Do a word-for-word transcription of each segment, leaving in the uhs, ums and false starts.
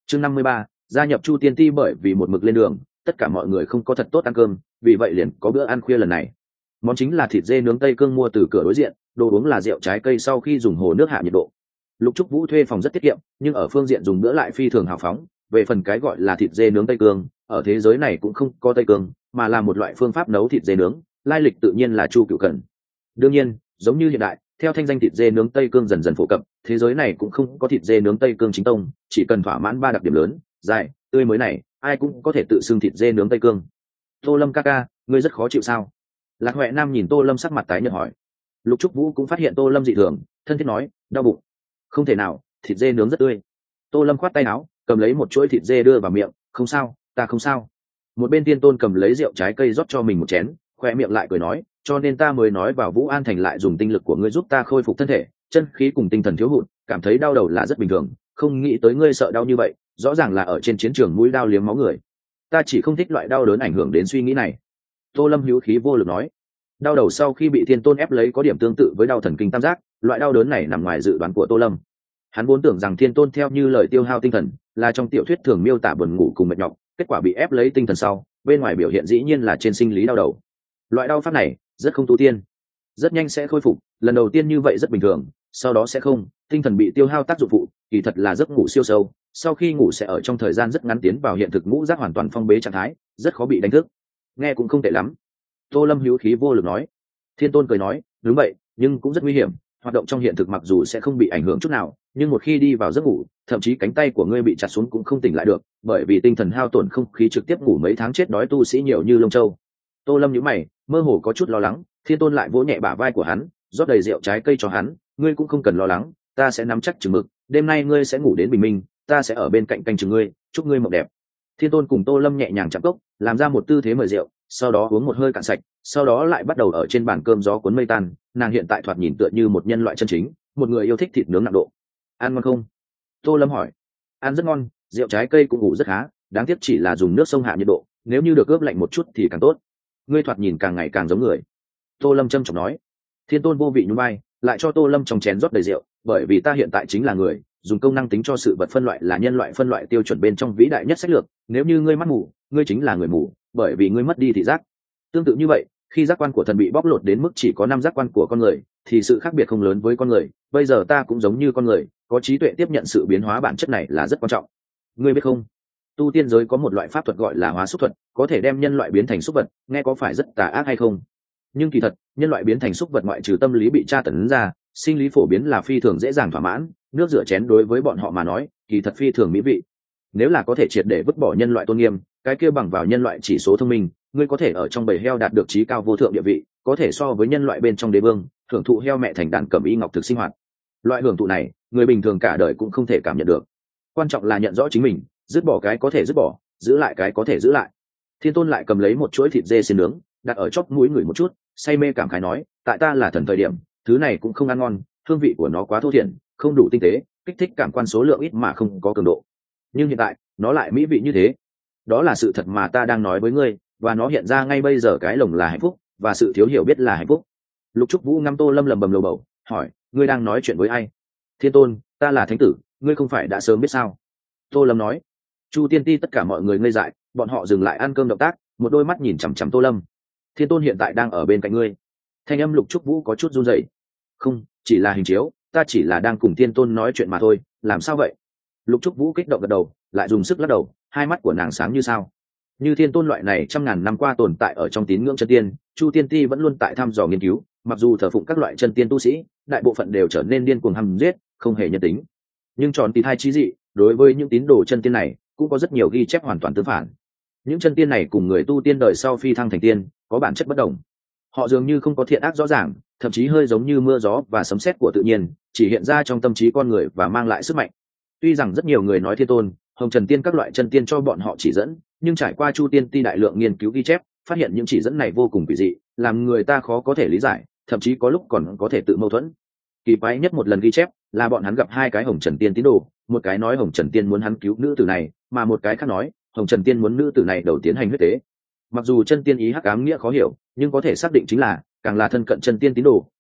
chương năm mươi ba, gia nhập Chu Tiên Ti. Bởi vì một mực lên đường, tất cả mọi người không có thật tốt ăn cơm, vì vậy liền có bữa ăn khuya lần này. Món chính là thịt dê nướng Tây Cương mua từ cửa đối diện, đồ uống là rượu trái cây sau khi dùng hồ nước hạ nhiệt độ. Lục Trúc Vũ thuê phòng rất tiết kiệm, nhưng ở phương diện dùng bữa lại phi thường hào phóng. Về phần cái gọi là thịt dê nướng Tây Cương, ở thế giới này cũng không có Tây Cương, mà là một loại phương pháp nấu thịt dê nướng, lai lịch tự nhiên là Chu Cửu Cẩn. Đương nhiên, giống như hiện đại, theo thanh danh thịt dê nướng Tây Cương dần dần phổ cập, thế giới này cũng không có thịt dê nướng Tây Cương chính tông, chỉ cần thỏa mãn ba đặc điểm lớn, dài, tươi mới này, ai cũng có thể tự xưng thịt dê nướng Tây Cương. Tô Lâm ca ca, ngươi rất khó chịu sao? Lạc Huệ Nam nhìn Tô Lâm sắc mặt tái nhợt hỏi. Lục Trúc Vũ cũng phát hiện Tô Lâm dị thường, thân thiết nói, đau bụng. Không thể nào, thịt dê nướng rất tươi. Tô Lâm khoát tay áo, cầm lấy một chuỗi thịt dê đưa vào miệng, không sao, ta không sao. Một bên Tiên Tôn cầm lấy rượu trái cây rót cho mình một chén, khoe miệng lại cười nói, cho nên ta mới nói vào Vũ An Thành lại dùng tinh lực của ngươi giúp ta khôi phục thân thể, chân khí cùng tinh thần thiếu hụt, cảm thấy đau đầu là rất bình thường, không nghĩ tới ngươi sợ đau như vậy, rõ ràng là ở trên chiến trường mũi đao liếm máu người. Ta chỉ không thích loại đau đớn ảnh hưởng đến suy nghĩ này. Tô Lâm hữu khí vô lực nói. Đau đầu sau khi bị Thiên Tôn ép lấy có điểm tương tự với đau thần kinh tam giác, loại đau đớn này nằm ngoài dự đoán của Tô Lâm. Hắn vốn tưởng rằng Thiên Tôn theo như lời tiêu hao tinh thần, là trong tiểu thuyết thường miêu tả buồn ngủ cùng mệt nhọc, kết quả bị ép lấy tinh thần sau, bên ngoài biểu hiện dĩ nhiên là trên sinh lý đau đầu. Loại đau pháp này rất không tu tiên, rất nhanh sẽ khôi phục, lần đầu tiên như vậy rất bình thường, sau đó sẽ không, tinh thần bị tiêu hao tác dụng phụ, kỳ thật là giấc ngủ siêu sâu, sau khi ngủ sẽ ở trong thời gian rất ngắn tiến vào hiện thực ngũ giác hoàn toàn phong bế trạng thái, rất khó bị đánh thức. Nghe cũng không tệ lắm. Tô Lâm hữu khí vô lực nói. Thiên Tôn cười nói, đúng vậy, nhưng cũng rất nguy hiểm, hoạt động trong hiện thực mặc dù sẽ không bị ảnh hưởng chút nào, nhưng một khi đi vào giấc ngủ, thậm chí cánh tay của ngươi bị chặt xuống cũng không tỉnh lại được, bởi vì tinh thần hao tổn không khí trực tiếp ngủ mấy tháng chết đói tu sĩ nhiều như lông châu. Tô Lâm nhíu mày, mơ hồ có chút lo lắng. Thiên Tôn lại vỗ nhẹ bả vai của hắn, rót đầy rượu trái cây cho hắn, ngươi cũng không cần lo lắng, ta sẽ nắm chắc chừng mực, đêm nay ngươi sẽ ngủ đến bình minh, ta sẽ ở bên cạnh canh chừng ngươi, chúc ngươi mộng đẹp. Thiên Tôn cùng Tô Lâm nhẹ nhàng chạm cốc, làm ra một tư thế mời rượu, sau đó uống một hơi cạn sạch, sau đó lại bắt đầu ở trên bàn cơm gió cuốn mây tan. Nàng hiện tại thoạt nhìn tựa như một nhân loại chân chính, một người yêu thích thịt nướng nặng độ. Ăn ngon không? Tô Lâm hỏi. Ăn rất ngon, rượu trái cây cũng ngủ rất khá, đáng tiếc chỉ là dùng nước sông hạ nhiệt độ, nếu như được ướp lạnh một chút thì càng tốt. Ngươi thoạt nhìn càng ngày càng giống người. Tô Lâm trâm trọng nói. Thiên Tôn vô vị nhún vai, lại cho Tô Lâm trong chén rót đầy rượu, bởi vì ta hiện tại chính là người, dùng công năng tính cho sự vật phân loại là nhân loại phân loại tiêu chuẩn bên trong vĩ đại nhất sách lược. Nếu như ngươi mắt mù, ngươi chính là người mù, bởi vì ngươi mất đi thị giác. Tương tự như vậy, khi giác quan của thần bị bóc lột đến mức chỉ có năm giác quan của con người, thì sự khác biệt không lớn với con người. Bây giờ ta cũng giống như con người, có trí tuệ tiếp nhận sự biến hóa bản chất này là rất quan trọng. Ngươi biết không? Tu tiên giới có một loại pháp thuật gọi là hóa xúc thuật, có thể đem nhân loại biến thành xúc vật, nghe có phải rất tà ác hay không? Nhưng kỳ thật, nhân loại biến thành xúc vật ngoại trừ tâm lý bị tra tấn ra, sinh lý phổ biến là phi thường dễ dàng thỏa mãn, nước rửa chén đối với bọn họ mà nói, kỳ thật phi thường mỹ vị. Nếu là có thể triệt để vứt bỏ nhân loại tôn nghiêm, cái kia bằng vào nhân loại chỉ số thông minh, ngươi có thể ở trong bầy heo đạt được trí cao vô thượng địa vị, có thể so với nhân loại bên trong đế vương, hưởng thụ heo mẹ thành đàn cẩm y ngọc thực sinh hoạt. Loại hưởng thụ này, người bình thường cả đời cũng không thể cảm nhận được. Quan trọng là nhận rõ chính mình, dứt bỏ cái có thể dứt bỏ, giữ lại cái có thể giữ lại. Thiên Tôn lại cầm lấy một chuỗi thịt dê xiên nướng, đặt ở chóp mũi người một chút, say mê cảm khái nói, tại ta là thần thời điểm, thứ này cũng không ăn ngon, hương vị của nó quá thô thiển, không đủ tinh tế, kích thích cảm quan số lượng ít mà không có cường độ. Nhưng hiện tại, nó lại mỹ vị như thế. Đó là sự thật mà ta đang nói với ngươi, và nó hiện ra ngay bây giờ. Cái lồng là hạnh phúc, và sự thiếu hiểu biết là hạnh phúc. Lục Trúc Vũ ngắm Tô Lâm lầm bầm lầu bầu, hỏi, ngươi đang nói chuyện với ai? Thiên Tôn, ta là thánh tử, ngươi không phải đã sớm biết sao? Tô Lâm nói. Chu Tiên Ti tất cả mọi người ngây dại, bọn họ dừng lại ăn cơm động tác, một đôi mắt nhìn chằm chằm Tô Lâm. Thiên Tôn hiện tại đang ở bên cạnh ngươi. Thanh âm Lục Trúc Vũ có chút run rẩy. Không, chỉ là hình chiếu, ta chỉ là đang cùng Thiên Tôn nói chuyện mà thôi, làm sao vậy? Lục Trúc Vũ kích động gật đầu, lại dùng sức lắc đầu, hai mắt của nàng sáng như sao. Như Thiên Tôn loại này trăm ngàn năm qua tồn tại ở trong tín ngưỡng chân tiên, Chu Tiên Ti vẫn luôn tại thăm dò nghiên cứu, mặc dù thờ phụng các loại chân tiên tu sĩ, đại bộ phận đều trở nên điên cuồng hăm giết, không hề nhân tính. Nhưng tròn tí thai chí dị, đối với những tín đồ chân tiên này, cũng có rất nhiều ghi chép hoàn toàn tương phản. Những chân tiên này cùng người tu tiên đời sau phi thăng thành tiên, có bản chất bất đồng. Họ dường như không có thiện ác rõ ràng, thậm chí hơi giống như mưa gió và sấm sét của tự nhiên, chỉ hiện ra trong tâm trí con người và mang lại sức mạnh. Tuy rằng rất nhiều người nói Thiên Tôn, Hồng Trần Tiên các loại chân tiên cho bọn họ chỉ dẫn, nhưng trải qua Chu Tiên Ti đại lượng nghiên cứu ghi chép, phát hiện những chỉ dẫn này vô cùng kỳ dị, làm người ta khó có thể lý giải, thậm chí có lúc còn có thể tự mâu thuẫn. Kỳ quái nhất một lần ghi chép là bọn hắn gặp hai cái Hồng Trần Tiên tín đồ, một cái nói Hồng Trần Tiên muốn hắn cứu nữ tử này, mà một cái khác nói Hồng Trần Tiên muốn nữ tử này đầu tiến hành huyết tế. Mặc dù chân tiên ý hắc ám nghĩa khó hiểu, nhưng có thể xác định chính là càng là thân cận chân tiên tín đồ,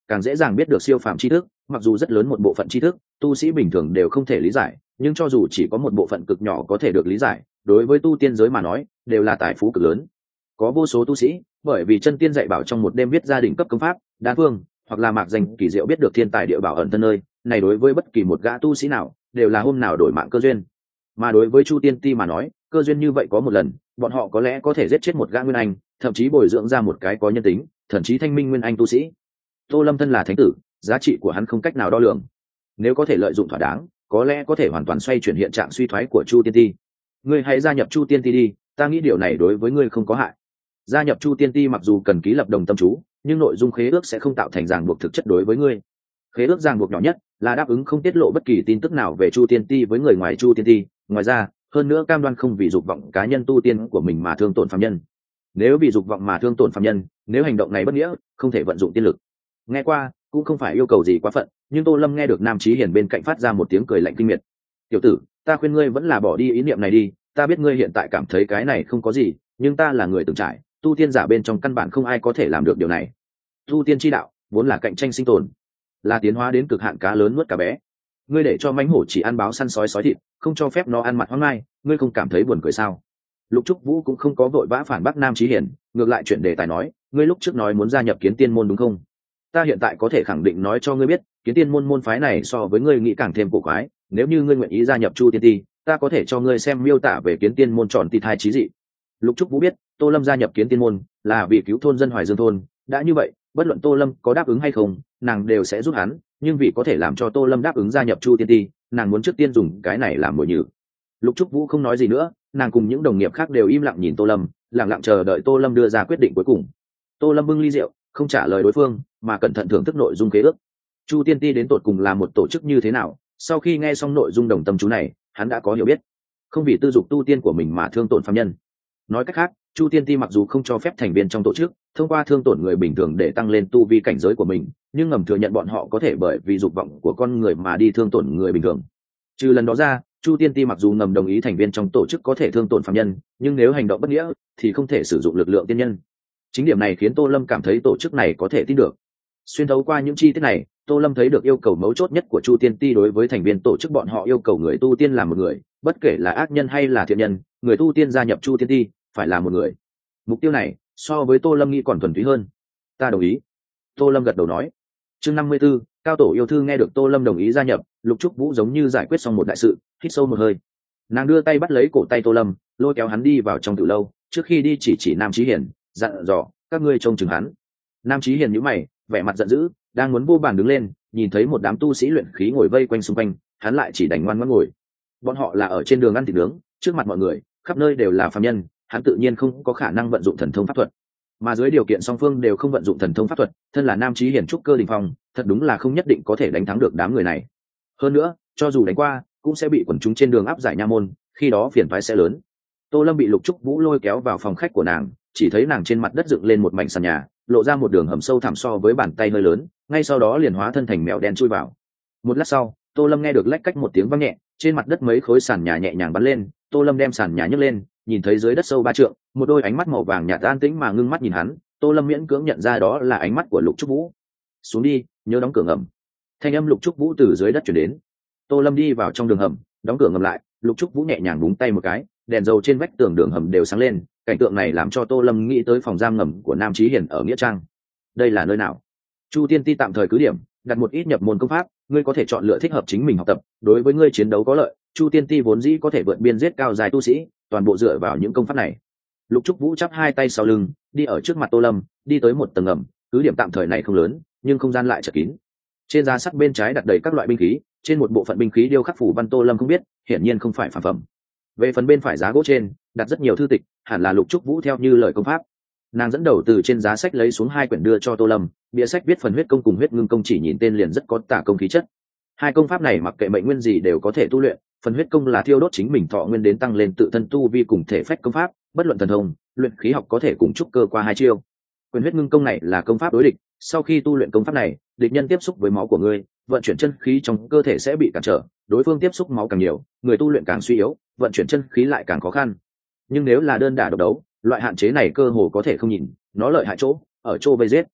càng dễ dàng biết được siêu phàm tri thức. Mặc dù rất lớn một bộ phận tri thức tu sĩ bình thường đều không thể lý giải, nhưng cho dù chỉ có một bộ phận cực nhỏ có thể được lý giải, đối với tu tiên giới mà nói đều là tài phú cực lớn. Có vô số tu sĩ bởi vì chân tiên dạy bảo trong một đêm viết gia đình cấp công pháp đan phương, hoặc là mạc danh kỳ diệu biết được thiên tài địa bảo ẩn thân nơi này, đối với bất kỳ một gã tu sĩ nào đều là hôm nào đổi mạng cơ duyên. Mà đối với Chu Tiên Ti mà nói, cơ duyên như vậy có một lần, bọn họ có lẽ có thể giết chết một gã nguyên anh, thậm chí bồi dưỡng ra một cái có nhân tính thậm chí thanh minh nguyên anh tu sĩ. Tô Lâm thân là thánh tử, giá trị của hắn không cách nào đo lường, nếu có thể lợi dụng thỏa đáng có lẽ có thể hoàn toàn xoay chuyển hiện trạng suy thoái của Chu Tiên Ti. Ngươi hãy gia nhập Chu Tiên Ti đi, ta nghĩ điều này đối với ngươi không có hại. Gia nhập Chu Tiên Ti mặc dù cần ký lập đồng tâm chú, nhưng nội dung khế ước sẽ không tạo thành ràng buộc thực chất đối với ngươi. Khế ước ràng buộc nhỏ nhất là đáp ứng không tiết lộ bất kỳ tin tức nào về Chu Tiên Ti với người ngoài Chu Tiên Ti. Ngoài ra, hơn nữa cam đoan không vì dục vọng cá nhân tu tiên của mình mà thương tổn phàm nhân. Nếu vì dục vọng mà thương tổn phàm nhân, nếu hành động này bất nghĩa, không thể vận dụng tiên lực. Nghe qua cũng không phải yêu cầu gì quá phận, nhưng Tô Lâm nghe được Nam Chí Hiền bên cạnh phát ra một tiếng cười lạnh kinh miệt. Tiểu tử, ta khuyên ngươi vẫn là bỏ đi ý niệm này đi, ta biết ngươi hiện tại cảm thấy cái này không có gì, nhưng ta là người từng trải, tu tiên giả bên trong căn bản không ai có thể làm được điều này. Tu tiên chi đạo vốn là cạnh tranh sinh tồn, là tiến hóa đến cực hạn cá lớn nuốt cá bé. Ngươi để cho mãnh hổ chỉ ăn báo săn sói sói thịt, không cho phép nó ăn mặt hoang mai, ngươi không cảm thấy buồn cười sao? Lục Trúc Vũ cũng không có vội vã phản bác Nam Chí Hiền, ngược lại chuyển đề tài nói, ngươi lúc trước nói muốn gia nhập Kiến Tiên môn đúng không? Ta hiện tại có thể khẳng định nói cho ngươi biết, Kiến Tiên môn môn phái này so với ngươi nghĩ càng thêm cổ quái, nếu như ngươi nguyện ý gia nhập Chu Tiên Ti, ta có thể cho ngươi xem miêu tả về Kiến Tiên môn tròn tịt hai chí dị. Lục Trúc Vũ biết, Tô Lâm gia nhập Kiến Tiên môn là vì cứu thôn dân Hoài Dương thôn, đã như vậy, bất luận Tô Lâm có đáp ứng hay không, nàng đều sẽ giúp hắn, nhưng vì có thể làm cho Tô Lâm đáp ứng gia nhập Chu Tiên Ti, nàng muốn trước tiên dùng cái này làm mồi nhử. Lục Trúc Vũ không nói gì nữa, nàng cùng những đồng nghiệp khác đều im lặng nhìn Tô Lâm, lặng lặng chờ đợi Tô Lâm đưa ra quyết định cuối cùng. Tô Lâm bưng ly rượu, không trả lời đối phương, mà cẩn thận thưởng thức nội dung khế ước. Chu Tiên Ti đến tột cùng là một tổ chức như thế nào? Sau khi nghe xong nội dung đồng tâm chú này, hắn đã có hiểu biết. Không vì tư dục tu tiên của mình mà thương tổn phàm nhân. Nói cách khác, Chu Tiên Ti mặc dù không cho phép thành viên trong tổ chức thông qua thương tổn người bình thường để tăng lên tu vi cảnh giới của mình, nhưng ngầm thừa nhận bọn họ có thể bởi vì dục vọng của con người mà đi thương tổn người bình thường. Trừ lần đó ra, Chu Tiên Ti mặc dù ngầm đồng ý thành viên trong tổ chức có thể thương tổn phàm nhân, nhưng nếu hành động bất nghĩa thì không thể sử dụng lực lượng tiên nhân. Chính điểm này khiến Tô Lâm cảm thấy tổ chức này có thể tin được. Xuyên thấu qua những chi tiết này, Tô Lâm thấy được yêu cầu mấu chốt nhất của Chu Tiên Ti đối với thành viên tổ chức bọn họ, yêu cầu người tu tiên là một người, bất kể là ác nhân hay là thiện nhân, người tu tiên gia nhập Chu Tiên Ti phải là một người. Mục tiêu này so với Tô Lâm nghĩ còn thuần túy hơn. Ta đồng ý. Tô Lâm gật đầu nói. Chương năm mươi 54, cao tổ yêu thư nghe được Tô Lâm đồng ý gia nhập, Lục Trúc Vũ giống như giải quyết xong một đại sự, hít sâu một hơi. Nàng đưa tay bắt lấy cổ tay Tô Lâm, lôi kéo hắn đi vào trong tử lâu, trước khi đi chỉ chỉ Nam Chí Hiền, dặn dò, các ngươi trông chừng hắn. Nam Chí Hiền nhíu mày, vẻ mặt giận dữ, đang muốn vô bàn đứng lên, nhìn thấy một đám tu sĩ luyện khí ngồi vây quanh xung quanh, hắn lại chỉ đành ngoan ngoãn ngồi. Bọn họ là ở trên đường ăn thịt nướng, trước mặt mọi người, khắp nơi đều là phàm nhân, hắn tự nhiên không có khả năng vận dụng thần thông pháp thuật. Mà dưới điều kiện song phương đều không vận dụng thần thông pháp thuật, thân là Nam Chí Hiền trúc cơ đỉnh phong, thật đúng là không nhất định có thể đánh thắng được đám người này. Hơn nữa, cho dù đánh qua, cũng sẽ bị quần chúng trên đường áp giải nha môn, khi đó phiền toái sẽ lớn. Tô Lâm bị Lục Trúc Vũ lôi kéo vào phòng khách của nàng, chỉ thấy nàng trên mặt đất dựng lên một mảnh sàn nhà, lộ ra một đường hầm sâu thẳm so với bàn tay hơi lớn, ngay sau đó liền hóa thân thành mèo đen chui vào. Một lát sau, Tô Lâm nghe được lách cách một tiếng vang nhẹ, trên mặt đất mấy khối sàn nhà nhẹ nhàng bắn lên, Tô Lâm đem sàn nhà nhấc lên, nhìn thấy dưới đất sâu ba trượng, một đôi ánh mắt màu vàng nhạt an tĩnh mà ngưng mắt nhìn hắn, Tô Lâm miễn cưỡng nhận ra đó là ánh mắt của Lục Trúc Vũ. Xuống đi, nhớ đóng cửa ngầm. Thanh âm Lục Trúc Vũ từ dưới đất truyền đến. Tô Lâm đi vào trong đường hầm, đóng cửa ngầm lại, Lục Trúc Vũ nhẹ nhàng búng tay một cái, đèn dầu trên vách tường đường hầm đều sáng lên, cảnh tượng này làm cho Tô Lâm nghĩ tới phòng giam ngầm của Nam Chí Hiền ở nghĩa trang. Đây là nơi nào? Chu Tiên Ti tạm thời cứ điểm, đặt một ít nhập môn công pháp, ngươi có thể chọn lựa thích hợp chính mình học tập, đối với ngươi chiến đấu có lợi. Chu Tiên Ti vốn dĩ có thể vượt biên giết cao dài tu sĩ, toàn bộ dựa vào những công pháp này. Lục Trúc Vũ chắp hai tay sau lưng, đi ở trước mặt Tô Lâm, đi tới một tầng ngầm, cứ điểm tạm thời này không lớn, nhưng không gian lại chật kín. Trên giá sắt bên trái đặt đầy các loại binh khí, trên một bộ phận binh khí điêu khắc phủ văn Tô Lâm không biết, hiển nhiên không phải phàm phẩm. Về phần bên phải giá gỗ trên, đặt rất nhiều thư tịch, hẳn là Lục Trúc Vũ theo như lời công pháp. Nàng dẫn đầu từ trên giá sách lấy xuống hai quyển đưa cho Tô Lâm, bìa sách viết phần huyết công cùng huyết ngưng công, chỉ nhìn tên liền rất có tả công khí chất. Hai công pháp này mặc kệ mệnh nguyên gì đều có thể tu luyện, phần huyết công là thiêu đốt chính mình thọ nguyên đến tăng lên tự thân tu vi cùng thể phách công pháp, bất luận thần thông, luyện khí học có thể cùng trúc cơ qua hai chiêu. Quyền huyết ngưng công này là công pháp đối địch, sau khi tu luyện công pháp này, địch nhân tiếp xúc với máu của ngươi, vận chuyển chân khí trong cơ thể sẽ bị cản trở, đối phương tiếp xúc máu càng nhiều, người tu luyện càng suy yếu, vận chuyển chân khí lại càng khó khăn. Nhưng nếu là đơn đả độc đấu, loại hạn chế này cơ hồ có thể không nhìn, nó lợi hại chỗ ở chỗ vây giết.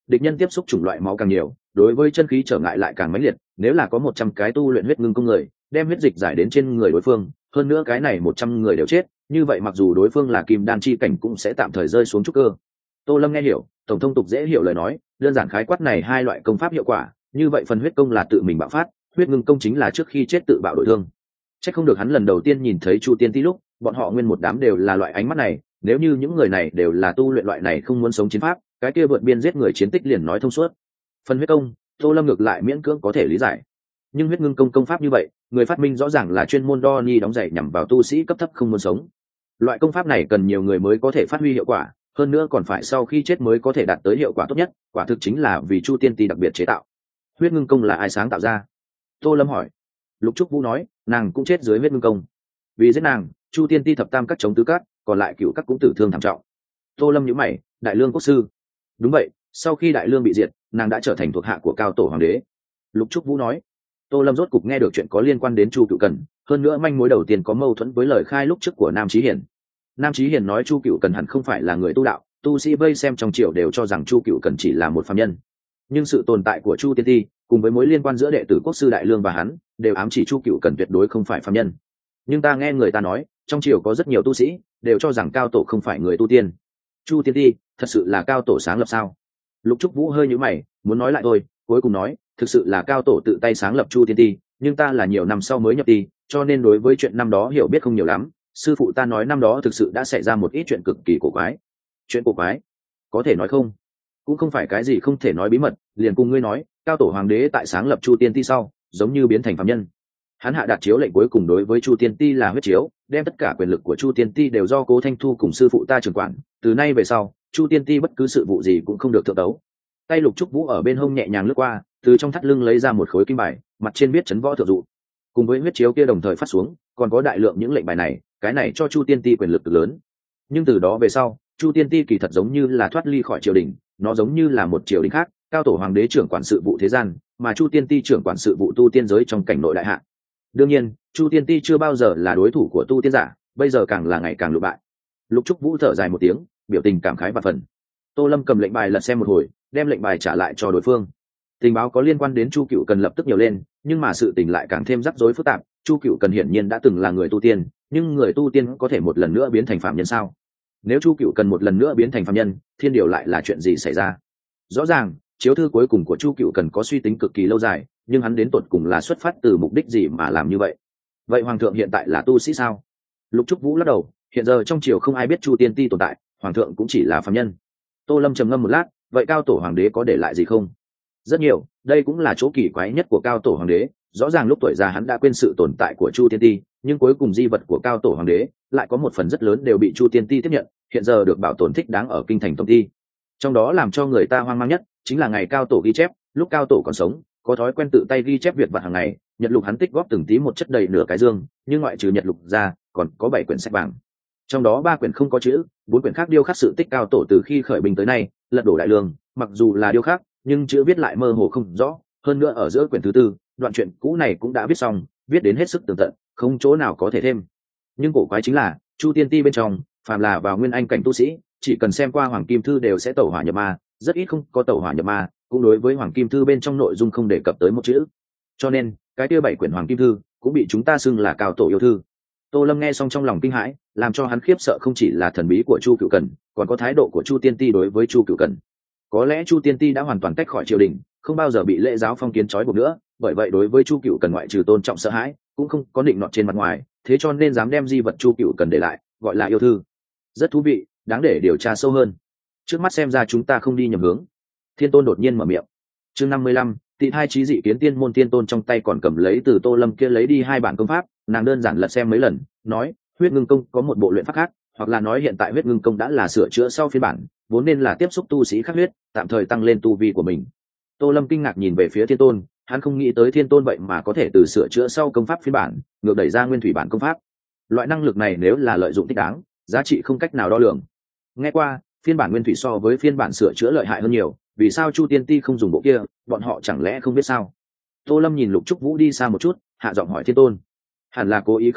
địch nhân tiếp xúc chủng loại máu càng nhiều, đối với chân khí trở ngại lại càng mãnh liệt. Nếu là có một trăm cái tu luyện huyết ngưng công người đem huyết dịch giải đến trên người đối phương, hơn nữa cái này một trăm người đều chết, như vậy mặc dù đối phương là kim đan chi cảnh cũng sẽ tạm thời rơi xuống trúc cơ. Tô Lâm nghe hiểu, tổng thông tục dễ hiểu lời nói, đơn giản khái quát này hai loại công pháp hiệu quả. Như vậy phần huyết công là tự mình bạo phát, huyết ngưng công chính là trước khi chết tự bạo đổi thương. Chắc không được hắn lần đầu tiên nhìn thấy Chu Tiên Ti lúc, bọn họ nguyên một đám đều là loại ánh mắt này. Nếu như những người này đều là tu luyện loại này không muốn sống chiến pháp, cái kia vượt biên giết người chiến tích liền nói thông suốt. Phần huyết công, Tô Lâm ngược lại miễn cưỡng có thể lý giải. Nhưng huyết ngưng công công pháp như vậy, người phát minh rõ ràng là chuyên môn đo ni đóng giày nhằm vào tu sĩ cấp thấp không muốn sống. Loại công pháp này cần nhiều người mới có thể phát huy hiệu quả, hơn nữa còn phải sau khi chết mới có thể đạt tới hiệu quả tốt nhất, quả thực chính là vì Chu Tiên Ti đặc biệt chế tạo. Huyết ngưng công là ai sáng tạo ra? Tô Lâm hỏi. Lục Trúc Vũ nói, nàng cũng chết dưới huyết ngưng công. Vì giết nàng, Chu Tiên Ti thập tam các chống tứ các, còn lại cựu các cũng tử thương thảm trọng. Tô Lâm nhíu mày, Đại Lương quốc sư. Đúng vậy, sau khi Đại Lương bị diệt, nàng đã trở thành thuộc hạ của cao tổ hoàng đế. Lục Trúc Vũ nói. Tô Lâm rốt cục nghe được chuyện có liên quan đến Chu Cựu Cần, hơn nữa manh mối đầu tiên có mâu thuẫn với lời khai lúc trước của Nam Chí Hiền. Nam Chí Hiền nói Chu Cựu Cần hẳn không phải là người tu đạo, tu sĩ vây xem trong triều đều cho rằng Chu Cựu Cần chỉ là một phàm nhân. Nhưng sự tồn tại của Chu Tiên Ti cùng với mối liên quan giữa đệ tử quốc sư Đại Lương và hắn đều ám chỉ Chu Cựu Cần tuyệt đối không phải phàm nhân. Nhưng ta nghe người ta nói, trong triều có rất nhiều tu sĩ đều cho rằng cao tổ không phải người tu tiên. Chu Tiên Ti thật sự là cao tổ sáng lập sao? Lục Trúc Vũ hơi nhíu mày, muốn nói lại thôi, cuối cùng nói, thực sự là cao tổ tự tay sáng lập Chu Tiên Ti, nhưng ta là nhiều năm sau mới nhập ti, cho nên đối với chuyện năm đó hiểu biết không nhiều lắm. Sư phụ ta nói năm đó thực sự đã xảy ra một ít chuyện cực kỳ cổ quái. Chuyện cổ quái? Có thể nói không? Cũng không phải cái gì không thể nói bí mật, liền cùng ngươi nói, cao tổ hoàng đế tại sáng lập Chu Tiên Ti sau, giống như biến thành phàm nhân. Hắn hạ đạt chiếu lệnh cuối cùng đối với Chu Tiên Ti là huyết chiếu, đem tất cả quyền lực của Chu Tiên Ti đều do Cố Thanh Thu cùng sư phụ ta trưởng quản, từ nay về sau, Chu Tiên Ti bất cứ sự vụ gì cũng không được thượng đấu. Tay Lục Trúc Vũ ở bên hông nhẹ nhàng lướt qua, từ trong thắt lưng lấy ra một khối kim bài, mặt trên viết chấn võ thượng dụ. Cùng với huyết chiếu kia đồng thời phát xuống, còn có đại lượng những lệnh bài này, cái này cho Chu Tiên Ti quyền lực cực lớn. Nhưng từ đó về sau, Chu Tiên Ti kỳ thật giống như là thoát ly khỏi triều đình, nó giống như là một triều đình khác, cao tổ hoàng đế trưởng quản sự vụ thế gian, mà Chu Tiên Ti trưởng quản sự vụ tu tiên giới trong cảnh nội đại hạ. Đương nhiên, Chu Tiên Ti chưa bao giờ là đối thủ của tu tiên giả, bây giờ càng là ngày càng lụ bại. Lục Trúc Vũ thở dài một tiếng, biểu tình cảm khái và phần. Tô Lâm cầm lệnh bài lật xem một hồi, đem lệnh bài trả lại cho đối phương. Tình báo có liên quan đến Chu Cựu Cần lập tức nhiều lên, nhưng mà sự tình lại càng thêm rắc rối phức tạp. Chu Cựu Cần hiển nhiên đã từng là người tu tiên, nhưng người tu tiên có thể một lần nữa biến thành phạm nhân sao? Nếu Chu Cựu Cần một lần nữa biến thành phạm nhân, thiên điều lại là chuyện gì xảy ra? Rõ ràng, chiếu thư cuối cùng của Chu Cựu Cần có suy tính cực kỳ lâu dài, nhưng hắn đến tột cùng là xuất phát từ mục đích gì mà làm như vậy? Vậy hoàng thượng hiện tại là tu sĩ sao? Lục Trúc Vũ lắc đầu, hiện giờ trong triều không ai biết Chu Tiên Ti tồn tại, hoàng thượng cũng chỉ là phạm nhân. Tô Lâm trầm ngâm một lát, vậy cao tổ hoàng đế có để lại gì không? Rất nhiều, đây cũng là chỗ kỳ quái nhất của cao tổ hoàng đế. Rõ ràng lúc tuổi già hắn đã quên sự tồn tại của Chu Tiên Ti, nhưng cuối cùng di vật của cao tổ hoàng đế lại có một phần rất lớn đều bị Chu Tiên Ti tiếp nhận, hiện giờ được bảo tồn thích đáng ở kinh thành Tông Ti. Trong đó làm cho người ta hoang mang nhất chính là ngày cao tổ ghi chép, lúc cao tổ còn sống, có thói quen tự tay ghi chép việc vặt hàng ngày, nhật lục hắn tích góp từng tí một chất đầy nửa cái dương, nhưng ngoại trừ nhật lục ra, còn có bảy quyển sách vàng. Trong đó ba quyển không có chữ, bốn quyển khác điêu khắc sự tích cao tổ từ khi khởi binh tới nay, lật đổ đại lương, mặc dù là điêu khắc, nhưng chữ viết lại mơ hồ không rõ, hơn nữa ở giữa quyển thứ tư, đoạn truyện cũ này cũng đã viết xong, viết đến hết sức tường tận, không chỗ nào có thể thêm. Nhưng cổ quái chính là, Chu Tiên Ti bên trong, phàm là vào nguyên anh cảnh tu sĩ, chỉ cần xem qua Hoàng Kim Thư đều sẽ tẩu hỏa nhập ma, rất ít không có tẩu hỏa nhập ma, cũng đối với Hoàng Kim Thư bên trong nội dung không đề cập tới một chữ. Cho nên, cái kia bảy quyển Hoàng Kim Thư cũng bị chúng ta xưng là cao tổ yêu thư. Tô Lâm nghe xong trong lòng kinh hãi, làm cho hắn khiếp sợ không chỉ là thần bí của Chu Cựu Cần, còn có thái độ của Chu Tiên Ti đối với Chu Cựu Cần. Có lẽ Chu Tiên Ti đã hoàn toàn tách khỏi triều đình, không bao giờ bị lễ giáo phong kiến trói buộc nữa, bởi vậy đối với Chu Cựu Cần ngoại trừ tôn trọng sợ hãi, cũng không có định nọt trên mặt ngoài, thế cho nên dám đem di vật Chu Cựu Cần để lại, gọi là yêu thư. Rất thú vị, đáng để điều tra sâu hơn. Trước mắt xem ra chúng ta không đi nhầm hướng. Thiên Tôn đột nhiên mở miệng. Chương năm mươi lăm, Tị hai chí dị kiến tiên môn. Thiên Tôn trong tay còn cầm lấy từ Tô Lâm kia lấy đi hai bản công pháp, nàng đơn giản lật xem mấy lần, nói, huyết ngưng công có một bộ luyện pháp khác, hoặc là nói hiện tại huyết ngưng công đã là sửa chữa sau phiên bản, vốn nên là tiếp xúc tu sĩ khắc huyết, tạm thời tăng lên tu vi của mình. Tô Lâm kinh ngạc nhìn về phía Thiên Tôn, hắn không nghĩ tới Thiên Tôn vậy mà có thể từ sửa chữa sau công pháp phiên bản ngược đẩy ra nguyên thủy bản công pháp. Loại năng lực này nếu là lợi dụng thích đáng, giá trị không cách nào đo lường. Nghe qua, phiên bản nguyên thủy so với phiên bản sửa chữa lợi hại hơn nhiều, vì sao Chu Tiên Ti không dùng bộ kia, bọn họ chẳng lẽ không biết sao? Tô Lâm nhìn Lục Trúc Vũ đi xa một chút, hạ giọng hỏi Thiên Tôn. Hẳn là cố ý không cần,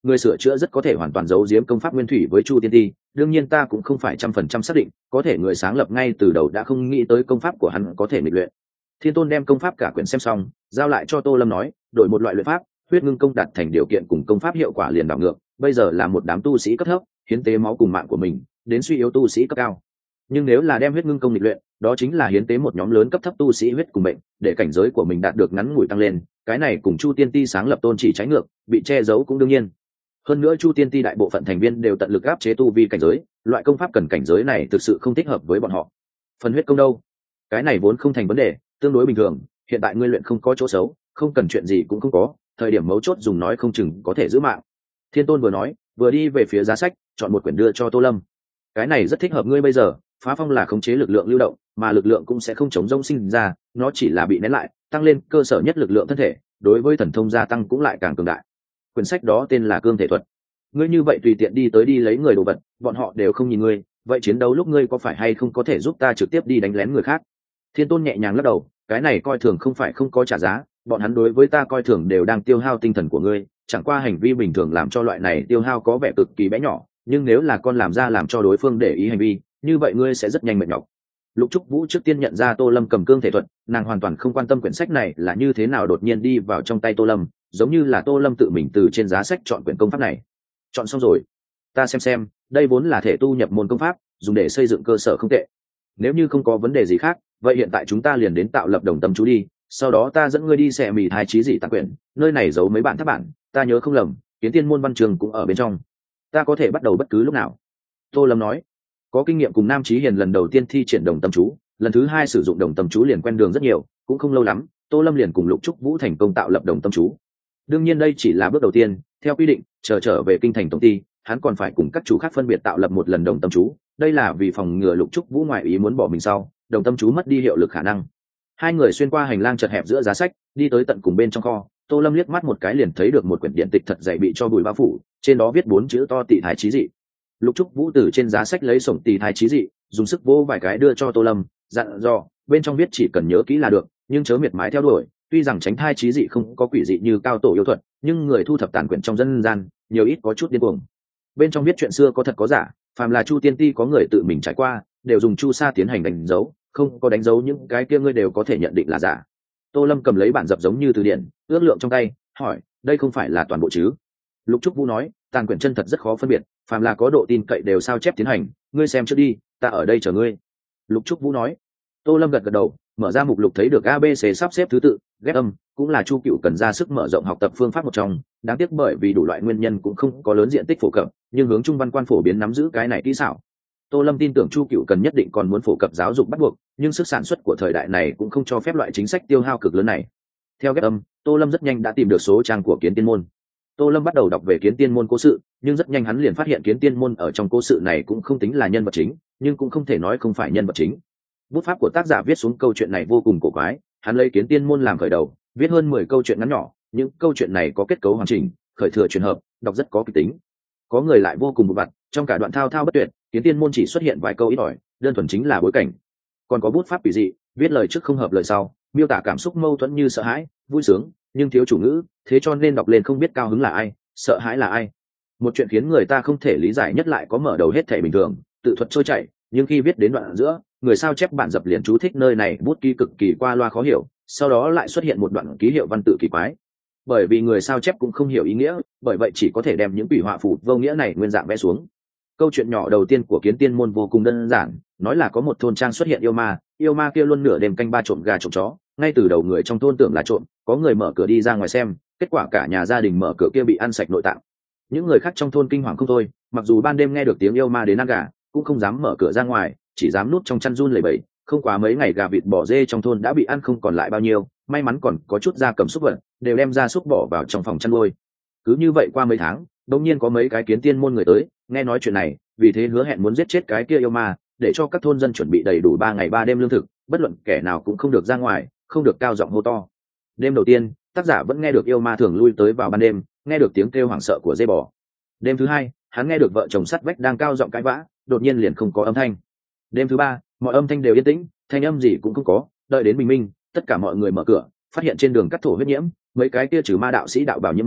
người sửa chữa rất có thể hoàn toàn giấu giếm công pháp nguyên thủy với chu tiên ti, đương nhiên ta cũng không phải trăm phần trăm xác định, có thể người sáng lập ngay từ đầu đã không nghĩ tới công pháp của hắn có thể nghịch luyện. Thiên Tôn đem công pháp cả quyển xem xong, giao lại cho Tô Lâm nói, đổi một loại luyện pháp, huyết ngưng công đạt thành điều kiện cùng công pháp hiệu quả liền đảo ngược, bây giờ là một đám tu sĩ cấp thấp, hiến tế máu cùng mạng của mình, đến suy yếu tu sĩ cấp cao. Nhưng nếu là đem huyết ngưng công nghịch luyện, đó chính là hiến tế một nhóm lớn cấp thấp tu sĩ huyết cùng bệnh, để cảnh giới của mình đạt được ngắn ngủi tăng lên, cái này cùng Chu Tiên Ti sáng lập tôn chỉ trái ngược, bị che giấu cũng đương nhiên. Hơn nữa Chu Tiên Ti đại bộ phận thành viên đều tận lực áp chế tu vi cảnh giới, loại công pháp cần cảnh giới này thực sự không thích hợp với bọn họ. Phần huyết công đâu? Cái này vốn không thành vấn đề, tương đối bình thường, hiện tại ngươi luyện không có chỗ xấu, không cần chuyện gì cũng không có, thời điểm mấu chốt dùng nói không chừng có thể giữ mạng. Thiên Tôn vừa nói, vừa đi về phía giá sách, chọn một quyển đưa cho Tô Lâm. Cái này rất thích hợp ngươi bây giờ, phá phong là khống chế lực lượng lưu động, mà lực lượng cũng sẽ không chống rông sinh ra, nó chỉ là bị nén lại, tăng lên cơ sở nhất lực lượng thân thể, đối với thần thông gia tăng cũng lại càng cường đại. Quyển sách đó tên là Cương Thể Thuật. Ngươi như vậy tùy tiện đi tới đi lấy người đồ vật, bọn họ đều không nhìn ngươi, vậy chiến đấu lúc ngươi có phải hay không có thể giúp ta trực tiếp đi đánh lén người khác? Thiên Tôn nhẹ nhàng lắc đầu, cái này coi thường không phải không có trả giá, bọn hắn đối với ta coi thường đều đang tiêu hao tinh thần của ngươi, chẳng qua hành vi bình thường làm cho loại này tiêu hao có vẻ cực kỳ bé nhỏ, nhưng nếu là con làm ra làm cho đối phương để ý hành vi, như vậy ngươi sẽ rất nhanh mệt nhọc. Lục Trúc Vũ trước tiên nhận ra Tô Lâm cầm cương thể thuật, nàng hoàn toàn không quan tâm quyển sách này là như thế nào đột nhiên đi vào trong tay Tô Lâm, giống như là Tô Lâm tự mình từ trên giá sách chọn quyển công pháp này. Chọn xong rồi, ta xem xem, đây vốn là thể tu nhập môn công pháp, dùng để xây dựng cơ sở không tệ. Nếu như không có vấn đề gì khác, vậy hiện tại chúng ta liền đến tạo lập đồng tâm chú đi, sau đó ta dẫn ngươi đi xẻ mì thai trí dị tặng quyển, nơi này giấu mấy bạn tháp bản, ta nhớ không lầm, Kiến Tiên môn văn trường cũng ở bên trong. Ta có thể bắt đầu bất cứ lúc nào. Tô Lâm nói, có kinh nghiệm cùng Nam Chí Hiền lần đầu tiên thi triển đồng tâm chú, lần thứ hai sử dụng đồng tâm chú liền quen đường rất nhiều, cũng không lâu lắm, Tô Lâm liền cùng Lục Trúc Vũ thành công tạo lập đồng tâm chú. Đương nhiên đây chỉ là bước đầu tiên, theo quy định, chờ trở về kinh thành tổng ty, hắn còn phải cùng các chú khác phân biệt tạo lập một lần đồng tâm chú, đây là vì phòng ngừa Lục Trúc Vũ ngoại ý muốn bỏ mình sau, đồng tâm chú mất đi hiệu lực khả năng. Hai người xuyên qua hành lang chật hẹp giữa giá sách, đi tới tận cùng bên trong kho, Tô Lâm liếc mắt một cái liền thấy được một quyển điện tịch thật dày bị cho bụi bao phủ, trên đó viết bốn chữ to Tị Thái Chí Dị. Lục Trúc Vũ từ trên giá sách lấy sổng Tị Thái Chí Dị, dùng sức vỗ vài cái đưa cho Tô Lâm, dặn dò, bên trong viết chỉ cần nhớ kỹ là được, nhưng chớ miệt mái theo đuổi, tuy rằng tránh thai chí dị không có quỷ dị như cao tổ yêu thuật, nhưng người thu thập tàn quyển trong dân gian, nhiều ít có chút điên cuồng. Bên trong viết chuyện xưa có thật có giả, phàm là Chu Tiên Ti có người tự mình trải qua, đều dùng chu sa tiến hành đánh dấu, không có đánh dấu những cái kia ngươi đều có thể nhận định là giả. Tô Lâm cầm lấy bản dập giống như từ điển, ước lượng trong tay, hỏi, đây không phải là toàn bộ chứ? Lục Trúc Vũ nói, tàn quyển chân thật rất khó phân biệt, phàm là có độ tin cậy đều sao chép tiến hành, ngươi xem trước đi, ta ở đây chờ ngươi. Lục Trúc Vũ nói. Tô Lâm gật gật đầu, mở ra mục lục thấy được a bê xê sắp xếp thứ tự, ghép âm cũng là Chu Cựu cần ra sức mở rộng học tập phương pháp một trong, đáng tiếc bởi vì đủ loại nguyên nhân cũng không có lớn diện tích phổ cập, nhưng hướng trung văn quan phổ biến nắm giữ cái này kỹ xảo. Tô Lâm tin tưởng Chu Cựu cần nhất định còn muốn phổ cập giáo dục bắt buộc, nhưng sức sản xuất của thời đại này cũng không cho phép loại chính sách tiêu hao cực lớn này. Theo ghép âm, Tô Lâm rất nhanh đã tìm được số trang của Kiến Tiên môn. Tô Lâm bắt đầu đọc về Kiến Tiên môn cố sự, nhưng rất nhanh hắn liền phát hiện Kiến Tiên môn ở trong cố sự này cũng không tính là nhân vật chính, nhưng cũng không thể nói không phải nhân vật chính. Bút pháp của tác giả viết xuống câu chuyện này vô cùng cổ quái, hắn lấy Kiến Tiên môn làm khởi đầu, viết hơn mười câu chuyện ngắn nhỏ, những câu chuyện này có kết cấu hoàn chỉnh, khởi thừa truyền hợp, đọc rất có kịch tính. Có người lại vô cùng một vặt, trong cả đoạn thao thao bất tuyệt, Kiến Tiên môn chỉ xuất hiện vài câu ít ỏi, đơn thuần chính là bối cảnh. Còn có bút pháp kỳ dị, viết lời trước không hợp lời sau, miêu tả cảm xúc mâu thuẫn như sợ hãi, vui sướng, nhưng thiếu chủ ngữ, thế cho nên đọc lên không biết cao hứng là ai, sợ hãi là ai. Một chuyện khiến người ta không thể lý giải nhất lại có mở đầu hết thể bình thường, tự thuật trôi chảy, nhưng khi viết đến đoạn giữa, người sao chép bản dập liền chú thích nơi này bút ký cực kỳ qua loa khó hiểu, sau đó lại xuất hiện một đoạn ký hiệu văn tự kỳ quái. Bởi vì người sao chép cũng không hiểu ý nghĩa, bởi vậy chỉ có thể đem những quỷ họa phù vô nghĩa này nguyên dạng vẽ xuống. Câu chuyện nhỏ đầu tiên của Kiến Tiên môn vô cùng đơn giản, nói là có một thôn trang xuất hiện yêu ma, yêu ma kia luôn nửa đêm canh ba trộm gà trộm chó, ngay từ đầu người trong thôn tưởng là trộm, có người mở cửa đi ra ngoài xem, kết quả cả nhà gia đình mở cửa kia bị ăn sạch nội tạng. Những người khác trong thôn kinh hoàng không thôi, mặc dù ban đêm nghe được tiếng yêu ma đến ăn gà, cũng không dám mở cửa ra ngoài, chỉ dám núp trong chăn run lẩy bẩy. Không quá mấy ngày gà vịt bò dê trong thôn đã bị ăn không còn lại bao nhiêu, may mắn còn có chút gia cầm súc vật, đều đem gia súc bỏ vào trong phòng chăn nuôi. Cứ như vậy qua mấy tháng, đột nhiên có mấy cái Kiến Tiên môn người tới, nghe nói chuyện này, vì thế hứa hẹn muốn giết chết cái kia yêu ma, để cho các thôn dân chuẩn bị đầy đủ ba ngày ba đêm lương thực, bất luận kẻ nào cũng không được ra ngoài, không được cao giọng hô to. Đêm đầu tiên, tác giả vẫn nghe được yêu ma thường lui tới vào ban đêm, nghe được tiếng kêu hoảng sợ của dê bò. Đêm thứ hai, hắn nghe được vợ chồng sắt vách đang cao giọng cãi vã, đột nhiên liền không có âm thanh. Đêm thứ ba, mọi âm thanh đều yên tĩnh, thanh âm gì cũng không có, đợi đến bình minh, tất cả mọi người mở cửa, phát hiện trên đường cắt thổ huyết nhiễm, mấy cái kia trừ ma đạo sĩ đạo bào nhiễm máu,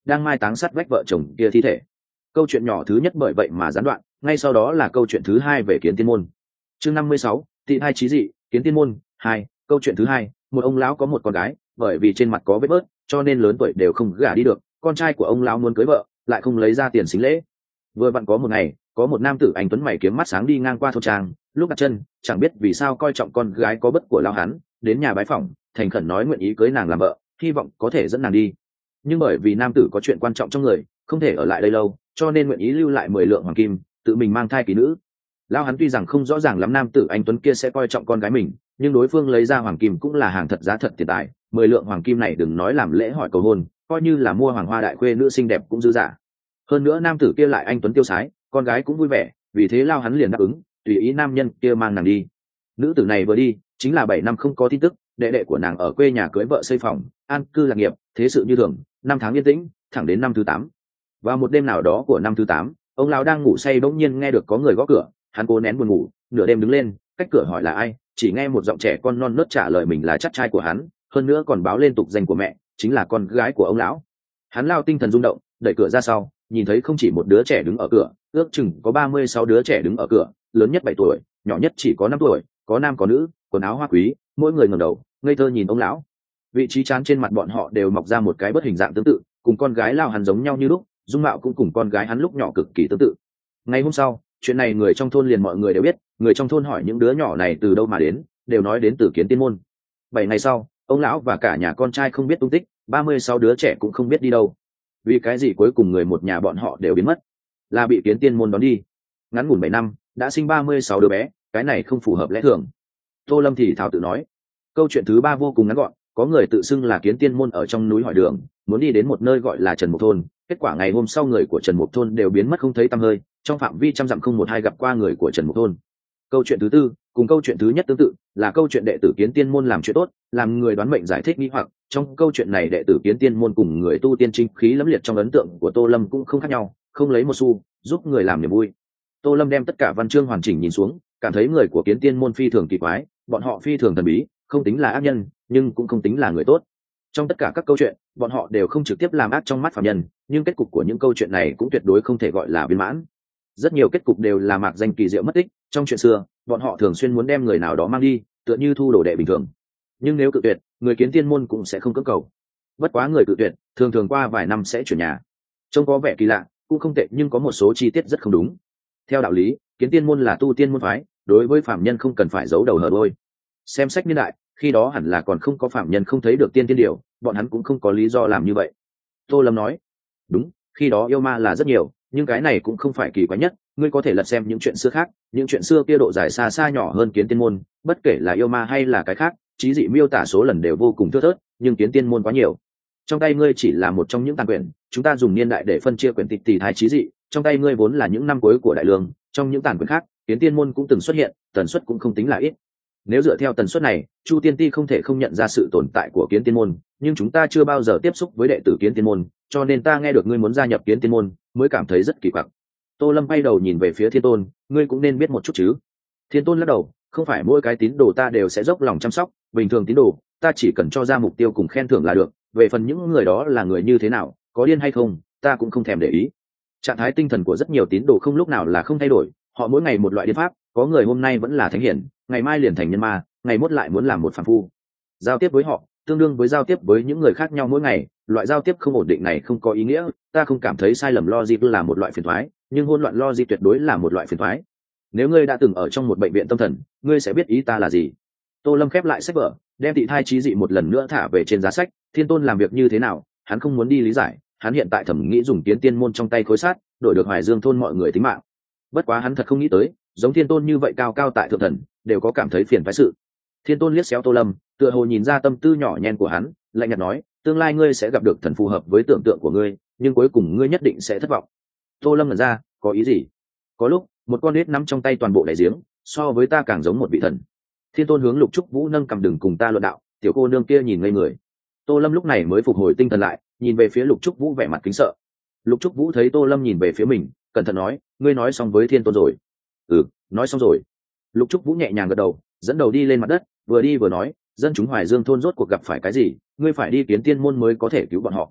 đang mai táng sắt vách vợ chồng kia thi thể. Câu chuyện nhỏ thứ nhất bởi vậy mà gián đoạn, ngay sau đó là câu chuyện thứ hai về Kiến Tiên môn. Chương năm mươi sáu, tị hai chí dị, Kiến Tiên môn hai. Câu chuyện thứ hai, một ông lão có một con gái, bởi vì trên mặt có vết bớt, cho nên lớn tuổi đều không gả đi được, con trai của ông lão muốn cưới vợ, lại không lấy ra tiền xính lễ. Vừa vặn có một ngày, có một nam tử anh tuấn mày kiếm mắt sáng đi ngang qua thôn trang, lúc đặt chân, chẳng biết vì sao coi trọng con gái có bất của lão hắn, đến nhà bái phỏng, thành khẩn nói nguyện ý cưới nàng làm vợ, hy vọng có thể dẫn nàng đi. Nhưng bởi vì nam tử có chuyện quan trọng trong người, không thể ở lại đây lâu, cho nên nguyện ý lưu lại mười lượng hoàng kim, tự mình mang thai kỳ nữ. Lão hắn tuy rằng không rõ ràng lắm nam tử anh tuấn kia sẽ coi trọng con gái mình, nhưng đối phương lấy ra hoàng kim cũng là hàng thật giá thật tiền tài, mười lượng hoàng kim này đừng nói làm lễ hỏi cầu hôn, coi như là mua hoàng hoa đại khuê nữ xinh đẹp cũng dư giả. Hơn nữa nam tử kia lại anh tuấn tiêu sái, con gái cũng vui vẻ, vì thế Lao hắn liền đáp ứng, tùy ý nam nhân kia mang nàng đi. Nữ tử này vừa đi, chính là bảy năm không có tin tức, đệ đệ của nàng ở quê nhà cưới vợ xây phòng, an cư lạc nghiệp, thế sự như thường, năm tháng yên tĩnh, thẳng đến năm thứ tám. Vào một đêm nào đó của năm thứ tám, ông lão đang ngủ say bỗng nhiên nghe được có người gõ cửa, hắn cố nén buồn ngủ, nửa đêm đứng lên, cách cửa hỏi là ai, chỉ nghe một giọng trẻ con non nớt trả lời mình là chắc trai của hắn, hơn nữa còn báo lên tục danh của mẹ, chính là con gái của ông lão. Hắn lao tinh thần rung động, đẩy cửa ra sau, nhìn thấy không chỉ một đứa trẻ đứng ở cửa, ước chừng có ba mươi sáu đứa trẻ đứng ở cửa, lớn nhất bảy tuổi, nhỏ nhất chỉ có năm tuổi, có nam có nữ, quần áo hoa quý, mỗi người ngẩng đầu, ngây thơ nhìn ông lão. Vị trí trán trên mặt bọn họ đều mọc ra một cái bất hình dạng tương tự, cùng con gái lao hắn giống nhau như lúc, dung mạo cũng cùng con gái hắn lúc nhỏ cực kỳ tương tự. Ngày hôm sau, chuyện này người trong thôn liền mọi người đều biết, người trong thôn hỏi những đứa nhỏ này từ đâu mà đến, đều nói đến từ Kiến Tiên môn. Bảy ngày sau, ông lão và cả nhà con trai không biết tung tích, ba mươi sáu đứa trẻ cũng không biết đi đâu. Vì cái gì cuối cùng người một nhà bọn họ đều biến mất? Là bị Kiến Tiên môn đón đi. Ngắn ngủn bảy năm, đã sinh ba mươi sáu đứa bé, cái này không phù hợp lẽ thường. Tô Lâm thì thảo tự nói. Câu chuyện thứ ba vô cùng ngắn gọn, có người tự xưng là Kiến Tiên môn ở trong núi hỏi đường, muốn đi đến một nơi gọi là Trần Mục thôn, kết quả ngày hôm sau người của Trần Mục thôn đều biến mất không thấy tăm hơi, trong phạm vi trăm dặm không một hai gặp qua người của Trần Mục thôn. Câu chuyện thứ tư, cùng câu chuyện thứ nhất tương tự, là câu chuyện đệ tử Kiến Tiên môn làm chuyện tốt, làm người đoán mệnh giải thích nghi hoặc, trong câu chuyện này đệ tử Kiến Tiên môn cùng người tu tiên chính khí lẫm liệt trong ấn tượng của Tô Lâm cũng không khác nhau, không lấy một xu, giúp người làm niềm vui. Tô Lâm đem tất cả văn chương hoàn chỉnh nhìn xuống, cảm thấy người của Kiến Tiên môn phi thường kỳ quái, bọn họ phi thường thần bí, không tính là ác nhân, nhưng cũng không tính là người tốt. Trong tất cả các câu chuyện, bọn họ đều không trực tiếp làm ác trong mắt phàm nhân, nhưng kết cục của những câu chuyện này cũng tuyệt đối không thể gọi là viên mãn. Rất nhiều kết cục đều là mạc danh kỳ diệu mất tích, trong chuyện xưa, bọn họ thường xuyên muốn đem người nào đó mang đi, tựa như thu đồ đệ bình thường. Nhưng nếu cự tuyệt, người Kiến Tiên môn cũng sẽ không cưỡng cầu. Bất quá người cự tuyệt, thường thường qua vài năm sẽ chuyển nhà. Trông có vẻ kỳ lạ, cũng không tệ, nhưng có một số chi tiết rất không đúng. Theo đạo lý, Kiến Tiên môn là tu tiên môn phái, đối với phạm nhân không cần phải giấu đầu hở đuôi. Xem sách niên đại, khi đó hẳn là còn không có phạm nhân không thấy được tiên tiên điều, bọn hắn cũng không có lý do làm như vậy. Tô Lâm nói, đúng, khi đó yêu ma là rất nhiều, nhưng cái này cũng không phải kỳ quái nhất, ngươi có thể lật xem những chuyện xưa khác, những chuyện xưa kia độ dài xa xa nhỏ hơn Kiến Tiên môn, bất kể là yêu ma hay là cái khác, chí dị miêu tả số lần đều vô cùng thưa thớt, nhưng Kiến Tiên môn quá nhiều. Trong tay ngươi chỉ là một trong những tàn quyển, chúng ta dùng niên đại để phân chia quyển tịch tỷ thái chí dị, trong tay ngươi vốn là những năm cuối của đại lương, trong những tàn quyển khác, Kiến Tiên môn cũng từng xuất hiện, tần suất cũng không tính là ít. Nếu dựa theo tần suất này, Chu Tiên Ti không thể không nhận ra sự tồn tại của Kiến Tiên môn, nhưng chúng ta chưa bao giờ tiếp xúc với đệ tử Kiến Tiên môn, cho nên ta nghe được ngươi muốn gia nhập Kiến Tiên môn, mới cảm thấy rất kỳ quặc. Tô Lâm bay đầu nhìn về phía Thiên Tôn, ngươi cũng nên biết một chút chứ. Thiên Tôn lắc đầu, không phải mỗi cái tín đồ ta đều sẽ dốc lòng chăm sóc, bình thường tín đồ, ta chỉ cần cho ra mục tiêu cùng khen thưởng là được, về phần những người đó là người như thế nào, có điên hay không, ta cũng không thèm để ý. Trạng thái tinh thần của rất nhiều tín đồ không lúc nào là không thay đổi, họ mỗi ngày một loại điên pháp, có người hôm nay vẫn là thánh hiển, ngày mai liền thành nhân ma, ngày mốt lại muốn làm một phàm phu. Giao tiếp với họ tương đương với giao tiếp với những người khác nhau mỗi ngày, loại giao tiếp không ổn định này không có ý nghĩa, ta không cảm thấy sai lầm logic là một loại phiền toái, nhưng hỗn loạn logic tuyệt đối là một loại phiền toái. Nếu ngươi đã từng ở trong một bệnh viện tâm thần, ngươi sẽ biết ý ta là gì. Tô Lâm khép lại sách vở, đem tị thai chí dị một lần nữa thả về trên giá sách. Thiên Tôn làm việc như thế nào, hắn không muốn đi lý giải, hắn hiện tại thẩm nghĩ dùng Kiến Tiên môn trong tay khối sát, đổi được Hoài Dương thôn mọi người tính mạng. Bất quá hắn thật không nghĩ tới, giống Thiên Tôn như vậy cao cao tại thượng thần, đều có cảm thấy phiền phái sự. Thiên Tôn liếc xéo Tô Lâm, tựa hồ nhìn ra tâm tư nhỏ nhen của hắn, lạnh nhạt nói, tương lai ngươi sẽ gặp được thần phù hợp với tưởng tượng của ngươi, nhưng cuối cùng ngươi nhất định sẽ thất vọng. Tô Lâm ngẩn ra, có ý gì? Có lúc, một con nết nắm trong tay toàn bộ đại giếng, so với ta càng giống một vị thần. Thiên Tôn hướng Lục Trúc Vũ nâng cầm đừng cùng ta luận đạo, tiểu cô nương kia nhìn ngây người. Tô Lâm lúc này mới phục hồi tinh thần lại, nhìn về phía Lục Trúc Vũ vẻ mặt kính sợ. Lục Trúc Vũ thấy Tô Lâm nhìn về phía mình, cẩn thận nói, ngươi nói xong với Thiên Tôn rồi? Ừ, nói xong rồi. Lục Trúc Vũ nhẹ nhàng gật đầu, dẫn đầu đi lên mặt đất, vừa đi vừa nói, dân chúng Hoài Dương thôn rốt cuộc gặp phải cái gì, ngươi phải đi Kiến Tiên môn mới có thể cứu bọn họ.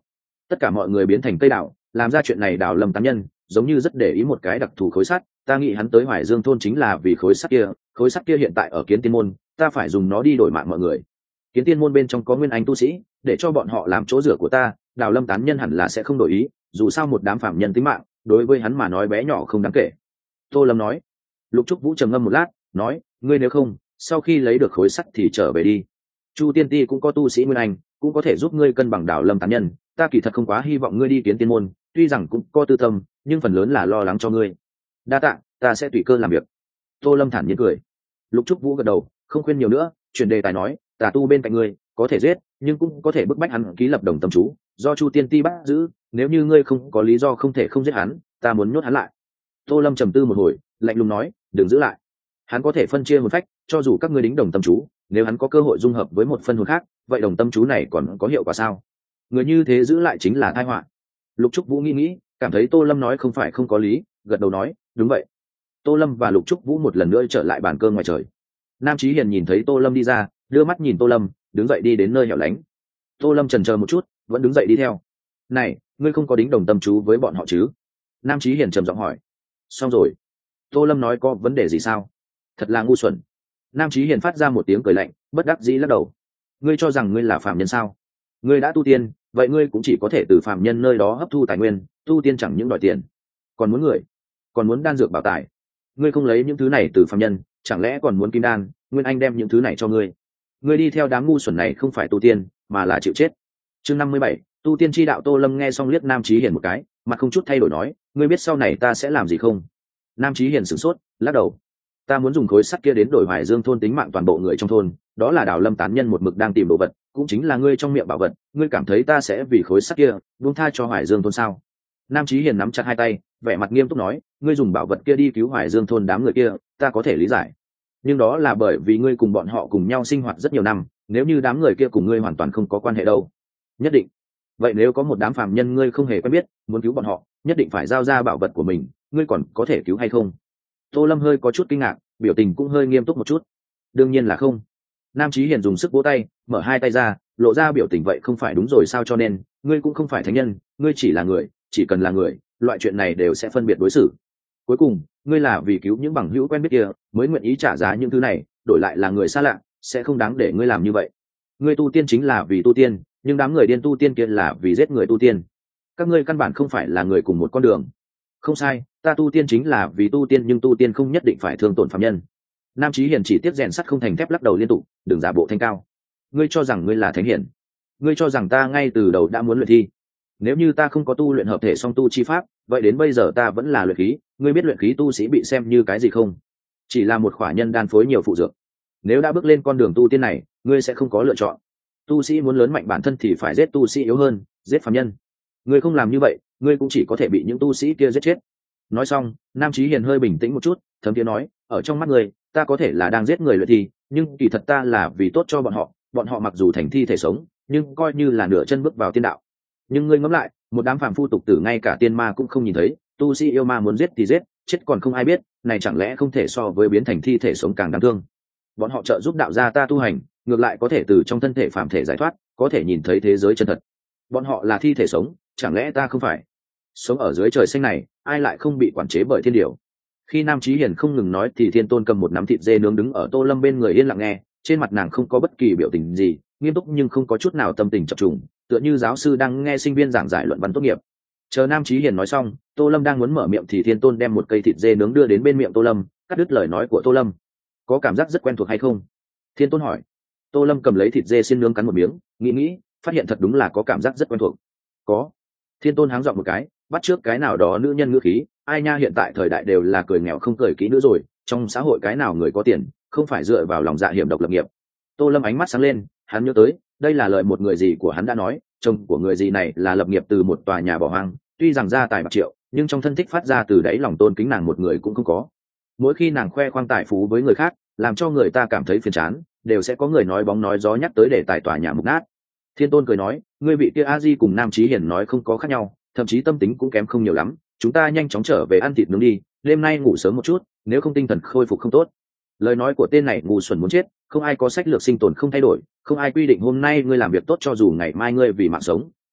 tất cả mọi người biến thành cây đào, làm ra chuyện này. Đào Lâm tán nhân giống như rất để ý một cái đặc thù khối sắt, ta nghĩ hắn tới Hoài Dương thôn chính là vì khối sắt kia. Khối sắt kia hiện tại ở Kiến Tiên môn, ta phải dùng nó đi đổi mạng mọi người. Kiến Tiên môn bên trong có nguyên anh tu sĩ, để cho bọn họ làm chỗ rửa của ta. Đào Lâm tán nhân hẳn là sẽ không đổi ý, dù sao một đám phạm nhân tính mạng đối với hắn mà nói bé nhỏ không đáng kể. Tô Lâm nói. Lục Trúc Vũ trầm ngâm một lát, nói, ngươi nếu không, sau khi lấy được khối sắt thì trở về đi. Chu Tiên Ti cũng có tu sĩ nguyên anh, cũng có thể giúp ngươi cân bằng Đào Lâm tán nhân. Ta kỳ thật không quá hy vọng ngươi đi Kiến Tiên môn, tuy rằng cũng có tư tâm, nhưng phần lớn là lo lắng cho ngươi. Đa tạ, ta sẽ tùy cơ làm việc. Tô Lâm thản nhiên cười. Lục Trúc Vũ gật đầu, không khuyên nhiều nữa, chuyển đề tài nói, tà tu bên cạnh ngươi có thể giết, nhưng cũng có thể bức bách hắn ký lập đồng tâm chú, do Chu Tiên Ti bắt giữ. Nếu như ngươi không có lý do không thể không giết hắn, ta muốn nhốt hắn lại. Tô Lâm trầm tư một hồi, lạnh lùng nói, đừng giữ lại. Hắn có thể phân chia hồn phách, cho dù các ngươi đính đồng tâm chú, nếu hắn có cơ hội dung hợp với một phân hồn khác, vậy đồng tâm chú này còn có hiệu quả sao? Người như thế giữ lại chính là tai họa. Lục Trúc Vũ nghĩ nghĩ, cảm thấy Tô Lâm nói không phải không có lý, gật đầu nói, đúng vậy. Tô Lâm và Lục Trúc Vũ một lần nữa trở lại bàn cơm ngoài trời. Nam Chí Hiền nhìn thấy Tô Lâm đi ra, đưa mắt nhìn Tô Lâm, đứng dậy đi đến nơi hẻo lánh. Tô Lâm chần chờ một chút, vẫn đứng dậy đi theo. Này, ngươi không có đính đồng tâm chú với bọn họ chứ? Nam Chí Hiền trầm giọng hỏi. Xong rồi. Tô Lâm nói, có vấn đề gì sao? Thật là ngu xuẩn. Nam Chí Hiền phát ra một tiếng cười lạnh, bất đắc dĩ lắc đầu. Ngươi cho rằng ngươi là phàm nhân sao? Ngươi đã tu tiên, vậy ngươi cũng chỉ có thể từ phàm nhân nơi đó hấp thu tài nguyên, tu tiên chẳng những đòi tiền, còn muốn người, còn muốn đan dược bảo tài. Ngươi không lấy những thứ này từ phàm nhân, chẳng lẽ còn muốn kim đan, nguyên anh đem những thứ này cho ngươi? Ngươi đi theo đám ngu xuẩn này không phải tu tiên, mà là chịu chết. Chương năm mươi bảy, tu tiên chi đạo. Tô Lâm nghe xong liếc Nam Chí Hiền một cái, mặt không chút thay đổi nói, ngươi biết sau này ta sẽ làm gì không? Nam Chí Hiền sửng sốt, lắc đầu. Ta muốn dùng khối sắt kia đến đổi Hoài Dương thôn tính mạng toàn bộ người trong thôn, đó là Đào Lâm tán nhân một mực đang tìm đồ vật, cũng chính là ngươi trong miệng bảo vật. Ngươi cảm thấy ta sẽ vì khối sắt kia buông tha cho Hoài Dương thôn sao? Nam Chí Hiền nắm chặt hai tay, vẻ mặt nghiêm túc nói, ngươi dùng bảo vật kia đi cứu Hoài Dương thôn đám người kia, ta có thể lý giải, nhưng đó là bởi vì ngươi cùng bọn họ cùng nhau sinh hoạt rất nhiều năm, nếu như đám người kia cùng ngươi hoàn toàn không có quan hệ đâu. Nhất định. Vậy nếu có một đám phàm nhân ngươi không hề quen biết, muốn cứu bọn họ, nhất định phải giao ra bảo vật của mình, ngươi còn có thể cứu hay không? Tô Lâm hơi có chút kinh ngạc, biểu tình cũng hơi nghiêm túc một chút. Đương nhiên là không. Nam Chí Hiền dùng sức vỗ tay, mở hai tay ra, lộ ra biểu tình vậy không phải đúng rồi sao? Cho nên ngươi cũng không phải thánh nhân, ngươi chỉ là người, chỉ cần là người, loại chuyện này đều sẽ phân biệt đối xử. Cuối cùng, ngươi là vì cứu những bằng hữu quen biết kia mới nguyện ý trả giá những thứ này, đổi lại là người xa lạ sẽ không đáng để ngươi làm như vậy. Ngươi tu tiên chính là vì tu tiên, nhưng đám người điên tu tiên kia là vì giết người tu tiên. Các ngươi căn bản không phải là người cùng một con đường. Không sai, ta tu tiên chính là vì tu tiên, nhưng tu tiên không nhất định phải thương tổn phạm nhân. Nam Chí Hiền chỉ tiếp rèn sắt không thành thép, lắc đầu liên tục, đừng giả bộ thanh cao. Ngươi cho rằng ngươi là thánh hiển? Ngươi cho rằng ta ngay từ đầu đã muốn luyện thi? Nếu như ta không có tu luyện hợp thể song tu chi pháp, vậy đến bây giờ ta vẫn là luyện khí. Ngươi biết luyện khí tu sĩ bị xem như cái gì không? Chỉ là một khỏa nhân đan phối nhiều phụ dược. Nếu đã bước lên con đường tu tiên này, ngươi sẽ không có lựa chọn. Tu sĩ muốn lớn mạnh bản thân thì phải giết tu sĩ yếu hơn, giết phàm nhân. Ngươi không làm như vậy, ngươi cũng chỉ có thể bị những tu sĩ kia giết chết. Nói xong, Nam Chí Hiền hơi bình tĩnh một chút, thấm tiếng nói, ở trong mắt ngươi, ta có thể là đang giết người luyện thi, nhưng kỳ thật ta là vì tốt cho bọn họ. Bọn họ mặc dù thành thi thể sống, nhưng coi như là nửa chân bước vào tiên đạo. Nhưng ngươi ngẫm lại, một đám phàm phu tục tử ngay cả tiên ma cũng không nhìn thấy, tu sĩ yêu ma muốn giết thì giết, chết còn không ai biết, này chẳng lẽ không thể so với biến thành thi thể sống càng đáng thương? Bọn họ trợ giúp đạo gia ta tu hành, ngược lại có thể từ trong thân thể phàm thể giải thoát, có thể nhìn thấy thế giới chân thật. Bọn họ là thi thể sống, chẳng lẽ ta không phải? Sống ở dưới trời xanh này, ai lại không bị quản chế bởi thiên điều? Khi Nam Chí Hiền không ngừng nói thì Thiên Tôn cầm một nắm thịt dê nướng đứng ở Tô Lâm bên người yên lặng nghe, trên mặt nàng không có bất kỳ biểu tình gì, nghiêm túc nhưng không có chút nào tâm tình chập trùng, tựa như giáo sư đang nghe sinh viên giảng giải luận văn tốt nghiệp. Chờ Nam Chí Hiền nói xong, Tô Lâm đang muốn mở miệng thì Thiên Tôn đem một cây thịt dê nướng đưa đến bên miệng Tô Lâm, cắt đứt lời nói của Tô Lâm. Có cảm giác rất quen thuộc hay không? Thiên Tôn hỏi. Tô Lâm cầm lấy thịt dê xiên nướng cắn một miếng, nghĩ nghĩ, phát hiện thật đúng là có cảm giác rất quen thuộc. Có. Thiên Tôn háng giọng một cái, bắt trước cái nào đó nữ nhân ngữ khí, ai nha, hiện tại thời đại đều là cười nghèo không cười kỹ nữa rồi, trong xã hội cái nào người có tiền không phải dựa vào lòng dạ hiểm độc lập nghiệp. Tô Lâm ánh mắt sáng lên, hắn nhớ tới, đây là lời một người gì của hắn đã nói, chồng của người gì này là lập nghiệp từ một tòa nhà bỏ hoang, tuy rằng gia tài bạc triệu, nhưng trong thân thích phát ra từ đáy lòng tôn kính nàng một người cũng không có. Mỗi khi nàng khoe khoang tài phú với người khác, làm cho người ta cảm thấy phiền chán, đều sẽ có người nói bóng nói gió nhắc tới để tài tòa nhà mục nát. Thiên Tôn cười nói, ngươi vị kia A Di cùng Nam Chí Hiền nói không có khác nhau, thậm chí tâm tính cũng kém không nhiều lắm, chúng ta nhanh chóng trở về ăn thịt nướng đi, đêm nay ngủ sớm một chút, nếu không tinh thần khôi phục không tốt. Lời nói của tên này ngu xuẩn muốn chết, không ai có sách lược sinh tồn không thay đổi, không ai quy định hôm nay ngươi làm việc tốt cho dù ngày mai ngươi vì mạng sống,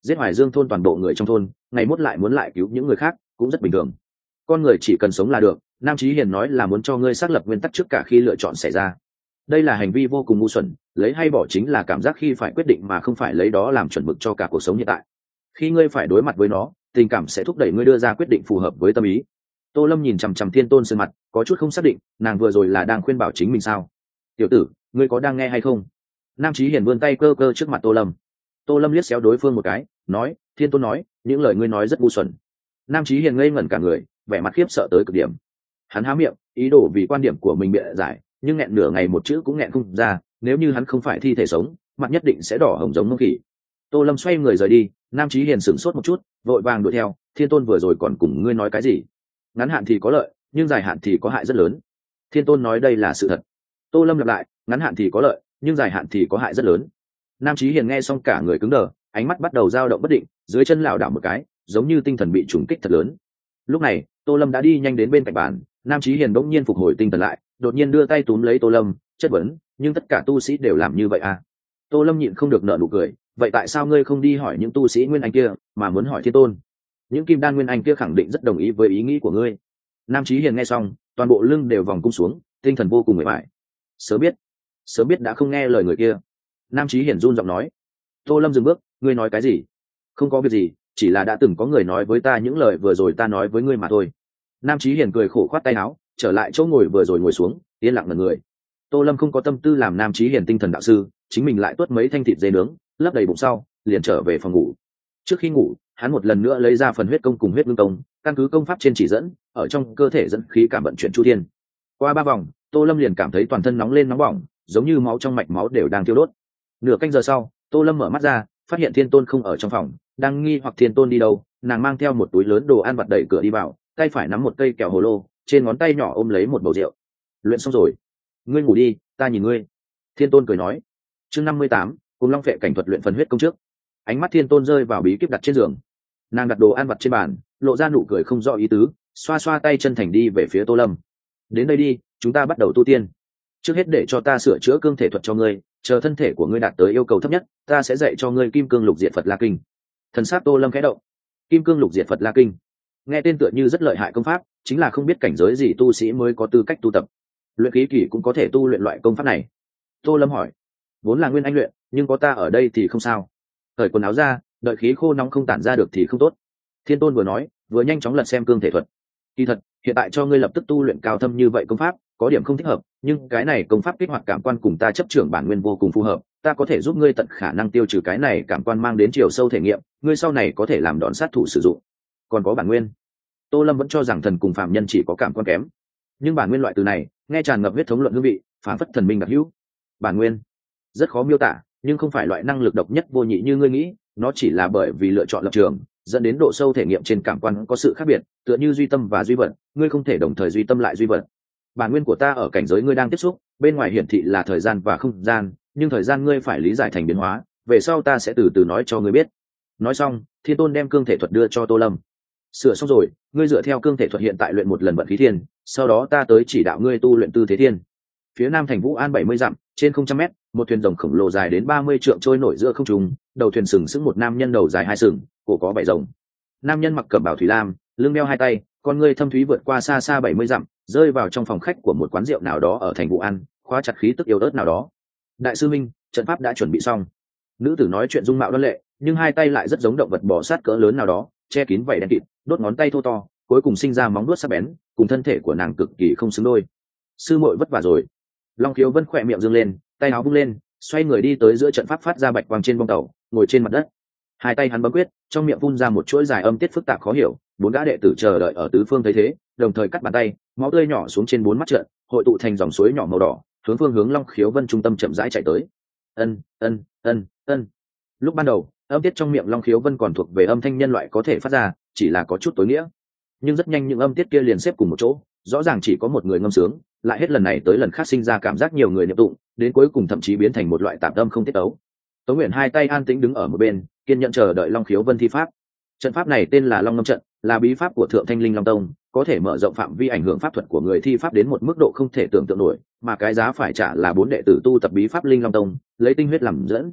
giết Hoài Dương thôn toàn bộ người trong thôn, ngày mốt lại muốn lại cứu những người khác cũng rất bình thường. Con người chỉ cần sống là được. Nam Chí Hiền nói là muốn cho ngươi xác lập nguyên tắc trước cả khi lựa chọn xảy ra. Đây là hành vi vô cùng ngu xuẩn, lấy hay bỏ chính là cảm giác khi phải quyết định mà không phải lấy đó làm chuẩn mực cho cả cuộc sống hiện tại. Khi ngươi phải đối mặt với nó, tình cảm sẽ thúc đẩy ngươi đưa ra quyết định phù hợp với tâm ý. Tô Lâm nhìn chằm chằm Thiên Tôn sơn mặt, có chút không xác định, nàng vừa rồi là đang khuyên bảo chính mình sao? Tiểu tử, ngươi có đang nghe hay không? Nam Chí Hiền vươn tay cơ cơ trước mặt Tô Lâm. Tô Lâm liếc xéo đối phương một cái, nói: Thiên Tôn nói, những lời ngươi nói rất ngu xuẩn. Nam Chí Hiền ngây ngẩn cả người, vẻ mặt khiếp sợ tới cực điểm. Hắn há miệng, ý đồ vì quan điểm của mình bịa giải, nhưng nghẹn nửa ngày một chữ cũng nghẹn không ra. Nếu như hắn không phải thi thể sống, mặt nhất định sẽ đỏ hồng giống mông khỉ. Tô Lâm xoay người rời đi. Nam Chí Hiền sửng sốt một chút, vội vàng đuổi theo. Thiên Tôn vừa rồi còn cùng ngươi nói cái gì? Ngắn hạn thì có lợi, nhưng dài hạn thì có hại rất lớn. Thiên Tôn nói đây là sự thật. Tô Lâm lặp lại: ngắn hạn thì có lợi, nhưng dài hạn thì có hại rất lớn. Nam Chí Hiền nghe xong cả người cứng đờ, ánh mắt bắt đầu dao động bất định, dưới chân lảo đảo một cái, giống như tinh thần bị trùng kích thật lớn. Lúc này Tô Lâm đã đi nhanh đến bên cạnh bàn. Nam Chí Hiền bỗng nhiên phục hồi tinh thần lại, đột nhiên đưa tay túm lấy Tô Lâm, chất vấn: nhưng tất cả tu sĩ đều làm như vậy à? Tô Lâm nhịn không được nở nụ cười: vậy tại sao ngươi không đi hỏi những tu sĩ nguyên anh kia mà muốn hỏi Thiên Tôn? Những kim đan nguyên anh kia khẳng định rất đồng ý với ý nghĩ của ngươi. Nam Chí Hiền nghe xong, toàn bộ lưng đều vòng cung xuống, tinh thần vô cùng mệt mỏi. Sớm biết sớm biết đã không nghe lời người kia. Nam Chí Hiền run giọng nói. Tô Lâm dừng bước: ngươi nói cái gì? Không có việc gì, chỉ là đã từng có người nói với ta những lời vừa rồi ta nói với ngươi mà thôi. Nam Chí Hiền cười khổ khoát tay áo, trở lại chỗ ngồi vừa rồi ngồi xuống, yên lặng ngẩn người. Tô Lâm không có tâm tư làm Nam Chí Hiền tinh thần đạo sư, chính mình lại tuốt mấy thanh thịt dê nướng, lấp đầy bụng sau, liền trở về phòng ngủ. Trước khi ngủ, hắn một lần nữa lấy ra phần huyết công cùng huyết ngưng công, căn cứ công pháp trên chỉ dẫn, ở trong cơ thể dẫn khí cảm vận chuyển chu thiên. Qua ba vòng, Tô Lâm liền cảm thấy toàn thân nóng lên nóng bỏng, giống như máu trong mạch máu đều đang thiêu đốt. Nửa canh giờ sau, Tô Lâm mở mắt ra, phát hiện Thiên Tôn không ở trong phòng, đang nghi hoặc Thiên Tôn đi đâu. Nàng mang theo một túi lớn đồ ăn vặt đẩy cửa đi vào, tay phải nắm một cây kẹo hồ lô, trên ngón tay nhỏ ôm lấy một bầu rượu. Luyện xong rồi, ngươi ngủ đi, ta nhìn ngươi. Thiên Tôn cười nói. Chương năm mươi tám, cùng long phệ cảnh thuật luyện phần huyết công trước. Ánh mắt Thiên Tôn rơi vào bí kíp đặt trên giường. Nàng đặt đồ ăn vặt trên bàn, lộ ra nụ cười không rõ ý tứ, xoa xoa tay chân thành đi về phía Tô Lâm. Đến đây đi, chúng ta bắt đầu tu tiên. Trước hết để cho ta sửa chữa cương thể thuật cho ngươi, chờ thân thể của ngươi đạt tới yêu cầu thấp nhất, ta sẽ dạy cho ngươi kim cương lục diệt Phật La Kinh. Thần sát Tô Lâm khẽ động. Kim cương lục diệt Phật La Kinh, nghe tên tựa như rất lợi hại công pháp, chính là không biết cảnh giới gì tu sĩ mới có tư cách tu tập. Luyện khí kỳ cũng có thể tu luyện loại công pháp này? Tô Lâm hỏi. Vốn là nguyên anh luyện, nhưng có ta ở đây thì không sao. Cởi quần áo ra, đợi khí khô nóng không tản ra được thì không tốt. Thiên Tôn vừa nói, vừa nhanh chóng lật xem cương thể thuật. Kỳ thật, hiện tại cho ngươi lập tức tu luyện cao thâm như vậy công pháp, có điểm không thích hợp, nhưng cái này công pháp kích hoạt cảm quan cùng ta chấp trưởng bản nguyên vô cùng phù hợp, ta có thể giúp ngươi tận khả năng tiêu trừ cái này cảm quan mang đến chiều sâu thể nghiệm, ngươi sau này có thể làm đòn sát thủ sử dụng. Còn có bản nguyên. Tô Lâm vẫn cho rằng thần cùng phạm nhân chỉ có cảm quan kém, nhưng bản nguyên loại từ này nghe tràn ngập huyết thống luận hương vị, phản phất thần minh đặc hữu. Bản nguyên rất khó miêu tả, nhưng không phải loại năng lực độc nhất vô nhị như ngươi nghĩ, nó chỉ là bởi vì lựa chọn lập trường dẫn đến độ sâu thể nghiệm trên cảm quan có sự khác biệt, tựa như duy tâm và duy vật, ngươi không thể đồng thời duy tâm lại duy vật. Bản nguyên của ta ở cảnh giới ngươi đang tiếp xúc, bên ngoài hiển thị là thời gian và không gian, nhưng thời gian ngươi phải lý giải thành biến hóa, về sau ta sẽ từ từ nói cho ngươi biết. Nói xong, Thiên Tôn đem cương thể thuật đưa cho Tô Lâm. Sửa xong rồi, ngươi dựa theo cương thể thuật hiện tại luyện một lần vận khí thiên, sau đó ta tới chỉ đạo ngươi tu luyện tư thế thiên. Phía nam thành Vũ An bảy mươi dặm, trên không trăm mét, một thuyền rồng khổng lồ dài đến ba mươi trượng trôi nổi giữa không trung, đầu thuyền sừng sững một nam nhân đầu dài hai sừng, cổ có bảy rồng. Nam nhân mặc cẩm bào thủy lam, lưng đeo hai tay, con ngươi thâm thúy vượt qua xa xa bảy mươi dặm, rơi vào trong phòng khách của một quán rượu nào đó ở thành Vũ An, khóa chặt khí tức yếu ớt nào đó. Đại sư minh, trận pháp đã chuẩn bị xong. Nữ tử nói chuyện dung mạo đoan lệ, nhưng hai tay lại rất giống động vật bò sát cỡ lớn nào đó, che kín vảy đen kịt, đốt ngón tay thô to, cuối cùng sinh ra móng vuốt sắc bén, cùng thân thể của nàng cực kỳ không xứng đôi. Sư muội vất vả rồi. Long Khiếu Vân khỏe miệng dương lên, tay áo vung lên, xoay người đi tới giữa trận pháp phát ra bạch quang trên bong tàu, ngồi trên mặt đất. Hai tay hắn bấm quyết, trong miệng phun ra một chuỗi dài âm tiết phức tạp khó hiểu. Bốn gã đệ tử chờ đợi ở tứ phương thấy thế, đồng thời cắt bàn tay, máu tươi nhỏ xuống trên bốn mắt trận, hội tụ thành dòng suối nhỏ màu đỏ, hướng phương hướng Long Khiếu Vân trung tâm chậm rãi chạy tới. Ân, ân, ân, ân. Lúc ban đầu, âm tiết trong miệng Long Khiếu Vân còn thuộc về âm thanh nhân loại có thể phát ra, chỉ là có chút tối nghĩa. Nhưng rất nhanh những âm tiết kia liền xếp cùng một chỗ, rõ ràng chỉ có một người ngâm sướng, lại hết lần này tới lần khác sinh ra cảm giác nhiều người niệm tụng, đến cuối cùng thậm chí biến thành một loại tạp âm không tiết tấu. Tống Nguyện hai tay an tĩnh đứng ở một bên, kiên nhẫn chờ đợi Long Khiếu Vân thi pháp. Trận pháp này tên là Long Ngâm trận, là bí pháp của Thượng Thanh Linh Long Tông, có thể mở rộng phạm vi ảnh hưởng pháp thuật của người thi pháp đến một mức độ không thể tưởng tượng nổi, mà cái giá phải trả là bốn đệ tử tu tập bí pháp Linh Long Tông, lấy tinh huyết làm dẫn.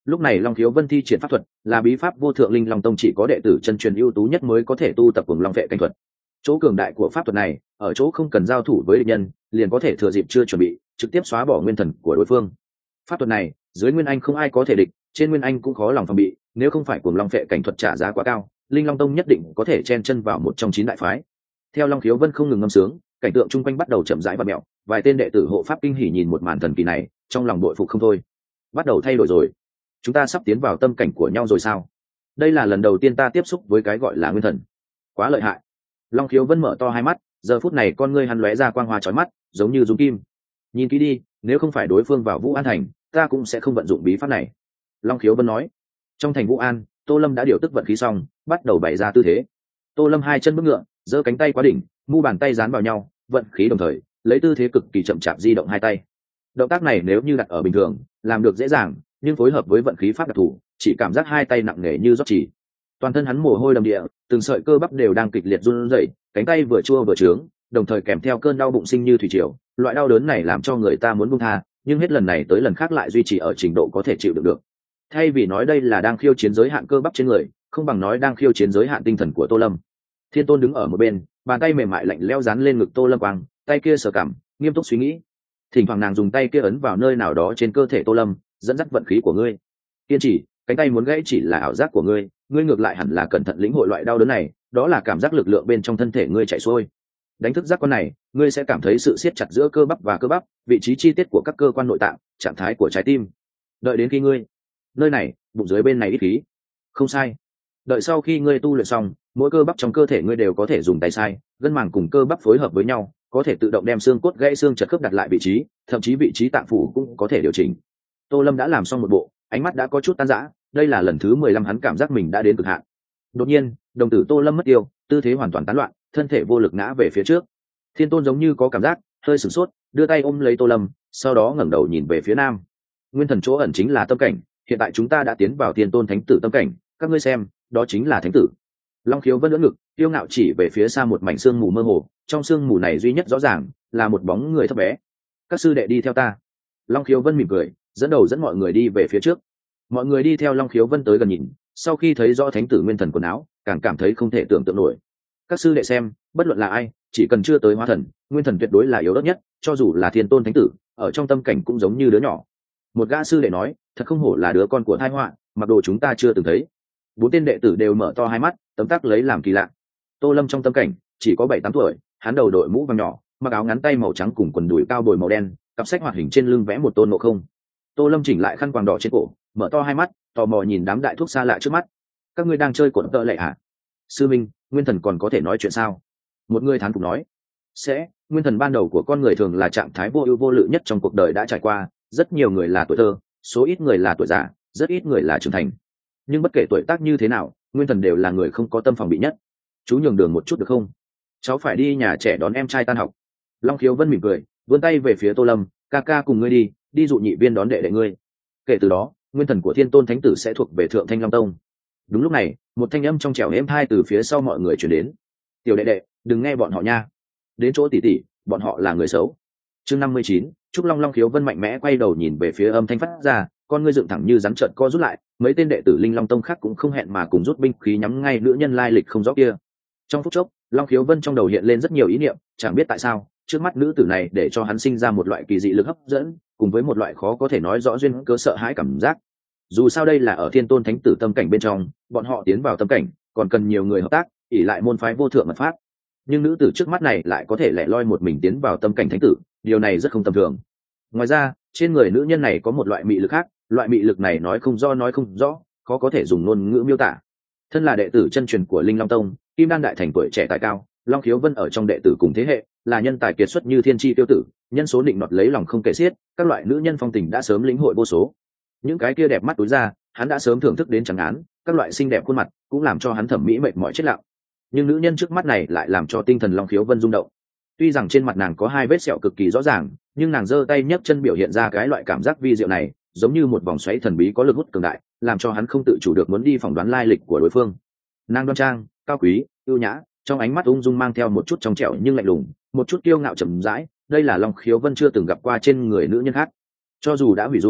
lúc này Long Khiếu Vân thi triển pháp thuật là bí pháp vô thượng linh long tông chỉ có đệ tử chân truyền ưu tú nhất mới có thể tu tập cùng long vệ canh thuật. Chỗ cường đại của pháp thuật này ở chỗ không cần giao thủ với địch nhân liền có thể thừa dịp chưa chuẩn bị trực tiếp xóa bỏ nguyên thần của đối phương. Pháp thuật này dưới nguyên anh không ai có thể địch, trên nguyên anh cũng khó lòng phòng bị, nếu không phải cùng long vệ cảnh thuật trả giá quá cao, linh long tông nhất định có thể chen chân vào một trong chín đại phái. Theo Long Khiếu Vân không ngừng ngâm sướng, cảnh tượng chung quanh bắt đầu chậm rãi và mẹo, vài tên đệ tử hộ pháp kinh hỉ nhìn một màn thần kỳ này, trong lòng bội phục không thôi. Bắt đầu thay đổi rồi, chúng ta sắp tiến vào tâm cảnh của nhau rồi sao? Đây là lần đầu tiên ta tiếp xúc với cái gọi là nguyên thần, quá lợi hại. Long Khiếu Vân mở to hai mắt, giờ phút này con ngươi hắn lóe ra quang hoa chói mắt, giống như dung kim. Nhìn kỹ đi, nếu không phải đối phương vào Vũ An thành, ta cũng sẽ không vận dụng bí pháp này. Long Khiếu Vân nói. Trong thành Vũ An, Tô Lâm đã điều tức vận khí xong, bắt đầu bày ra tư thế. Tô Lâm hai chân bước ngựa, giơ cánh tay quá đỉnh, mu bàn tay dán vào nhau, vận khí đồng thời, lấy tư thế cực kỳ chậm chạp di động hai tay. Động tác này nếu như đặt ở bình thường, làm được dễ dàng, nhưng phối hợp với vận khí pháp đặc thù, chỉ cảm giác hai tay nặng nề như rót chỉ. Toàn thân hắn mồ hôi đầm địa, từng sợi cơ bắp đều đang kịch liệt run rẩy, cánh tay vừa chua vừa trướng, đồng thời kèm theo cơn đau bụng sinh như thủy triều. Loại đau đớn này làm cho người ta muốn buông tha, nhưng hết lần này tới lần khác lại duy trì ở trình độ có thể chịu đựng được. Thay vì nói đây là đang khiêu chiến giới hạn cơ bắp trên người, không bằng nói đang khiêu chiến giới hạn tinh thần của Tô Lâm. Thiên Tôn đứng ở một bên, bàn tay mềm mại lạnh lẽo dán lên ngực Tô Lâm quang, tay kia sờ cằm, nghiêm túc suy nghĩ. Thỉnh thoảng nàng dùng tay kia ấn vào nơi nào đó trên cơ thể Tô Lâm, dẫn dắt vận khí của ngươi. Kiên trì, cánh tay muốn gãy chỉ là ảo giác của ngươi, ngươi ngược lại hẳn là cẩn thận lĩnh hội loại đau đớn này, đó là cảm giác lực lượng bên trong thân thể ngươi chạy xuôi. Đánh thức giác quan này, ngươi sẽ cảm thấy sự siết chặt giữa cơ bắp và cơ bắp, vị trí chi tiết của các cơ quan nội tạng, trạng thái của trái tim. Đợi đến khi ngươi, nơi này, bụng dưới bên này ít khí. Không sai. Đợi sau khi ngươi tu luyện xong, mỗi cơ bắp trong cơ thể ngươi đều có thể dùng tay sai, gân màng cùng cơ bắp phối hợp với nhau, có thể tự động đem xương cốt gãy xương chật khớp đặt lại vị trí, thậm chí vị trí tạng phủ cũng có thể điều chỉnh. Tô Lâm đã làm xong một bộ, ánh mắt đã có chút tan rã, đây là lần thứ mười lăm hắn cảm giác mình đã đến cực hạn. Đột nhiên, đồng tử Tô Lâm mất tiêu, tư thế hoàn toàn tán loạn, thân thể vô lực ngã về phía trước. Thiên Tôn giống như có cảm giác, hơi sửng sốt, đưa tay ôm lấy Tô Lâm, sau đó ngẩng đầu nhìn về phía nam. Nguyên thần chỗ ẩn chính là tâm cảnh, hiện tại chúng ta đã tiến vào Thiên Tôn thánh tử tâm cảnh, các ngươi xem, đó chính là thánh tử. Long Khiếu Vân ưỡn ngực, kiêu ngạo chỉ về phía xa một mảnh sương mù mơ hồ, trong sương mù này duy nhất rõ ràng là một bóng người thấp bé. Các sư đệ đi theo ta. Long Khiếu Vân mỉm cười, dẫn đầu dẫn mọi người đi về phía trước. Mọi người đi theo Long Khiếu Vân tới gần nhìn, sau khi thấy rõ thánh tử nguyên thần quần áo, càng cảm thấy không thể tưởng tượng nổi. Các sư đệ xem, bất luận là ai, chỉ cần chưa tới hóa thần, nguyên thần tuyệt đối là yếu ớt nhất, cho dù là Thiên Tôn thánh tử, ở trong tâm cảnh cũng giống như đứa nhỏ. Một gã sư đệ nói, thật không hổ là đứa con của tai họa, mặc đồ chúng ta chưa từng thấy. Bốn tên đệ tử đều mở to hai mắt, tấm tắc lấy làm kỳ lạ. Tô Lâm trong tâm cảnh chỉ có bảy tám tuổi, hắn đầu đội mũ vàng nhỏ, mặc áo ngắn tay màu trắng cùng quần đùi cao bồi màu đen, cặp sách hoạt hình trên lưng vẽ một tôn ngộ không. Tô Lâm chỉnh lại khăn quàng đỏ trên cổ, mở to hai mắt, tò mò nhìn đám đại thuốc xa lạ trước mắt. Các ngươi đang chơi cuộn tợ lệ hả? Sư minh, nguyên thần còn có thể nói chuyện sao? Một người thán phục nói. Sẽ, nguyên thần ban đầu của con người thường là trạng thái vô ưu vô lự nhất trong cuộc đời đã trải qua, rất nhiều người là tuổi thơ, số ít người là tuổi già, rất ít người là trưởng thành. Nhưng bất kể tuổi tác như thế nào, nguyên thần đều là người không có tâm phòng bị nhất. Chú nhường đường một chút được không? Cháu phải đi nhà trẻ đón em trai tan học. Long Khiếu Vân mỉm cười, vươn tay về phía Tô Lâm, ca ca cùng ngươi đi, đi dụ nhị viên đón đệ đệ ngươi. Kể từ đó, nguyên thần của Thiên Tôn thánh tử sẽ thuộc về Thượng Thanh Long Tông. Đúng lúc này, một thanh âm trong trẻo êm tai từ phía sau mọi người truyền đến. Tiểu đệ đệ, đừng nghe bọn họ nha. Đến chỗ tỷ tỷ, bọn họ là người xấu. Chương năm mươi chín, Trúc Long Long Khiếu Vân mạnh mẽ quay đầu nhìn về phía âm thanh phát ra, con ngươi dựng thẳng như rắn trợn co rút lại, mấy tên đệ tử Linh Long Tông khác cũng không hẹn mà cùng rút binh khí nhắm ngay nữ nhân lai lịch không rõ kia. Trong phút chốc, Long Khiếu Vân trong đầu hiện lên rất nhiều ý niệm, chẳng biết tại sao, trước mắt nữ tử này để cho hắn sinh ra một loại kỳ dị lực hấp dẫn, cùng với một loại khó có thể nói rõ duyên cớ sợ hãi cảm giác. Dù sao đây là ở Thiên Tôn thánh tử tâm cảnh bên trong, bọn họ tiến vào tâm cảnh, còn cần nhiều người hợp tác, ỷ lại môn phái vô thượng mật pháp. Nhưng nữ tử trước mắt này lại có thể lẻ loi một mình tiến vào tâm cảnh thánh tử, điều này rất không tầm thường. Ngoài ra, trên người nữ nhân này có một loại mị lực khác, loại mị lực này nói không do nói không rõ, khó có thể dùng ngôn ngữ miêu tả. Thân là đệ tử chân truyền của Linh Long Tông, Kim Đan đại thành tuổi trẻ tài cao, Long Khiếu Vân ở trong đệ tử cùng thế hệ, là nhân tài kiệt xuất như thiên chi tiêu tử, nhân số định nọt lấy lòng không kể xiết, các loại nữ nhân phong tình đã sớm lĩnh hội vô số. Những cái kia đẹp mắt túi ra, hắn đã sớm thưởng thức đến chẳng án, các loại xinh đẹp khuôn mặt cũng làm cho hắn thẩm mỹ mệt mỏi chết lặng. Nhưng nữ nhân trước mắt này lại làm cho tinh thần Long Khiếu Vân rung động. Tuy rằng trên mặt nàng có hai vết sẹo cực kỳ rõ ràng, nhưng nàng giơ tay nhấc chân biểu hiện ra cái loại cảm giác vi diệu này, giống như một vòng xoáy thần bí có lực hút cường đại, làm cho hắn không tự chủ được muốn đi phỏng đoán lai lịch của đối phương. Nàng đoan trang, cao quý, ưu nhã, trong ánh mắt ung dung mang theo một chút trong trẻo nhưng lạnh lùng, một chút kiêu ngạo chậm rãi, đây là Long Khiếu Vân chưa từng gặp qua trên người nữ nhân khác. Cho dù đã hủy dung,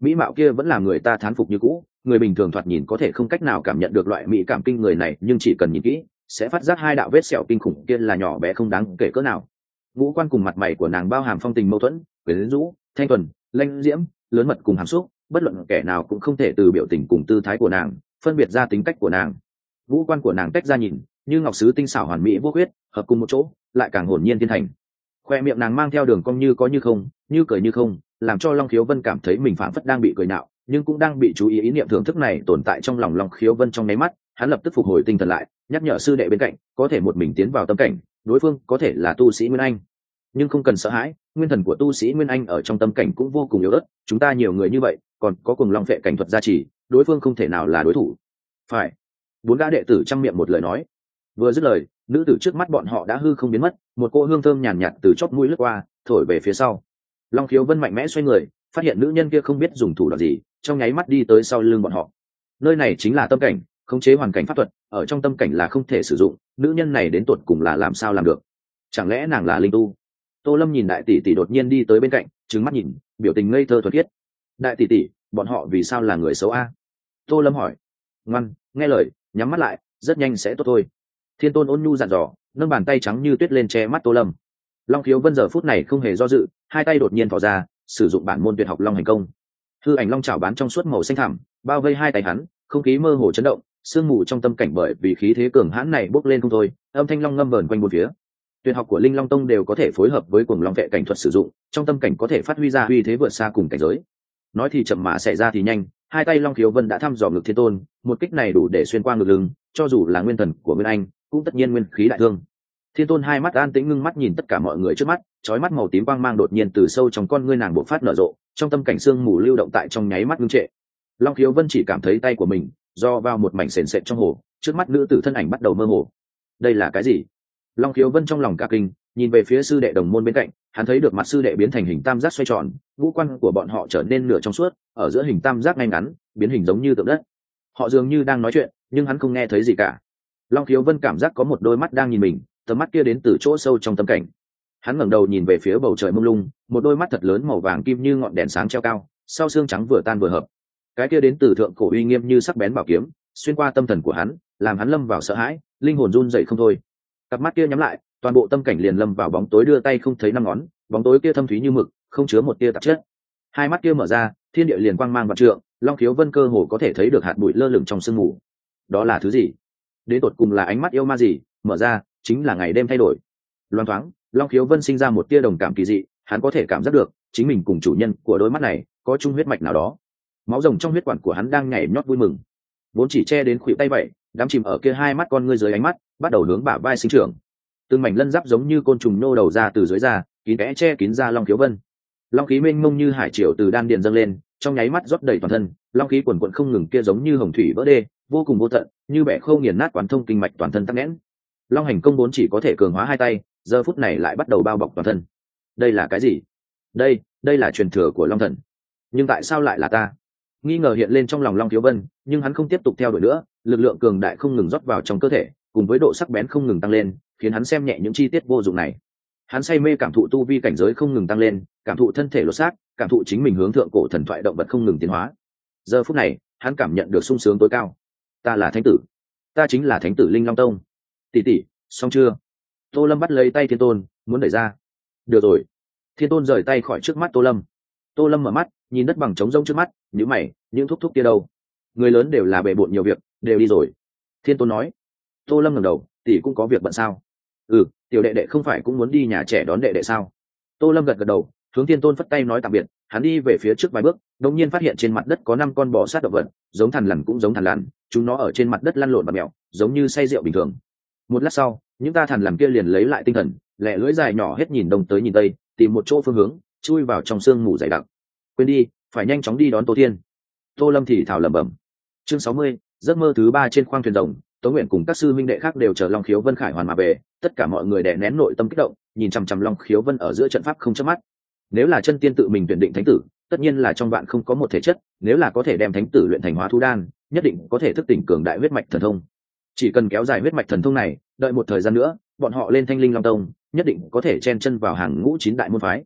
mỹ mạo kia vẫn là người ta thán phục như cũ, người bình thường thoạt nhìn có thể không cách nào cảm nhận được loại mỹ cảm kinh người này, nhưng chỉ cần nhìn kỹ sẽ phát giác hai đạo vết sẹo kinh khủng kia là nhỏ bé không đáng kể cỡ nào. Ngũ quan cùng mặt mày của nàng bao hàm phong tình mâu thuẫn, quyến rũ, thanh thuần, lanh diễm, lớn mật cùng hàm xúc, bất luận kẻ nào cũng không thể từ biểu tình cùng tư thái của nàng phân biệt ra tính cách của nàng. Ngũ quan của nàng tách ra nhìn như ngọc sứ tinh xảo hoàn mỹ vô khuyết, hợp cùng một chỗ lại càng hồn nhiên thiên thành. Khoe miệng nàng mang theo đường cong như có như không, như cười như không, làm cho Long Khiếu Vân cảm thấy mình phảng phất đang bị cười nhạo, nhưng cũng đang bị chú ý. Ý niệm thưởng thức này tồn tại trong lòng Long Khiếu Vân trong nháy mắt, hắn lập tức phục hồi tinh thần lại, nhắc nhở sư đệ bên cạnh có thể một mình tiến vào tâm cảnh, đối phương có thể là tu sĩ Nguyên Anh, nhưng không cần sợ hãi, nguyên thần của tu sĩ Nguyên Anh ở trong tâm cảnh cũng vô cùng yếu ớt, chúng ta nhiều người như vậy, còn có cùng Long Phệ cảnh thuật gia trì, đối phương không thể nào là đối thủ. Phải. Bốn gã đệ tử trăm miệng một lời nói. Vừa dứt lời, nữ tử trước mắt bọn họ đã hư không biến mất, một cỗ hương thơm nhàn nhạt, nhạt từ chóp mũi lướt qua, thổi về phía sau. Long Khiếu Vân mạnh mẽ xoay người, phát hiện nữ nhân kia không biết dùng thủ đoạn gì, trong nháy mắt đi tới sau lưng bọn họ. Nơi này chính là tâm cảnh, khống chế hoàn cảnh pháp thuật, ở trong tâm cảnh là không thể sử dụng, nữ nhân này đến tột cùng là làm sao làm được? Chẳng lẽ nàng là linh tu? Tô Lâm nhìn đại tỷ tỷ đột nhiên đi tới bên cạnh, trừng mắt nhìn, biểu tình ngây thơ thuần khiết. Đại tỷ tỷ, bọn họ vì sao là người xấu a? Tô Lâm hỏi. Ngoan, nghe lời, nhắm mắt lại, rất nhanh sẽ tốt thôi. Thiên Tôn ôn nhu dặn dò, nâng bàn tay trắng như tuyết lên che mắt Tô Lâm. Long Khiếu Vân giờ phút này không hề do dự, hai tay đột nhiên thò ra, sử dụng bản môn tuyệt học Long hành công. Hư ảnh long chảo bán trong suốt màu xanh thẳm, bao vây hai tay hắn, không khí mơ hồ chấn động, sương mù trong tâm cảnh bởi vì khí thế cường hãn này bốc lên không thôi, âm thanh long ngâm vờn quanh bốn phía. Tuyệt học của Linh Long Tông đều có thể phối hợp với cuồng long vệ cảnh thuật sử dụng, trong tâm cảnh có thể phát huy ra uy thế vượt xa cùng cảnh giới. Nói thì chậm mà xảy ra thì nhanh, hai tay Long Khiếu Vân đã thăm dò ngực Thiên Tôn, một kích này đủ để xuyên qua ngực lưng, cho dù là nguyên thần của Nguyên Anh, cũng tất nhiên nguyên khí đại thương. Thiên Tôn hai mắt an tĩnh ngưng mắt nhìn tất cả mọi người trước mắt, chói mắt màu tím quang mang đột nhiên từ sâu trong con ngươi nàng bộc phát nở rộ, trong tâm cảnh sương mù lưu động tại trong nháy mắt ngưng trệ. Long Khiếu Vân chỉ cảm thấy tay của mình do vào một mảnh sền sệt trong hồ, trước mắt nữ tử thân ảnh bắt đầu mơ hồ. Đây là cái gì? Long Khiếu Vân trong lòng cả kinh, nhìn về phía sư đệ đồng môn bên cạnh, hắn thấy được mặt sư đệ biến thành hình tam giác xoay tròn, ngũ quan của bọn họ trở nên nửa trong suốt, ở giữa hình tam giác ngay ngắn, biến hình giống như tượng đất. Họ dường như đang nói chuyện, nhưng hắn không nghe thấy gì cả. Long Khiếu Vân cảm giác có một đôi mắt đang nhìn mình, tầm mắt kia đến từ chỗ sâu trong tâm cảnh. Hắn ngẩng đầu nhìn về phía bầu trời mông lung, một đôi mắt thật lớn màu vàng kim như ngọn đèn sáng treo cao, sau xương trắng vừa tan vừa hợp. Cái kia đến từ thượng cổ uy nghiêm như sắc bén bảo kiếm, xuyên qua tâm thần của hắn, làm hắn lâm vào sợ hãi, linh hồn run rẩy không thôi. Cặp mắt kia nhắm lại, toàn bộ tâm cảnh liền lâm vào bóng tối, đưa tay không thấy năm ngón, bóng tối kia thâm thúy như mực, không chứa một tia tạp chất. Hai mắt kia mở ra, thiên địa liền quang mang vạn trượng, Long Khiếu Vân cơ hồ có thể thấy được hạt bụi lơ lửng trong sương mù. Đó là thứ gì? Đến tột cùng là ánh mắt yêu ma gì? Mở ra, chính là ngày đêm thay đổi. Loan thoáng, Long Khiếu Vân sinh ra một tia đồng cảm kỳ dị, hắn có thể cảm giác được, chính mình cùng chủ nhân của đôi mắt này có chung huyết mạch nào đó. Máu rồng trong huyết quản của hắn đang nhảy nhót vui mừng, vốn chỉ che đến khuỷu tay vậy, đắm chìm ở kia hai mắt con ngươi dưới ánh mắt, bắt đầu hướng bả vai sinh trưởng. Từng mảnh lân giáp giống như côn trùng nô đầu ra từ dưới da, kín kẽ che kín ra Long Khiếu Vân. Long khí mênh mông như hải triều từ đan điền dâng lên, trong nháy mắt rót đầy toàn thân, long khí quần quần không ngừng kia giống như hồng thủy vỡ đê, vô cùng vô tận, như bẻ khâu nghiền nát quán thông kinh mạch toàn thân tắc nghẽn. Long hành công vốn chỉ có thể cường hóa hai tay, giờ phút này lại bắt đầu bao bọc toàn thân. Đây là cái gì? Đây, đây là truyền thừa của Long Thần. Nhưng tại sao lại là ta? Nghi ngờ hiện lên trong lòng Long Thiếu Vân, nhưng hắn không tiếp tục theo đuổi nữa, lực lượng cường đại không ngừng rót vào trong cơ thể, cùng với độ sắc bén không ngừng tăng lên, khiến hắn xem nhẹ những chi tiết vô dụng này. Hắn say mê cảm thụ tu vi cảnh giới không ngừng tăng lên, cảm thụ thân thể lột xác, cảm thụ chính mình hướng thượng cổ thần thoại động vật không ngừng tiến hóa. Giờ phút này, hắn cảm nhận được sung sướng tối cao. Ta là thánh tử, ta chính là thánh tử Linh Long Tông. Tỷ tỷ, xong chưa? Tô Lâm bắt lấy tay Thiên Tôn, muốn đẩy ra. Được rồi. Thiên Tôn rời tay khỏi trước mắt Tô Lâm. Tô Lâm mở mắt, nhìn đất bằng trống rỗng trước mắt, nhíu mày, những thúc thúc kia đâu? Người lớn đều là bề bộn nhiều việc, đều đi rồi. Thiên Tôn nói. Tô Lâm ngẩng đầu, tỷ cũng có việc bận sao? Ừ, tiểu đệ đệ không phải cũng muốn đi nhà trẻ đón đệ đệ sao? Tô Lâm gật gật đầu, hướng Thiên Tôn phất tay nói tạm biệt. Hắn đi về phía trước vài bước, đột nhiên phát hiện trên mặt đất có năm con bò sát động vật, giống thằn lằn cũng giống thằn lằn, chúng nó ở trên mặt đất lăn lộn và mèo, giống như say rượu bình thường. Một lát sau, những ta thằn lằn kia liền lấy lại tinh thần, lẹ lưỡi dài nhỏ hết nhìn đông tới nhìn tây, tìm một chỗ phương hướng, chui vào trong sương mù dày đặc. Quên đi, phải nhanh chóng đi đón Tô Thiên. Tô Lâm thì thào lẩm bẩm. Chương sáu mươi, giấc mơ thứ ba trên khoang thuyền rồng. Tố Nguyện cùng các sư minh đệ khác đều chờ Long Khiếu Vân khải hoàn mà về, tất cả mọi người đè nén nội tâm kích động, nhìn chằm chằm Long Khiếu Vân ở giữa trận pháp không chớp mắt. Nếu là chân tiên tự mình tuyển định thánh tử, tất nhiên là trong vạn không có một thể chất, nếu là có thể đem thánh tử luyện thành hóa thú đan, nhất định có thể thức tỉnh cường đại huyết mạch thần thông. Chỉ cần kéo dài huyết mạch thần thông này, đợi một thời gian nữa, bọn họ lên Thanh Linh Long Tông, nhất định có thể chen chân vào hàng ngũ chín đại môn phái.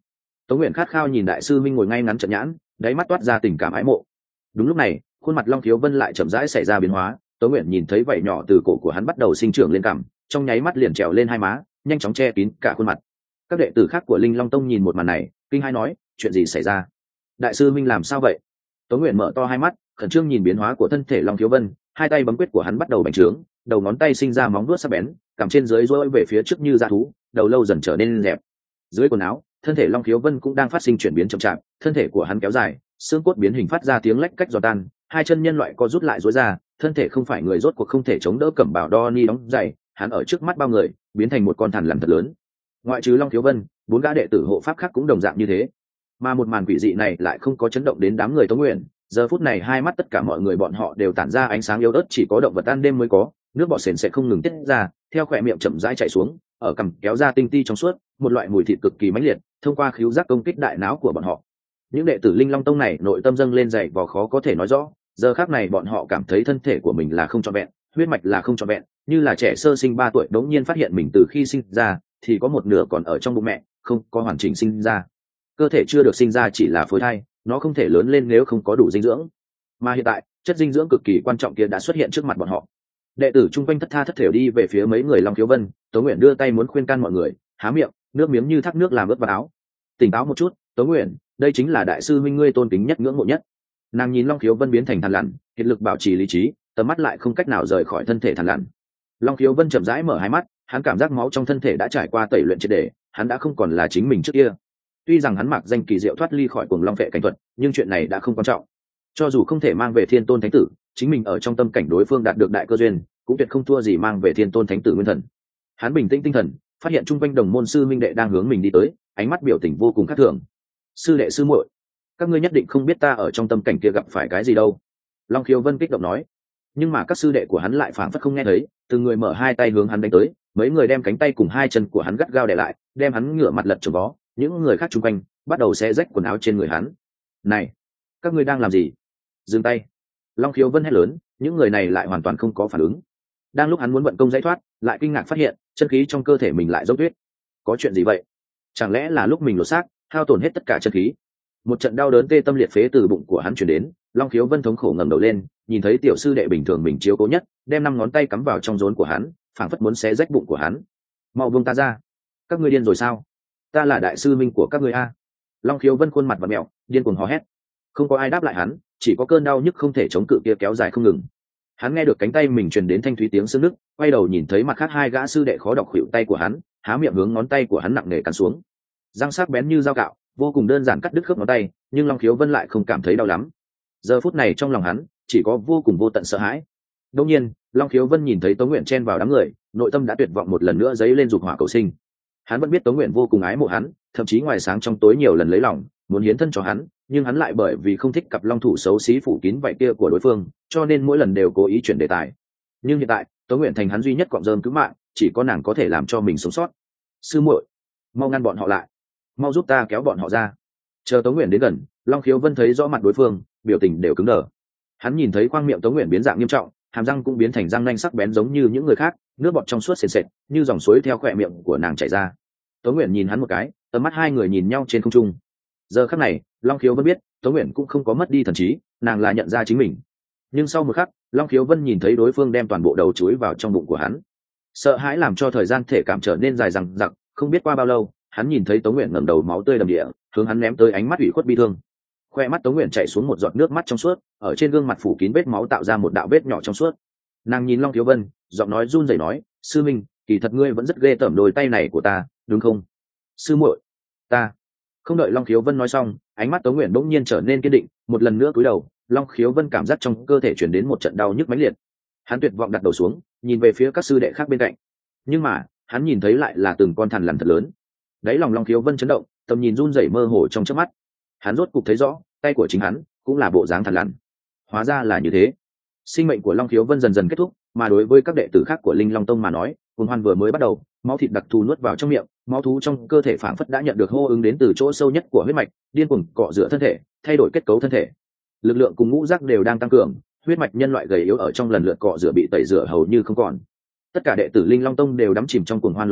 Tống Nguyện khát khao nhìn đại sư minh ngồi ngay ngắn trận nhãn, đáy mắt toát ra tình cảm ái mộ. Đúng lúc này, khuôn mặt Long Khiếu Vân lại chậm rãi xảy ra biến hóa. Tống Nguyện nhìn thấy vảy nhỏ từ cổ của hắn bắt đầu sinh trưởng lên cằm, trong nháy mắt liền trèo lên hai má, nhanh chóng che kín cả khuôn mặt. Các đệ tử khác của Linh Long Tông nhìn một màn này, kinh hai nói, chuyện gì xảy ra? Đại sư minh làm sao vậy? Tống Nguyện mở to hai mắt, khẩn trương nhìn biến hóa của thân thể Long Khiếu Vân, hai tay bấm quyết của hắn bắt đầu bành trướng, đầu ngón tay sinh ra móng vuốt sắc bén, cằm trên dưới duỗi về phía trước như dã thú, đầu lâu dần trở nên dẹp. Dưới quần áo, thân thể Long Khiếu Vân cũng đang phát sinh chuyển biến chậm chạp, thân thể của hắn kéo dài, xương cốt biến hình phát ra tiếng lách cách giòn tan, hai chân nhân loại co rút lại rối ra, thân thể không phải người rốt cuộc không thể chống đỡ cẩm bào đo ni đóng dày, hắn ở trước mắt bao người, biến thành một con thằn lằn thật lớn. Ngoại trừ Long Khiếu Vân, bốn gã đệ tử hộ pháp khác cũng đồng dạng như thế. Mà một màn quỷ dị này lại không có chấn động đến đám người Tống Nguyện. Giờ phút này hai mắt tất cả mọi người bọn họ đều tản ra ánh sáng yếu ớt, chỉ có động vật ăn đêm mới có, nước bọt sền sệt không ngừng tiết ra, theo khỏe miệng chậm rãi chảy xuống, ở cằm kéo ra tinh ti trong suốt, một loại mùi thịt cực kỳ mãnh liệt, thông qua khứu giác công kích đại não của bọn họ. Những đệ tử Linh Long Tông này nội tâm dâng lên dày vò khó có thể nói rõ, giờ khắc này bọn họ cảm thấy thân thể của mình là không trọn vẹn, huyết mạch là không trọn vẹn, như là trẻ sơ sinh ba tuổi đống nhiên phát hiện mình từ khi sinh ra thì có một nửa còn ở trong bụng mẹ, không có hoàn chỉnh sinh ra. Cơ thể chưa được sinh ra chỉ là phôi thai, nó không thể lớn lên nếu không có đủ dinh dưỡng. Mà hiện tại, chất dinh dưỡng cực kỳ quan trọng kia đã xuất hiện trước mặt bọn họ. Đệ tử chung quanh thất tha thất thểu đi về phía mấy người Long Khiếu Vân, Tống Nguyện đưa tay muốn khuyên can mọi người, há miệng, nước miếng như thác nước làm ướt vào áo. Tỉnh táo một chút, Tống Nguyện, đây chính là đại sư huynh ngươi tôn kính nhất ngưỡng mộ nhất. Nàng nhìn Long Khiếu Vân biến thành thằn lằn, kiệt lực bảo trì lý trí, tầm mắt lại không cách nào rời khỏi thân thể thằn lằn. Long Khiếu Vân chậm rãi mở hai mắt, hắn cảm giác máu trong thân thể đã trải qua tẩy luyện triệt để, hắn đã không còn là chính mình trước kia. Tuy rằng hắn mặc danh kỳ diệu thoát ly khỏi cuồng long vệ cảnh thuật, nhưng chuyện này đã không quan trọng. Cho dù không thể mang về Thiên Tôn Thánh Tử, chính mình ở trong tâm cảnh đối phương đạt được đại cơ duyên, cũng tuyệt không thua gì mang về Thiên Tôn Thánh Tử nguyên thần. Hắn bình tĩnh tinh thần, phát hiện chung quanh đồng môn sư minh đệ đang hướng mình đi tới, ánh mắt biểu tình vô cùng khác thường. Sư đệ sư muội, các ngươi nhất định không biết ta ở trong tâm cảnh kia gặp phải cái gì đâu. Long Khiếu Vân kích động nói. Nhưng mà các sư đệ của hắn lại phảng phất không nghe thấy, từng người mở hai tay hướng hắn đánh tới, mấy người đem cánh tay cùng hai chân của hắn gắt gao đè lại, đem hắn ngửa mặt lật trồng vó. Những người khác chung quanh bắt đầu xé rách quần áo trên người hắn. Này, các ngươi đang làm gì? Dừng tay! Long Khiếu Vân hét lớn, những người này lại hoàn toàn không có phản ứng. Đang lúc hắn muốn vận công giải thoát, lại kinh ngạc phát hiện chân khí trong cơ thể mình lại dốc tuyết. Có chuyện gì vậy? Chẳng lẽ là lúc mình lột xác, hao tổn hết tất cả chân khí? Một trận đau đớn tê tâm liệt phế từ bụng của hắn truyền đến. Long Khiếu Vân thống khổ ngẩng đầu lên, nhìn thấy tiểu sư đệ bình thường mình chiếu cố nhất, đem năm ngón tay cắm vào trong rốn của hắn, phảng phất muốn xé rách bụng của hắn. Mau buông ta ra! Các ngươi điên rồi sao? Ta là đại sư minh của các ngươi a! Long Khiếu Vân khuôn mặt vặn mẹo, điên cuồng hò hét. Không có ai đáp lại hắn, chỉ có cơn đau nhức không thể chống cự kia kéo dài không ngừng. Hắn nghe được cánh tay mình truyền đến thanh thúy tiếng xương nứt, quay đầu nhìn thấy mặt khác hai gã sư đệ khó đọc khuỷu tay của hắn, há miệng hướng ngón tay của hắn nặng nề cắn xuống. Răng sắc bén như dao cạo, vô cùng đơn giản cắt đứt khớp ngón tay, nhưng Long Khiếu Vân lại không cảm thấy đau lắm. Giờ phút này trong lòng hắn chỉ có vô cùng vô tận sợ hãi. Đột nhiên, Long Khiếu Vân nhìn thấy Tống Nguyện chen vào đám người, nội tâm đã tuyệt vọng một lần nữa dấy lên dục hỏa cầu sinh. Hắn vẫn biết Tống Nguyện vô cùng ái mộ hắn, thậm chí ngoài sáng trong tối nhiều lần lấy lòng, muốn hiến thân cho hắn, nhưng hắn lại bởi vì không thích cặp long thủ xấu xí phủ kín vậy kia của đối phương, cho nên mỗi lần đều cố ý chuyển đề tài. Nhưng hiện tại, Tống Nguyện thành hắn duy nhất cọng rơm cứu mạng, chỉ có nàng có thể làm cho mình sống sót. Sư muội, mau ngăn bọn họ lại, mau giúp ta kéo bọn họ ra. Chờ Tống Nguyện đến gần, Long Khiếu Vân thấy rõ mặt đối phương, biểu tình đều cứng đờ. Hắn nhìn thấy khoang miệng Tống Nguyện biến dạng nghiêm trọng, hàm răng cũng biến thành răng nanh sắc bén giống như những người khác, nước bọt trong suốt sền sệt như dòng suối theo khỏe miệng của nàng chảy ra. Tống Nguyện nhìn hắn một cái, tầm mắt hai người nhìn nhau trên không trung. Giờ khắc này, Long Khiếu Vân biết Tống Nguyện cũng không có mất đi thần trí, nàng là nhận ra chính mình. Nhưng sau một khắc, Long Khiếu Vân nhìn thấy đối phương đem toàn bộ đầu chuối vào trong bụng của hắn. Sợ hãi làm cho thời gian thể cảm trở nên dài dằng dặc, không biết qua bao lâu, hắn nhìn thấy Tống Nguyện ngẩng đầu máu tươi đầm địa, hướng hắn ném tới ánh mắt ủy khuất bi thương. Khoe mắt Tống Nguyện chảy xuống một giọt nước mắt trong suốt, ở trên gương mặt phủ kín vết máu tạo ra một đạo vết nhỏ trong suốt. Nàng nhìn Long Khiếu Vân, giọng nói run rẩy nói, sư minh, kỳ thật ngươi vẫn rất ghê tởm đôi tay này của ta, đúng không? Sư muội, ta. Không đợi Long Khiếu Vân nói xong, ánh mắt Tống Nguyện bỗng nhiên trở nên kiên định, một lần nữa cúi đầu. Long Khiếu Vân cảm giác trong cơ thể truyền đến một trận đau nhức mãnh liệt. Hắn tuyệt vọng đặt đầu xuống, nhìn về phía các sư đệ khác bên cạnh. Nhưng mà, hắn nhìn thấy lại là từng con thằn lằn thật lớn. Đáy lòng Long Khiếu Vân chấn động, tầm nhìn run rẩy mơ hồ trong chớp mắt. Hắn rốt cục thấy rõ, tay của chính hắn cũng là bộ dáng thằn lằn. Hóa ra là như thế. Sinh mệnh của Long Khiếu Vân dần dần kết thúc, mà đối với các đệ tử khác của Linh Long Tông mà nói, cuồng hoan vừa mới bắt đầu, máu thịt đặc thù nuốt vào trong miệng, máu thú trong cơ thể phảng phất đã nhận được hô ứng đến từ chỗ sâu nhất của huyết mạch, điên cuồng cọ rửa thân thể, thay đổi kết cấu thân thể. Lực lượng cùng ngũ giác đều đang tăng cường, huyết mạch nhân loại gầy yếu ở trong lần lượt cọ rửa bị tẩy rửa hầu như không còn. Tất cả đệ tử Linh Long Tông đều đắm chìm trong cuồng hoan lột xác,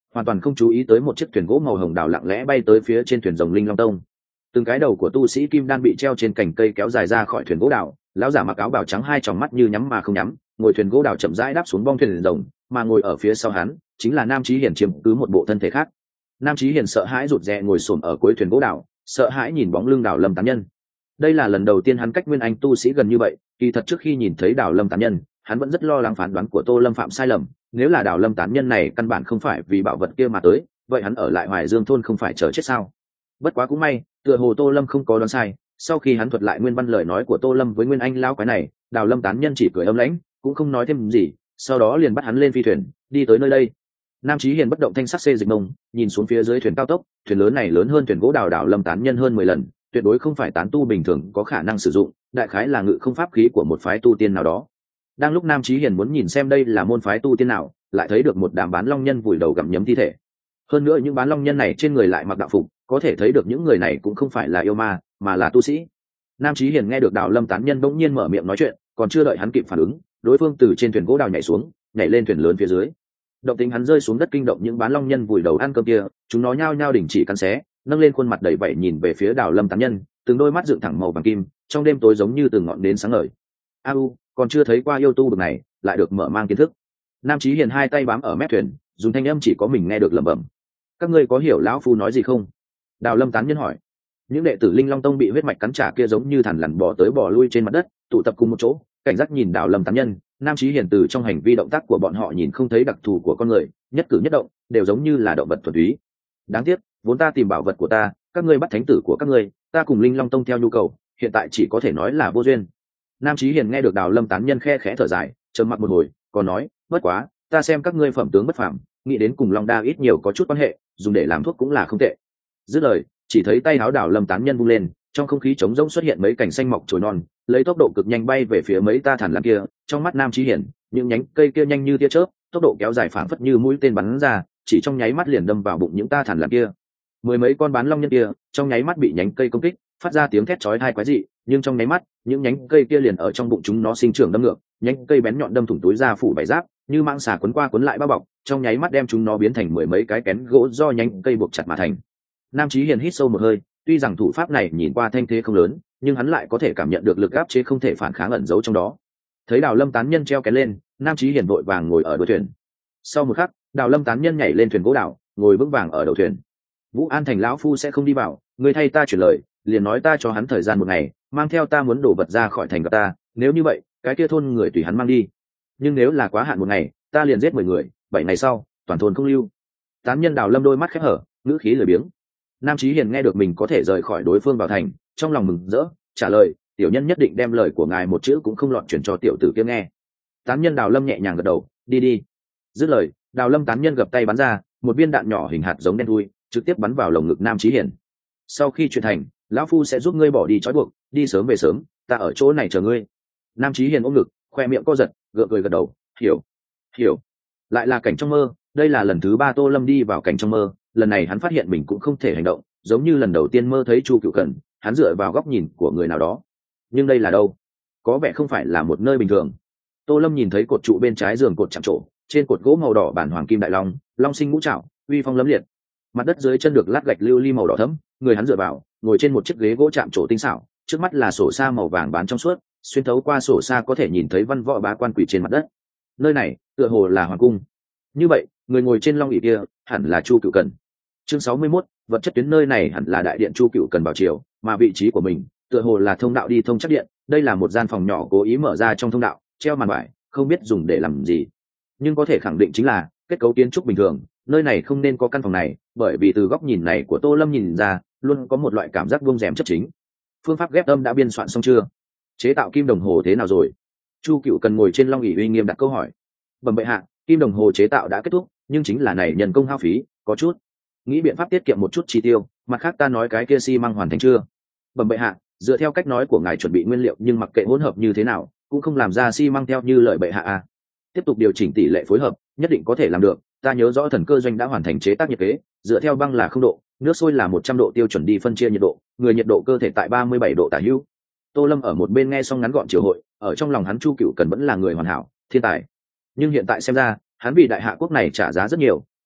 hoàn toàn không chú ý tới một chiếc thuyền gỗ màu hồng đào lặng lẽ bay tới phía trên thuyền rồng linh long tông. Từng cái đầu của tu sĩ kim đan bị treo trên cành cây kéo dài ra khỏi thuyền gỗ đào, lão giả mặc áo bào trắng hai tròng mắt như nhắm mà không nhắm, ngồi thuyền gỗ đào chậm rãi đáp xuống bong thuyền rồng, mà ngồi ở phía sau hắn chính là Nam Chí Hiền chiếm cứ một bộ thân thể khác. Nam Chí Hiền sợ hãi rụt rè ngồi xổm ở cuối thuyền gỗ đào, sợ hãi nhìn bóng lưng Đào Lâm tán nhân. Đây là lần đầu tiên hắn cách nguyên anh tu sĩ gần như vậy, kỳ thật trước khi nhìn thấy Đào Lâm tán nhân, hắn vẫn rất lo lắng phán đoán của Tô Lâm phạm sai lầm, nếu là Đào Lâm tán nhân này căn bản không phải vì bảo vật kia mà tới, vậy hắn ở lại Hoài Dương thôn không phải chờ chết sao? Bất quá cũng may, tựa hồ Tô Lâm không có đoán sai, sau khi hắn thuật lại nguyên văn lời nói của Tô Lâm với Nguyên Anh lão quái này, Đào Lâm tán nhân chỉ cười âm lãnh, cũng không nói thêm gì, sau đó liền bắt hắn lên phi thuyền, đi tới nơi đây. Nam Chí Hiền bất động thanh sắc xê dịch mông, nhìn xuống phía dưới thuyền cao tốc, thuyền lớn này lớn hơn thuyền gỗ Đào Đào Lâm tán nhân hơn mười lần, tuyệt đối không phải tán tu bình thường có khả năng sử dụng, đại khái là ngự không pháp khí của một phái tu tiên nào đó. Đang lúc Nam Chí Hiền muốn nhìn xem đây là môn phái tu tiên nào, lại thấy được một đám bán long nhân vùi đầu gặm nhấm thi thể. Hơn nữa những bán long nhân này trên người lại mặc đạo phục, có thể thấy được những người này cũng không phải là yêu ma, mà là tu sĩ. Nam Chí Hiền nghe được Đào Lâm tán nhân bỗng nhiên mở miệng nói chuyện, còn chưa đợi hắn kịp phản ứng, đối phương từ trên thuyền gỗ đào nhảy xuống, nhảy lên thuyền lớn phía dưới. Động tính hắn rơi xuống đất kinh động những bán long nhân vùi đầu ăn cơm kia, chúng nó nhao nhao đình chỉ cắn xé, nâng lên khuôn mặt đầy vảy nhìn về phía Đào Lâm tán nhân, từng đôi mắt dựng thẳng màu vàng kim, trong đêm tối giống như từng ngọn nến sáng ngời. A u, còn chưa thấy qua yêu tu bực này, lại được mở mang kiến thức. Nam Chí Hiền hai tay bám ở mép thuyền, dùng thanh âm chỉ có mình nghe được lẩm bẩm. Các ngươi có hiểu lão phu nói gì không? Đào Lâm tán nhân hỏi. Những đệ tử Linh Long Tông bị huyết mạch cắn trả kia giống như thằn lằn bò tới bò lui trên mặt đất, tụ tập cùng một chỗ, cảnh giác nhìn Đào Lâm tán nhân. Nam Chí Hiền từ trong hành vi động tác của bọn họ nhìn không thấy đặc thù của con người, nhất cử nhất động đều giống như là động vật thuần túy. Đáng tiếc, vốn ta tìm bảo vật của ta, các ngươi bắt thánh tử của các ngươi, ta cùng Linh Long Tông theo nhu cầu, hiện tại chỉ có thể nói là vô duyên. Nam Chí Hiền nghe được Đào Lâm tán nhân khe khẽ thở dài, trầm mặc một hồi, còn nói, bất quá, ta xem các ngươi phẩm tướng bất phàm, nghĩ đến cùng Long Đa ít nhiều có chút quan hệ, dùng để làm thuốc cũng là không tệ. Dứt lời, chỉ thấy tay áo Đào Lâm tán nhân vung lên, trong không khí trống rỗng xuất hiện mấy cành xanh mọc trồi non, lấy tốc độ cực nhanh bay về phía mấy ta thản làm kia. Trong mắt Nam Chí Hiển, những nhánh cây kia nhanh như tia chớp, tốc độ kéo dài phảng phất như mũi tên bắn ra, chỉ trong nháy mắt liền đâm vào bụng những ta thản làm kia. Mười mấy con bán long nhân kia, trong nháy mắt bị nhánh cây công kích, phát ra tiếng thét chói tai quái dị, nhưng trong nháy mắt, những nhánh cây kia liền ở trong bụng chúng nó sinh trưởng đâm ngược, nhánh cây bén nhọn đâm thủng túi da phủ vảy giáp, như mang xà quấn qua quấn lại bao bọc, trong nháy mắt đem chúng nó biến thành mười mấy cái kén gỗ do nhánh cây buộc chặt mà thành. Nam Chí Hiền hít sâu một hơi, tuy rằng thủ pháp này nhìn qua thanh thế không lớn, nhưng hắn lại có thể cảm nhận được lực áp chế không thể phản kháng ẩn giấu trong đó. Thấy Đào Lâm tán nhân treo kén lên, Nam Chí Hiền vội vàng ngồi ở đuôi thuyền. Sau một khắc, Đào Lâm tán nhân nhảy lên thuyền gỗ đảo, ngồi vững vàng ở đầu thuyền. Vũ An Thành lão phu sẽ không đi vào, người thay ta chuyển lời, liền nói ta cho hắn thời gian một ngày, mang theo ta muốn đổ vật ra khỏi thành gặp ta, nếu như vậy, cái kia thôn người tùy hắn mang đi. Nhưng nếu là quá hạn một ngày, ta liền giết mười người, bảy ngày sau, toàn thôn không lưu. Tán nhân Đào Lâm đôi mắt khép hở, ngữ khí lười biếng. Nam Chí Hiền nghe được mình có thể rời khỏi đối phương vào thành, trong lòng mừng rỡ, trả lời, tiểu nhân nhất định đem lời của ngài một chữ cũng không lọt chuyển cho tiểu tử kia nghe. Tán nhân Đào Lâm nhẹ nhàng gật đầu, đi đi. Dứt lời, Đào Lâm tán nhân gập tay bắn ra, một viên đạn nhỏ hình hạt giống đen thui, trực tiếp bắn vào lồng ngực Nam Chí Hiền. Sau khi chuyển thành, lão phu sẽ giúp ngươi bỏ đi trói buộc, đi sớm về sớm, ta ở chỗ này chờ ngươi. Nam Chí Hiền ôm ngực, khoe miệng co giật, gượng cười gật đầu, hiểu, hiểu. Lại là cảnh trong mơ, đây là lần thứ ba Tô Lâm đi vào cảnh trong mơ, lần này hắn phát hiện mình cũng không thể hành động, giống như lần đầu tiên mơ thấy Chu Cựu Cẩn, hắn dựa vào góc nhìn của người nào đó. Nhưng đây là đâu? Có vẻ không phải là một nơi bình thường. Tô Lâm nhìn thấy cột trụ bên trái giường cột chạm trổ, trên cột gỗ màu đỏ bản hoàng kim đại long, long sinh ngũ trảo, uy phong lẫm liệt. Mặt đất dưới chân được lát gạch lưu ly màu đỏ thẫm, người hắn dựa vào, ngồi trên một chiếc ghế gỗ chạm trổ tinh xảo, trước mắt là sổ sa màu vàng bán trong suốt, xuyên thấu qua sổ sa có thể nhìn thấy văn võ bá quan quỷ trên mặt đất. Nơi này, tựa hồ là hoàng cung. Như vậy, người ngồi trên long ỷ kia, hẳn là Chu Cựu Cẩn. Chương sáu mươi mốt, vật chất tuyến nơi này hẳn là đại điện Chu Cựu Cẩn bảo triều, mà vị trí của mình, tựa hồ là thông đạo đi thông chắc điện. Đây là một gian phòng nhỏ cố ý mở ra trong thông đạo, treo màn vải, không biết dùng để làm gì. Nhưng có thể khẳng định chính là kết cấu kiến trúc bình thường, nơi này không nên có căn phòng này, bởi vì từ góc nhìn này của Tô Lâm nhìn ra, luôn có một loại cảm giác buông rèm chấp chính. Phương pháp ghép âm đã biên soạn xong chưa? Chế tạo kim đồng hồ thế nào rồi? Chu Cựu Cẩn ngồi trên long ỷ uy nghiêm đặt câu hỏi. Bẩm bệ hạ, kim đồng hồ chế tạo đã kết thúc, nhưng chính là này nhân công hao phí, có chút. Nghĩ biện pháp tiết kiệm một chút chi tiêu, mặt khác ta nói cái kia xi măng hoàn thành chưa? Bẩm bệ hạ, dựa theo cách nói của ngài chuẩn bị nguyên liệu, nhưng mặc kệ hỗn hợp như thế nào, cũng không làm ra xi măng theo như lời bệ hạ à. Tiếp tục điều chỉnh tỷ lệ phối hợp, nhất định có thể làm được. Ta nhớ rõ thần cơ doanh đã hoàn thành chế tác nhiệt kế, dựa theo băng là không độ, nước sôi là một trăm độ tiêu chuẩn đi phân chia nhiệt độ, người nhiệt độ cơ thể tại ba mươi bảy độ tả hữu. Tô Lâm ở một bên nghe xong ngắn gọn triều hội, ở trong lòng hắn Chu Cựu Cẩn vẫn là người hoàn hảo, thiên tài. Nhưng hiện tại xem ra, hắn vì đại hạ quốc này trả giá rất nhiều,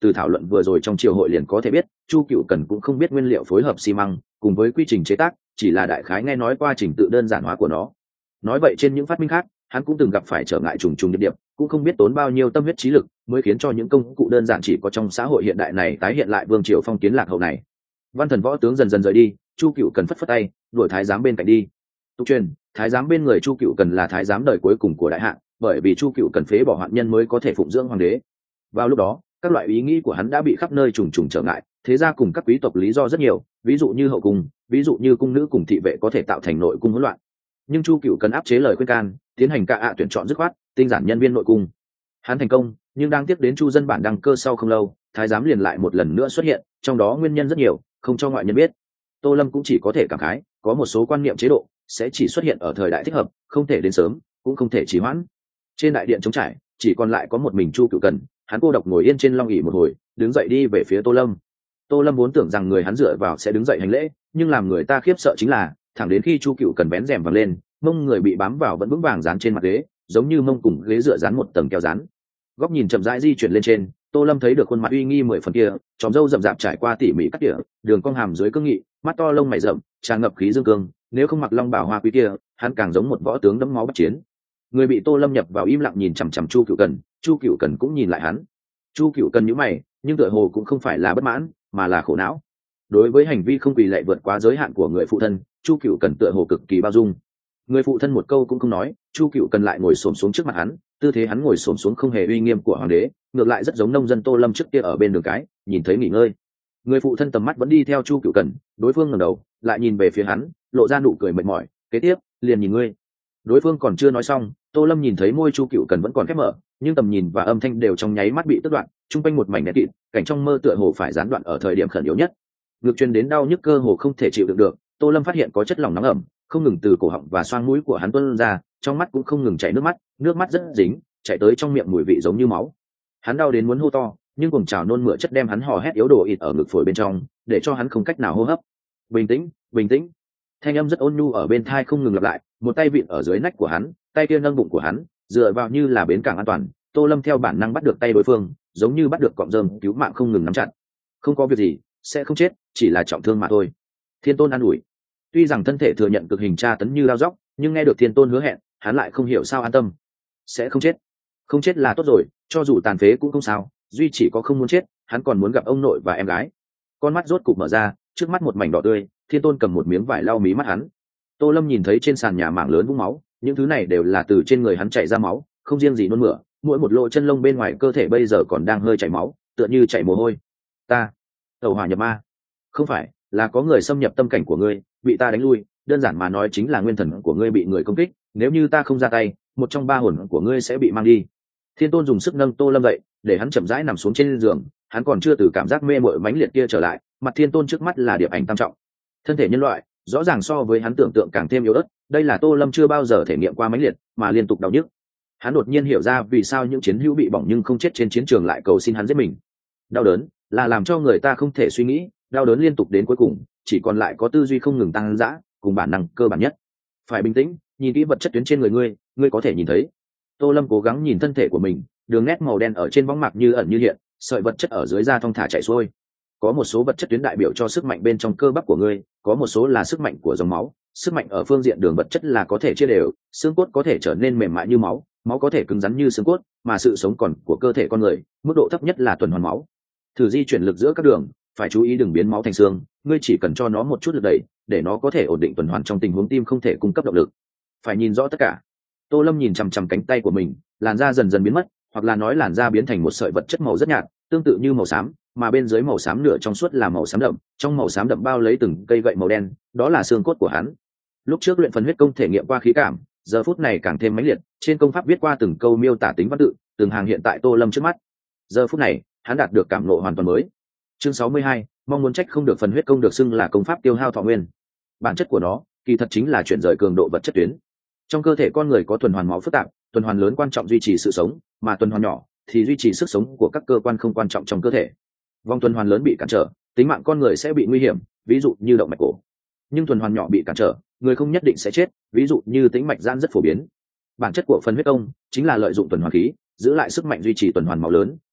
từ thảo luận vừa rồi trong triều hội liền có thể biết chu cựu cần cũng không biết nguyên liệu phối hợp xi măng cùng với quy trình chế tác, chỉ là đại khái nghe nói qua trình tự đơn giản hóa của nó. Nói vậy trên những phát minh khác hắn cũng từng gặp phải trở ngại trùng trùng điệp điệp, cũng không biết tốn bao nhiêu tâm huyết trí lực mới khiến cho những công cụ đơn giản chỉ có trong xã hội hiện đại này tái hiện lại vương triều phong kiến lạc hậu này. Văn thần võ tướng dần dần rời đi, chu cựu cần phất phất tay đuổi thái giám bên cạnh đi. Tục truyền thái giám bên người chu cựu cần là thái giám đời cuối cùng của đại hạ, bởi vì chu cựu cần phế bỏ hoạn nhân mới có thể phụng dưỡng hoàng đế. Vào lúc đó các loại ý nghĩ của hắn đã bị khắp nơi trùng trùng trở ngại, thế ra cùng các quý tộc lý do rất nhiều, ví dụ như hậu cung, ví dụ như cung nữ cùng thị vệ có thể tạo thành nội cung hỗn loạn. Nhưng chu cựu cần áp chế lời khuyên can, tiến hành cả ạ tuyển chọn dứt khoát, tinh giản nhân viên nội cung. Hắn thành công, nhưng đang tiếp đến chu dân bản đăng cơ sau không lâu, thái giám liền lại một lần nữa xuất hiện, trong đó nguyên nhân rất nhiều, không cho ngoại nhân biết. Tô Lâm cũng chỉ có thể cảm khái, có một số quan niệm chế độ sẽ chỉ xuất hiện ở thời đại thích hợp, không thể đến sớm, cũng không thể trì hoãn. Trên đại điện trống trải, chỉ còn lại có một mình chu cựu cần, hắn cô độc ngồi yên trên long ỷ một hồi, đứng dậy đi về phía Tô Lâm. Tô Lâm vốn tưởng rằng người hắn dựa vào sẽ đứng dậy hành lễ, nhưng làm người ta khiếp sợ chính là thẳng đến khi chu cựu cần vén rèm vàng lên, mông người bị bám vào vẫn vững vàng dán trên mặt ghế, giống như mông cùng ghế dựa dán một tầng keo dán. Góc nhìn chậm rãi di chuyển lên trên, Tô Lâm thấy được khuôn mặt uy nghi mười phần kia, tròm râu rậm rạp trải qua tỉ mỉ cắt tỉa, đường cong hàm dưới cương nghị, mắt to lông mày rậm, tràn ngập khí dương cương, nếu không mặc long bào hoa quý kia, hắn càng giống một võ tướng đẫm máu bất chiến. Người bị Tô Lâm nhập vào im lặng nhìn chằm chằm chu cựu cần, chu cựu cần cũng nhìn lại hắn. Chu cựu cần nhíu mày, nhưng tựa hồ cũng không phải là bất mãn, mà là khổ não. Đối với hành vi không quỳ lạy vượt quá giới hạn của người phụ thân, chu cựu cần tựa hồ cực kỳ bao dung. Người phụ thân một câu cũng không nói, chu cựu cần lại ngồi xổm xuống trước mặt hắn, tư thế hắn ngồi xổm xuống không hề uy nghiêm của hoàng đế, ngược lại rất giống nông dân Tô Lâm trước kia ở bên đường cái nhìn thấy nghỉ ngơi. Người phụ thân tầm mắt vẫn đi theo chu cựu cần, đối phương ngẩng đầu lại nhìn về phía hắn, lộ ra nụ cười mệt mỏi, kế tiếp liền nhìn ngươi. Đối phương còn chưa nói xong, Tô Lâm nhìn thấy môi chu cựu cần vẫn còn khép mở, nhưng tầm nhìn và âm thanh đều trong nháy mắt bị tước đoạn, chung quanh một mảnh đen kịt, cảnh trong mơ tựa hồ phải gián đoạn ở thời điểm khẩn yếu nhất. Ngực truyền đến đau nhức cơ hồ không thể chịu đựng được, Tô Lâm phát hiện có chất lỏng nóng ẩm không ngừng từ cổ họng và xoang mũi của hắn tuôn ra, trong mắt cũng không ngừng chảy nước mắt, nước mắt rất dính, chảy tới trong miệng mùi vị giống như máu. Hắn đau đến muốn hô to, nhưng cuồng trào nôn mửa chất đem hắn hò hét yếu đồ ịt ở ngực phổi bên trong, để cho hắn không cách nào hô hấp. Bình tĩnh, bình tĩnh. Thanh âm rất ôn nhu ở bên tai không ngừng lặp lại, một tay vịn ở dưới nách của hắn, tay kia nâng bụng của hắn, dựa vào như là bến cảng an toàn. Tô Lâm theo bản năng bắt được tay đối phương, giống như bắt được cọng rơm cứu mạng không ngừng nắm chặt. Không có việc gì, sẽ không chết, chỉ là trọng thương mà thôi. Thiên Tôn an ủi. Tuy rằng thân thể thừa nhận cực hình tra tấn như lao dốc, nhưng nghe được Thiên Tôn hứa hẹn, hắn lại không hiểu sao an tâm. Sẽ không chết, không chết là tốt rồi, cho dù tàn phế cũng không sao, duy chỉ có không muốn chết, hắn còn muốn gặp ông nội và em gái. Con mắt rốt cục mở ra, trước mắt một mảnh đỏ tươi, Thiên Tôn cầm một miếng vải lau mí mắt hắn. Tô Lâm nhìn thấy trên sàn nhà mảng lớn vũng máu, những thứ này đều là từ trên người hắn chảy ra máu, không riêng gì nôn mửa, mỗi một lỗ chân lông bên ngoài cơ thể bây giờ còn đang hơi chảy máu, tựa như chảy mồ hôi. Ta, tẩu hỏa nhập ma. Không phải, là có người xâm nhập tâm cảnh của ngươi, bị ta đánh lui, đơn giản mà nói chính là nguyên thần của ngươi bị người công kích, nếu như ta không ra tay, một trong ba hồn của ngươi sẽ bị mang đi. Thiên Tôn dùng sức nâng Tô Lâm dậy, để hắn chậm rãi nằm xuống trên giường, hắn còn chưa từ cảm giác mê mội mãnh liệt kia trở lại, mặt Thiên Tôn trước mắt là điệp ảnh tam trọng. Thân thể nhân loại, rõ ràng so với hắn tưởng tượng càng thêm yếu ớt, đây là Tô Lâm chưa bao giờ thể nghiệm qua mãnh liệt, mà liên tục đau nhức. Hắn đột nhiên hiểu ra vì sao những chiến hữu bị bỏng nhưng không chết trên chiến trường lại cầu xin hắn giết mình. Đau đớn là làm cho người ta không thể suy nghĩ, đau đớn liên tục đến cuối cùng, chỉ còn lại có tư duy không ngừng tăng dã, cùng bản năng cơ bản nhất. Phải bình tĩnh, nhìn kỹ vật chất tuyến trên người ngươi, ngươi có thể nhìn thấy. Tô Lâm cố gắng nhìn thân thể của mình, đường nét màu đen ở trên võng mạc như ẩn như hiện, sợi vật chất ở dưới da thong thả chảy xuôi. Có một số vật chất tuyến đại biểu cho sức mạnh bên trong cơ bắp của ngươi, có một số là sức mạnh của dòng máu, sức mạnh ở phương diện đường vật chất là có thể chia đều, xương cốt có thể trở nên mềm mại như máu, máu có thể cứng rắn như xương cốt, mà sự sống còn của cơ thể con người, mức độ thấp nhất là tuần hoàn máu. Thử di chuyển lực giữa các đường, phải chú ý đừng biến máu thành xương, ngươi chỉ cần cho nó một chút lực đẩy, để nó có thể ổn định tuần hoàn trong tình huống tim không thể cung cấp động lực. Phải nhìn rõ tất cả. Tô Lâm nhìn chằm chằm cánh tay của mình, làn da dần dần biến mất, hoặc là nói làn da biến thành một sợi vật chất màu rất nhạt, tương tự như màu xám, mà bên dưới màu xám nửa trong suốt là màu xám đậm, trong màu xám đậm bao lấy từng cây gậy màu đen, đó là xương cốt của hắn. Lúc trước luyện phần huyết công thể nghiệm qua khí cảm, giờ phút này càng thêm mãnh liệt, trên công pháp viết qua từng câu miêu tả tính văn tự, từng hàng hiện tại Tô Lâm trước mắt. Giờ phút này, hắn đạt được cảm ngộ hoàn toàn mới. Chương sáu mươi hai, mong muốn trách không được phần huyết công được xưng là công pháp tiêu hao thọ nguyên. Bản chất của nó, kỳ thật chính là chuyển rời cường độ vật chất tuyến. Trong cơ thể con người có tuần hoàn máu phức tạp, tuần hoàn lớn quan trọng duy trì sự sống, mà tuần hoàn nhỏ thì duy trì sức sống của các cơ quan không quan trọng trong cơ thể. Vòng tuần hoàn lớn bị cản trở, tính mạng con người sẽ bị nguy hiểm, ví dụ như động mạch cổ. Nhưng tuần hoàn nhỏ bị cản trở, người không nhất định sẽ chết, ví dụ như tĩnh mạch giãn rất phổ biến. Bản chất của phần huyết công chính là lợi dụng tuần hoàn khí, giữ lại sức mạnh duy trì tuần hoàn máu lớn,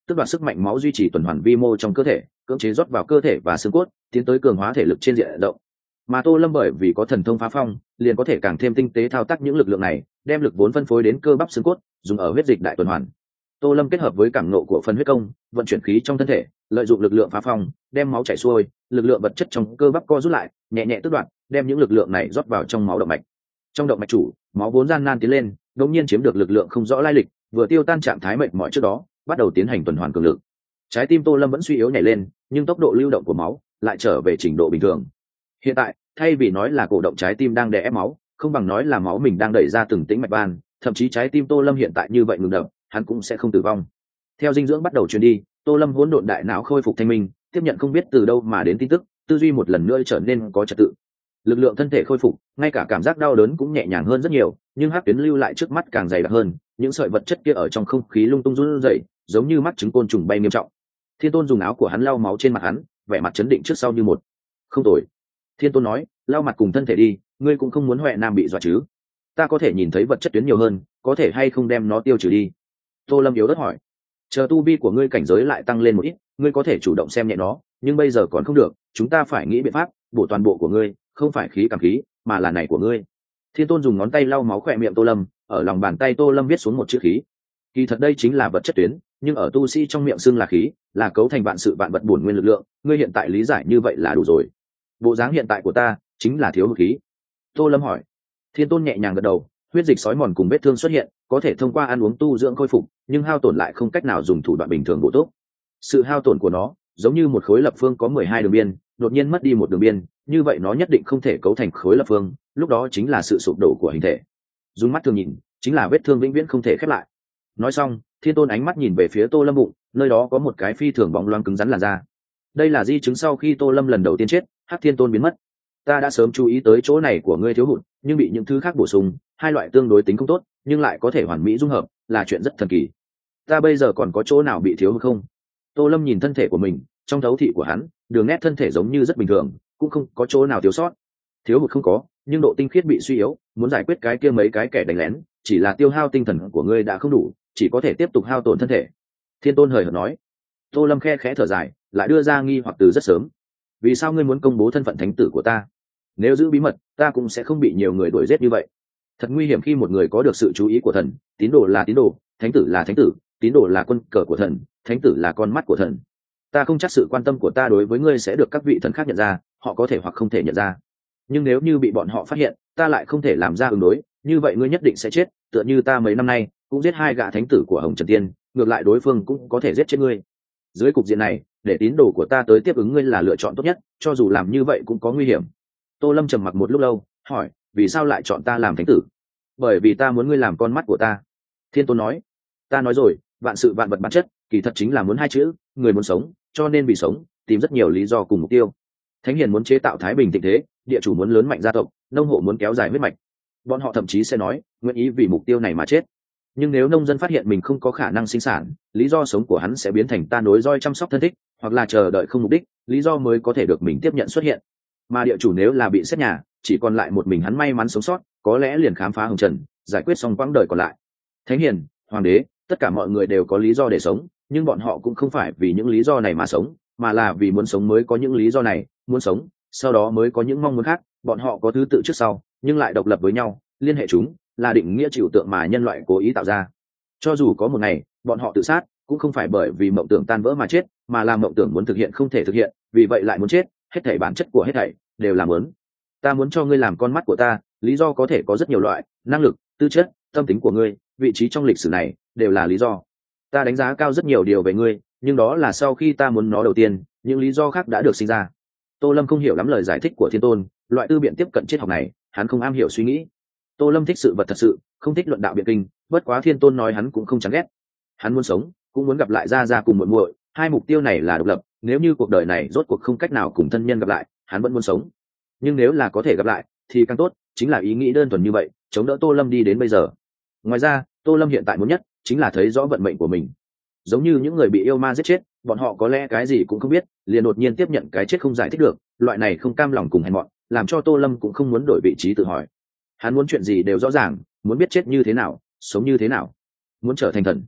tức đoạt sức mạnh máu duy trì tuần hoàn vi mô trong cơ thể, cưỡng chế rót vào cơ thể và xương cốt, tiến tới cường hóa thể lực trên diện rộng. Mà Tô Lâm bởi vì có thần thông phá phong, liền có thể càng thêm tinh tế thao tác những lực lượng này, đem lực vốn phân phối đến cơ bắp xương cốt, dùng ở huyết dịch đại tuần hoàn. Tô Lâm kết hợp với cảm ngộ của phân huyết công, vận chuyển khí trong thân thể, lợi dụng lực lượng phá phong, đem máu chảy xuôi, lực lượng vật chất trong cơ bắp co rút lại, nhẹ nhẹ tước đoạt, đem những lực lượng này rót vào trong máu động mạch. Trong động mạch chủ, máu vốn gian nan tiến lên, đột nhiên chiếm được lực lượng không rõ lai lịch, vừa tiêu tan trạng thái mệt mỏi trước đó, bắt đầu tiến hành tuần hoàn cường lực. Trái tim Tô Lâm vẫn suy yếu nhảy lên, nhưng tốc độ lưu động của máu lại trở về trình độ bình thường. Hiện tại, thay vì nói là cổ động trái tim đang đè ép máu, không bằng nói là máu mình đang đẩy ra từng tĩnh mạch van, thậm chí trái tim Tô Lâm hiện tại như vậy ngừng đập, hắn cũng sẽ không tử vong. Theo dinh dưỡng bắt đầu truyền đi, Tô Lâm hỗn độn đại não khôi phục thanh minh, tiếp nhận không biết từ đâu mà đến tin tức, tư duy một lần nữa trở nên có trật tự. Lực lượng thân thể khôi phục, ngay cả cảm giác đau đớn cũng nhẹ nhàng hơn rất nhiều, nhưng hắc tuyến lưu lại trước mắt càng dày đặc hơn, những sợi vật chất kia ở trong không khí lung tung run rẩy, giống như mắc trứng côn trùng bay nghiêm trọng. Thiên Tôn dùng áo của hắn lau máu trên mặt hắn, vẻ mặt chấn định trước sau như một. Không tồi. Thiên Tôn nói, lau mặt cùng thân thể đi, ngươi cũng không muốn Huệ Nam bị dọa chứ? Ta có thể nhìn thấy vật chất tuyến nhiều hơn, có thể hay không đem nó tiêu trừ đi? Tô Lâm yếu ớt hỏi. Chờ tu vi của ngươi cảnh giới lại tăng lên một ít, ngươi có thể chủ động xem nhẹ nó, nhưng bây giờ còn không được, chúng ta phải nghĩ biện pháp bổ toàn bộ của ngươi, không phải khí cảm khí, mà là này của ngươi. Thiên Tôn dùng ngón tay lau máu khỏe miệng Tô Lâm, ở lòng bàn tay Tô Lâm viết xuống một chữ khí. Kỳ thật đây chính là vật chất tuyến, nhưng ở tu sĩ trong miệng xưng là khí, là cấu thành vạn sự vạn vật bổn nguyên lực lượng, ngươi hiện tại lý giải như vậy là đủ rồi. Bộ dáng hiện tại của ta chính là thiếu hụt khí. Tô Lâm hỏi. Thiên Tôn nhẹ nhàng gật đầu, huyết dịch sói mòn cùng vết thương xuất hiện, có thể thông qua ăn uống tu dưỡng khôi phục, nhưng hao tổn lại không cách nào dùng thủ đoạn bình thường bổ túc. Sự hao tổn của nó giống như một khối lập phương có mười hai đường biên, đột nhiên mất đi một đường biên, như vậy nó nhất định không thể cấu thành khối lập phương, lúc đó chính là sự sụp đổ của hình thể. Dùng mắt thường nhìn, chính là vết thương vĩnh viễn không thể khép lại. Nói xong, Thiên Tôn ánh mắt nhìn về phía Tô Lâm bụng, nơi đó có một cái phi thường bóng loáng cứng rắn làn da. Đây là di chứng sau khi Tô Lâm lần đầu tiên chết, Hắc Thiên Tôn biến mất. Ta đã sớm chú ý tới chỗ này của ngươi thiếu hụt, nhưng bị những thứ khác bổ sung, hai loại tương đối tính không tốt, nhưng lại có thể hoàn mỹ dung hợp, là chuyện rất thần kỳ. Ta bây giờ còn có chỗ nào bị thiếu hụt không? Tô Lâm nhìn thân thể của mình, trong thấu thị của hắn, đường nét thân thể giống như rất bình thường, cũng không có chỗ nào thiếu sót. Thiếu hụt không có, nhưng độ tinh khiết bị suy yếu, muốn giải quyết cái kia mấy cái kẻ đánh lén, chỉ là tiêu hao tinh thần của ngươi đã không đủ, chỉ có thể tiếp tục hao tổn thân thể. Thiên Tôn hời hợt nói. Tô Lâm khe khẽ thở dài, lại đưa ra nghi hoặc từ rất sớm. Vì sao ngươi muốn công bố thân phận thánh tử của ta? Nếu giữ bí mật, ta cũng sẽ không bị nhiều người đuổi giết như vậy. Thật nguy hiểm khi một người có được sự chú ý của thần, tín đồ là tín đồ, thánh tử là thánh tử, tín đồ là quân cờ của thần, thánh tử là con mắt của thần. Ta không chắc sự quan tâm của ta đối với ngươi sẽ được các vị thần khác nhận ra, họ có thể hoặc không thể nhận ra. Nhưng nếu như bị bọn họ phát hiện, ta lại không thể làm ra ứng đối, như vậy ngươi nhất định sẽ chết, tựa như ta mấy năm nay cũng giết hai gã thánh tử của Hồng Trần Tiên, ngược lại đối phương cũng có thể giết chết ngươi. Dưới cục diện này, để tín đồ của ta tới tiếp ứng ngươi là lựa chọn tốt nhất, cho dù làm như vậy cũng có nguy hiểm. Tô Lâm trầm mặc một lúc lâu, hỏi, vì sao lại chọn ta làm thánh tử? Bởi vì ta muốn ngươi làm con mắt của ta. Thiên Tôn nói. Ta nói rồi, vạn sự vạn vật bản chất, kỳ thật chính là muốn hai chữ, người muốn sống, cho nên vì sống, tìm rất nhiều lý do cùng mục tiêu. Thánh hiền muốn chế tạo thái bình thịnh thế, địa chủ muốn lớn mạnh gia tộc, nông hộ muốn kéo dài huyết mạch. Bọn họ thậm chí sẽ nói, nguyện ý vì mục tiêu này mà chết. Nhưng nếu nông dân phát hiện mình không có khả năng sinh sản, lý do sống của hắn sẽ biến thành ta nối roi chăm sóc thân thích, hoặc là chờ đợi không mục đích, lý do mới có thể được mình tiếp nhận xuất hiện. Mà địa chủ nếu là bị xét nhà, chỉ còn lại một mình hắn may mắn sống sót, có lẽ liền khám phá hồng trần, giải quyết xong quãng đời còn lại. Thánh hiền, hoàng đế, tất cả mọi người đều có lý do để sống, nhưng bọn họ cũng không phải vì những lý do này mà sống, mà là vì muốn sống mới có những lý do này, muốn sống, sau đó mới có những mong muốn khác. Bọn họ có thứ tự trước sau, nhưng lại độc lập với nhau, liên hệ chúng là định nghĩa trừu tượng mà nhân loại cố ý tạo ra. Cho dù có một ngày bọn họ tự sát, cũng không phải bởi vì mộng tưởng tan vỡ mà chết, mà là mộng tưởng muốn thực hiện không thể thực hiện, vì vậy lại muốn chết. Hết thảy bản chất của hết thảy đều là muốn. Ta muốn cho ngươi làm con mắt của ta, lý do có thể có rất nhiều loại, năng lực, tư chất, tâm tính của ngươi, vị trí trong lịch sử này đều là lý do. Ta đánh giá cao rất nhiều điều về ngươi, nhưng đó là sau khi ta muốn nó đầu tiên, những lý do khác đã được sinh ra. Tô Lâm không hiểu lắm lời giải thích của Thiên Tôn, loại tư biện tiếp cận triết học này, hắn không am hiểu suy nghĩ. Tô Lâm thích sự vật thật sự, không thích luận đạo biện kinh, bất quá Thiên Tôn nói hắn cũng không chán ghét. Hắn muốn sống, cũng muốn gặp lại gia gia cùng muội muội, hai mục tiêu này là độc lập, nếu như cuộc đời này rốt cuộc không cách nào cùng thân nhân gặp lại, hắn vẫn muốn sống. Nhưng nếu là có thể gặp lại, thì càng tốt, chính là ý nghĩ đơn thuần như vậy, chống đỡ Tô Lâm đi đến bây giờ. Ngoài ra, Tô Lâm hiện tại muốn nhất chính là thấy rõ vận mệnh của mình. Giống như những người bị yêu ma giết chết, bọn họ có lẽ cái gì cũng không biết, liền đột nhiên tiếp nhận cái chết không giải thích được, loại này không cam lòng cùng hèn mọn, làm cho Tô Lâm cũng không muốn đổi vị trí tự hỏi. Hắn muốn chuyện gì đều rõ ràng, muốn biết chết như thế nào, sống như thế nào, muốn trở thành thần.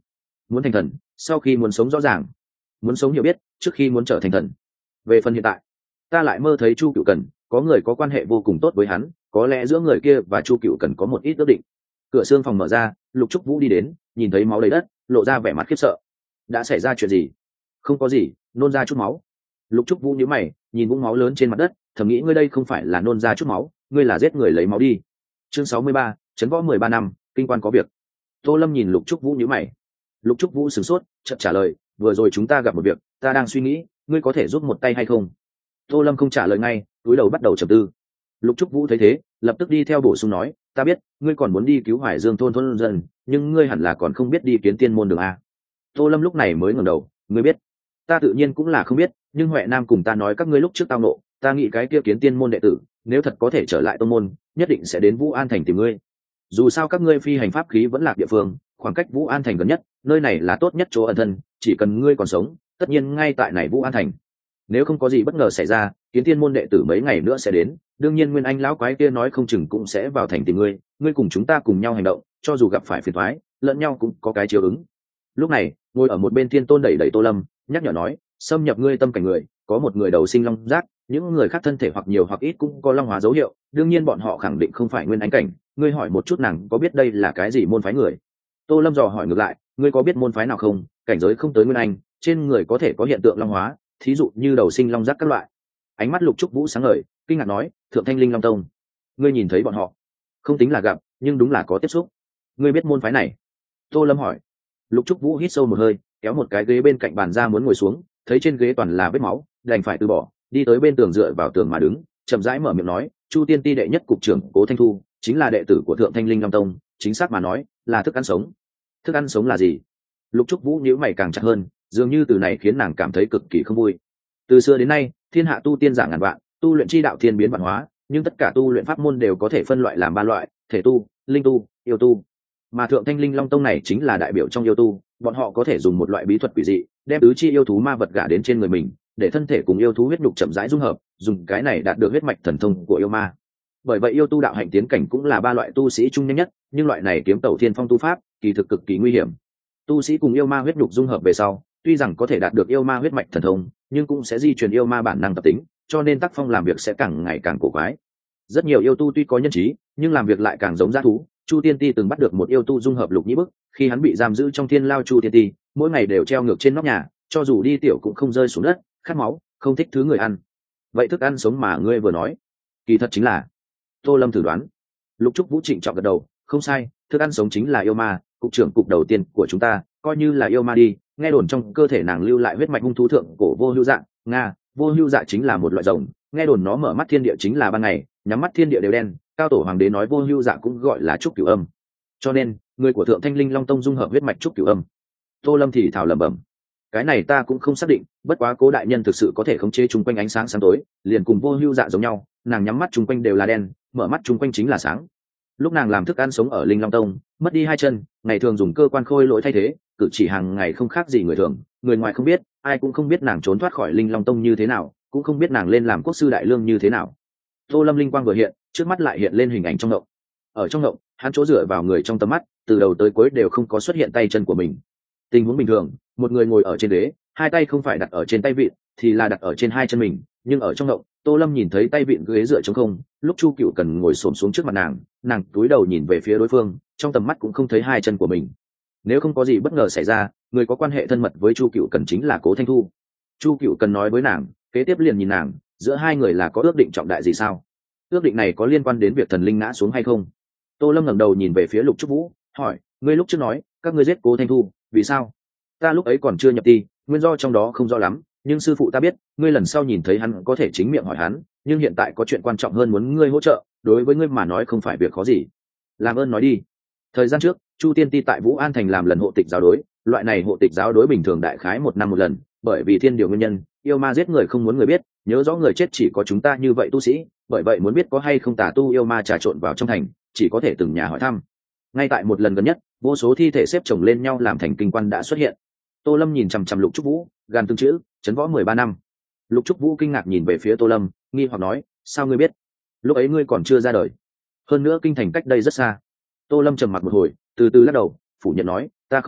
muốn thành thần sau khi muốn sống rõ ràng, muốn sống hiểu biết trước khi muốn trở thành thần. Về phần hiện tại, ta lại mơ thấy Chu Cựu Cần có người có quan hệ vô cùng tốt với hắn, có lẽ giữa người kia và Chu Cựu Cần có một ít ước định. Cửa xương phòng mở ra, Lục Trúc Vũ đi đến, nhìn thấy máu đầy đất, lộ ra vẻ mặt khiếp sợ. Đã xảy ra chuyện gì? Không có gì, nôn ra chút máu. Lục Trúc Vũ nhíu mày, nhìn vũng máu lớn trên mặt đất, thầm nghĩ ngươi đây không phải là nôn ra chút máu, ngươi là giết người lấy máu đi. Chương sáu mươi ba, trấn võ mười ba năm, kinh quan có việc. Tô Lâm nhìn Lục Trúc Vũ nhíu mày. Lục Trúc Vũ sửng sốt, chợt trả lời, vừa rồi chúng ta gặp một việc, ta đang suy nghĩ, ngươi có thể giúp một tay hay không? Tô Lâm không trả lời ngay, cúi đầu bắt đầu trầm tư. Lục Trúc Vũ thấy thế, lập tức đi theo bổ sung nói, ta biết, ngươi còn muốn đi cứu Hoài Dương thôn thôn dân, nhưng ngươi hẳn là còn không biết đi kiến tiên môn đường a. Tô Lâm lúc này mới ngẩng đầu, ngươi biết? Ta tự nhiên cũng là không biết, nhưng Huệ Nam cùng ta nói các ngươi lúc trước tao nộ, ta nghĩ cái kia kiến tiên môn đệ tử, nếu thật có thể trở lại tông môn, nhất định sẽ đến Vũ An thành tìm ngươi. Dù sao các ngươi phi hành pháp khí vẫn lạc địa phương, khoảng cách Vũ An thành gần nhất, nơi này là tốt nhất chỗ ẩn thân, chỉ cần ngươi còn sống, tất nhiên ngay tại này Vũ An thành. Nếu không có gì bất ngờ xảy ra, kiến tiên môn đệ tử mấy ngày nữa sẽ đến, đương nhiên Nguyên Anh lão quái kia nói không chừng cũng sẽ vào thành tìm ngươi, ngươi cùng chúng ta cùng nhau hành động, cho dù gặp phải phiền toái, lẫn nhau cũng có cái chiếu ứng. Lúc này, ngồi ở một bên Thiên Tôn đẩy đẩy Tô Lâm, nhắc nhở nói, xâm nhập ngươi tâm cảnh người, có một người đầu sinh long giác, những người khác thân thể hoặc nhiều hoặc ít cũng có long hóa dấu hiệu, đương nhiên bọn họ khẳng định không phải Nguyên Anh cảnh, ngươi hỏi một chút nàng có biết đây là cái gì môn phái người. Tô Lâm dò hỏi ngược lại, ngươi có biết môn phái nào không, cảnh giới không tới Nguyên Anh, trên người có thể có hiện tượng long hóa, thí dụ như đầu sinh long giác các loại. Ánh mắt Lục Trúc Vũ sáng ngời, kinh ngạc nói, Thượng Thanh Linh Long Tông, ngươi nhìn thấy bọn họ? Không tính là gặp, nhưng đúng là có tiếp xúc. Ngươi biết môn phái này? Tô Lâm hỏi. Lục Trúc Vũ hít sâu một hơi, kéo một cái ghế bên cạnh bàn ra muốn ngồi xuống, thấy trên ghế toàn là vết máu, đành phải từ bỏ, đi tới bên tường dựa vào tường mà đứng, chậm rãi mở miệng nói, Chu Tiên Ti đệ nhất cục trưởng Cố Thanh Thu, chính là đệ tử của Thượng Thanh Linh Long Tông, chính xác mà nói, là thức ăn sống. Thức ăn sống là gì? Lục Trúc Vũ nhíu mày càng chặt hơn, dường như từ này khiến nàng cảm thấy cực kỳ không vui. Từ xưa đến nay, thiên hạ tu tiên giả ngàn vạn, tu luyện chi đạo thiên biến vạn hóa, nhưng tất cả tu luyện pháp môn đều có thể phân loại làm ba loại: thể tu, linh tu, yêu tu. Mà Thượng Thanh Linh Long Tông này chính là đại biểu trong yêu tu, bọn họ có thể dùng một loại bí thuật quỷ dị, đem tứ chi yêu thú ma vật gả đến trên người mình, để thân thể cùng yêu thú huyết nhục chậm rãi dung hợp, dùng cái này đạt được huyết mạch thần thông của yêu ma. Bởi vậy yêu tu đạo hạnh tiến cảnh cũng là ba loại tu sĩ trung nhanh nhất, nhưng loại này kiếm tẩu thiên phong tu pháp, kỳ thực cực kỳ nguy hiểm. Tu sĩ cùng yêu ma huyết nhục dung hợp về sau, tuy rằng có thể đạt được yêu ma huyết mạch thần thông, nhưng cũng sẽ di truyền yêu ma bản năng tập tính, cho nên tác phong làm việc sẽ càng ngày càng cổ quái. Rất nhiều yêu tu tuy có nhân trí, nhưng làm việc lại càng giống dã thú. Chu Tiên Ti từng bắt được một yêu tu dung hợp Lục Nhĩ Bức, khi hắn bị giam giữ trong thiên lao Chu Tiên Ti, mỗi ngày đều treo ngược trên nóc nhà, cho dù đi tiểu cũng không rơi xuống đất, khát máu, không thích thứ người ăn. Vậy thức ăn sống mà ngươi vừa nói, kỳ thật chính là... Tô Lâm thử đoán. Lục Trúc Vũ trịnh trọng gật đầu, không sai, thức ăn sống chính là yêu ma, cục trưởng cục đầu tiên của chúng ta, coi như là yêu ma đi. Nghe đồn trong cơ thể nàng lưu lại huyết mạch hung thú thượng cổ Vô Hưu Dạ, nga, Vô Hưu Dạ chính là một loại rồng, nghe đồn nó mở mắt thiên địa chính là ban ngày, nhắm mắt thiên địa đều đen, cao tổ hoàng đế nói Vô Hưu Dạ cũng gọi là Trúc Cửu Âm. Cho nên, người của Thượng Thanh Linh Long Tông dung hợp huyết mạch Trúc Cửu Âm. Tô Lâm thì thảo lẩm bẩm, cái này ta cũng không xác định, bất quá Cố đại nhân thực sự có thể khống chế chung quanh ánh sáng sáng tối, liền cùng Vô Hưu Dạ giống nhau, nàng nhắm mắt chung quanh đều là đen, mở mắt chung quanh chính là sáng. Lúc nàng làm thức ăn sống ở Linh Long Tông, mất đi hai chân, ngày thường dùng cơ quan khôi lỗi thay thế, cử chỉ hàng ngày không khác gì người thường, người ngoài không biết, ai cũng không biết nàng trốn thoát khỏi Linh Long Tông như thế nào, cũng không biết nàng lên làm quốc sư đại lương như thế nào. Tô Lâm linh quang vừa hiện, trước mắt lại hiện lên hình ảnh trong ngộng. Ở trong ngộng, hắn chỗ dựa vào người trong tầm mắt, từ đầu tới cuối đều không có xuất hiện tay chân của mình. Tình huống bình thường, một người ngồi ở trên ghế, hai tay không phải đặt ở trên tay vịn, thì là đặt ở trên hai chân mình, nhưng ở trong ngộng, Tô Lâm nhìn thấy tay vịn ghế dựa trống không, lúc Chu Cựu Cần ngồi xổm xuống trước mặt nàng, nàng cúi đầu nhìn về phía đối phương, trong tầm mắt cũng không thấy hai chân của mình. Nếu không có gì bất ngờ xảy ra, người có quan hệ thân mật với Chu Cựu Cần chính là Cố Thanh Thu. Chu Cựu Cần nói với nàng, kế tiếp liền nhìn nàng, giữa hai người là có ước định trọng đại gì sao? Ước định này có liên quan đến việc thần linh ngã xuống hay không? Tô Lâm ngẩng đầu nhìn về phía Lục Trúc Vũ, hỏi, ngươi lúc trước nói các ngươi giết Cố Thanh Thu, vì sao? Ta lúc ấy còn chưa nhập ti, nguyên do trong đó không rõ lắm, nhưng sư phụ ta biết, ngươi lần sau nhìn thấy hắn có thể chính miệng hỏi hắn, nhưng hiện tại có chuyện quan trọng hơn muốn ngươi hỗ trợ, đối với ngươi mà nói không phải việc khó gì. Làm ơn nói đi. Thời gian trước, Chu Tiên Ti tại Vũ An thành làm lần hộ tịch giáo đối, loại này hộ tịch giáo đối bình thường đại khái một năm một lần, bởi vì thiên điều nguyên nhân, yêu ma giết người không muốn người biết, nhớ rõ người chết chỉ có chúng ta như vậy tu sĩ, bởi vậy muốn biết có hay không tà tu yêu ma trà trộn vào trong thành, chỉ có thể từng nhà hỏi thăm. Ngay tại một lần gần nhất, vô số thi thể xếp chồng lên nhau làm thành kinh quan đã xuất hiện. Tô Lâm nhìn chằm chằm Lục Trúc Vũ, gàn từng chữ, trấn võ mười ba năm. Lục Trúc Vũ kinh ngạc nhìn về phía Tô Lâm, nghi hoặc nói, sao ngươi biết? Lúc ấy ngươi còn chưa ra đời, hơn nữa kinh thành cách đây rất xa. Tô Lâm trầm mặc một hồi, từ từ lắc đầu, phủ nhận nói, ta không biết,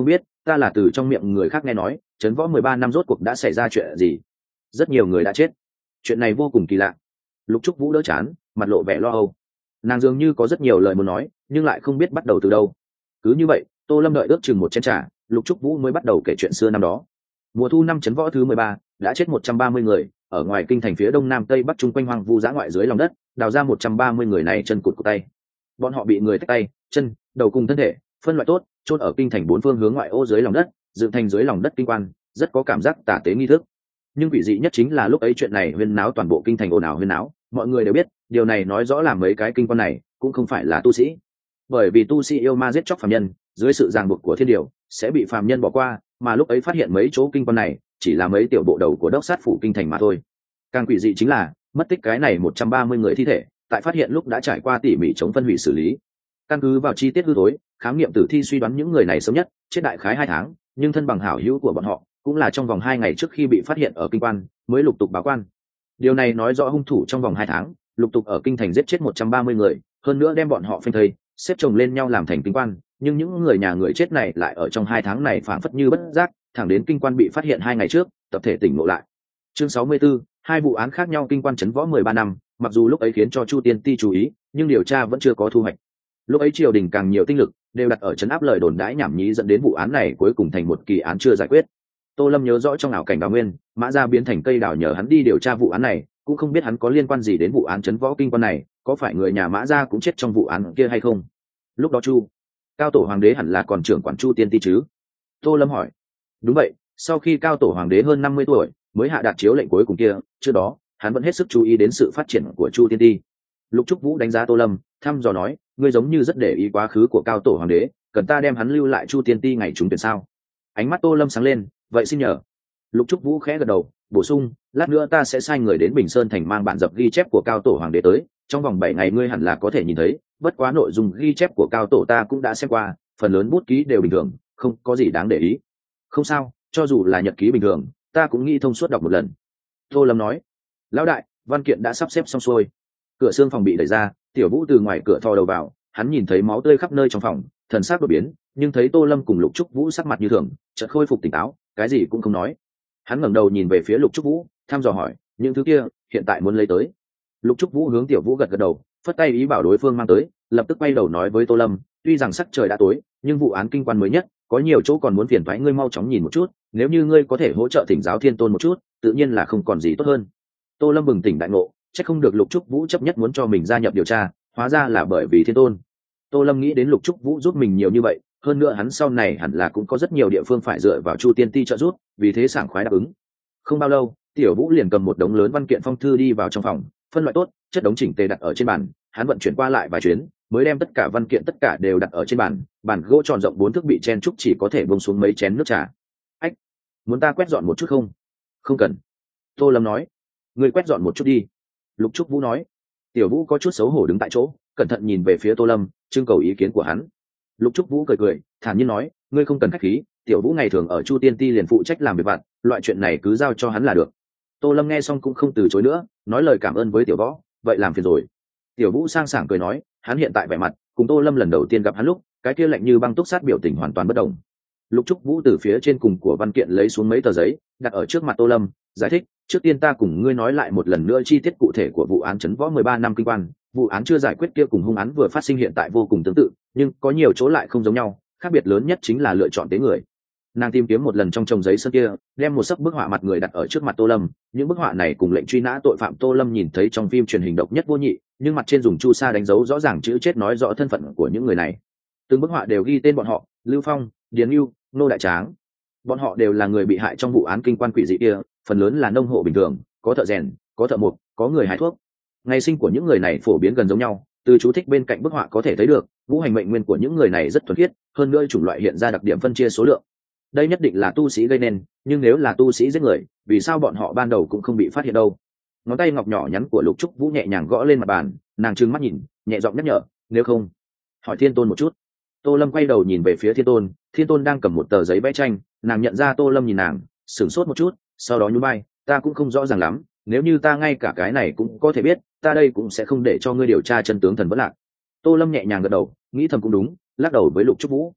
ta là từ trong miệng người khác nghe nói trấn võ mười ba năm rốt cuộc đã xảy ra chuyện gì. Rất nhiều người đã chết, chuyện này vô cùng kỳ lạ. Lục Trúc Vũ đỡ chán, mặt lộ vẻ lo âu. Nàng dường như có rất nhiều lời muốn nói nhưng lại không biết bắt đầu từ đâu. Cứ như vậy Tô Lâm đợi ước chừng một chén trà, Lục Trúc Vũ mới bắt đầu kể chuyện xưa năm đó. Mùa thu năm trấn võ thứ mười ba đã chết một trăm ba mươi người, ở ngoài kinh thành phía đông nam tây bắc chung quanh hoang vu dã ngoại dưới lòng đất đào ra một trăm ba mươi người này chân cụt cụt tay. Bọn họ bị người tách tay chân đầu cùng thân thể phân loại tốt, chôn ở kinh thành bốn phương hướng ngoại ô dưới lòng đất, dựng thành dưới lòng đất kinh quan, rất có cảm giác tả tế nghi thức. Nhưng quỷ dị nhất chính là lúc ấy chuyện này huyên náo toàn bộ kinh thành, ồn ào huyên náo, mọi người đều biết điều này nói rõ là mấy cái kinh quan này cũng không phải là tu sĩ, bởi vì tu sĩ yêu ma giết chóc phàm nhân dưới sự ràng buộc của thiên điều sẽ bị phàm nhân bỏ qua, mà lúc ấy phát hiện mấy chỗ kinh quan này chỉ là mấy tiểu bộ đầu của đốc sát phủ kinh thành mà thôi. Càng quỷ dị chính là mất tích cái này một trăm ba mươi người thi thể tại phát hiện lúc đã trải qua tỉ mỉ chống phân hủy xử lý. Căn cứ vào chi tiết hư thối, khám nghiệm tử thi suy đoán những người này sớm nhất chết đại khái hai tháng, nhưng thân bằng hảo hữu của bọn họ cũng là trong vòng hai ngày trước khi bị phát hiện ở kinh quan mới lục tục báo quan. Điều này nói rõ hung thủ trong vòng hai tháng lục tục ở kinh thành giết chết một trăm ba mươi người, hơn nữa đem bọn họ phanh thây xếp chồng lên nhau làm thành kinh quan. Nhưng những người nhà người chết này lại ở trong hai tháng này phảng phất như bất giác, thẳng đến kinh quan bị phát hiện hai ngày trước tập thể tỉnh ngộ lại. Chương sáu mươi 64, hai vụ án khác nhau kinh quan trấn võ mười ba năm, mặc dù lúc ấy khiến cho Chu Tiên Ti chú ý, nhưng điều tra vẫn chưa có thu hoạch. Lúc ấy triều đình càng nhiều tinh lực đều đặt ở trấn áp lời đồn đãi nhảm nhí, dẫn đến vụ án này cuối cùng thành một kỳ án chưa giải quyết. Tô Lâm nhớ rõ trong ảo cảnh Đào Nguyên, Mã Gia biến thành cây đào nhờ hắn đi điều tra vụ án này, cũng không biết hắn có liên quan gì đến vụ án trấn võ kinh quan này, có phải người nhà Mã Gia cũng chết trong vụ án kia hay không? Lúc đó Chu Cao Tổ Hoàng đế hẳn là còn trưởng quản Chu Tiên Ti chứ? Tô Lâm hỏi. Đúng vậy, sau khi Cao Tổ Hoàng đế hơn năm mươi tuổi mới hạ đạt chiếu lệnh cuối cùng kia, trước đó hắn vẫn hết sức chú ý đến sự phát triển của Chu Tiên Ti. Lục Trúc Vũ đánh giá Tô Lâm, thăm dò nói, ngươi giống như rất để ý quá khứ của Cao Tổ Hoàng đế, cần ta đem hắn lưu lại Chu Tiên Ti ngày trúng tuyển sao? Ánh mắt Tô Lâm sáng lên, vậy xin nhờ. Lục Trúc Vũ khẽ gật đầu, bổ sung, lát nữa ta sẽ sai người đến Bình Sơn thành mang bản dập ghi chép của Cao Tổ Hoàng đế tới, trong vòng bảy ngày ngươi hẳn là có thể nhìn thấy, bất quá nội dung ghi chép của Cao Tổ ta cũng đã xem qua, phần lớn bút ký đều bình thường, không có gì đáng để ý. Không sao, cho dù là nhật ký bình thường, ta cũng nghĩ thông suốt đọc một lần. Tô Lâm nói. Lão đại, văn kiện đã sắp xếp xong xuôi. Cửa xương phòng bị đẩy ra, Tiểu Vũ từ ngoài cửa thò đầu vào, hắn nhìn thấy máu tươi khắp nơi trong phòng, thần sắc đột biến, nhưng thấy Tô Lâm cùng Lục Trúc Vũ sắc mặt như thường, chợt khôi phục tỉnh táo, cái gì cũng không nói. Hắn ngẩng đầu nhìn về phía Lục Trúc Vũ, thăm dò hỏi, những thứ kia hiện tại muốn lấy tới? Lục Trúc Vũ hướng Tiểu Vũ gật gật đầu, phất tay ý bảo đối phương mang tới, lập tức quay đầu nói với Tô Lâm, tuy rằng sắc trời đã tối, nhưng vụ án kinh quan mới nhất có nhiều chỗ còn muốn phiền thoái ngươi mau chóng nhìn một chút, nếu như ngươi có thể hỗ trợ thỉnh giáo Thiên Tôn một chút, tự nhiên là không còn gì tốt hơn. Tô Lâm bừng tỉnh đại ngộ, chắc không được Lục Trúc Vũ chấp nhất muốn cho mình gia nhập điều tra, hóa ra là bởi vì Thiên Tôn. Tô Lâm nghĩ đến Lục Trúc Vũ giúp mình nhiều như vậy, hơn nữa hắn sau này hẳn là cũng có rất nhiều địa phương phải dựa vào Chu Tiên Ti trợ giúp, vì thế sảng khoái đáp ứng. Không bao lâu, Tiểu Vũ liền cầm một đống lớn văn kiện phong thư đi vào trong phòng, phân loại tốt, chất đống chỉnh tề đặt ở trên bàn, hắn vận chuyển qua lại vài chuyến, mới đem tất cả văn kiện tất cả đều đặt ở trên bàn, bàn gỗ tròn rộng bốn thước bị chen trúc chỉ có thể buông xuống mấy chén nước trà. Ách, muốn ta quét dọn một chút không? Không cần. Tô Lâm nói. Người quét dọn một chút đi. Lục Trúc Vũ nói. Tiểu Vũ có chút xấu hổ đứng tại chỗ, cẩn thận nhìn về phía Tô Lâm, trưng cầu ý kiến của hắn. Lục Trúc Vũ cười cười, thản nhiên nói, ngươi không cần khách khí, Tiểu Vũ ngày thường ở Chu Tiên Ti liền phụ trách làm việc vặt, loại chuyện này cứ giao cho hắn là được. Tô Lâm nghe xong cũng không từ chối nữa, nói lời cảm ơn với Tiểu Võ, vậy làm phiền rồi. Tiểu Vũ sang sảng cười nói, hắn hiện tại vẻ mặt cùng Tô Lâm lần đầu tiên gặp hắn lúc, cái kia lạnh như băng túc sát biểu tình hoàn toàn bất đồng. Lục Trúc Vũ từ phía trên cùng của văn kiện lấy xuống mấy tờ giấy, đặt ở trước mặt Tô Lâm, giải thích, trước tiên ta cùng ngươi nói lại một lần nữa chi tiết cụ thể của vụ án trấn võ mười ba năm kinh quan. Vụ án chưa giải quyết kia cùng hung án vừa phát sinh hiện tại vô cùng tương tự, nhưng có nhiều chỗ lại không giống nhau, khác biệt lớn nhất chính là lựa chọn tế người. Nàng tìm kiếm một lần trong chồng giấy sơn kia, đem một sấp bức họa mặt người đặt ở trước mặt Tô Lâm. Những bức họa này cùng lệnh truy nã tội phạm Tô Lâm nhìn thấy trong phim truyền hình độc nhất vô nhị, nhưng mặt trên dùng chu sa đánh dấu rõ ràng chữ chết nói rõ thân phận của những người này. Từng bức họa đều ghi tên bọn họ, Lưu Phong, Điền Nưu, Nô Đại Tráng. Bọn họ đều là người bị hại trong vụ án kinh quan quỷ dị kia, phần lớn là nông hộ bình thường, có thợ rèn, có thợ mộc, có người hái thuốc. Ngày sinh của những người này phổ biến gần giống nhau, từ chú thích bên cạnh bức họa có thể thấy được, ngũ hành mệnh nguyên của những người này rất thuần khiết, hơn nữa chủng loại hiện ra đặc điểm phân chia số lượng. Đây nhất định là tu sĩ gây nên, nhưng nếu là tu sĩ giết người, vì sao bọn họ ban đầu cũng không bị phát hiện đâu? Ngón tay ngọc nhỏ nhắn của Lục Trúc Vũ nhẹ nhàng gõ lên mặt bàn, nàng trừng mắt nhìn, nhẹ giọng nhắc nhở, nếu không, hỏi Thiên Tôn một chút. Tô Lâm quay đầu nhìn về phía Thiên Tôn, Thiên Tôn đang cầm một tờ giấy vẽ tranh, nàng nhận ra Tô Lâm nhìn nàng, sửng sốt một chút, sau đó nhún vai, ta cũng không rõ ràng lắm, nếu như ta ngay cả cái này cũng có thể biết, ta đây cũng sẽ không để cho ngươi điều tra chân tướng thần vẫn lạc. Tô Lâm nhẹ nhàng gật đầu, nghĩ thầm cũng đúng, lắc đầu với Lục Trúc Vũ.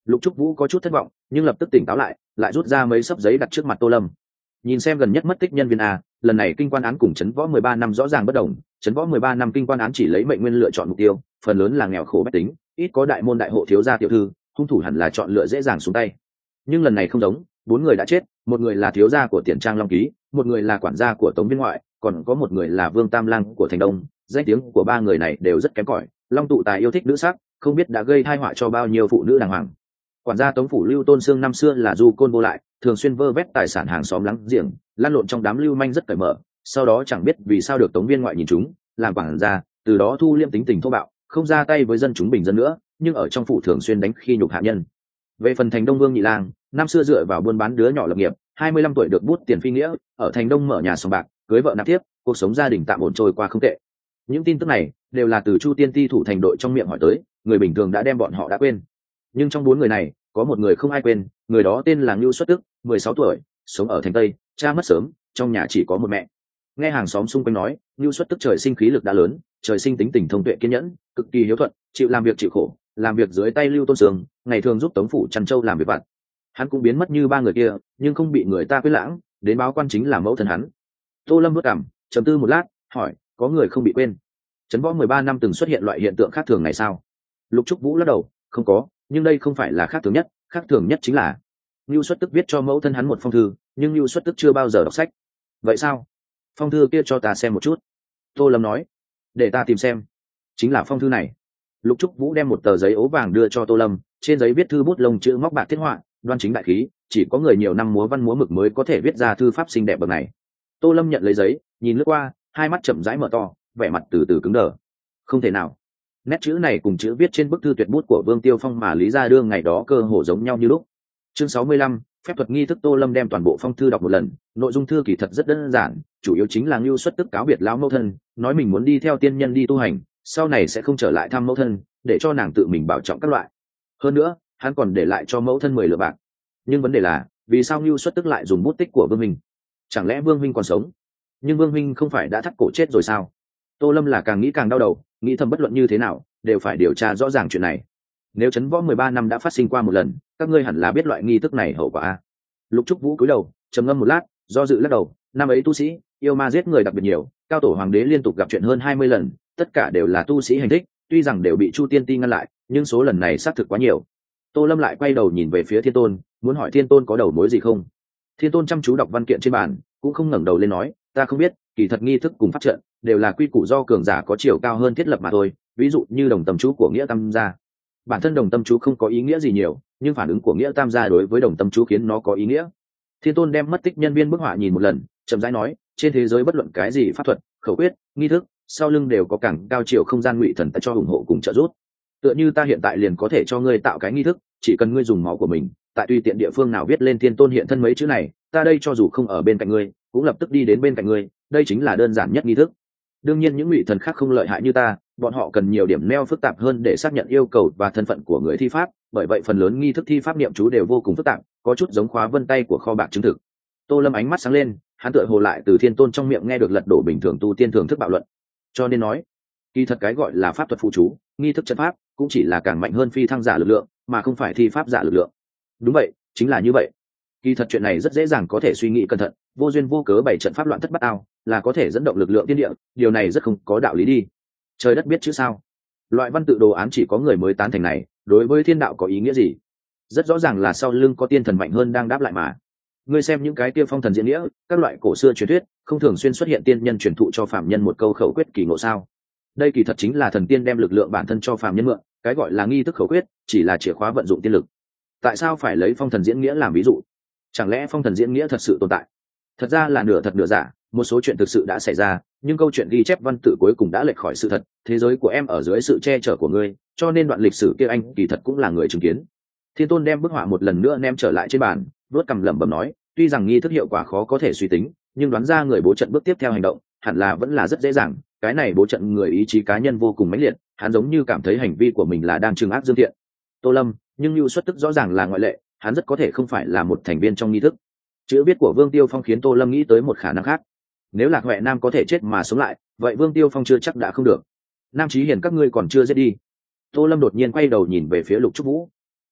Lục Trúc Vũ có chút thất vọng nhưng lập tức tỉnh táo lại, lại rút ra mấy xấp giấy đặt trước mặt Tô Lâm. Nhìn xem gần nhất mất tích nhân viên a, lần này kinh quan án cùng chấn võ mười ba năm rõ ràng bất đồng. Chấn võ mười ba năm kinh quan án chỉ lấy mệnh nguyên lựa chọn mục tiêu, phần lớn là nghèo khổ bách tính, ít có đại môn đại hộ thiếu gia tiểu thư, hung thủ hẳn là chọn lựa dễ dàng xuống tay. Nhưng lần này không giống, bốn người đã chết, một người là thiếu gia của Tiền Trang Long Ký, một người là quản gia của Tống Viên Ngoại, còn có một người là Vương Tam Lang của Thành Đông. Danh tiếng của ba người này đều rất kém cỏi. Long tụ tài yêu thích nữ sắc, không biết đã gây tai họa cho bao nhiêu phụ nữ đàng hoàng. Quản gia Tống phủ Lưu Tôn Sương năm xưa là du côn vô lại, thường xuyên vơ vét tài sản hàng xóm láng giềng, lăn lộn trong đám lưu manh rất cởi mở. Sau đó chẳng biết vì sao được Tống Viên Ngoại nhìn chúng, làm quản gia, từ đó thu liêm tính tình thô bạo, không ra tay với dân chúng bình dân nữa, nhưng ở trong phủ thường xuyên đánh khi nhục hạ nhân. Về phần Thành Đông Vương Nhị Lang, năm xưa dựa vào buôn bán đứa nhỏ lập nghiệp, hai mươi lăm tuổi được bút tiền phi nghĩa, ở Thành Đông mở nhà sòng bạc, cưới vợ nạp tiếp, cuộc sống gia đình tạm ổn trôi qua không tệ. Những tin tức này đều là từ Chu Tiên Ti thủ thành đội trong miệng hỏi tới, người bình thường đã đem bọn họ đã quên. Nhưng trong bốn người này, có một người không ai quên, người đó tên là Ngưu Xuất Tức, mười sáu tuổi, sống ở thành Tây, cha mất sớm, trong nhà chỉ có một mẹ. Nghe hàng xóm xung quanh nói, Ngưu Xuất Tức trời sinh khí lực đã lớn, trời sinh tính tình thông tuệ kiên nhẫn, cực kỳ hiếu thuận, chịu làm việc chịu khổ, làm việc dưới tay Lưu Tôn Sương, ngày thường giúp Tống phủ Trăn Châu làm việc vặt. Hắn cũng biến mất như ba người kia, nhưng không bị người ta quên lãng, đến báo quan chính là mẫu thân hắn. Tô Lâm bước cằm, trầm tư một lát, hỏi, có người không bị quên? Trấn võ mười ba năm từng xuất hiện loại hiện tượng khác thường này sao? Lục Trúc Vũ lắc đầu, không có, nhưng đây không phải là khác thường nhất, khác thường nhất chính là Lưu Xuất Tức viết cho mẫu thân hắn một phong thư, nhưng Lưu Xuất Tức chưa bao giờ đọc sách. Vậy sao? Phong thư kia cho ta xem một chút. Tô Lâm nói, để ta tìm xem. Chính là phong thư này. Lục Trúc Vũ đem một tờ giấy ố vàng đưa cho Tô Lâm, trên giấy viết thư bút lông chữ móc bạc thiết họa, đoan chính đại khí, chỉ có người nhiều năm múa văn múa mực mới có thể viết ra thư pháp xinh đẹp bậc này. Tô Lâm nhận lấy giấy, nhìn lướt qua, hai mắt chậm rãi mở to, vẻ mặt từ từ cứng đờ. Không thể nào, nét chữ này cùng chữ viết trên bức thư tuyệt bút của Vương Tiêu Phong mà Lý Gia Đương ngày đó cơ hồ giống nhau như lúc. Chương sáu mươi lăm, phép thuật nghi thức. Tô Lâm đem toàn bộ phong thư đọc một lần, nội dung thư kỳ thật rất đơn giản, chủ yếu chính là Ngưu Xuất Tức cáo biệt lão mẫu thân, nói mình muốn đi theo tiên nhân đi tu hành, sau này sẽ không trở lại thăm mẫu thân, để cho nàng tự mình bảo trọng các loại. Hơn nữa, hắn còn để lại cho mẫu thân mười lượng bạc. Nhưng vấn đề là, vì sao Ngưu Xuất Tức lại dùng bút tích của Vương Minh? Chẳng lẽ Vương Minh còn sống? Nhưng Vương Minh không phải đã thắt cổ chết rồi sao? Tô Lâm là càng nghĩ càng đau đầu, nghĩ thầm bất luận như thế nào đều phải điều tra rõ ràng chuyện này. Nếu Trấn võ mười ba năm đã phát sinh qua một lần, các ngươi hẳn là biết loại nghi thức này hậu quả a. Lục Trúc Vũ cúi đầu, trầm ngâm một lát, do dự lắc đầu. Năm ấy tu sĩ yêu ma giết người đặc biệt nhiều, cao tổ hoàng đế liên tục gặp chuyện hơn hai mươi lần, tất cả đều là tu sĩ hành thích, tuy rằng đều bị Chu Tiên Ti ngăn lại, nhưng số lần này xác thực quá nhiều. Tô Lâm lại quay đầu nhìn về phía Thiên Tôn, muốn hỏi Thiên Tôn có đầu mối gì không. Thiên Tôn chăm chú đọc văn kiện trên bàn, cũng không ngẩng đầu lên nói, ta không biết, kỳ thật nghi thức cùng pháp trận đều là quy củ do cường giả có chiều cao hơn thiết lập mà thôi, ví dụ như đồng tâm chú của Nghĩa Tam gia. Bản thân đồng tâm chú không có ý nghĩa gì nhiều, nhưng phản ứng của Nghĩa Tam gia đối với đồng tâm chú khiến nó có ý nghĩa. Thiên Tôn đem mất tích nhân viên bức họa nhìn một lần, chậm rãi nói, trên thế giới bất luận cái gì pháp thuật, khẩu quyết, nghi thức, sau lưng đều có càng cao chiều không gian ngụy thần tại cho ủng hộ cùng trợ giúp. Tựa như ta hiện tại liền có thể cho ngươi tạo cái nghi thức, chỉ cần ngươi dùng máu của mình, tại tùy tiện địa phương nào viết lên Thiên Tôn hiện thân mấy chữ này, ta đây cho dù không ở bên cạnh ngươi, cũng lập tức đi đến bên cạnh ngươi, đây chính là đơn giản nhất nghi thức. Đương nhiên những ngụy thần khác không lợi hại như ta, bọn họ cần nhiều điểm neo phức tạp hơn để xác nhận yêu cầu và thân phận của người thi pháp, bởi vậy phần lớn nghi thức thi pháp niệm chú đều vô cùng phức tạp, có chút giống khóa vân tay của kho bạc chứng thực. Tô Lâm ánh mắt sáng lên, hắn tựa hồ lại từ Thiên Tôn trong miệng nghe được lật đổ bình thường tu tiên thường thức bạo luận, cho nên nói, kỳ thật cái gọi là pháp thuật phụ chú, nghi thức trận pháp cũng chỉ là càng mạnh hơn phi thăng giả lực lượng, mà không phải thi pháp giả lực lượng. Đúng vậy, chính là như vậy. Kỳ thật chuyện này rất dễ dàng có thể suy nghĩ cẩn thận, vô duyên vô cớ bày trận pháp loạn thất bát ao, là có thể dẫn động lực lượng tiên địa, điều này rất không có đạo lý đi. Trời đất biết chứ sao? Loại văn tự đồ án chỉ có người mới tán thành này, đối với thiên đạo có ý nghĩa gì? Rất rõ ràng là sau lưng có tiên thần mạnh hơn đang đáp lại mà. Ngươi xem những cái kia phong thần diễn nghĩa, các loại cổ xưa truyền thuyết, không thường xuyên xuất hiện tiên nhân truyền thụ cho phàm nhân một câu khẩu quyết kỳ ngộ sao? Đây kỳ thật chính là thần tiên đem lực lượng bản thân cho phàm nhân mượn, cái gọi là nghi thức khẩu quyết, chỉ là chìa khóa vận dụng tiên lực. Tại sao phải lấy phong thần diễn nghĩa làm ví dụ? Chẳng lẽ phong thần diễn nghĩa thật sự tồn tại? Thật ra là nửa thật nửa giả, một số chuyện thực sự đã xảy ra, nhưng câu chuyện ghi chép văn tự cuối cùng đã lệch khỏi sự thật. Thế giới của em ở dưới sự che chở của ngươi, cho nên đoạn lịch sử kia anh kỳ thật cũng là người chứng kiến. Thiên Tôn đem bức họa một lần nữa ném trở lại trên bàn, vuốt cằm lẩm bẩm nói, tuy rằng nghi thức hiệu quả khó có thể suy tính, nhưng đoán ra người bố trận bước tiếp theo hành động hẳn là vẫn là rất dễ dàng. Cái này bố trận người ý chí cá nhân vô cùng mãnh liệt, hắn giống như cảm thấy hành vi của mình là đang trừng ác dương thiện. Tô Lâm, nhưng Lưu Xuất Tức rõ ràng là ngoại lệ, hắn rất có thể không phải là một thành viên trong nghi thức. Chữ viết của Vương Tiêu Phong khiến Tô Lâm nghĩ tới một khả năng khác. Nếu Lạc Huệ Nam có thể chết mà sống lại, vậy Vương Tiêu Phong chưa chắc đã không được. Nam Chí Hiền các ngươi còn chưa giết đi. Tô Lâm đột nhiên quay đầu nhìn về phía Lục Trúc Vũ.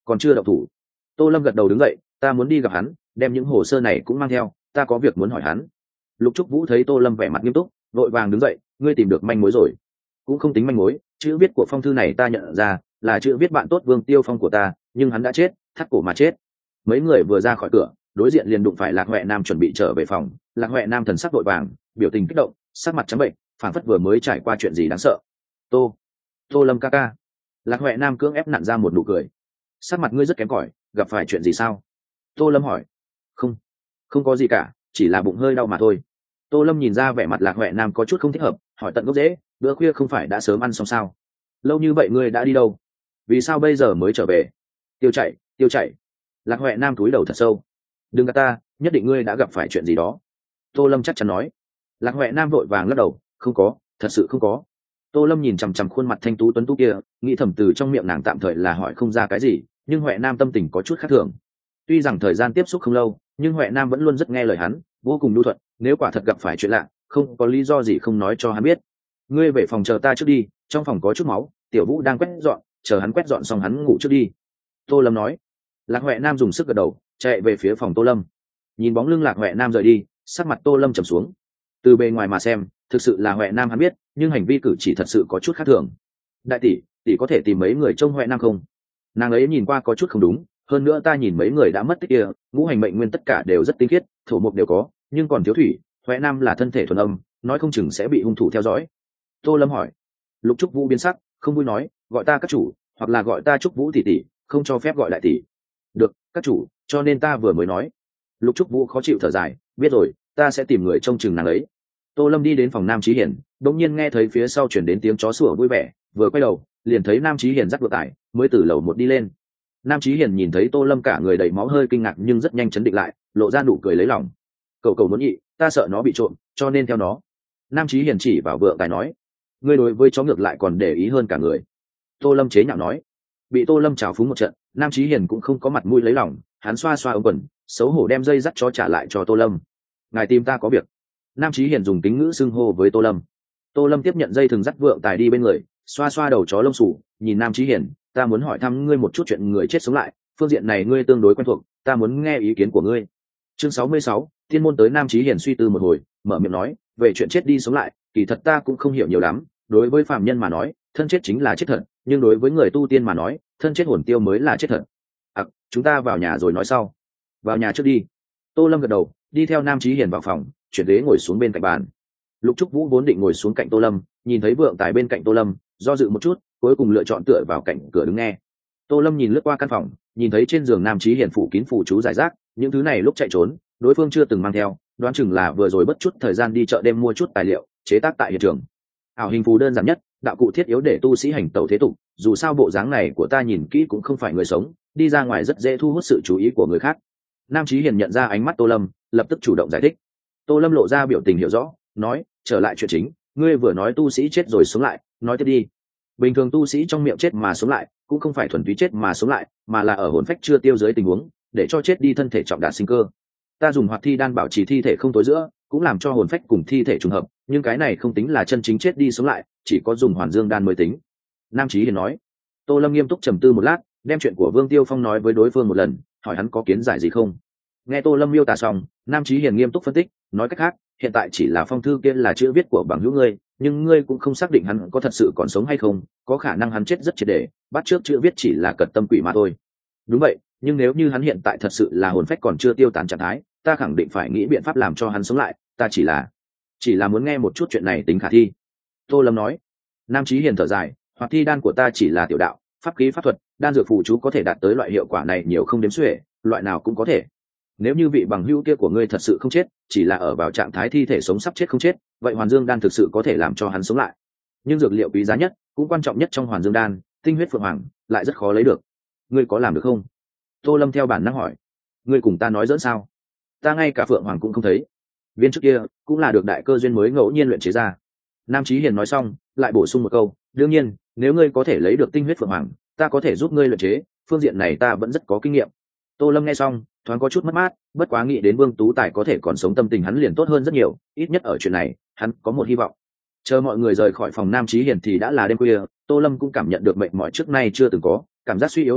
còn chưa động thủ. Tô Lâm gật đầu đứng dậy, ta muốn đi gặp hắn, đem những hồ sơ này cũng mang theo, ta có việc muốn hỏi hắn. Lục Trúc Vũ thấy Tô Lâm vẻ mặt nghiêm túc, vội vàng đứng dậy, ngươi tìm được manh mối rồi? Cũng không tính manh mối, chữ viết của phong thư này ta nhận ra là chữ viết bạn tốt Vương Tiêu Phong của ta, nhưng hắn đã chết, thắt cổ mà chết. Mấy người vừa ra khỏi cửa, đối diện liền đụng phải Lạc Huệ Nam chuẩn bị trở về phòng. Lạc Huệ Nam thần sắc vội vàng, biểu tình kích động, sắc mặt trắng bệnh, phảng phất vừa mới trải qua chuyện gì đáng sợ. Tô, Tô Lâm ca ca. Lạc Huệ Nam cưỡng ép nặn ra một nụ cười. Sắc mặt ngươi rất kém cỏi, gặp phải chuyện gì sao? Tô Lâm hỏi. Không, không có gì cả, chỉ là bụng hơi đau mà thôi. Tô Lâm nhìn ra vẻ mặt Lạc Huệ Nam có chút không thích hợp, hỏi tận gốc rễ, bữa khuya không phải đã sớm ăn xong sao? Lâu như vậy ngươi đã đi đâu? Vì sao bây giờ mới trở về? Tiêu chạy, tiêu chạy. Lạc Huệ Nam cúi đầu thật sâu. Đừng gạt ta, nhất định ngươi đã gặp phải chuyện gì đó. Tô Lâm chắc chắn nói. Lạc Huệ Nam vội vàng lắc đầu, không có, thật sự không có. Tô Lâm nhìn chằm chằm khuôn mặt thanh tú tuấn tú kia, nghĩ thầm từ trong miệng nàng tạm thời là hỏi không ra cái gì, nhưng Huệ Nam tâm tình có chút khác thường. Tuy rằng thời gian tiếp xúc không lâu, nhưng Huệ Nam vẫn luôn rất nghe lời hắn, vô cùng nhu thuận, nếu quả thật gặp phải chuyện lạ, không có lý do gì không nói cho hắn biết. Ngươi về phòng chờ ta trước đi, trong phòng có chút máu, Tiểu Vũ đang quét dọn, chờ hắn quét dọn xong hắn ngủ trước đi. Tô Lâm nói. Lạc Huệ Nam dùng sức gật đầu, chạy về phía phòng Tô Lâm. Nhìn bóng lưng Lạc Huệ Nam rời đi, sắc mặt Tô Lâm trầm xuống. Từ bề ngoài mà xem, thực sự là Huệ Nam hắn biết, nhưng hành vi cử chỉ thật sự có chút khác thường. Đại tỷ, tỷ có thể tìm mấy người trông Huệ Nam không? Nàng ấy nhìn qua có chút không đúng, hơn nữa ta nhìn mấy người đã mất tích kia, ngũ hành mệnh nguyên tất cả đều rất tinh khiết, thổ mộc đều có, nhưng còn thiếu thủy. Huệ Nam là thân thể thuần âm, nói không chừng sẽ bị hung thủ theo dõi. Tô Lâm hỏi. Lục Trúc Vũ biến sắc, không vui nói, gọi ta các chủ, hoặc là gọi ta Trúc Vũ tỷ tỷ, không cho phép gọi đại tỷ. Được, các chủ, cho nên ta vừa mới nói. Lục Trúc Vũ khó chịu thở dài, biết rồi, ta sẽ tìm người trông chừng nàng ấy. Tô Lâm đi đến phòng Nam Chí Hiển, đột nhiên nghe thấy phía sau chuyển đến tiếng chó sủa vui vẻ, vừa quay đầu, liền thấy Nam Chí Hiển dắt ngựa tải, mới từ lầu một đi lên. Nam Chí Hiển nhìn thấy Tô Lâm cả người đầy máu hơi kinh ngạc nhưng rất nhanh chấn định lại, lộ ra nụ cười lấy lòng. Cậu cậu muốn nhị, ta sợ nó bị trộm, cho nên theo nó. Nam Chí Hiển chỉ vào vượng tài nói, ngươi đối với chó ngược lại còn để ý hơn cả người. Tô Lâm chế nhạo nói. Bị Tô Lâm trào phúng một trận, Nam Chí Hiển cũng không có mặt mũi lấy lòng, hắn xoa xoa ống quần, xấu hổ đem dây dắt chó trả lại cho Tô Lâm. Ngài tìm ta có việc. Nam Chí Hiển dùng tính ngữ xưng hô với Tô Lâm. Tô Lâm tiếp nhận dây thừng dắt vượng tài đi bên người, xoa xoa đầu chó lông xù, nhìn Nam Chí Hiển, ta muốn hỏi thăm ngươi một chút chuyện người chết sống lại, phương diện này ngươi tương đối quen thuộc, ta muốn nghe ý kiến của ngươi. Chương sáu mươi sáu, Thiên môn tới. Nam Chí Hiển suy tư một hồi, mở miệng nói, về chuyện chết đi sống lại, kỳ thật ta cũng không hiểu nhiều lắm, đối với phàm nhân mà nói, thân chết chính là chết thật, nhưng đối với người tu tiên mà nói, thân chết hồn tiêu mới là chết thật. À, chúng ta vào nhà rồi nói sau. Vào nhà trước đi. Tô Lâm gật đầu, đi theo Nam Chí Hiển vào phòng, chuyển ghế ngồi xuống bên cạnh bàn. Lục Trúc Vũ vốn định ngồi xuống cạnh Tô Lâm, nhìn thấy vượng tài bên cạnh Tô Lâm, do dự một chút, cuối cùng lựa chọn tựa vào cạnh cửa đứng nghe. Tô Lâm nhìn lướt qua căn phòng, nhìn thấy trên giường Nam Chí Hiển phủ kín phủ chú giải rác, những thứ này lúc chạy trốn, đối phương chưa từng mang theo, đoán chừng là vừa rồi bất chút thời gian đi chợ đêm mua chút tài liệu, chế tác tại hiện trường. Ảo hình phù đơn giản nhất, đạo cụ thiết yếu để tu sĩ hành tẩu thế tục, dù sao bộ dáng này của ta nhìn kỹ cũng không phải người sống, đi ra ngoài rất dễ thu hút sự chú ý của người khác. Nam Chí Hiển nhận ra ánh mắt Tô Lâm, lập tức chủ động giải thích. Tô Lâm lộ ra biểu tình hiểu rõ, nói, trở lại chuyện chính, ngươi vừa nói tu sĩ chết rồi sống lại, nói tiếp đi. Bình thường tu sĩ trong miệng chết mà sống lại, cũng không phải thuần túy chết mà sống lại, mà là ở hồn phách chưa tiêu dưới tình huống, để cho chết đi thân thể trọng đạt sinh cơ. Ta dùng hoạt thi đan bảo trì thi thể không tối giữa, cũng làm cho hồn phách cùng thi thể trùng hợp, nhưng cái này không tính là chân chính chết đi sống lại, chỉ có dùng hoàn dương đan mới tính. Nam Chí Hiển nói. Tô Lâm nghiêm túc trầm tư một lát, đem chuyện của Vương Tiêu Phong nói với đối phương một lần, hỏi hắn có kiến giải gì không. Nghe Tô Lâm miêu tả xong, Nam Chí Hiển nghiêm túc phân tích, nói cách khác, hiện tại chỉ là phong thư kia là chữ viết của bằng hữu ngươi, nhưng ngươi cũng không xác định hắn có thật sự còn sống hay không, có khả năng hắn chết rất triệt để, bắt trước chữ viết chỉ là cật tâm quỷ mà thôi. Đúng vậy, nhưng nếu như hắn hiện tại thật sự là hồn phách còn chưa tiêu tán trạng thái, ta khẳng định phải nghĩ biện pháp làm cho hắn sống lại, ta chỉ là chỉ là muốn nghe một chút chuyện này tính khả thi. Tô Lâm nói. Nam Chí Hiển thở dài, hoạt thi đan của ta chỉ là tiểu đạo, pháp khí pháp thuật, đan dược phụ chú có thể đạt tới loại hiệu quả này nhiều không đếm xuể, loại nào cũng có thể. Nếu như vị bằng hữu kia của ngươi thật sự không chết, chỉ là ở vào trạng thái thi thể sống sắp chết không chết, vậy hoàn dương đan thực sự có thể làm cho hắn sống lại. Nhưng dược liệu quý giá nhất, cũng quan trọng nhất trong hoàn dương đan, tinh huyết phượng hoàng, lại rất khó lấy được. Ngươi có làm được không? Tô Lâm theo bản năng hỏi. Ngươi cùng ta nói dẫn sao? Ta ngay cả phượng hoàng cũng không thấy. Viên trước kia cũng là được đại cơ duyên mới ngẫu nhiên luyện chế ra. Nam Chí Hiển nói xong, lại bổ sung một câu, đương nhiên, nếu ngươi có thể lấy được tinh huyết phượng hoàng, ta có thể giúp ngươi luyện chế, phương diện này ta vẫn rất có kinh nghiệm. Tô Lâm nghe xong, thoáng có chút mất mát, bất quá nghĩ đến Vương Tú Tài có thể còn sống, tâm tình hắn liền tốt hơn rất nhiều, ít nhất ở chuyện này, hắn có một hy vọng. Chờ mọi người rời khỏi phòng Nam Chí Hiển thì đã là đêm khuya, Tô Lâm cũng cảm nhận được mệt mỏi trước nay chưa từng có, cảm giác suy yếu lúc trước,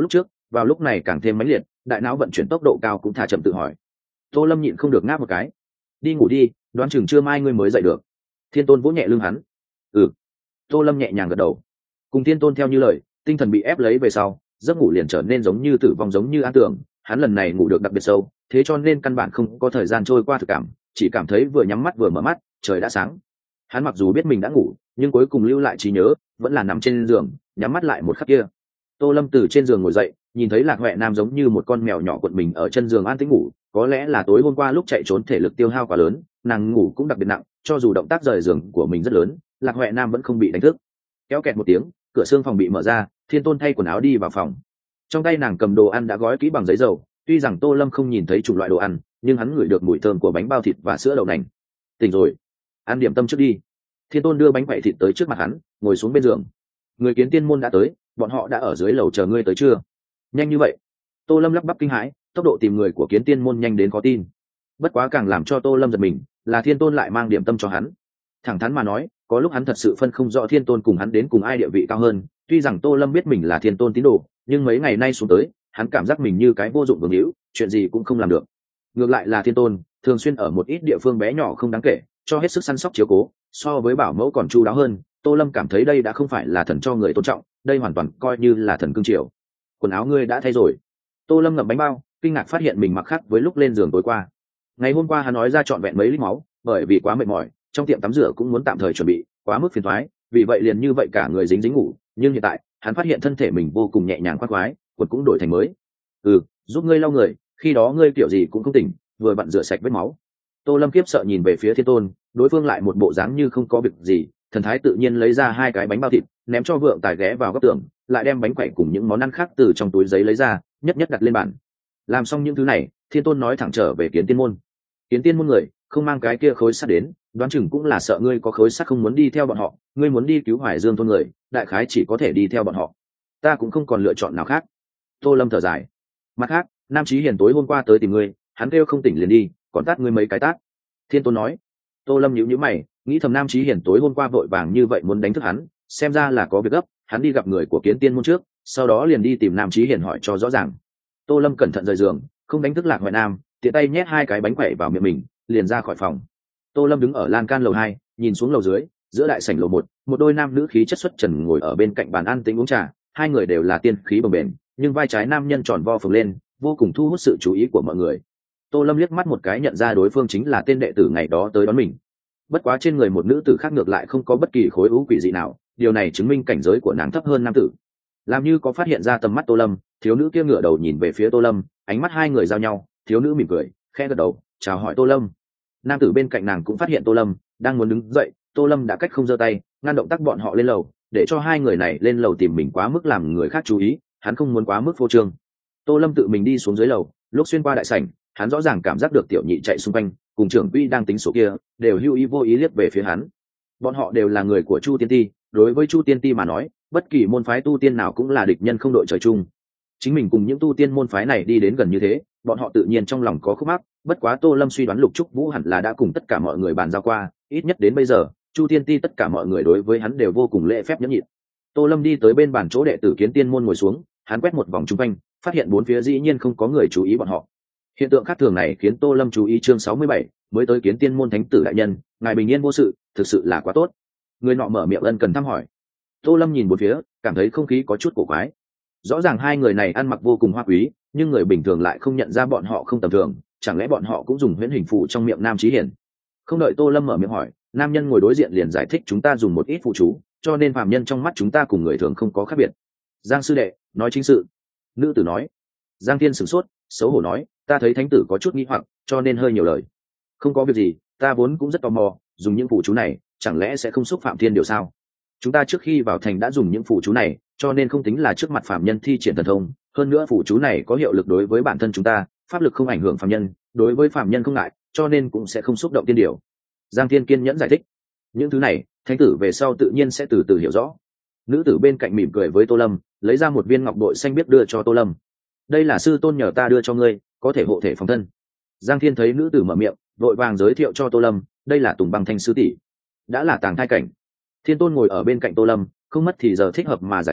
vào lúc này càng thêm mãnh liệt, đại não vận chuyển tốc độ cao cũng thả chậm tự hỏi. Tô Lâm nhịn không được ngáp một cái. Đi ngủ đi, đoán chừng trưa mai ngươi mới dậy được. Thiên Tôn vỗ nhẹ lưng hắn. Ừ. Tô Lâm nhẹ nhàng gật đầu. Cùng Thiên Tôn theo như lời, tinh thần bị ép lấy về sau, giấc ngủ liền trở nên giống như tử vong, giống như an tưởng. Hắn lần này ngủ được đặc biệt sâu, thế cho nên căn bản không có thời gian trôi qua thực cảm, chỉ cảm thấy vừa nhắm mắt vừa mở mắt, trời đã sáng. Hắn mặc dù biết mình đã ngủ, nhưng cuối cùng lưu lại trí nhớ, vẫn là nằm trên giường, nhắm mắt lại một khắc kia. Tô Lâm từ trên giường ngồi dậy, nhìn thấy Lạc Huệ Nam giống như một con mèo nhỏ cuộn mình ở chân giường an tĩnh ngủ, có lẽ là tối hôm qua lúc chạy trốn thể lực tiêu hao quá lớn, nàng ngủ cũng đặc biệt nặng, cho dù động tác rời giường của mình rất lớn, Lạc Huệ Nam vẫn không bị đánh thức. Kéo kẹt một tiếng, cửa xương phòng bị mở ra, Thiên Tôn thay quần áo đi vào phòng. Trong tay nàng cầm đồ ăn đã gói kỹ bằng giấy dầu, tuy rằng Tô Lâm không nhìn thấy chủng loại đồ ăn, nhưng hắn ngửi được mùi thơm của bánh bao thịt và sữa đậu nành. Tỉnh rồi, ăn điểm tâm trước đi. Thiên Tôn đưa bánh quẩy thịt tới trước mặt hắn, ngồi xuống bên giường. Người Kiến Tiên môn đã tới, bọn họ đã ở dưới lầu chờ ngươi tới chưa? Nhanh như vậy? Tô Lâm lắp bắp kinh hãi, tốc độ tìm người của Kiến Tiên môn nhanh đến khó tin. Bất quá càng làm cho Tô Lâm giật mình là Thiên Tôn lại mang điểm tâm cho hắn. Thẳng thắn mà nói, có lúc hắn thật sự phân không rõ Thiên Tôn cùng hắn đến cùng ai địa vị cao hơn. Tuy rằng Tô Lâm biết mình là Thiên Tôn tín đồ, nhưng mấy ngày nay xuống tới, hắn cảm giác mình như cái vô dụng vương hữu, chuyện gì cũng không làm được. Ngược lại là Thiên Tôn, thường xuyên ở một ít địa phương bé nhỏ không đáng kể, cho hết sức săn sóc chiếu cố, so với bảo mẫu còn chu đáo hơn. Tô Lâm cảm thấy đây đã không phải là thần cho người tôn trọng, đây hoàn toàn coi như là thần cương triều. Quần áo ngươi đã thay rồi. Tô Lâm ngậm bánh bao, kinh ngạc phát hiện mình mặc khác với lúc lên giường tối qua. Ngày hôm qua hắn nói ra trọn vẹn mấy lít máu, bởi vì quá mệt mỏi, trong tiệm tắm rửa cũng muốn tạm thời chuẩn bị, quá mức phiền toái, vì vậy liền như vậy cả người dính dính ngủ. Nhưng hiện tại, hắn phát hiện thân thể mình vô cùng nhẹ nhàng khoan khoái, quần cũng đổi thành mới. Ừ, giúp ngươi lau người, khi đó ngươi kiểu gì cũng không tỉnh, vừa vặn rửa sạch vết máu. Tô Lâm kiếp sợ nhìn về phía Thiên Tôn, đối phương lại một bộ dáng như không có việc gì, thần thái tự nhiên lấy ra hai cái bánh bao thịt, ném cho Vượng Tài ghé vào góc tường, lại đem bánh quẩy cùng những món ăn khác từ trong túi giấy lấy ra, nhất nhất đặt lên bàn. Làm xong những thứ này, Thiên Tôn nói thẳng trở về Kiến Tiên môn. Kiến Tiên môn người không mang cái kia khối sắt đến, đoán chừng cũng là sợ ngươi có khối sắt không muốn đi theo bọn họ, ngươi muốn đi cứu Hoài Dương thôn người, đại khái chỉ có thể đi theo bọn họ. Ta cũng không còn lựa chọn nào khác. Tô Lâm thở dài. Mặt khác, Nam Chí Hiền tối hôm qua tới tìm ngươi, hắn kêu không tỉnh liền đi, còn tát ngươi mấy cái tát. Thiên Tôn nói. Tô Lâm nhíu nhíu mày, nghĩ thầm Nam Chí Hiền tối hôm qua vội vàng như vậy muốn đánh thức hắn, xem ra là có việc gấp, hắn đi gặp người của Kiến Tiên môn trước, sau đó liền đi tìm Nam Chí Hiền hỏi cho rõ ràng. Tô Lâm cẩn thận rời giường, không đánh thức Lạc Hoài Nam, tiện tay nhét hai cái bánh quẩy vào miệng mình, liền ra khỏi phòng. Tô Lâm đứng ở lan can lầu hai, nhìn xuống lầu dưới, giữa đại sảnh lầu một, một đôi nam nữ khí chất xuất trần ngồi ở bên cạnh bàn ăn tĩnh uống trà, hai người đều là tiên khí bồng bềnh, nhưng vai trái nam nhân tròn vo phồng lên, vô cùng thu hút sự chú ý của mọi người. Tô Lâm liếc mắt một cái nhận ra đối phương chính là tên đệ tử ngày đó tới đón mình. Bất quá trên người một nữ tử khác ngược lại không có bất kỳ khối u quỷ dị nào, điều này chứng minh cảnh giới của nàng thấp hơn nam tử. Làm như có phát hiện ra tầm mắt Tô Lâm, thiếu nữ kia ngửa đầu nhìn về phía Tô Lâm, ánh mắt hai người giao nhau, thiếu nữ mỉm cười, khẽ gật đầu, chào hỏi Tô Lâm. Nam tử bên cạnh nàng cũng phát hiện Tô Lâm, đang muốn đứng dậy, Tô Lâm đã cách không giơ tay, ngăn động tác bọn họ lên lầu, để cho hai người này lên lầu tìm mình quá mức làm người khác chú ý, hắn không muốn quá mức phô trương. Tô Lâm tự mình đi xuống dưới lầu, lúc xuyên qua đại sảnh, hắn rõ ràng cảm giác được tiểu nhị chạy xung quanh, cùng trưởng quỹ đang tính số kia, đều hưu ý vô ý liếc về phía hắn. Bọn họ đều là người của Chu Tiên Ti, đối với Chu Tiên Ti mà nói, bất kỳ môn phái tu tiên nào cũng là địch nhân không đội trời chung. Chính mình cùng những tu tiên môn phái này đi đến gần như thế, bọn họ tự nhiên trong lòng có khúc mắc. Bất quá Tô Lâm suy đoán Lục Trúc Vũ hẳn là đã cùng tất cả mọi người bàn giao qua, ít nhất đến bây giờ, Chu Tiên Ti tất cả mọi người đối với hắn đều vô cùng lễ phép nhẫn nhịn. Tô Lâm đi tới bên bàn chỗ đệ tử Kiến Tiên môn ngồi xuống, hắn quét một vòng chung quanh, phát hiện bốn phía dĩ nhiên không có người chú ý bọn họ. Hiện tượng khác thường này khiến Tô Lâm chú ý chương sáu mươi bảy, mới tới Kiến Tiên môn thánh tử đại nhân, ngài bình yên vô sự, thực sự là quá tốt. Người nọ mở miệng ân cần thăm hỏi. Tô Lâm nhìn bốn phía, cảm thấy không khí có chút cổ quái. Rõ ràng hai người này ăn mặc vô cùng hoa quý, nhưng người bình thường lại không nhận ra bọn họ không tầm thường, chẳng lẽ bọn họ cũng dùng huyễn hình phù trong miệng Nam Chí Hiền? Không đợi Tô Lâm mở miệng hỏi, nam nhân ngồi đối diện liền giải thích chúng ta dùng một ít phụ chú, cho nên phàm nhân trong mắt chúng ta cùng người thường không có khác biệt. Giang sư đệ, nói chính sự. Nữ tử nói. Giang Thiên sửng sốt, xấu hổ nói, ta thấy thánh tử có chút nghi hoặc, cho nên hơi nhiều lời. Không có việc gì, ta vốn cũng rất tò mò, dùng những phụ chú này, chẳng lẽ sẽ không xúc phạm thiên điều sao? Chúng ta trước khi vào thành đã dùng những phụ chú này, cho nên không tính là trước mặt phàm nhân thi triển thần thông. Hơn nữa phụ chú này có hiệu lực đối với bản thân chúng ta, pháp lực không ảnh hưởng phàm nhân, đối với phàm nhân không ngại, cho nên cũng sẽ không xúc động tiên điều. Giang Thiên kiên nhẫn giải thích. Những thứ này, thánh tử về sau tự nhiên sẽ từ từ hiểu rõ. Nữ tử bên cạnh mỉm cười với Tô Lâm, lấy ra một viên ngọc bội xanh biếc đưa cho Tô Lâm. Đây là sư tôn nhờ ta đưa cho ngươi, có thể hộ thể phòng thân. Giang Thiên thấy nữ tử mở miệng, vội vàng giới thiệu cho Tô Lâm, đây là Tùng Băng Thanh sư tỷ, đã là tàng thai cảnh. Thiên Tôn ngồi ở bên cạnh Tô Lâm, không mất thì giờ thích hợp mà giải thích,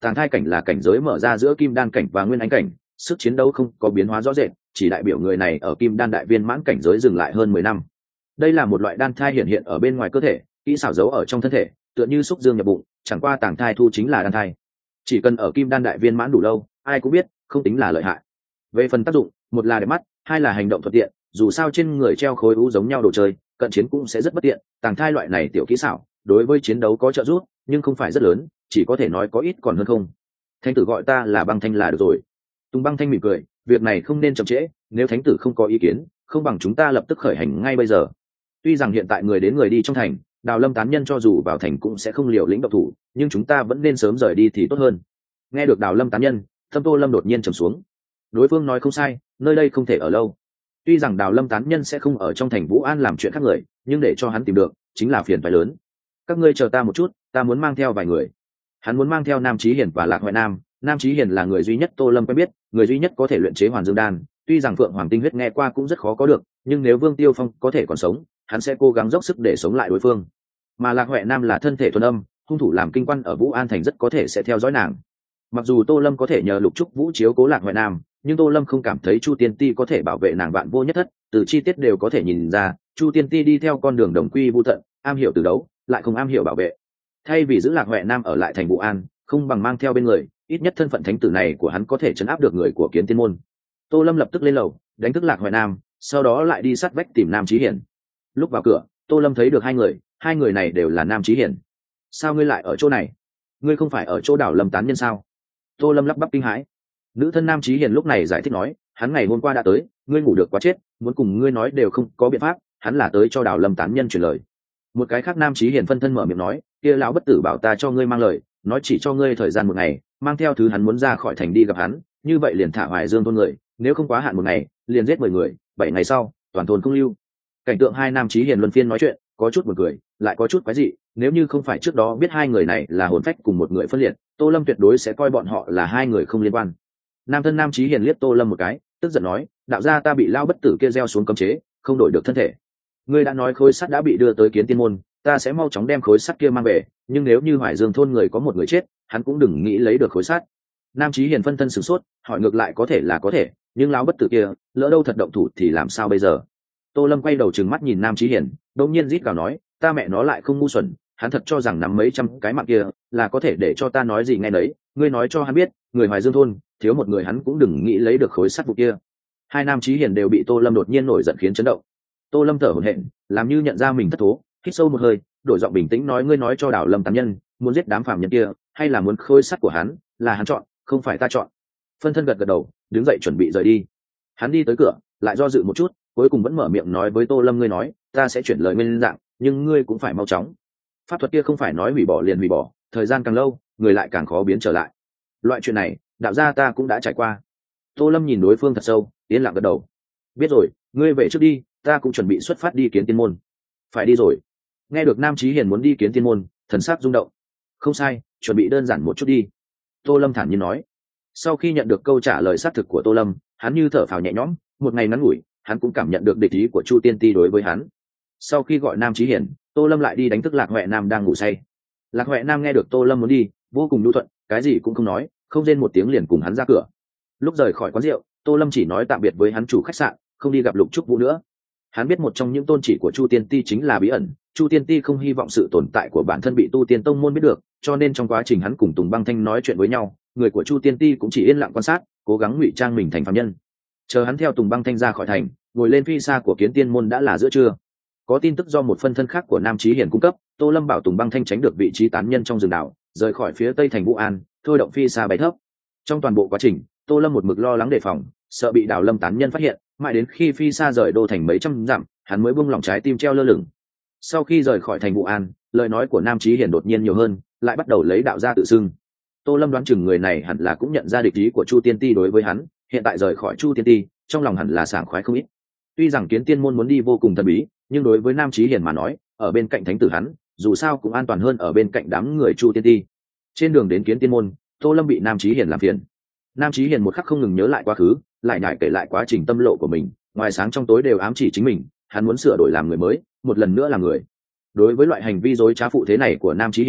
tàng thai cảnh là cảnh giới mở ra giữa kim đan cảnh và nguyên anh cảnh, sức chiến đấu không có biến hóa rõ rệt, chỉ đại biểu người này ở kim đan đại viên mãn cảnh giới dừng lại hơn mười năm. Đây là một loại đan thai hiện hiện ở bên ngoài cơ thể, kỹ xảo giấu ở trong thân thể, tựa như xúc dương nhập bụng, chẳng qua tàng thai thu chính là đan thai. Chỉ cần ở kim đan đại viên mãn đủ lâu, ai cũng biết, không tính là lợi hại. Về phần tác dụng, một là đẹp mắt, hai là hành động thuận tiện, dù sao trên người treo khối u giống nhau đồ chơi, cận chiến cũng sẽ rất bất tiện. Tàng thai loại này tiểu kỹ xảo, đối với chiến đấu có trợ giúp, nhưng không phải rất lớn, chỉ có thể nói có ít còn hơn không. Thánh tử gọi ta là Băng Thanh là được rồi. Tùng Băng Thanh mỉm cười, việc này không nên chậm trễ, nếu thánh tử không có ý kiến, không bằng chúng ta lập tức khởi hành ngay bây giờ. Tuy rằng hiện tại người đến người đi trong thành, Đào Lâm tán nhân cho dù vào thành cũng sẽ không liều lĩnh độc thủ, nhưng chúng ta vẫn nên sớm rời đi thì tốt hơn. Nghe được Đào Lâm tán nhân, tâm Tô Lâm đột nhiên trầm xuống. Đối phương nói không sai, nơi đây không thể ở lâu. Tuy rằng Đào Lâm tán nhân sẽ không ở trong thành Vũ An làm chuyện khác người, nhưng để cho hắn tìm được chính là phiền phái lớn. Các ngươi chờ ta một chút, ta muốn mang theo vài người. Hắn muốn mang theo Nam Chí Hiển và Lạc Hoại Nam. Nam Chí Hiển là người duy nhất Tô Lâm quen biết, người duy nhất có thể luyện chế Hoàn Dương đan. Tuy rằng Phượng Hoàng tinh huyết nghe qua cũng rất khó có được, nhưng nếu Vương Tiêu Phong có thể còn sống, hắn sẽ cố gắng dốc sức để sống lại đối phương. Mà Lạc Hoại Nam là thân thể thuần âm, hung thủ làm kinh quan ở Vũ An thành rất có thể sẽ theo dõi nàng. Mặc dù Tô Lâm có thể nhờ Lục Trúc Vũ chiếu cố Lạc Hoại Nam, nhưng Tô Lâm không cảm thấy Chu Tiên Ti có thể bảo vệ nàng vạn vô nhất thất. Từ chi tiết đều có thể nhìn ra, Chu Tiên Ti đi theo con đường đồng quy vu tận, am hiểu từ đấu, lại không am hiểu bảo vệ. Thay vì giữ Lạc Hoại Nam ở lại thành Vũ An, không bằng mang theo bên người, ít nhất thân phận thánh tử này của hắn có thể trấn áp được người của Kiến Tiên môn. Tô Lâm lập tức lên lầu, đánh thức Lạc Hoại Nam, sau đó lại đi sát vách tìm Nam Chí Hiển. Lúc vào cửa, Tô Lâm thấy được hai người, hai người này đều là Nam Chí Hiển. Sao ngươi lại ở chỗ này? Ngươi không phải ở chỗ Đảo Lâm tán nhân sao? Tô Lâm lắp bắp kinh hãi. Nữ thân Nam Chí Hiển lúc này giải thích nói, hắn ngày hôm qua đã tới, ngươi ngủ được quá chết, muốn cùng ngươi nói đều không có biện pháp, hắn là tới cho Đảo Lâm tán nhân truyền lời. Một cái khác Nam Chí Hiển phân thân mở miệng nói, kia lão bất tử bảo ta cho ngươi mang lời, nói chỉ cho ngươi thời gian một ngày, mang theo thứ hắn muốn ra khỏi thành đi gặp hắn, như vậy liền thả Hoài Dương thôn người, nếu không quá hạn một ngày, liền giết mười người, bảy ngày sau, toàn thôn không lưu. Cảnh tượng hai Nam Chí Hiển luân phiên nói chuyện, có chút buồn cười, lại có chút quái dị, nếu như không phải trước đó biết hai người này là hồn phách cùng một người phân liệt, Tô Lâm tuyệt đối sẽ coi bọn họ là hai người không liên quan. Nam thân Nam Chí Hiển liếc Tô Lâm một cái, tức giận nói, đạo gia ta bị lao bất tử kia gieo xuống cấm chế, không đổi được thân thể. Ngươi đã nói khối sắt đã bị đưa tới Kiến Tiên môn, ta sẽ mau chóng đem khối sắt kia mang về, nhưng nếu như Hoài Dương thôn người có một người chết, hắn cũng đừng nghĩ lấy được khối sắt. Nam Chí Hiển phân thân sửng sốt, hỏi ngược lại có thể là có thể, nhưng lão bất tử kia, lỡ đâu thật động thủ thì làm sao bây giờ? Tô Lâm quay đầu trừng mắt nhìn Nam Chí Hiển, đột nhiên rít gào nói, ta mẹ nó lại không ngu xuẩn, hắn thật cho rằng nắm mấy trăm cái mạng kia là có thể để cho ta nói gì nghe nấy, ngươi nói cho hắn biết, người Hoài Dương thôn, thiếu một người hắn cũng đừng nghĩ lấy được khối sắt vụ kia. Hai Nam Chí Hiển đều bị Tô Lâm đột nhiên nổi giận khiến chấn động. Tô Lâm thở hổn hển, làm như nhận ra mình thất thố, hít sâu một hơi, đổi giọng bình tĩnh nói, ngươi nói cho Đảo Lâm tán nhân, muốn giết đám phàm nhân kia, hay là muốn khối sắt của hắn, là hắn chọn, không phải ta chọn. Phân thân gật gật đầu, đứng dậy chuẩn bị rời đi. Hắn đi tới cửa, lại do dự một chút, cuối cùng vẫn mở miệng nói với Tô Lâm, ngươi nói, ta sẽ chuyển lời nguyên dạng, nhưng ngươi cũng phải mau chóng. Pháp thuật kia không phải nói hủy bỏ liền hủy bỏ, thời gian càng lâu, người lại càng khó biến trở lại. Loại chuyện này, đạo gia ta cũng đã trải qua. Tô Lâm nhìn đối phương thật sâu, yên lặng gật đầu. Biết rồi, ngươi về trước đi, ta cũng chuẩn bị xuất phát đi Kiến Tiên môn. Phải đi rồi. Nghe được Nam Chí Hiển muốn đi Kiến Tiên môn, thần sắc rung động. Không sai, chuẩn bị đơn giản một chút đi. Tô Lâm thản nhiên nói. Sau khi nhận được câu trả lời xác thực của Tô Lâm, hắn như thở phào nhẹ nhõm, một ngày ngắn ngủi, hắn cũng cảm nhận được địch ý của Chu Tiên Ti đối với hắn. Sau khi gọi Nam Chí Hiển, Tô Lâm lại đi đánh thức Lạc Hoại Nam đang ngủ say. Lạc Hoại Nam nghe được Tô Lâm muốn đi, vô cùng nhu thuận, cái gì cũng không nói, không rên một tiếng liền cùng hắn ra cửa. Lúc rời khỏi quán rượu, Tô Lâm chỉ nói tạm biệt với hắn chủ khách sạn, không đi gặp Lục Trúc Vũ nữa. Hắn biết một trong những tôn chỉ của Chu Tiên Ti chính là bí ẩn, Chu Tiên Ti không hy vọng sự tồn tại của bản thân bị Tu Tiên Tông môn biết được, cho nên trong quá trình hắn cùng Tùng Băng Thanh nói chuyện với nhau, người của Chu Tiên Ti cũng chỉ yên lặng quan sát, cố gắng ngụy trang mình thành phàm nhân. Chờ hắn theo Tùng Băng Thanh ra khỏi thành, ngồi lên phi xa của Kiến Tiên môn đã là giữa trưa. Có tin tức do một phân thân khác của Nam Chí Hiển cung cấp, Tô Lâm bảo Tùng Băng Thanh tránh được vị trí tán nhân trong rừng đảo, rời khỏi phía tây thành Vũ An, thôi động phi xa bay thấp. Trong toàn bộ quá trình, Tô Lâm một mực lo lắng đề phòng, sợ bị Đào Lâm tán nhân phát hiện, mãi đến khi phi xa rời đô thành mấy trăm dặm, hắn mới buông lỏng trái tim treo lơ lửng. Sau khi rời khỏi thành Vũ An, lời nói của Nam Chí Hiển đột nhiên nhiều hơn, lại bắt đầu lấy đạo gia tự xưng. Tô Lâm đoán chừng người này hẳn là cũng nhận ra địch ý của Chu Tiên Ti đối với hắn, hiện tại rời khỏi Chu Tiên Ti, trong lòng hẳn là sảng khoái không ít. Tuy rằng Kiến Tiên môn muốn đi vô cùng thần bí, nhưng đối với Nam Chí Hiển mà nói, ở bên cạnh thánh tử hắn, dù sao cũng an toàn hơn ở bên cạnh đám người Chu Tiên Ti. Trên đường đến Kiến Tiên môn, Tô Lâm bị Nam Chí Hiển làm phiền. Nam Chí Hiển một khắc không ngừng nhớ lại quá khứ, lại nhải kể lại quá trình tâm lộ của mình, ngoài sáng trong tối đều ám chỉ chính mình, hắn muốn sửa đổi làm người mới, một lần nữa làm người. Đối với loại hành vi dối trá phụ thế này của Nam Chí Hiển,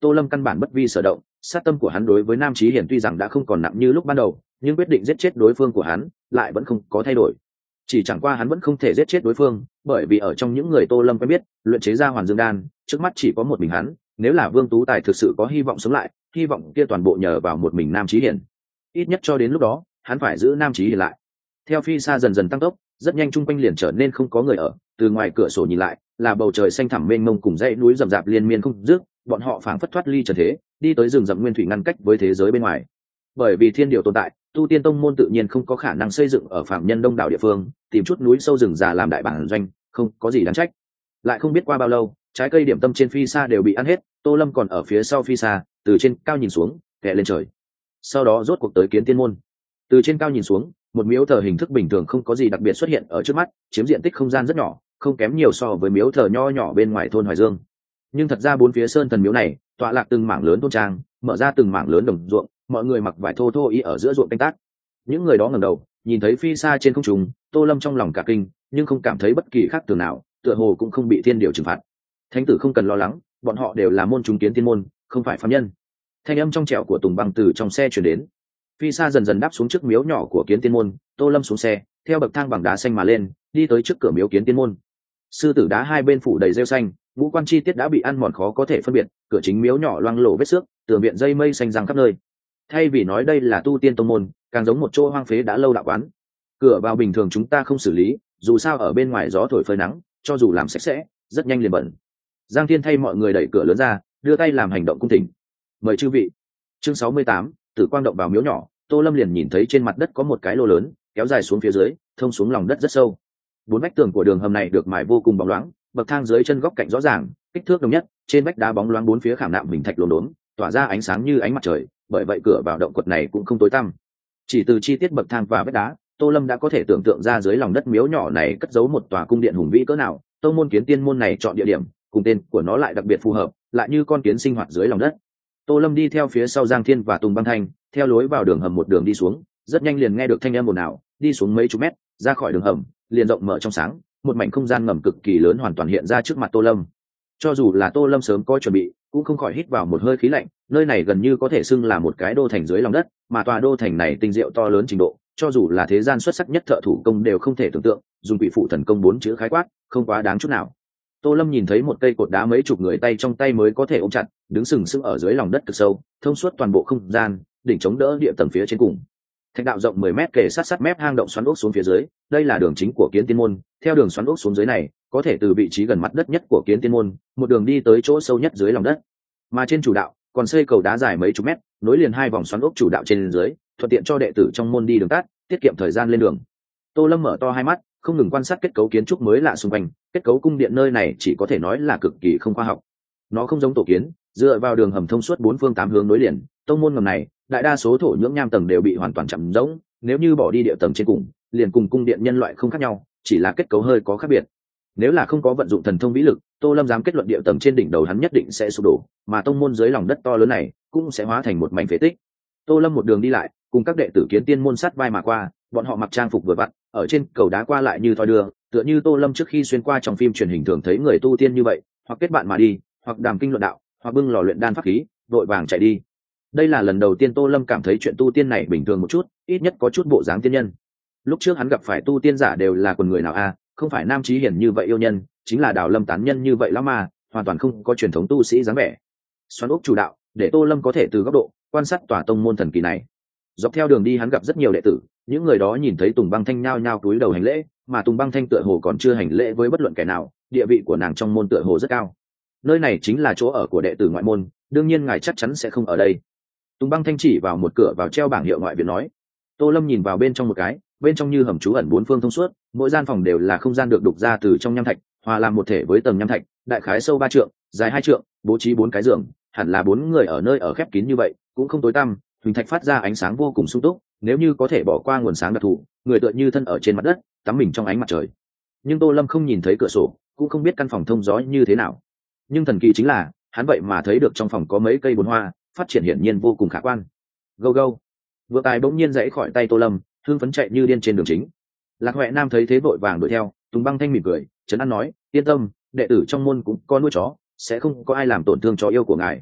Tô Lâm căn bản bất vi sở động, sát tâm của hắn đối với Nam Chí Hiển tuy rằng đã không còn nặng như lúc ban đầu, nhưng quyết định giết chết đối phương của hắn lại vẫn không có thay đổi. Chỉ chẳng qua hắn vẫn không thể giết chết đối phương, bởi vì ở trong những người Tô Lâm quen biết, luyện chế ra Hoàn Dương đan, trước mắt chỉ có một mình hắn, nếu là Vương Tú Tài thực sự có hy vọng sống lại, hy vọng kia toàn bộ nhờ vào một mình Nam Chí Hiển. Ít nhất cho đến lúc đó, hắn phải giữ Nam Chí Hiển lại. Theo phi xa dần dần tăng tốc, rất nhanh chung quanh liền trở nên không có người ở, từ ngoài cửa sổ nhìn lại, là bầu trời xanh thẳm mênh mông cùng dãy núi rậm rạp liên miên không dứt, bọn họ phảng phất thoát ly trần thế, đi tới rừng rậm nguyên thủy ngăn cách với thế giới bên ngoài. Bởi vì thiên điều tồn tại, tu tiên tông môn tự nhiên không có khả năng xây dựng ở phạm nhân đông đảo địa phương, tìm chút núi sâu rừng già làm đại bản doanh, không có gì đáng trách. Lại không biết qua bao lâu, trái cây điểm tâm trên phi xa đều bị ăn hết, Tô Lâm còn ở phía sau phi xa, từ trên cao nhìn xuống, kệ lên trời. Sau đó rốt cuộc tới Kiến Tiên môn. Từ trên cao nhìn xuống, một miếu thờ hình thức bình thường không có gì đặc biệt xuất hiện ở trước mắt, chiếm diện tích không gian rất nhỏ, không kém nhiều so với miếu thờ nho nhỏ bên ngoài thôn Hoài Dương. Nhưng thật ra bốn phía sơn thần miếu này, tọa lạc từng mảng lớn thôn trang, mở ra từng mảng lớn đồng ruộng, mọi người mặc vải thô thô y ở giữa ruộng canh tác. Những người đó ngẩng đầu, nhìn thấy phi xa trên không trung, Tô Lâm trong lòng cả kinh, nhưng không cảm thấy bất kỳ khác thường nào, tựa hồ cũng không bị thiên điều trừng phạt. Thánh tử không cần lo lắng, bọn họ đều là môn chúng Kiến Tiên môn, không phải phàm nhân. Thanh âm trong trẻo của Tùng Băng từ trong xe truyền đến. Phi xa dần dần đáp xuống trước miếu nhỏ của Kiến Tiên môn, Tô Lâm xuống xe, theo bậc thang bằng đá xanh mà lên, đi tới trước cửa miếu Kiến Tiên môn. Sư tử đá hai bên phủ đầy rêu xanh, ngũ quan chi tiết đã bị ăn mòn khó có thể phân biệt, cửa chính miếu nhỏ loang lổ vết xước, tường viện dây mây xanh răng khắp nơi. Thay vì nói đây là tu tiên tông môn, càng giống một chỗ hoang phế đã lâu đạo quán. Cửa vào bình thường chúng ta không xử lý, dù sao ở bên ngoài gió thổi phơi nắng, cho dù làm sạch sẽ, rất nhanh liền bẩn. Giang Thiên thay mọi người đẩy cửa lớn ra, đưa tay làm hành động cung thỉnh. Mời chư vị. Chương sáu mươi tám, Tử Quang động vào miếu nhỏ, Tô Lâm liền nhìn thấy trên mặt đất có một cái lô lớn, kéo dài xuống phía dưới, thông xuống lòng đất rất sâu. Bốn vách tường của đường hầm này được mài vô cùng bóng loáng, bậc thang dưới chân góc cạnh rõ ràng, kích thước đồng nhất, trên vách đá bóng loáng bốn phía khảm nạm bình thạch lốm đốm, tỏa ra ánh sáng như ánh mặt trời, bởi vậy cửa vào động quật này cũng không tối tăm. Chỉ từ chi tiết bậc thang và vách đá, Tô Lâm đã có thể tưởng tượng ra dưới lòng đất miếu nhỏ này cất giấu một tòa cung điện hùng vĩ cỡ nào. Tông môn Kiến Tiên môn này chọn địa điểm, cùng tên của nó lại đặc biệt phù hợp, lại như con kiến sinh hoạt dưới lòng đất. Tô Lâm đi theo phía sau Giang Thiên và Tùng Băng Thanh, theo lối vào đường hầm một đường đi xuống, rất nhanh liền nghe được thanh âm ồn ào, đi xuống mấy chục mét, ra khỏi đường hầm, liền rộng mở trong sáng, một mảnh không gian ngầm cực kỳ lớn hoàn toàn hiện ra trước mặt Tô Lâm. Cho dù là Tô Lâm sớm có chuẩn bị, cũng không khỏi hít vào một hơi khí lạnh, nơi này gần như có thể xưng là một cái đô thành dưới lòng đất, mà tòa đô thành này tinh diệu to lớn trình độ, cho dù là thế gian xuất sắc nhất thợ thủ công đều không thể tưởng tượng, dùng quỷ phụ thần công bốn chữ khái quát, không quá đáng chút nào. Tô Lâm nhìn thấy một cây cột đá mấy chục người tay trong tay mới có thể ôm chặt, đứng sừng sững ở dưới lòng đất cực sâu, thông suốt toàn bộ không gian, đỉnh chống đỡ địa tầng phía trên cùng. Thạch đạo rộng mười mét kề sát sát mép hang động xoắn ốc xuống phía dưới, đây là đường chính của Kiến Tiên môn, theo đường xoắn ốc xuống dưới này, có thể từ vị trí gần mặt đất nhất của Kiến Tiên môn, một đường đi tới chỗ sâu nhất dưới lòng đất. Mà trên chủ đạo, còn xây cầu đá dài mấy chục mét, nối liền hai vòng xoắn ốc chủ đạo trên dưới, thuận tiện cho đệ tử trong môn đi đường tắt, tiết kiệm thời gian lên đường. Tô Lâm mở to hai mắt, không ngừng quan sát kết cấu kiến trúc mới lạ xung quanh, kết cấu cung điện nơi này chỉ có thể nói là cực kỳ không khoa học. Nó không giống tổ kiến, dựa vào đường hầm thông suốt bốn phương tám hướng nối liền, tông môn ngầm này, đại đa số thổ nhưỡng nham tầng đều bị hoàn toàn chặn rỗng, nếu như bỏ đi địa tầng trên cùng, liền cùng cung điện nhân loại không khác nhau, chỉ là kết cấu hơi có khác biệt. Nếu là không có vận dụng thần thông vĩ lực, Tô Lâm dám kết luận địa tầng trên đỉnh đầu hắn nhất định sẽ sụp đổ, mà tông môn dưới lòng đất to lớn này cũng sẽ hóa thành một mảnh phế tích. Tô Lâm một đường đi lại, cùng các đệ tử Kiến Tiên môn sát vai mà qua, bọn họ mặc trang phục vừa vặn, ở trên cầu đá qua lại như thoi đưa, tựa như Tô Lâm trước khi xuyên qua trong phim truyền hình thường thấy người tu tiên như vậy, hoặc kết bạn mà đi, hoặc đàm kinh luận đạo, hoặc bưng lò luyện đan pháp khí, vội vàng chạy đi. Đây là lần đầu tiên Tô Lâm cảm thấy chuyện tu tiên này bình thường một chút, ít nhất có chút bộ dáng tiên nhân. Lúc trước hắn gặp phải tu tiên giả đều là quần người nào a, à, không phải Nam Chí Hiển như vậy yêu nhân, chính là Đào Lâm tán nhân như vậy lắm mà, hoàn toàn không có truyền thống tu sĩ dáng vẻ. Xoắn ốc chủ đạo, để Tô Lâm có thể từ góc độ quan sát tòa tông môn thần kỳ này. Dọc theo đường đi hắn gặp rất nhiều đệ tử, những người đó nhìn thấy Tùng Băng Thanh nhao nhao cúi đầu hành lễ, mà Tùng Băng Thanh tựa hồ còn chưa hành lễ với bất luận kẻ nào, địa vị của nàng trong môn tựa hồ rất cao. Nơi này chính là chỗ ở của đệ tử ngoại môn, đương nhiên ngài chắc chắn sẽ không ở đây. Tùng Băng Thanh chỉ vào một cửa vào treo bảng hiệu ngoại viện nói. Tô Lâm nhìn vào bên trong một cái, bên trong như hầm trú ẩn bốn phương thông suốt, mỗi gian phòng đều là không gian được đục ra từ trong nham thạch, hòa làm một thể với tầng nham thạch, đại khái sâu ba trượng, dài hai trượng, bố trí bốn cái giường, hẳn là bốn người ở nơi ở khép kín như vậy, cũng không tối tăm, huỳnh thạch phát ra ánh sáng vô cùng sung túc, nếu như có thể bỏ qua nguồn sáng đặc thù, người tựa như thân ở trên mặt đất, tắm mình trong ánh mặt trời. Nhưng Tô Lâm không nhìn thấy cửa sổ, cũng không biết căn phòng thông gió như thế nào. Nhưng thần kỳ chính là, hắn vậy mà thấy được trong phòng có mấy cây bồn hoa, phát triển hiển nhiên vô cùng khả quan. Go go. Vừa tài bỗng nhiên giãy khỏi tay Tô Lâm, hưng phấn chạy như điên trên đường chính. Lạc Huệ Nam thấy thế vội vàng đuổi theo, Tùng Băng Thanh mỉm cười, trấn an nói, yên tâm, đệ tử trong môn cũng có nuôi chó, sẽ không có ai làm tổn thương chó yêu của ngài.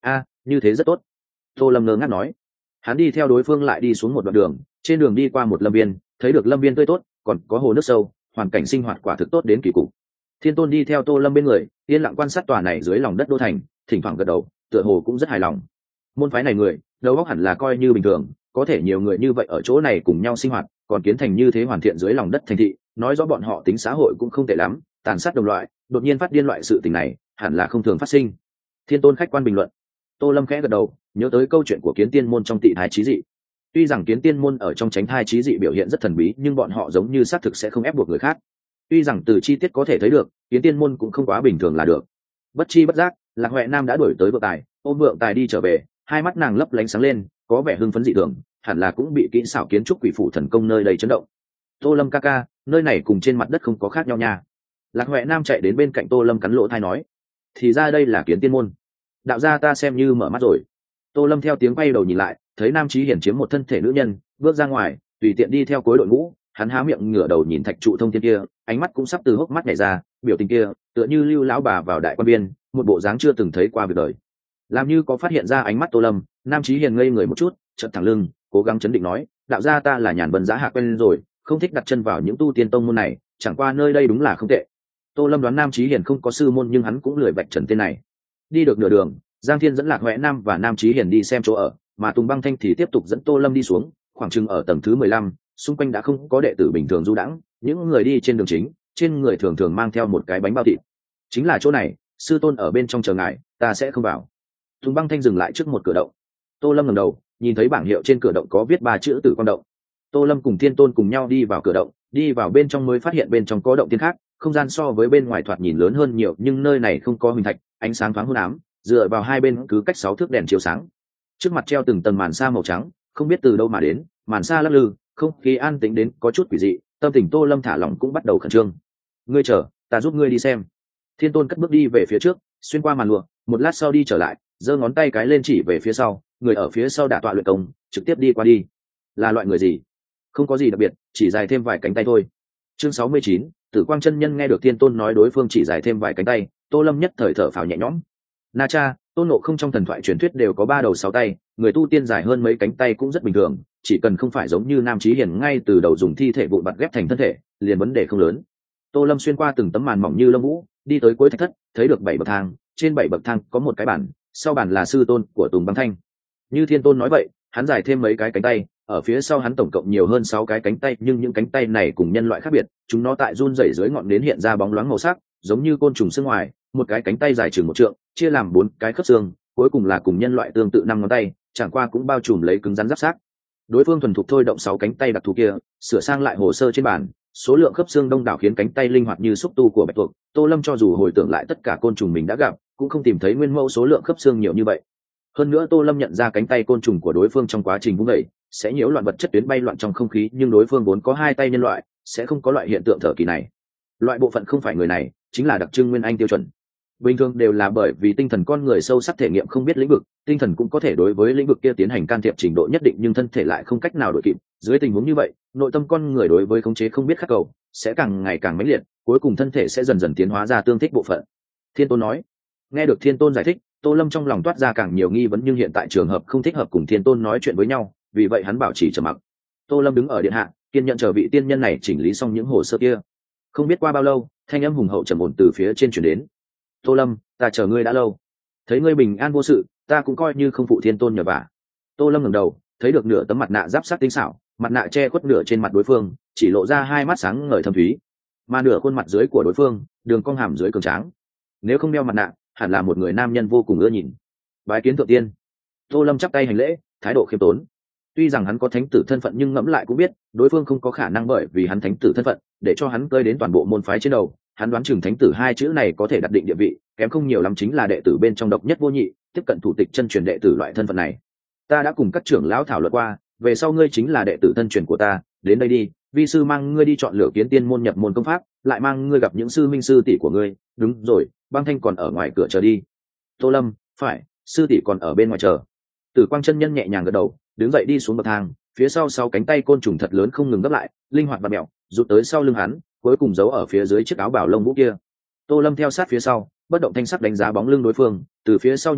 a như thế rất tốt. Tô Lâm ngơ ngác nói. Hắn đi theo đối phương lại đi xuống một đoạn đường, trên đường đi qua một lâm viên, thấy được lâm viên tươi tốt, còn có hồ nước sâu, hoàn cảnh sinh hoạt quả thực tốt đến kỳ cục. Thiên Tôn đi theo Tô Lâm bên người, yên lặng quan sát tòa này dưới lòng đất đô thành, thỉnh thoảng gật đầu, tựa hồ cũng rất hài lòng. Môn phái này người, đầu óc hẳn là coi như bình thường, có thể nhiều người như vậy ở chỗ này cùng nhau sinh hoạt, còn kiến thành như thế hoàn thiện dưới lòng đất thành thị, nói rõ bọn họ tính xã hội cũng không tệ lắm, tàn sát đồng loại, đột nhiên phát điên loại sự tình này, hẳn là không thường phát sinh. Thiên Tôn khách quan bình luận. Tô Lâm khẽ gật đầu, nhớ tới câu chuyện của Kiến Tiên môn trong Tị Thai Chí Dị. Tuy rằng Kiến Tiên môn ở trong Chánh Thai Chí Dị biểu hiện rất thần bí, nhưng bọn họ giống như xác thực sẽ không ép buộc người khác. Tuy rằng từ chi tiết có thể thấy được, Kiến Tiên môn cũng không quá bình thường là được. Bất chi bất giác, Lạc Huệ Nam đã đuổi tới Vượng Tài, ôm Vượng Tài đi trở về, hai mắt nàng lấp lánh sáng lên, có vẻ hưng phấn dị thường, hẳn là cũng bị kỹ xảo kiến trúc quỷ phủ thần công nơi đây chấn động. Tô Lâm ca ca, nơi này cùng trên mặt đất không có khác nhau nha. Lạc Huệ Nam chạy đến bên cạnh Tô Lâm cắn lỗ tai nói, thì ra đây là Kiến Tiên môn. Đạo gia ta xem như mở mắt rồi. Tô Lâm theo tiếng quay đầu nhìn lại, thấy Nam Chí Hiển chiếm một thân thể nữ nhân, bước ra ngoài, tùy tiện đi theo cuối đội ngũ, hắn há miệng ngửa đầu nhìn thạch trụ thông thiên kia, ánh mắt cũng sắp từ hốc mắt nhảy ra, biểu tình kia, tựa như lưu lão bà vào đại quan biên, một bộ dáng chưa từng thấy qua việc đời. Làm như có phát hiện ra ánh mắt Tô Lâm, Nam Chí Hiền ngây người một chút, chợt thẳng lưng, cố gắng chấn định nói, đạo gia ta là nhàn vân giá hạ quen rồi, không thích đặt chân vào những tu tiên tông môn này, chẳng qua nơi đây đúng là không tệ. Tô Lâm đoán Nam Chí Hiền không có sư môn nhưng hắn cũng lười bạch trần tên này. Đi được nửa đường, Giang Thiên dẫn Lạc Huệ Nam và Nam Chí Hiền đi xem chỗ ở, mà Tùng Băng Thanh thì tiếp tục dẫn Tô Lâm đi xuống, khoảng chừng ở tầng thứ mười lăm, xung quanh đã không có đệ tử bình thường du đãng, những người đi trên đường chính, trên người thường thường mang theo một cái bánh bao thịt. Chính là chỗ này, sư tôn ở bên trong chờ ngài, ta sẽ không vào. Tùng Băng Thanh dừng lại trước một cửa động. Tô Lâm ngẩng đầu, nhìn thấy bảng hiệu trên cửa động có viết ba chữ Tử Quang động. Tô Lâm cùng Thiên Tôn cùng nhau đi vào cửa động, đi vào bên trong mới phát hiện bên trong có động tiên khác, không gian so với bên ngoài thoạt nhìn lớn hơn nhiều, nhưng nơi này không có huỳnh thạch, ánh sáng thoáng hôn ám, dựa vào hai bên cứ cách sáu thước đèn chiếu sáng. Trước mặt treo từng tầng màn sa màu trắng, không biết từ đâu mà đến, màn sa lắc lư, không khí an tĩnh đến có chút quỷ dị, tâm tình Tô Lâm thả lỏng cũng bắt đầu khẩn trương. Ngươi chờ, ta giúp ngươi đi xem. Thiên Tôn cất bước đi về phía trước, xuyên qua màn lụa, một lát sau đi trở lại, giơ ngón tay cái lên chỉ về phía sau, người ở phía sau đả tọa luyện công, trực tiếp đi qua đi. Là loại người gì? Không có gì đặc biệt, chỉ dài thêm vài cánh tay thôi. Chương sáu mươi chín, Tử Quang chân nhân nghe được Thiên Tôn nói đối phương chỉ dài thêm vài cánh tay, Tô Lâm nhất thời thở phào nhẹ nhõm. Na cha, Tôn Ngộ Không trong thần thoại truyền thuyết đều có ba đầu sáu tay, người tu tiên dài hơn mấy cánh tay cũng rất bình thường, chỉ cần không phải giống như Nam Chí Hiền ngay từ đầu dùng thi thể vụn bặt ghép thành thân thể, liền vấn đề không lớn. Tô Lâm xuyên qua từng tấm màn mỏng như lông vũ, đi tới cuối thạch thất, thấy được bảy bậc thang, trên bảy bậc thang có một cái bàn, sau bàn là sư tôn của Tùng Băng Thanh. Như Thiên Tôn nói vậy, hắn dài thêm mấy cái cánh tay, ở phía sau hắn tổng cộng nhiều hơn sáu cái cánh tay, nhưng những cánh tay này cùng nhân loại khác biệt, chúng nó tại run rẩy dưới ngọn nến hiện ra bóng loáng màu sắc, giống như côn trùng xương ngoài, một cái cánh tay dài chừng một trượng, chia làm bốn cái khớp xương, cuối cùng là cùng nhân loại tương tự năm ngón tay, chẳng qua cũng bao trùm lấy cứng rắn giáp xác. Đối phương thuần thục thôi động sáu cánh tay đặc thù kia, sửa sang lại hồ sơ trên bàn, số lượng khớp xương đông đảo khiến cánh tay linh hoạt như xúc tu của bạch tuộc. Tô Lâm cho dù hồi tưởng lại tất cả côn trùng mình đã gặp, cũng không tìm thấy nguyên mẫu số lượng khớp xương nhiều như vậy. Hơn nữa Tô Lâm nhận ra cánh tay côn trùng của đối phương trong quá trình vung đẩy sẽ nhiễu loạn vật chất tuyến bay loạn trong không khí, nhưng đối phương vốn có hai tay nhân loại, sẽ không có loại hiện tượng thở kỳ này. Loại bộ phận không phải người này, chính là đặc trưng nguyên anh tiêu chuẩn. Bình thường đều là bởi vì tinh thần con người sâu sắc thể nghiệm không biết lĩnh vực, tinh thần cũng có thể đối với lĩnh vực kia tiến hành can thiệp trình độ nhất định, nhưng thân thể lại không cách nào đội kịp. Dưới tình huống như vậy, nội tâm con người đối với khống chế không biết khắc cầu sẽ càng ngày càng mãnh liệt, cuối cùng thân thể sẽ dần dần tiến hóa ra tương thích bộ phận. Thiên Tôn nói. Nghe được Thiên Tôn giải thích, Tô Lâm trong lòng toát ra càng nhiều nghi vấn, nhưng hiện tại trường hợp không thích hợp cùng Thiên Tôn nói chuyện với nhau, vì vậy hắn bảo trì trầm mặc. Tô Lâm đứng ở điện hạ, kiên nhận chờ vị tiên nhân này chỉnh lý xong những hồ sơ kia. Không biết qua bao lâu, thanh âm hùng hậu trầm ổn từ phía trên truyền đến. Tô Lâm, ta chờ ngươi đã lâu, thấy ngươi bình an vô sự, ta cũng coi như không phụ Thiên Tôn nhờ vả. Tô Lâm ngẩng đầu, thấy được nửa tấm mặt nạ giáp sắt tinh xảo, mặt nạ che khuất nửa trên mặt đối phương, chỉ lộ ra hai mắt sáng ngời thâm thúy, mà nửa khuôn mặt dưới của đối phương, đường cong hàm dưới cường tráng. Nếu không đeo mặt nạ, hẳn là một người nam nhân vô cùng ưa nhìn. Bái kiến thượng tiên. Tô Lâm chắp tay hành lễ, thái độ khiêm tốn. Tuy rằng hắn có thánh tử thân phận, nhưng ngẫm lại cũng biết đối phương không có khả năng bởi vì hắn thánh tử thân phận để cho hắn cơi đến toàn bộ môn phái trên đầu. Hắn đoán chừng thánh tử hai chữ này có thể đặt định địa vị, kém không nhiều lắm chính là đệ tử bên trong độc nhất vô nhị, tiếp cận thủ tịch chân truyền đệ tử loại thân phận này. Ta đã cùng các trưởng lão thảo luận qua, về sau ngươi chính là đệ tử thân truyền của ta, đến đây đi, vi sư mang ngươi đi chọn lựa Kiến Tiên môn nhập môn công pháp, lại mang ngươi gặp những sư minh sư tỷ của ngươi. Đúng rồi, Băng Thanh còn ở ngoài cửa chờ đi. Tô Lâm, phải, sư tỷ còn ở bên ngoài chờ. Tử Quang chân nhân nhẹ nhàng gật đầu, đứng dậy đi xuống bậc thang, phía sau sau cánh tay côn trùng thật lớn không ngừng gấp lại, linh hoạt và mẹo, rụt tới sau lưng hắn, cuối cùng giấu ở phía dưới chiếc áo bảo lông vũ kia. Tô Lâm theo sát phía sau, bất động thanh sắc đánh giá bóng lưng đối phương, từ phía sau nhìn lại,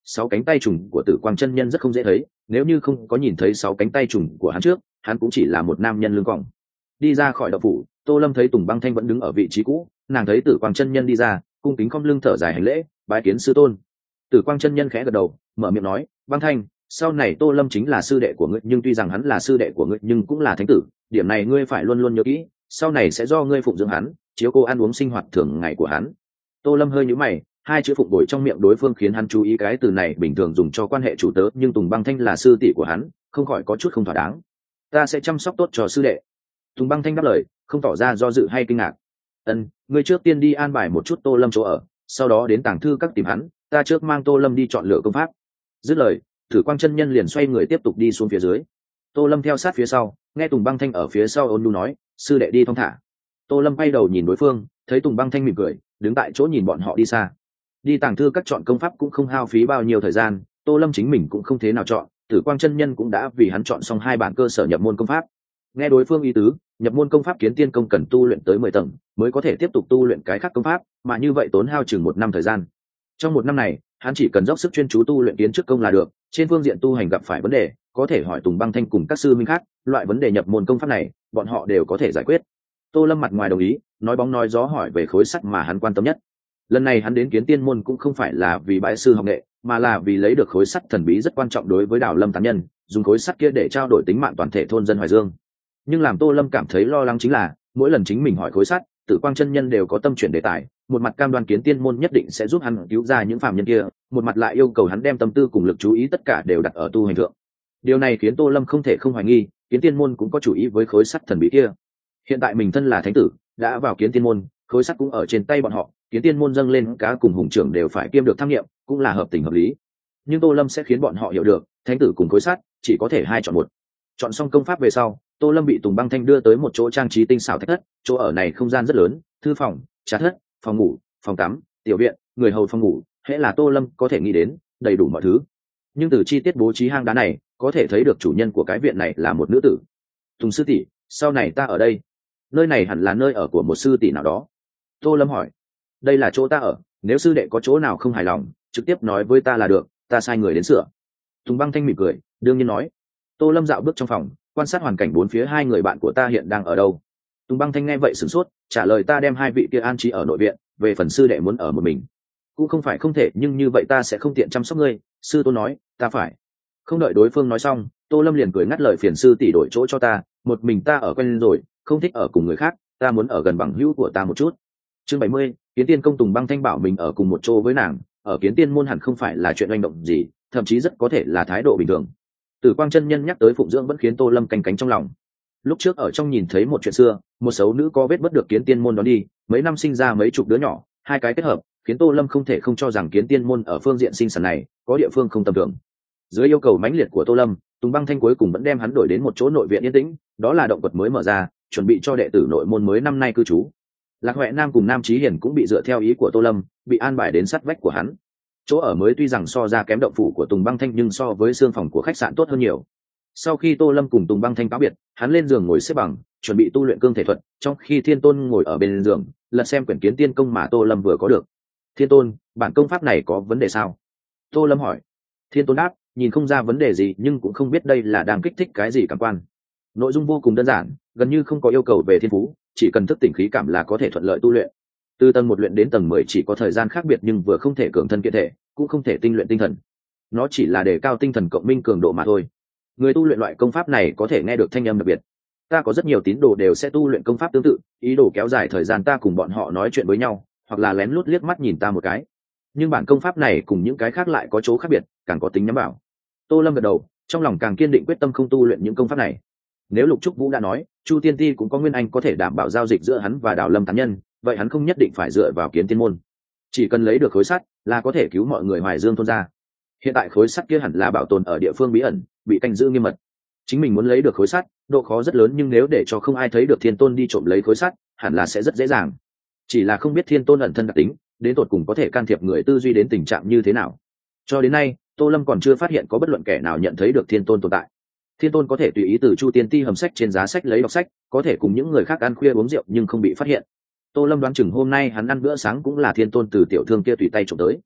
sáu cánh tay trùng của Tử Quang chân nhân rất không dễ thấy, nếu như không có nhìn thấy sáu cánh tay trùng của hắn trước, hắn cũng chỉ là một nam nhân lưng còng. Đi ra khỏi động phủ, Tô Lâm thấy Tùng Băng Thanh vẫn đứng ở vị trí cũ, nàng thấy Tử Quang chân nhân đi ra, cung kính khom lưng thở dài hành lễ, bái kiến sư tôn. Tử Quang chân nhân khẽ gật đầu, mở miệng nói, Băng Thanh, sau này Tô Lâm chính là sư đệ của ngươi, nhưng tuy rằng hắn là sư đệ của ngươi nhưng cũng là thánh tử, điểm này ngươi phải luôn luôn nhớ kỹ, sau này sẽ do ngươi phụng dưỡng hắn, chiếu cố ăn uống sinh hoạt thường ngày của hắn. Tô Lâm hơi nhíu mày, hai chữ phụng bồi trong miệng đối phương khiến hắn chú ý cái từ này bình thường dùng cho quan hệ chủ tớ, nhưng Tùng Băng Thanh là sư tỷ của hắn, không khỏi có chút không thỏa đáng. Ta sẽ chăm sóc tốt cho sư đệ. Tùng Băng Thanh đáp lời, không tỏ ra do dự hay kinh ngạc. Ân, ngươi trước tiên đi an bài một chút Tô Lâm chỗ ở, sau đó đến tàng thư các tìm hắn, ta trước mang Tô Lâm đi chọn lựa công pháp. Dứt lời, Thử Quang chân nhân liền xoay người tiếp tục đi xuống phía dưới. Tô Lâm theo sát phía sau, nghe Tùng Băng Thanh ở phía sau ôn nhu nói, sư đệ đi thong thả. Tô Lâm quay đầu nhìn đối phương, thấy Tùng Băng Thanh mỉm cười, đứng tại chỗ nhìn bọn họ đi xa. Đi tàng thư các chọn công pháp cũng không hao phí bao nhiêu thời gian, Tô Lâm chính mình cũng không thế nào chọn, Tử Quang chân nhân cũng đã vì hắn chọn xong hai bản cơ sở nhập môn công pháp. Nghe đối phương ý tứ, nhập môn công pháp Kiến Tiên công cần tu luyện tới mười tầng mới có thể tiếp tục tu luyện cái khác công pháp, mà như vậy tốn hao chừng một năm thời gian. Trong một năm này, hắn chỉ cần dốc sức chuyên chú tu luyện Kiến Trước công là được, trên phương diện tu hành gặp phải vấn đề, có thể hỏi Tùng Băng Thanh cùng các sư minh khác, loại vấn đề nhập môn công pháp này, bọn họ đều có thể giải quyết. Tô Lâm mặt ngoài đồng ý, nói bóng nói gió hỏi về khối sắt mà hắn quan tâm nhất. Lần này hắn đến Kiến Tiên môn cũng không phải là vì bái sư học nghệ, mà là vì lấy được khối sắt thần bí rất quan trọng đối với Đào Lâm tán nhân, dùng khối sắt kia để trao đổi tính mạng toàn thể thôn dân Hoài Dương. Nhưng làm Tô Lâm cảm thấy lo lắng chính là, mỗi lần chính mình hỏi khối sắt, Tử Quang chân nhân đều có tâm chuyển đề tài, một mặt cam đoan Kiến Tiên môn nhất định sẽ giúp hắn cứu ra những phàm nhân kia, một mặt lại yêu cầu hắn đem tâm tư cùng lực chú ý tất cả đều đặt ở tu hành thượng. Điều này khiến Tô Lâm không thể không hoài nghi, Kiến Tiên môn cũng có chủ ý với khối sắt thần bí kia. Hiện tại mình thân là thánh tử, đã vào Kiến Tiên môn, khối sắt cũng ở trên tay bọn họ, Kiến Tiên môn dâng lên cá cùng hùng trưởng đều phải kiêm được tham nghiệm, cũng là hợp tình hợp lý. Nhưng Tô Lâm sẽ khiến bọn họ hiểu được, thánh tử cùng khối sắt chỉ có thể hai chọn một. Chọn xong công pháp về sau, Tô Lâm bị Tùng Băng Thanh đưa tới một chỗ trang trí tinh xảo thạch thất, chỗ ở này không gian rất lớn, thư phòng, trà thất, phòng ngủ, phòng tắm, tiểu viện, người hầu phòng ngủ, hễ là Tô Lâm có thể nghĩ đến, đầy đủ mọi thứ. Nhưng từ chi tiết bố trí hang đá này, có thể thấy được chủ nhân của cái viện này là một nữ tử. Tùng sư tỷ, sau này ta ở đây. Nơi này hẳn là nơi ở của một sư tỷ nào đó. Tô Lâm hỏi. Đây là chỗ ta ở, nếu sư đệ có chỗ nào không hài lòng, trực tiếp nói với ta là được, ta sai người đến sửa. Tùng Băng Thanh mỉm cười, đương nhiên nói. Tô Lâm dạo bước trong phòng, quan sát hoàn cảnh bốn phía hai người bạn của ta hiện đang ở đâu. Tùng Băng Thanh nghe vậy sửng sốt, trả lời ta đem hai vị kia an trí ở nội viện, về phần sư đệ muốn ở một mình cũng không phải không thể, nhưng như vậy ta sẽ không tiện chăm sóc ngươi, sư tôn nói, ta phải. Không đợi đối phương nói xong, Tô Lâm liền cười ngắt lời, phiền sư tỷ đổi chỗ cho ta, một mình ta ở quen rồi, không thích ở cùng người khác, ta muốn ở gần bằng hữu của ta một chút. Chương bảy mươi, Kiến Tiên công. Tùng Băng Thanh bảo mình ở cùng một chỗ với nàng, ở Kiến Tiên môn hẳn không phải là chuyện oanh động gì, thậm chí rất có thể là thái độ bình thường. Tử Quang chân nhân nhắc tới phụng dưỡng vẫn khiến Tô Lâm canh cánh trong lòng. Lúc trước ở trong nhìn thấy một chuyện xưa, một xấu nữ có vết bất được Kiến Tiên môn đón đi, mấy năm sinh ra mấy chục đứa nhỏ, hai cái kết hợp, khiến Tô Lâm không thể không cho rằng Kiến Tiên môn ở phương diện sinh sản này có địa phương không tầm thường. Dưới yêu cầu mãnh liệt của Tô Lâm, Tùng Băng Thanh cuối cùng vẫn đem hắn đổi đến một chỗ nội viện yên tĩnh, đó là động vật mới mở ra, chuẩn bị cho đệ tử nội môn mới năm nay cư trú. Lạc Huệ Nam cùng Nam Chí Hiển cũng bị dựa theo ý của Tô Lâm, bị an bài đến sát vách của hắn. Chỗ ở mới tuy rằng so ra kém động phủ của Tùng Băng Thanh, nhưng so với xương phòng của khách sạn tốt hơn nhiều. Sau khi Tô Lâm cùng Tùng Băng Thanh cáo biệt, hắn lên giường ngồi xếp bằng, chuẩn bị tu luyện cương thể thuật, trong khi Thiên Tôn ngồi ở bên giường, lật xem quyển Kiến Tiên công mà Tô Lâm vừa có được. Thiên Tôn, bản công pháp này có vấn đề sao? Tô Lâm hỏi. Thiên Tôn đáp, nhìn không ra vấn đề gì, nhưng cũng không biết đây là đang kích thích cái gì cảm quan. Nội dung vô cùng đơn giản, gần như không có yêu cầu về thiên phú, chỉ cần thức tỉnh khí cảm là có thể thuận lợi tu luyện. Từ tầng một luyện đến tầng mười chỉ có thời gian khác biệt, nhưng vừa không thể cường thân kiện thể, cũng không thể tinh luyện tinh thần. Nó chỉ là đề cao tinh thần cộng minh cường độ mà thôi. Người tu luyện loại công pháp này có thể nghe được thanh âm đặc biệt. Ta có rất nhiều tín đồ đều sẽ tu luyện công pháp tương tự, ý đồ kéo dài thời gian ta cùng bọn họ nói chuyện với nhau, hoặc là lén lút liếc mắt nhìn ta một cái. Nhưng bản công pháp này cùng những cái khác lại có chỗ khác biệt, càng có tính nhắm vào. Tô Lâm gật đầu, trong lòng càng kiên định quyết tâm không tu luyện những công pháp này. Nếu Lục Trúc Vũ đã nói Chu Tiên Ti cũng có nguyên anh có thể đảm bảo giao dịch giữa hắn và Đào Lâm tán nhân, vậy hắn không nhất định phải dựa vào Kiến Tiên môn, chỉ cần lấy được khối sắt là có thể cứu mọi người Hoài Dương thôn ra. Hiện tại khối sắt kia hẳn là bảo tồn ở địa phương bí ẩn, bị canh giữ nghiêm mật. Chính mình muốn lấy được khối sắt, độ khó rất lớn, nhưng nếu để cho không ai thấy được Thiên Tôn đi trộm lấy khối sắt, hẳn là sẽ rất dễ dàng. Chỉ là không biết Thiên Tôn ẩn thân đặc tính, đến tột cùng có thể can thiệp người tư duy đến tình trạng như thế nào. Cho đến nay, Tô Lâm còn chưa phát hiện có bất luận kẻ nào nhận thấy được Thiên Tôn tồn tại. Thiên Tôn có thể tùy ý từ Chu Tiên Ti hầm sách trên giá sách lấy đọc sách, có thể cùng những người khác ăn khuya uống rượu nhưng không bị phát hiện. Tô Lâm đoán chừng hôm nay hắn ăn bữa sáng cũng là Thiên Tôn từ tiểu thương kia tùy tay trộm tới.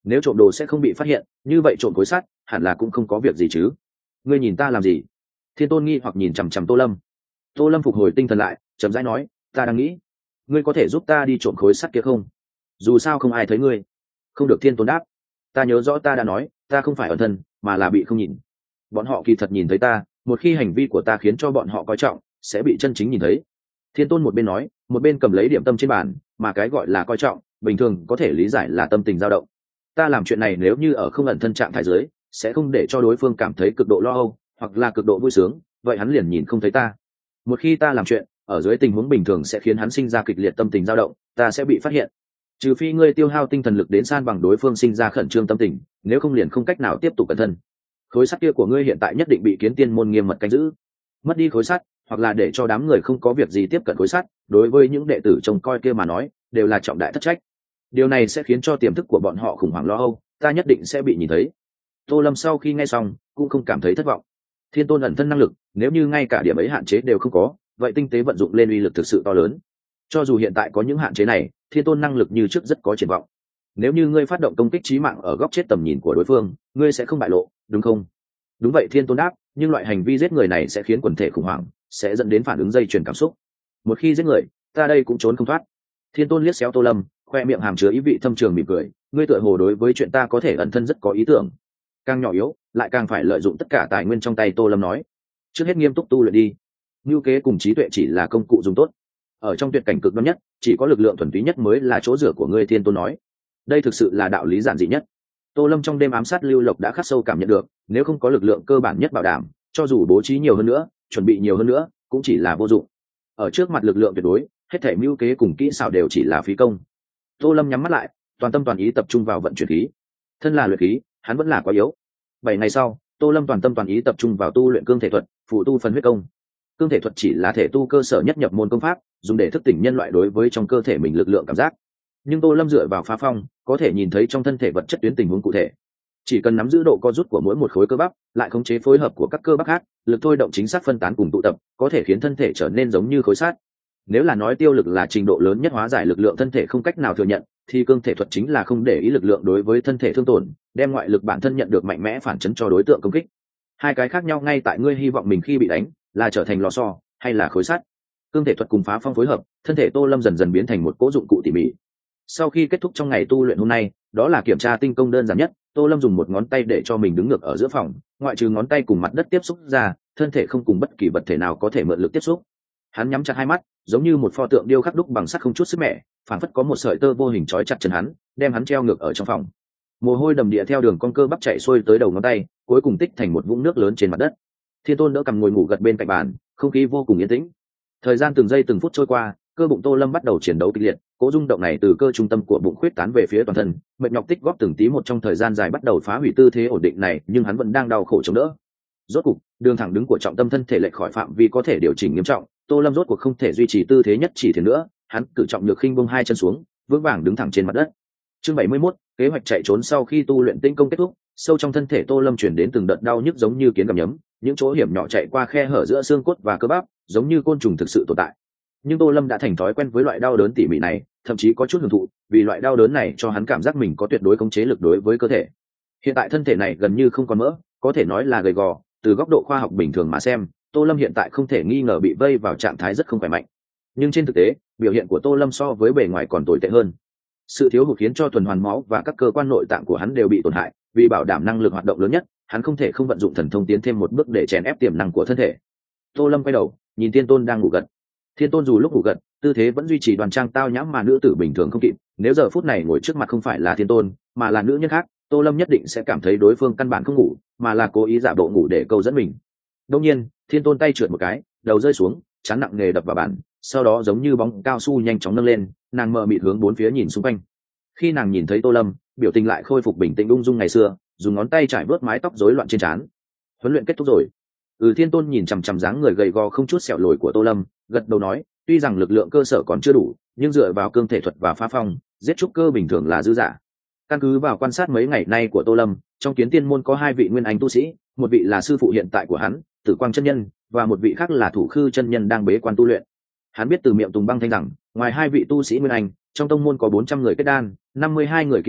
nếu trộm đồ sẽ không bị phát hiện, như vậy trộm khối sắt hẳn là cũng không có việc gì chứ. Ngươi nhìn ta làm gì? Thiên Tôn nghi hoặc nhìn chằm chằm Tô Lâm. Tô Lâm phục hồi tinh thần lại, chậm rãi nói, ta đang nghĩ, ngươi có thể giúp ta đi trộm khối sắt kia không? Dù sao không ai thấy ngươi. Không được. Thiên Tôn đáp, ta nhớ rõ ta đã nói, ta không phải ẩn thân, mà là bị không nhìn. Bọn họ kỳ thật nhìn thấy ta, một khi hành vi của ta khiến cho bọn họ coi trọng, sẽ bị chân chính nhìn thấy. Thiên Tôn một bên nói, một bên cầm lấy điểm tâm trên bàn, mà cái gọi là coi trọng, bình thường có thể lý giải là tâm tình dao động. Ta làm chuyện này nếu như ở không ẩn thân trạng thái dưới, sẽ không để cho đối phương cảm thấy cực độ lo âu, hoặc là cực độ vui sướng, vậy hắn liền nhìn không thấy ta. Một khi ta làm chuyện, ở dưới tình huống bình thường sẽ khiến hắn sinh ra kịch liệt tâm tình dao động, ta sẽ bị phát hiện. Trừ phi ngươi tiêu hao tinh thần lực đến san bằng đối phương sinh ra khẩn trương tâm tình, nếu không liền không cách nào tiếp tục cẩn thân. Khối sắt kia của ngươi hiện tại nhất định bị Kiến Tiên môn nghiêm mật canh giữ. Mất đi khối sắt, hoặc là để cho đám người không có việc gì tiếp cận khối sắt, đối với những đệ tử trông coi kia mà nói, đều là trọng đại thất trách. Điều này sẽ khiến cho tiềm thức của bọn họ khủng hoảng lo âu, ta nhất định sẽ bị nhìn thấy. Tô Lâm sau khi nghe xong, cũng không cảm thấy thất vọng. Thiên Tôn ẩn thân năng lực, nếu như ngay cả điểm ấy hạn chế đều không có, vậy tinh tế vận dụng lên uy lực thực sự to lớn. Cho dù hiện tại có những hạn chế này, Thiên Tôn năng lực như trước rất có triển vọng. Nếu như ngươi phát động công kích chí mạng ở góc chết tầm nhìn của đối phương, ngươi sẽ không bại lộ, đúng không? Đúng vậy. Thiên Tôn đáp, nhưng loại hành vi giết người này sẽ khiến quần thể khủng hoảng, sẽ dẫn đến phản ứng dây chuyền cảm xúc. Một khi giết người, ta đây cũng trốn không thoát. Thiên Tôn liếc xéo Tô Lâm, khoe miệng hàm chứa ý vị thâm trường mỉm cười, ngươi tựa hồ đối với chuyện ta có thể ẩn thân rất có ý tưởng. Càng nhỏ yếu, lại càng phải lợi dụng tất cả tài nguyên trong tay. Tô Lâm nói, trước hết nghiêm túc tu luyện đi. Ngưu kế cùng trí tuệ chỉ là công cụ dùng tốt, ở trong tuyệt cảnh cực đoan nhất, chỉ có lực lượng thuần túy nhất mới là chỗ dựa của ngươi. Thiên Tôn nói, đây thực sự là đạo lý giản dị nhất. Tô Lâm trong đêm ám sát Lưu Lộc đã khắc sâu cảm nhận được, nếu không có lực lượng cơ bản nhất bảo đảm, cho dù bố trí nhiều hơn nữa, chuẩn bị nhiều hơn nữa, cũng chỉ là vô dụng. Ở trước mặt lực lượng tuyệt đối, hết thể mưu kế cùng kỹ xảo đều chỉ là phí công. Tô Lâm nhắm mắt lại, toàn tâm toàn ý tập trung vào vận chuyển khí. Thân là luyện khí, hắn vẫn là quá yếu. Bảy ngày sau, Tô Lâm toàn tâm toàn ý tập trung vào tu luyện cương thể thuật, phụ tu phần huyết công. Cương thể thuật chỉ là thể tu cơ sở nhất nhập môn công pháp, dùng để thức tỉnh nhân loại đối với trong cơ thể mình lực lượng cảm giác. Nhưng Tô Lâm dựa vào phá phong, có thể nhìn thấy trong thân thể vật chất tuyến tình huống cụ thể. Chỉ cần nắm giữ độ co rút của mỗi một khối cơ bắp, lại khống chế phối hợp của các cơ bắp khác, lực thôi động chính xác phân tán cùng tụ tập, có thể khiến thân thể trở nên giống như khối sắt. Nếu là nói tiêu lực là trình độ lớn nhất hóa giải lực lượng thân thể không cách nào thừa nhận, thì cương thể thuật chính là không để ý lực lượng đối với thân thể thương tổn, đem ngoại lực bản thân nhận được mạnh mẽ phản chấn cho đối tượng công kích. Hai cái khác nhau ngay tại ngươi hy vọng mình khi bị đánh là trở thành lò xo hay là khối sắt. Cương thể thuật cùng phá phong phối hợp, thân thể Tô Lâm dần dần biến thành một cỗ dụng cụ tỉ mỉ. Sau khi kết thúc trong ngày tu luyện hôm nay, đó là kiểm tra tinh công đơn giản nhất. Tô Lâm dùng một ngón tay để cho mình đứng ngược ở giữa phòng, ngoại trừ ngón tay cùng mặt đất tiếp xúc ra, thân thể không cùng bất kỳ vật thể nào có thể mượn lực tiếp xúc. Hắn nhắm chặt hai mắt, giống như một pho tượng điêu khắc đúc bằng sắt không chút sức mẻ, phảng phất có một sợi tơ vô hình trói chặt chân hắn, đem hắn treo ngược ở trong phòng. Mồ hôi đầm địa theo đường con cơ bắp chạy xuôi tới đầu ngón tay, cuối cùng tích thành một vũng nước lớn trên mặt đất. Thiên Tôn đỡ cằm ngồi ngủ gật bên cạnh bàn, không khí vô cùng yên tĩnh. Thời gian từng giây từng phút trôi qua, cơ bụng Tô Lâm bắt đầu chiến đấu kịch liệt, cỗ rung động này từ cơ trung tâm của bụng khuyết tán về phía toàn thân, mệt nhọc tích góp từng tí một trong thời gian dài bắt đầu phá hủy tư thế ổn định này, nhưng hắn vẫn đang đau khổ chống đỡ. Rốt cục, đường thẳng đứng của trọng tâm thân thể lệch khỏi phạm vi có thể điều chỉnh nghiêm trọng, Tô Lâm rốt cuộc không thể duy trì tư thế nhất chỉ thiền nữa, hắn cử trọng nhược khinh buông hai chân xuống, vững vàng đứng thẳng trên mặt đất. Chương bảy mươi mốt, kế hoạch chạy trốn. Sau khi tu luyện tinh công kết thúc, sâu trong thân thể Tô Lâm truyền đến từng đợt đau nhức giống như kiến gặm nhấm, những chỗ hiểm nhỏ chạy qua khe hở giữa xương cốt và cơ bắp, giống như côn trùng thực sự tồn tại. Nhưng Tô Lâm đã thành thói quen với loại đau đớn tỉ mỉ này, thậm chí có chút hưởng thụ, vì loại đau đớn này cho hắn cảm giác mình có tuyệt đối khống chế lực đối với cơ thể. Hiện tại thân thể này gần như không còn mỡ, có thể nói là gầy gò, từ góc độ khoa học bình thường mà xem, Tô Lâm hiện tại không thể nghi ngờ bị vây vào trạng thái rất không khỏe mạnh. Nhưng trên thực tế, biểu hiện của Tô Lâm so với bề ngoài còn tồi tệ hơn. Sự thiếu hụt khiến cho tuần hoàn máu và các cơ quan nội tạng của hắn đều bị tổn hại, vì bảo đảm năng lực hoạt động lớn nhất, hắn không thể không vận dụng thần thông tiến thêm một bước để chèn ép tiềm năng của thân thể. Tô Lâm quay đầu, nhìn Thiên Tôn đang ngủ gật. Thiên Tôn dù lúc ngủ gật, tư thế vẫn duy trì đoan trang tao nhã mà nữ tử bình thường không kịp, nếu giờ phút này ngồi trước mặt không phải là Thiên Tôn, mà là nữ nhân khác, Tô Lâm nhất định sẽ cảm thấy đối phương căn bản không ngủ, mà là cố ý giả bộ ngủ để câu dẫn mình. Đương nhiên, Thiên Tôn tay trượt một cái, đầu rơi xuống, chán nặng nề đập vào bàn, sau đó giống như bóng cao su nhanh chóng nâng lên, nàng mờ mịt hướng bốn phía nhìn xung quanh. Khi nàng nhìn thấy Tô Lâm, biểu tình lại khôi phục bình tĩnh ung dung ngày xưa, dùng ngón tay trải vớt mái tóc rối loạn trên trán. Huấn luyện kết thúc rồi. Ừ. Thiên Tôn nhìn chằm chằm dáng người gầy gò không chút sẹo lồi của Tô Lâm, gật đầu nói, tuy rằng lực lượng cơ sở còn chưa đủ, nhưng dựa vào cương thể thuật và phá phong, giết trúc cơ bình thường là dư dả. Căn cứ vào quan sát mấy ngày nay của Tô Lâm, trong Kiến Tiên môn có hai vị nguyên anh tu sĩ, một vị là sư phụ hiện tại của hắn, Tử Quang chân nhân, và một vị khác là Thủ Khư chân nhân đang bế quan tu luyện. Hắn biết từ miệng Tùng Băng Thanh rằng, ngoài hai vị tu sĩ nguyên anh, trong tông môn có bốn trăm người kết đan, năm mươi hai người kim đan,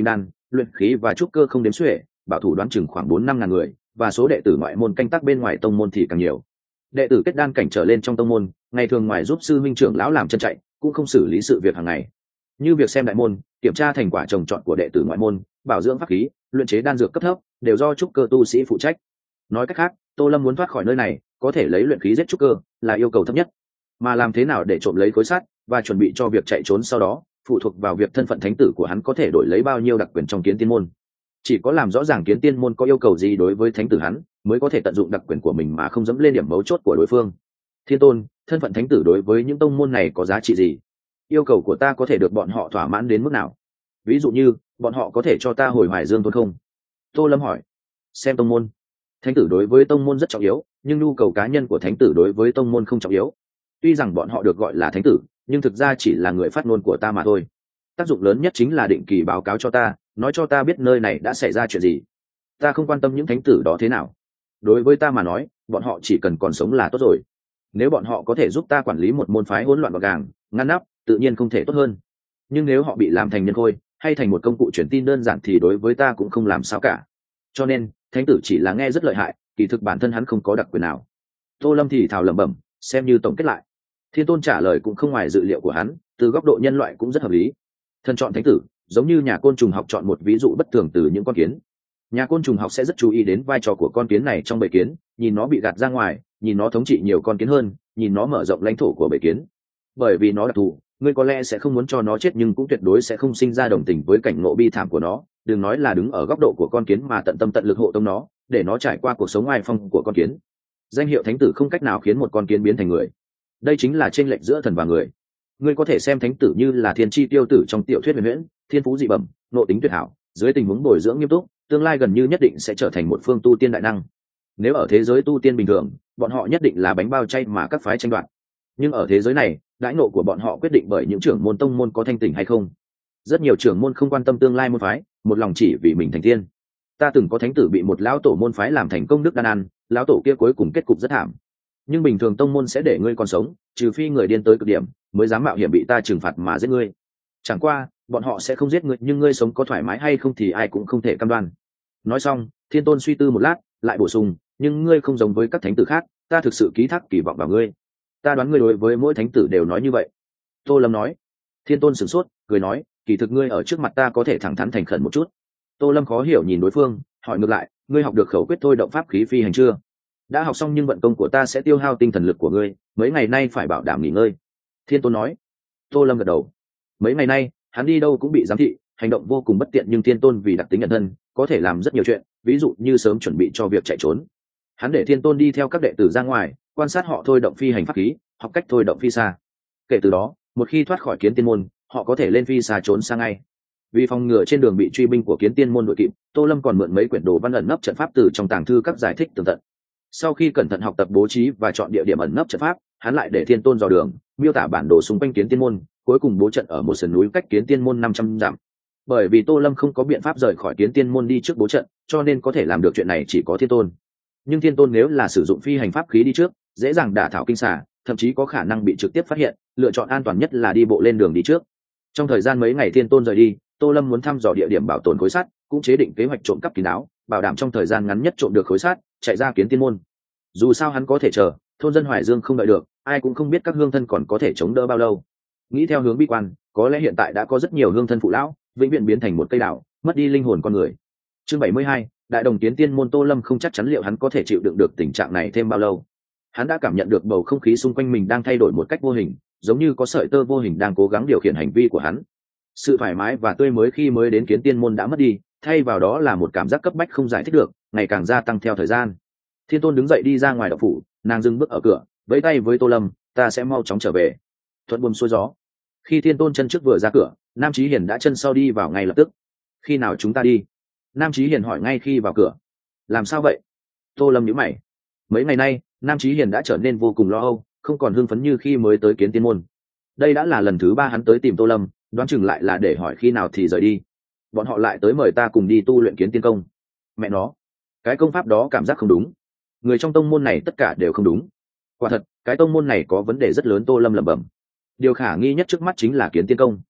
luyện khí và trúc cơ không đếm xuể, bảo thủ đoán chừng khoảng bốn năm ngàn người, và số đệ tử ngoại môn canh tác bên ngoài tông môn thì càng nhiều. Đệ tử kết đan cảnh trở lên trong tông môn, ngày thường ngoài giúp sư minh trưởng lão làm chân chạy, cũng không xử lý sự việc hàng ngày, như việc xem đại môn, kiểm tra thành quả trồng trọt của đệ tử ngoại môn, bảo dưỡng pháp khí, luyện chế đan dược cấp thấp, đều do trúc cơ tu sĩ phụ trách. Nói cách khác, Tô Lâm muốn thoát khỏi nơi này, có thể lấy luyện khí giết trúc cơ là yêu cầu thấp nhất, mà làm thế nào để trộm lấy khối sắt và chuẩn bị cho việc chạy trốn sau đó, phụ thuộc vào việc thân phận thánh tử của hắn có thể đổi lấy bao nhiêu đặc quyền trong Kiến Tiên môn. Chỉ có làm rõ ràng Kiến Tiên môn có yêu cầu gì đối với thánh tử hắn, mới có thể tận dụng đặc quyền của mình mà không dẫm lên điểm mấu chốt của đối phương. Thiên tôn, thân phận thánh tử đối với những tông môn này có giá trị gì? Yêu cầu của ta có thể được bọn họ thỏa mãn đến mức nào? Ví dụ như bọn họ có thể cho ta hồi Hoài Dương Tôn không? Tô Lâm hỏi. Xem tông môn. Thánh tử đối với tông môn rất trọng yếu, nhưng nhu cầu cá nhân của thánh tử đối với tông môn không trọng yếu. Tuy rằng bọn họ được gọi là thánh tử, nhưng thực ra chỉ là người phát ngôn của ta mà thôi. Tác dụng lớn nhất chính là định kỳ báo cáo cho ta, nói cho ta biết nơi này đã xảy ra chuyện gì. Ta không quan tâm những thánh tử đó thế nào. Đối với ta mà nói, bọn họ chỉ cần còn sống là tốt rồi. Nếu bọn họ có thể giúp ta quản lý một môn phái hỗn loạn gọn gàng, ngăn nắp, tự nhiên không thể tốt hơn. Nhưng nếu họ bị làm thành nhân khôi, hay thành một công cụ truyền tin đơn giản thì đối với ta cũng không làm sao cả. Cho nên, thánh tử chỉ là nghe rất lợi hại, kỳ thực bản thân hắn không có đặc quyền nào. Tô Lâm thì thào lẩm bẩm, xem như tổng kết lại. Thiên tôn trả lời cũng không ngoài dự liệu của hắn, từ góc độ nhân loại cũng rất hợp lý. Thần chọn thánh tử, giống như nhà côn trùng học chọn một ví dụ bất thường từ những con kiến. Nhà côn trùng học sẽ rất chú ý đến vai trò của con kiến này trong bầy kiến, nhìn nó bị gạt ra ngoài, nhìn nó thống trị nhiều con kiến hơn, nhìn nó mở rộng lãnh thổ của bầy kiến. Bởi vì nó đặc thù, ngươi có lẽ sẽ không muốn cho nó chết, nhưng cũng tuyệt đối sẽ không sinh ra đồng tình với cảnh ngộ bi thảm của nó. Đừng nói là đứng ở góc độ của con kiến, mà tận tâm tận lực hộ tống nó, để nó trải qua cuộc sống oai phong của con kiến. Danh hiệu thánh tử không cách nào khiến một con kiến biến thành người. Đây chính là chênh lệch giữa thần và người. Ngươi có thể xem thánh tử như là thiên chi tiêu tử trong tiểu thuyết huyền huyễn, thiên phú dị bẩm, nộ tính tuyệt hảo, dưới tình huống bồi dưỡng nghiêm túc, tương lai gần như nhất định sẽ trở thành một phương tu tiên đại năng. Nếu ở thế giới tu tiên bình thường, bọn họ nhất định là bánh bao chay mà các phái tranh đoạt. Nhưng ở thế giới này, đãi ngộ của bọn họ quyết định bởi những trưởng môn tông môn có thanh tỉnh hay không. Rất nhiều trưởng môn không quan tâm tương lai môn phái, một lòng chỉ vì mình thành tiên. Ta từng có thánh tử bị một lão tổ môn phái làm thành công đức đan ăn, lão tổ kia cuối cùng kết cục rất thảm. Nhưng bình thường tông môn sẽ để ngươi còn sống, trừ phi người điên tới cực điểm mới dám mạo hiểm bị ta trừng phạt mà giết ngươi. Chẳng qua bọn họ sẽ không giết ngươi, nhưng ngươi sống có thoải mái hay không thì ai cũng không thể cam đoan. Nói xong, Thiên tôn suy tư một lát, lại bổ sung, nhưng ngươi không giống với các thánh tử khác, ta thực sự ký thác kỳ vọng vào ngươi. Ta đoán ngươi đối với mỗi thánh tử đều nói như vậy. Tô Lâm nói. Thiên tôn sửng sốt, cười nói, kỳ thực ngươi ở trước mặt ta có thể thẳng thắn thành khẩn một chút. Tô Lâm khó hiểu nhìn đối phương, hỏi ngược lại, ngươi học được khẩu quyết thôi động pháp khí phi hành chưa? Đã học xong, nhưng vận công của ta sẽ tiêu hao tinh thần lực của ngươi, mấy ngày nay phải bảo đảm nghỉ ngơi. Thiên tôn nói. Tô Lâm gật đầu. Mấy ngày nay hắn đi đâu cũng bị giám thị, hành động vô cùng bất tiện, nhưng Thiên tôn vì đặc tính nhận thân có thể làm rất nhiều chuyện, ví dụ như sớm chuẩn bị cho việc chạy trốn. Hắn để Thiên tôn đi theo các đệ tử ra ngoài, quan sát họ thôi động phi hành pháp khí, học cách thôi động phi xa. Kể từ đó, một khi thoát khỏi Kiến Tiên môn, họ có thể lên phi xa trốn sang ngay. Vì phòng ngừa trên đường bị truy binh của Kiến Tiên môn đội kịp, Tô Lâm còn mượn mấy quyển đồ văn ẩn nấp trận pháp từ trong tàng thư các giải thích tường tận. Sau khi cẩn thận học tập bố trí và chọn địa điểm ẩn nấp trận pháp, hắn lại để Thiên tôn dò đường, miêu tả bản đồ xung quanh Kiến Tiên môn, cuối cùng bố trận ở một sườn núi cách Kiến Tiên môn năm trăm dặm. Bởi vì Tô Lâm không có biện pháp rời khỏi Kiến Tiên môn đi trước bố trận, cho nên có thể làm được chuyện này chỉ có Thiên tôn. Nhưng Thiên tôn nếu là sử dụng phi hành pháp khí đi trước, dễ dàng đả thảo kinh xà, thậm chí có khả năng bị trực tiếp phát hiện, lựa chọn an toàn nhất là đi bộ lên đường đi trước. Trong thời gian mấy ngày Thiên tôn rời đi, Tô Lâm muốn thăm dò địa điểm bảo tồn khối sắt, cũng chế định kế hoạch trộm cắp kín đáo, bảo đảm trong thời gian ngắn nhất trộm được khối sắt, chạy ra Kiến Tiên môn. Dù sao hắn có thể chờ, thôn dân Hoài Dương không đợi được, ai cũng không biết các hương thân còn có thể chống đỡ bao lâu. Nghĩ theo hướng bi quan, có lẽ hiện tại đã có rất nhiều hương thân phụ lão vĩnh viễn biến thành một cây đảo, mất đi linh hồn con người. Chương bảy mươi hai, đại đồng Kiến Tiên môn. Tô Lâm không chắc chắn liệu hắn có thể chịu đựng được tình trạng này thêm bao lâu. Hắn đã cảm nhận được bầu không khí xung quanh mình đang thay đổi một cách vô hình, giống như có sợi tơ vô hình đang cố gắng điều khiển hành vi của hắn. Sự thoải mái và tươi mới khi mới đến Kiến Tiên môn đã mất đi, thay vào đó là một cảm giác cấp bách không giải thích được, ngày càng gia tăng theo thời gian. Thiên tôn đứng dậy đi ra ngoài đạo phủ, nàng dừng bước ở cửa, vẫy tay với Tô Lâm, ta sẽ mau chóng trở về. Thuận buồm xuôi gió. Khi Thiên tôn chân trước vừa ra cửa, Nam Chí Hiền đã chân sau đi vào ngay lập tức. Khi nào chúng ta đi? Nam Chí Hiền hỏi ngay khi vào cửa. Làm sao vậy? Tô Lâm nhíu mày. Mấy ngày nay, Nam Chí Hiền đã trở nên vô cùng lo âu, không còn hưng phấn như khi mới tới Kiến Tiên môn. Đây đã là lần thứ ba hắn tới tìm Tô Lâm, đoán chừng lại là để hỏi khi nào thì rời đi. Bọn họ lại tới mời ta cùng đi tu luyện Kiến Tiên công. Mẹ nó, cái công pháp đó cảm giác không đúng. Người trong tông môn này tất cả đều không đúng. Quả thật, cái tông môn này có vấn đề rất lớn. Tô Lâm lẩm bẩm. Điều khả nghi nhất trước mắt chính là Kiến Tiên công.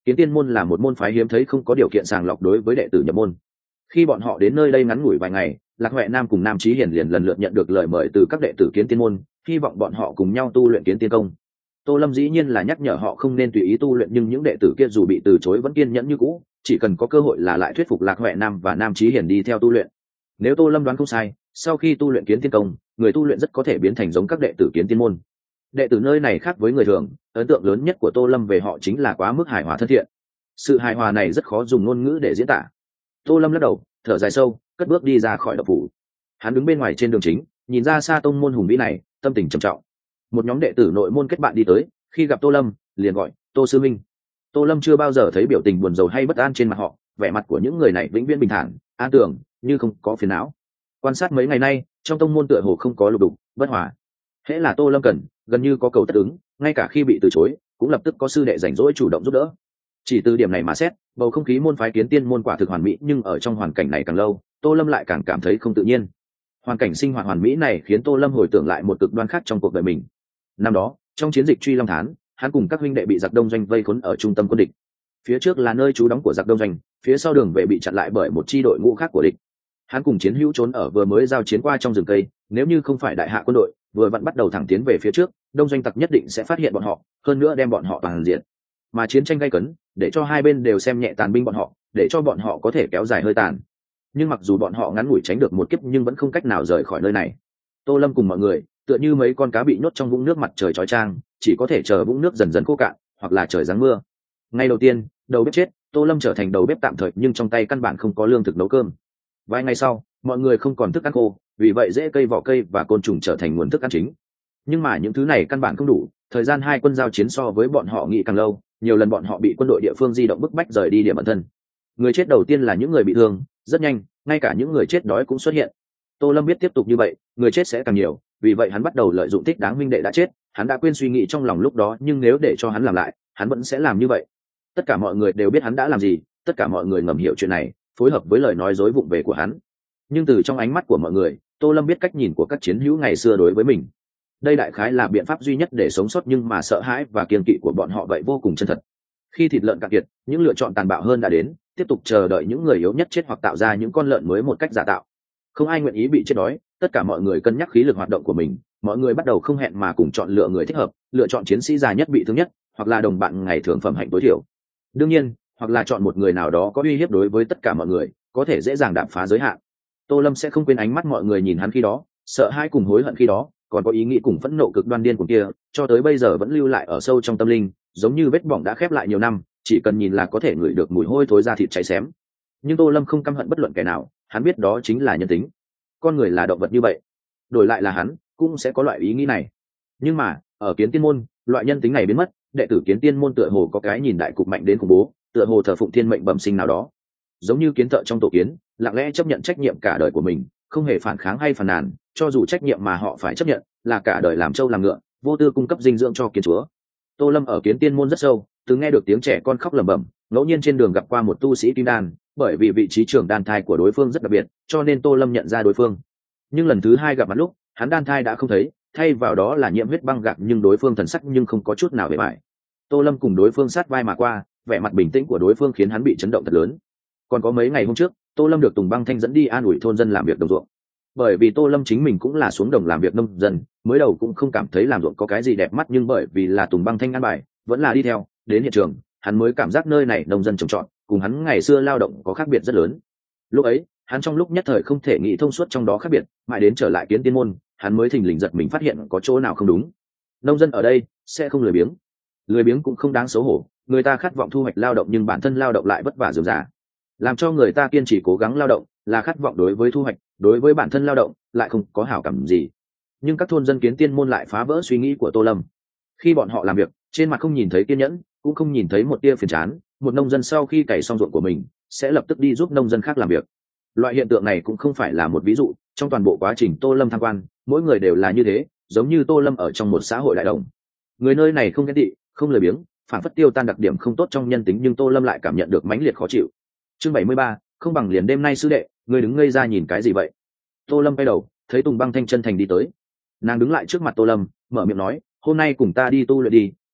Kiến Tiên môn là một môn phái hiếm thấy không có điều kiện sàng lọc đối với đệ tử nhập môn. Khi bọn họ đến nơi đây ngắn ngủi vài ngày, Lạc Huệ Nam cùng Nam Chí Hiển liền lần lượt nhận được lời mời từ các đệ tử Kiến Tiên môn, hy vọng bọn họ cùng nhau tu luyện Kiến Tiên công. Tô Lâm dĩ nhiên là nhắc nhở họ không nên tùy ý tu luyện, nhưng những đệ tử kia dù bị từ chối vẫn kiên nhẫn như cũ, chỉ cần có cơ hội là lại thuyết phục Lạc Huệ Nam và Nam Chí Hiển đi theo tu luyện. Nếu Tô Lâm đoán không sai, sau khi tu luyện Kiến Tiên công, người tu luyện rất có thể biến thành giống các đệ tử Kiến Tiên môn. Đệ tử nơi này khác với người thường, ấn tượng lớn nhất của Tô Lâm về họ chính là quá mức hài hòa thân thiện. Sự hài hòa này rất khó dùng ngôn ngữ để diễn tả. Tô Lâm lắc đầu, thở dài sâu, cất bước đi ra khỏi động phủ. Hắn đứng bên ngoài trên đường chính, nhìn ra xa tông môn hùng vĩ này, tâm tình trầm trọng. Một nhóm đệ tử nội môn kết bạn đi tới, khi gặp Tô Lâm liền gọi Tô sư minh. Tô Lâm chưa bao giờ thấy biểu tình buồn rầu hay bất an trên mặt họ, vẻ mặt của những người này vĩnh viễn bình thản, an tưởng, như không có phiền não. Quan sát mấy ngày nay, trong tông môn tựa hồ không có lục đục bất hòa. Hễ là Tô Lâm cần, gần như có cầu tất ứng, ngay cả khi bị từ chối cũng lập tức có sư đệ rảnh rỗi chủ động giúp đỡ. Chỉ từ điểm này mà xét, bầu không khí môn phái Kiến Tiên môn quả thực hoàn mỹ, nhưng ở trong hoàn cảnh này càng lâu, Tô Lâm lại càng cảm thấy không tự nhiên. Hoàn cảnh sinh hoạt hoàn mỹ này khiến Tô Lâm hồi tưởng lại một cực đoan khác trong cuộc đời mình. Năm đó, trong chiến dịch truy Long Thán, hắn cùng các huynh đệ bị giặc Đông Doanh vây khốn ở trung tâm quân địch. Phía trước là nơi trú đóng của giặc Đông Doanh, phía sau đường về bị chặn lại bởi một chi đội ngũ khác của địch. Hắn cùng chiến hữu trốn ở vừa mới giao chiến qua trong rừng cây, nếu như không phải đại hạ quân đội vừa vặn bắt đầu thẳng tiến về phía trước, Đông Doanh tặc nhất định sẽ phát hiện bọn họ, hơn nữa đem bọn họ toàn diện. Mà chiến tranh gay cấn, để cho hai bên đều xem nhẹ tàn binh bọn họ, để cho bọn họ có thể kéo dài hơi tàn. Nhưng mặc dù bọn họ ngắn ngủi tránh được một kiếp, nhưng vẫn không cách nào rời khỏi nơi này. Tô Lâm cùng mọi người tựa như mấy con cá bị nhốt trong vũng nước mặt trời chói chang, chỉ có thể chờ vũng nước dần dần khô cạn, hoặc là trời giáng mưa. Ngay đầu tiên, đầu bếp chết, Tô Lâm trở thành đầu bếp tạm thời, nhưng trong tay căn bản không có lương thực nấu cơm. Vài ngày sau, mọi người không còn thức ăn khô, vì vậy rễ cây, vỏ cây và côn trùng trở thành nguồn thức ăn chính. Nhưng mà những thứ này căn bản không đủ, thời gian hai quân giao chiến so với bọn họ nghĩ càng lâu, nhiều lần bọn họ bị quân đội địa phương di động bức bách rời đi điểm ẩn thân. Người chết đầu tiên là những người bị thương, rất nhanh, ngay cả những người chết đói cũng xuất hiện. Tô Lâm biết tiếp tục như vậy, người chết sẽ càng nhiều, vì vậy hắn bắt đầu lợi dụng Thích Đáng huynh đệ đã chết, hắn đã quên suy nghĩ trong lòng lúc đó, nhưng nếu để cho hắn làm lại, hắn vẫn sẽ làm như vậy. Tất cả mọi người đều biết hắn đã làm gì, tất cả mọi người ngầm hiểu chuyện này, phối hợp với lời nói dối vụng về của hắn. Nhưng từ trong ánh mắt của mọi người, Tô Lâm biết cách nhìn của các chiến hữu ngày xưa đối với mình. Đây đại khái là biện pháp duy nhất để sống sót, nhưng mà sợ hãi và kiêng kỵ của bọn họ vậy vô cùng chân thật. Khi thịt lợn cạn kiệt, những lựa chọn tàn bạo hơn đã đến, tiếp tục chờ đợi những người yếu nhất chết hoặc tạo ra những con lợn mới một cách giả tạo. Không ai nguyện ý bị chết đói, tất cả mọi người cân nhắc khí lực hoạt động của mình, mọi người bắt đầu không hẹn mà cùng chọn lựa người thích hợp, lựa chọn chiến sĩ già nhất bị thương nhất, hoặc là đồng bạn ngày thường phẩm hạnh tối thiểu. Đương nhiên, hoặc là chọn một người nào đó có uy hiếp đối với tất cả mọi người, có thể dễ dàng đạp phá giới hạn. Tô Lâm sẽ không quên ánh mắt mọi người nhìn hắn khi đó, sợ hãi cùng hối hận khi đó, còn có ý nghĩ cùng phẫn nộ cực đoan điên cuồng kia, cho tới bây giờ vẫn lưu lại ở sâu trong tâm linh, giống như vết bỏng đã khép lại nhiều năm, chỉ cần nhìn là có thể ngửi được mùi hôi thối ra thịt cháy xém. Nhưng Tô Lâm không căm hận bất luận kẻ nào, hắn biết đó chính là nhân tính. Con người là động vật như vậy, đổi lại là hắn cũng sẽ có loại ý nghĩ này. Nhưng mà ở Kiến Tiên môn, loại nhân tính này biến mất, đệ tử Kiến Tiên môn tựa hồ có cái nhìn đại cục mạnh đến khủng bố, tựa hồ thờ phụng thiên mệnh bẩm sinh nào đó, giống như kiến thợ trong tổ kiến, lặng lẽ chấp nhận trách nhiệm cả đời của mình, không hề phản kháng hay phàn nàn, cho dù trách nhiệm mà họ phải chấp nhận là cả đời làm trâu làm ngựa, vô tư cung cấp dinh dưỡng cho kiến chúa. Tô Lâm ở Kiến Tiên môn rất sâu, từng nghe được tiếng trẻ con khóc lẩm bẩm, ngẫu nhiên trên đường gặp qua một tu sĩ kim đan, bởi vì vị trí trưởng đan thai của đối phương rất đặc biệt, cho nên Tô Lâm nhận ra đối phương. Nhưng lần thứ hai gặp mặt lúc, hắn đan thai đã không thấy, thay vào đó là nhiễm huyết băng gạc, nhưng đối phương thần sắc nhưng không có chút nào bề bại. Tô Lâm cùng đối phương sát vai mà qua, vẻ mặt bình tĩnh của đối phương khiến hắn bị chấn động thật lớn. Còn có mấy ngày hôm trước, Tô Lâm được Tùng Băng Thanh dẫn đi an ủi thôn dân làm việc đồng ruộng. Bởi vì Tô Lâm chính mình cũng là xuống đồng làm việc nông dân, mới đầu cũng không cảm thấy làm ruộng có cái gì đẹp mắt, nhưng bởi vì là Tùng Băng Thanh an bài, vẫn là đi theo, đến hiện trường, hắn mới cảm giác nơi này nông dân trồng trọt, cùng hắn ngày xưa lao động có khác biệt rất lớn. Lúc ấy, hắn trong lúc nhất thời không thể nghĩ thông suốt trong đó khác biệt, mãi đến trở lại Kiến Tiên môn, hắn mới thình lình giật mình phát hiện có chỗ nào không đúng. Nông dân ở đây sẽ không lười biếng, lười biếng cũng không đáng xấu hổ, người ta khát vọng thu hoạch lao động nhưng bản thân lao động lại vất vả rườm rà. Làm cho người ta kiên trì cố gắng lao động là khát vọng đối với thu hoạch, đối với bản thân lao động lại không có hảo cảm gì. Nhưng các thôn dân Kiến Tiên môn lại phá vỡ suy nghĩ của Tô Lâm. Khi bọn họ làm việc, trên mặt không nhìn thấy kiên nhẫn, cũng không nhìn thấy một tia phiền chán. Một nông dân sau khi cày xong ruộng của mình sẽ lập tức đi giúp nông dân khác làm việc. Loại hiện tượng này cũng không phải là một ví dụ, trong toàn bộ quá trình Tô Lâm tham quan, mỗi người đều là như thế, giống như Tô Lâm ở trong một xã hội đại đồng. Người nơi này không ghen tị, không lười biếng, phản phất tiêu tan đặc điểm không tốt trong nhân tính, nhưng Tô Lâm lại cảm nhận được mãnh liệt khó chịu. Chương bảy mươi ba, không bằng liền đêm nay sư đệ, ngươi đứng ngây ra nhìn cái gì vậy? Tô Lâm quay đầu, thấy Tùng Băng Thanh chân thành đi tới. Nàng đứng lại trước mặt Tô Lâm, mở miệng nói, hôm nay cùng ta đi tu luyện đi,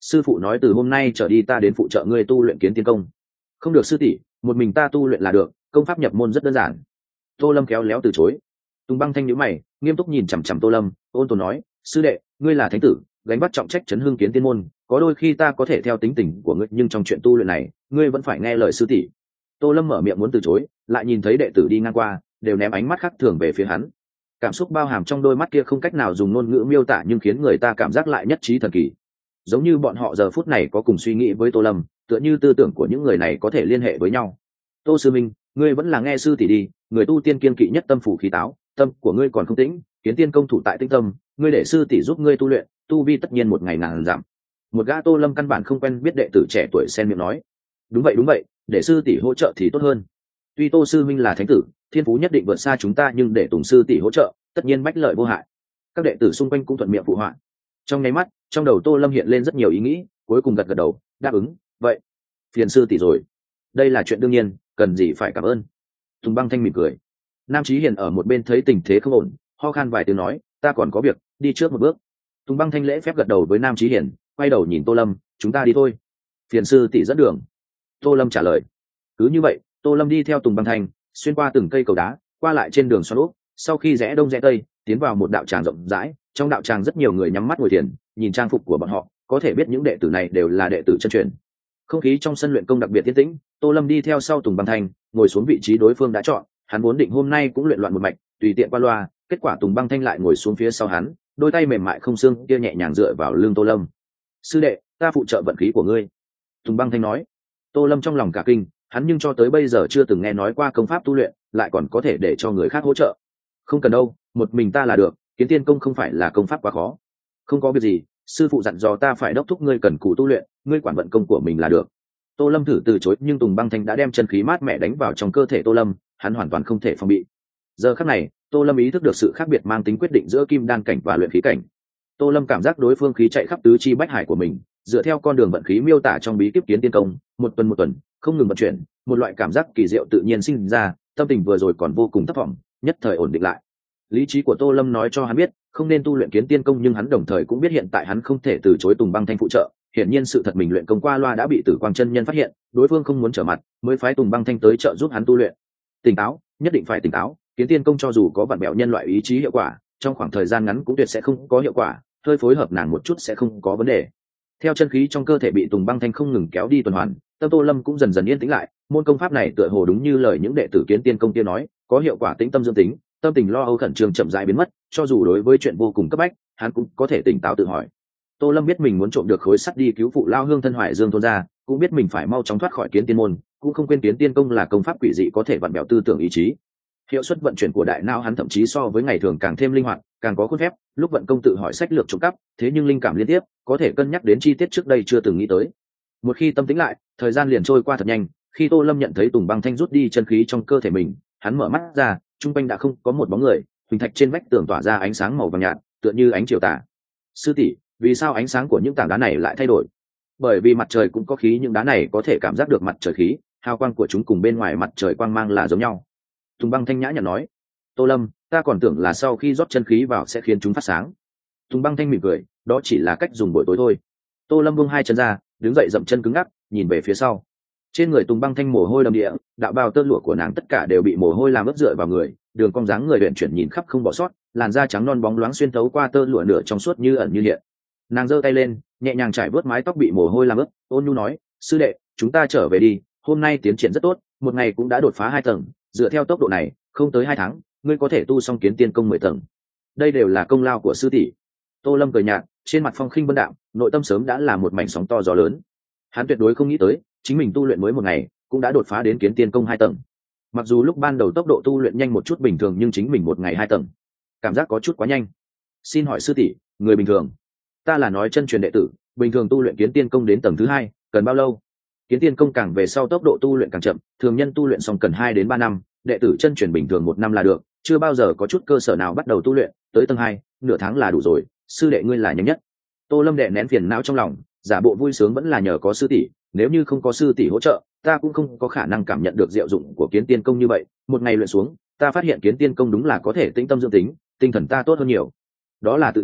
sư phụ nói từ hôm nay trở đi ta đến phụ trợ ngươi tu luyện kiến tiên công. Không được sư tỷ, một mình ta tu luyện là được, công pháp nhập môn rất đơn giản. Tô Lâm kéo léo từ chối. Tùng Băng Thanh nhíu mày, nghiêm túc nhìn chằm chằm Tô Lâm, ôn tồn nói, sư đệ, ngươi là thánh tử, gánh vác trọng trách chấn hương kiến tiên môn, có đôi khi ta có thể theo tính tình của ngươi, nhưng trong chuyện tu luyện này ngươi vẫn phải nghe lời sư tỷ. Tô Lâm mở miệng muốn từ chối, lại nhìn thấy đệ tử đi ngang qua, đều ném ánh mắt khác thường về phía hắn. Cảm xúc bao hàm trong đôi mắt kia không cách nào dùng ngôn ngữ miêu tả, nhưng khiến người ta cảm giác lại nhất trí thần kỳ. Giống như bọn họ giờ phút này có cùng suy nghĩ với Tô Lâm, tựa như tư tưởng của những người này có thể liên hệ với nhau. Tô sư minh, ngươi vẫn là nghe sư tỷ đi, người tu tiên kiên kỵ nhất tâm phủ khí táo, tâm của ngươi còn không tĩnh, kiến tiên công thủ tại tinh tâm, ngươi để sư tỷ giúp ngươi tu luyện, tu vi tất nhiên một ngày ngàn giảm. Một gã Tô Lâm căn bản không quen biết đệ tử trẻ tuổi xen miệng nói, đúng vậy đúng vậy, để sư tỷ hỗ trợ thì tốt hơn. Tuy Tô sư minh là thánh tử, thiên phú nhất định vượt xa chúng ta, nhưng để Tùng sư tỷ hỗ trợ tất nhiên bách lợi vô hại. Các đệ tử xung quanh cũng thuận miệng phụ họa. Trong nháy mắt, trong đầu Tô Lâm hiện lên rất nhiều ý nghĩ, cuối cùng gật gật đầu đáp ứng, vậy phiền sư tỷ rồi, đây là chuyện đương nhiên, cần gì phải cảm ơn. Tùng Băng Thanh mỉm cười. Nam Chí Hiền ở một bên thấy tình thế không ổn, ho khan vài tiếng nói, ta còn có việc, đi trước một bước. Tùng Băng Thanh lễ phép gật đầu với Nam Chí Hiền, quay đầu nhìn Tô Lâm, chúng ta đi thôi. Phiền sư tỷ dẫn đường. Tô Lâm trả lời. Cứ như vậy, Tô Lâm đi theo Tùng Băng Thanh, xuyên qua từng cây cầu đá, qua lại trên đường xoắn úp, sau khi rẽ đông rẽ tây, tiến vào một đạo tràng rộng rãi. Trong đạo tràng rất nhiều người nhắm mắt ngồi thiền, nhìn trang phục của bọn họ, có thể biết những đệ tử này đều là đệ tử chân truyền. Không khí trong sân luyện công đặc biệt yên tĩnh, Tô Lâm đi theo sau Tùng Băng Thanh, ngồi xuống vị trí đối phương đã chọn. Hắn vốn định hôm nay cũng luyện loạn một mạch, tùy tiện qua loa, kết quả Tùng Băng Thanh lại ngồi xuống phía sau hắn, đôi tay mềm mại không xương kia nhẹ nhàng dựa vào lưng Tô Lâm. Sư đệ, ta phụ trợ vận khí của ngươi. Tùng Băng Thanh nói. Tô Lâm trong lòng cả kinh, hắn nhưng cho tới bây giờ chưa từng nghe nói qua công pháp tu luyện lại còn có thể để cho người khác hỗ trợ. Không cần đâu, một mình ta là được, kiến tiên công không phải là công pháp quá khó. Không có việc gì, sư phụ dặn dò ta phải đốc thúc ngươi cần cù tu luyện, ngươi quản vận công của mình là được. Tô Lâm thử từ chối, nhưng Tùng Băng Thanh đã đem chân khí mát mẻ đánh vào trong cơ thể Tô Lâm, hắn hoàn toàn không thể phòng bị. Giờ khắc này, Tô Lâm ý thức được sự khác biệt mang tính quyết định giữa kim đan cảnh và luyện khí cảnh. Tô Lâm cảm giác đối phương khí chạy khắp tứ chi bách hải của mình, dựa theo con đường vận khí miêu tả trong bí kíp kiến tiên công, một tuần một tuần, không ngừng vận chuyển, một loại cảm giác kỳ diệu tự nhiên sinh ra, tâm tình vừa rồi còn vô cùng thấp vọng, nhất thời ổn định lại. Lý trí của Tô Lâm nói cho hắn biết, không nên tu luyện kiến tiên công, nhưng hắn đồng thời cũng biết hiện tại hắn không thể từ chối Tùng Băng Thanh phụ trợ. Hiển nhiên sự thật mình luyện công qua loa đã bị Tử Quang chân nhân phát hiện, đối phương không muốn trở mặt, mới phái Tùng Băng Thanh tới trợ giúp hắn tu luyện. Tỉnh táo, nhất định phải tỉnh táo, kiến tiên công cho dù có vặn bẹo nhân loại ý chí hiệu quả, trong khoảng thời gian ngắn cũng tuyệt sẽ không có hiệu quả, hơi phối hợp nàng một chút sẽ không có vấn đề. Theo chân khí trong cơ thể bị Tùng Băng Thanh không ngừng kéo đi tuần hoàn, tâm Tô Lâm cũng dần dần yên tĩnh lại, môn công pháp này tựa hồ đúng như lời những đệ tử kiến tiên công kia nói, có hiệu quả tĩnh tâm dưỡng tính, tâm tình lo âu khẩn trương chậm rãi biến mất, cho dù đối với chuyện vô cùng cấp bách, hắn cũng có thể tỉnh táo tự hỏi. Tô Lâm biết mình muốn trộm được khối sắt đi cứu phụ lao hương thân Hoài Dương thôn ra, cũng biết mình phải mau chóng thoát khỏi kiến tiên môn, cũng không quên kiến tiên công là công pháp quỷ dị có thể vặn bẹo tư tưởng ý chí. Hiệu suất vận chuyển của đại não hắn thậm chí so với ngày thường càng thêm linh hoạt, càng có khuôn phép, lúc vận công tự hỏi sách lược trộm cắp, thế nhưng linh cảm liên tiếp, có thể cân nhắc đến chi tiết trước đây chưa từng nghĩ tới. Một khi tâm tĩnh lại, thời gian liền trôi qua thật nhanh, khi Tô Lâm nhận thấy Tùng Băng Thanh rút đi chân khí trong cơ thể mình, hắn mở mắt ra, trung quanh đã không có một bóng người, huỳnh thạch trên vách tường tỏa ra ánh sáng màu vàng nhạt, tựa như ánh chiều tà. Sư tỷ, vì sao ánh sáng của những tảng đá này lại thay đổi? Bởi vì mặt trời cũng có khí, những đá này có thể cảm giác được mặt trời khí, hào quang của chúng cùng bên ngoài mặt trời quang mang là giống nhau. Tùng Băng Thanh nhã nhặn nói. Tô Lâm, ta còn tưởng là sau khi rót chân khí vào sẽ khiến chúng phát sáng. Tùng Băng Thanh mỉm cười, đó chỉ là cách dùng buổi tối thôi. Tô Lâm buông hai chân ra, đứng dậy dậm chân cứng ngắc, nhìn về phía sau. Trên người Tùng Băng Thanh mồ hôi đầm địa, đạo bào tơ lụa của nàng tất cả đều bị mồ hôi làm ướt rượi vào người, đường cong dáng người luyện chuyển nhìn khắp không bỏ sót, làn da trắng non bóng loáng xuyên thấu qua tơ lụa nửa trong suốt như ẩn như hiện. Nàng giơ tay lên, nhẹ nhàng trải vớt mái tóc bị mồ hôi làm ướt, ôn nhu nói, sư đệ, chúng ta trở về đi, hôm nay tiến triển rất tốt, một ngày cũng đã đột phá hai tầng, dựa theo tốc độ này, không tới hai tháng, ngươi có thể tu xong kiến tiên công mười tầng. Đây đều là công lao của sư tỷ. Tô Lâm cười nhạt, trên mặt phong khinh vân đạm, nội tâm sớm đã là một mảnh sóng to gió lớn. Hắn tuyệt đối không nghĩ tới, chính mình tu luyện mới một ngày, cũng đã đột phá đến kiến tiên công hai tầng. Mặc dù lúc ban đầu tốc độ tu luyện nhanh một chút bình thường, nhưng chính mình một ngày hai tầng, cảm giác có chút quá nhanh. Xin hỏi sư tỷ, người bình thường, ta là nói chân truyền đệ tử, bình thường tu luyện kiến tiên công đến tầng thứ hai, cần bao lâu? Kiến tiên công càng về sau tốc độ tu luyện càng chậm, thường nhân tu luyện xong cần hai đến ba năm, đệ tử chân truyền bình thường một năm là được, chưa bao giờ có chút cơ sở nào bắt đầu tu luyện, tới tầng hai, nửa tháng là đủ rồi, sư đệ ngươi là nhanh nhất. Tô Lâm đệ nén phiền não trong lòng, giả bộ vui sướng vẫn là nhờ có sư tỷ, nếu như không có sư tỷ hỗ trợ, ta cũng không có khả năng cảm nhận được diệu dụng của kiến tiên công như vậy, một ngày luyện xuống, ta phát hiện kiến tiên công đúng là có thể tĩnh tâm dưỡng tính, tinh thần ta tốt hơn nhiều. Đó là tự nhiên,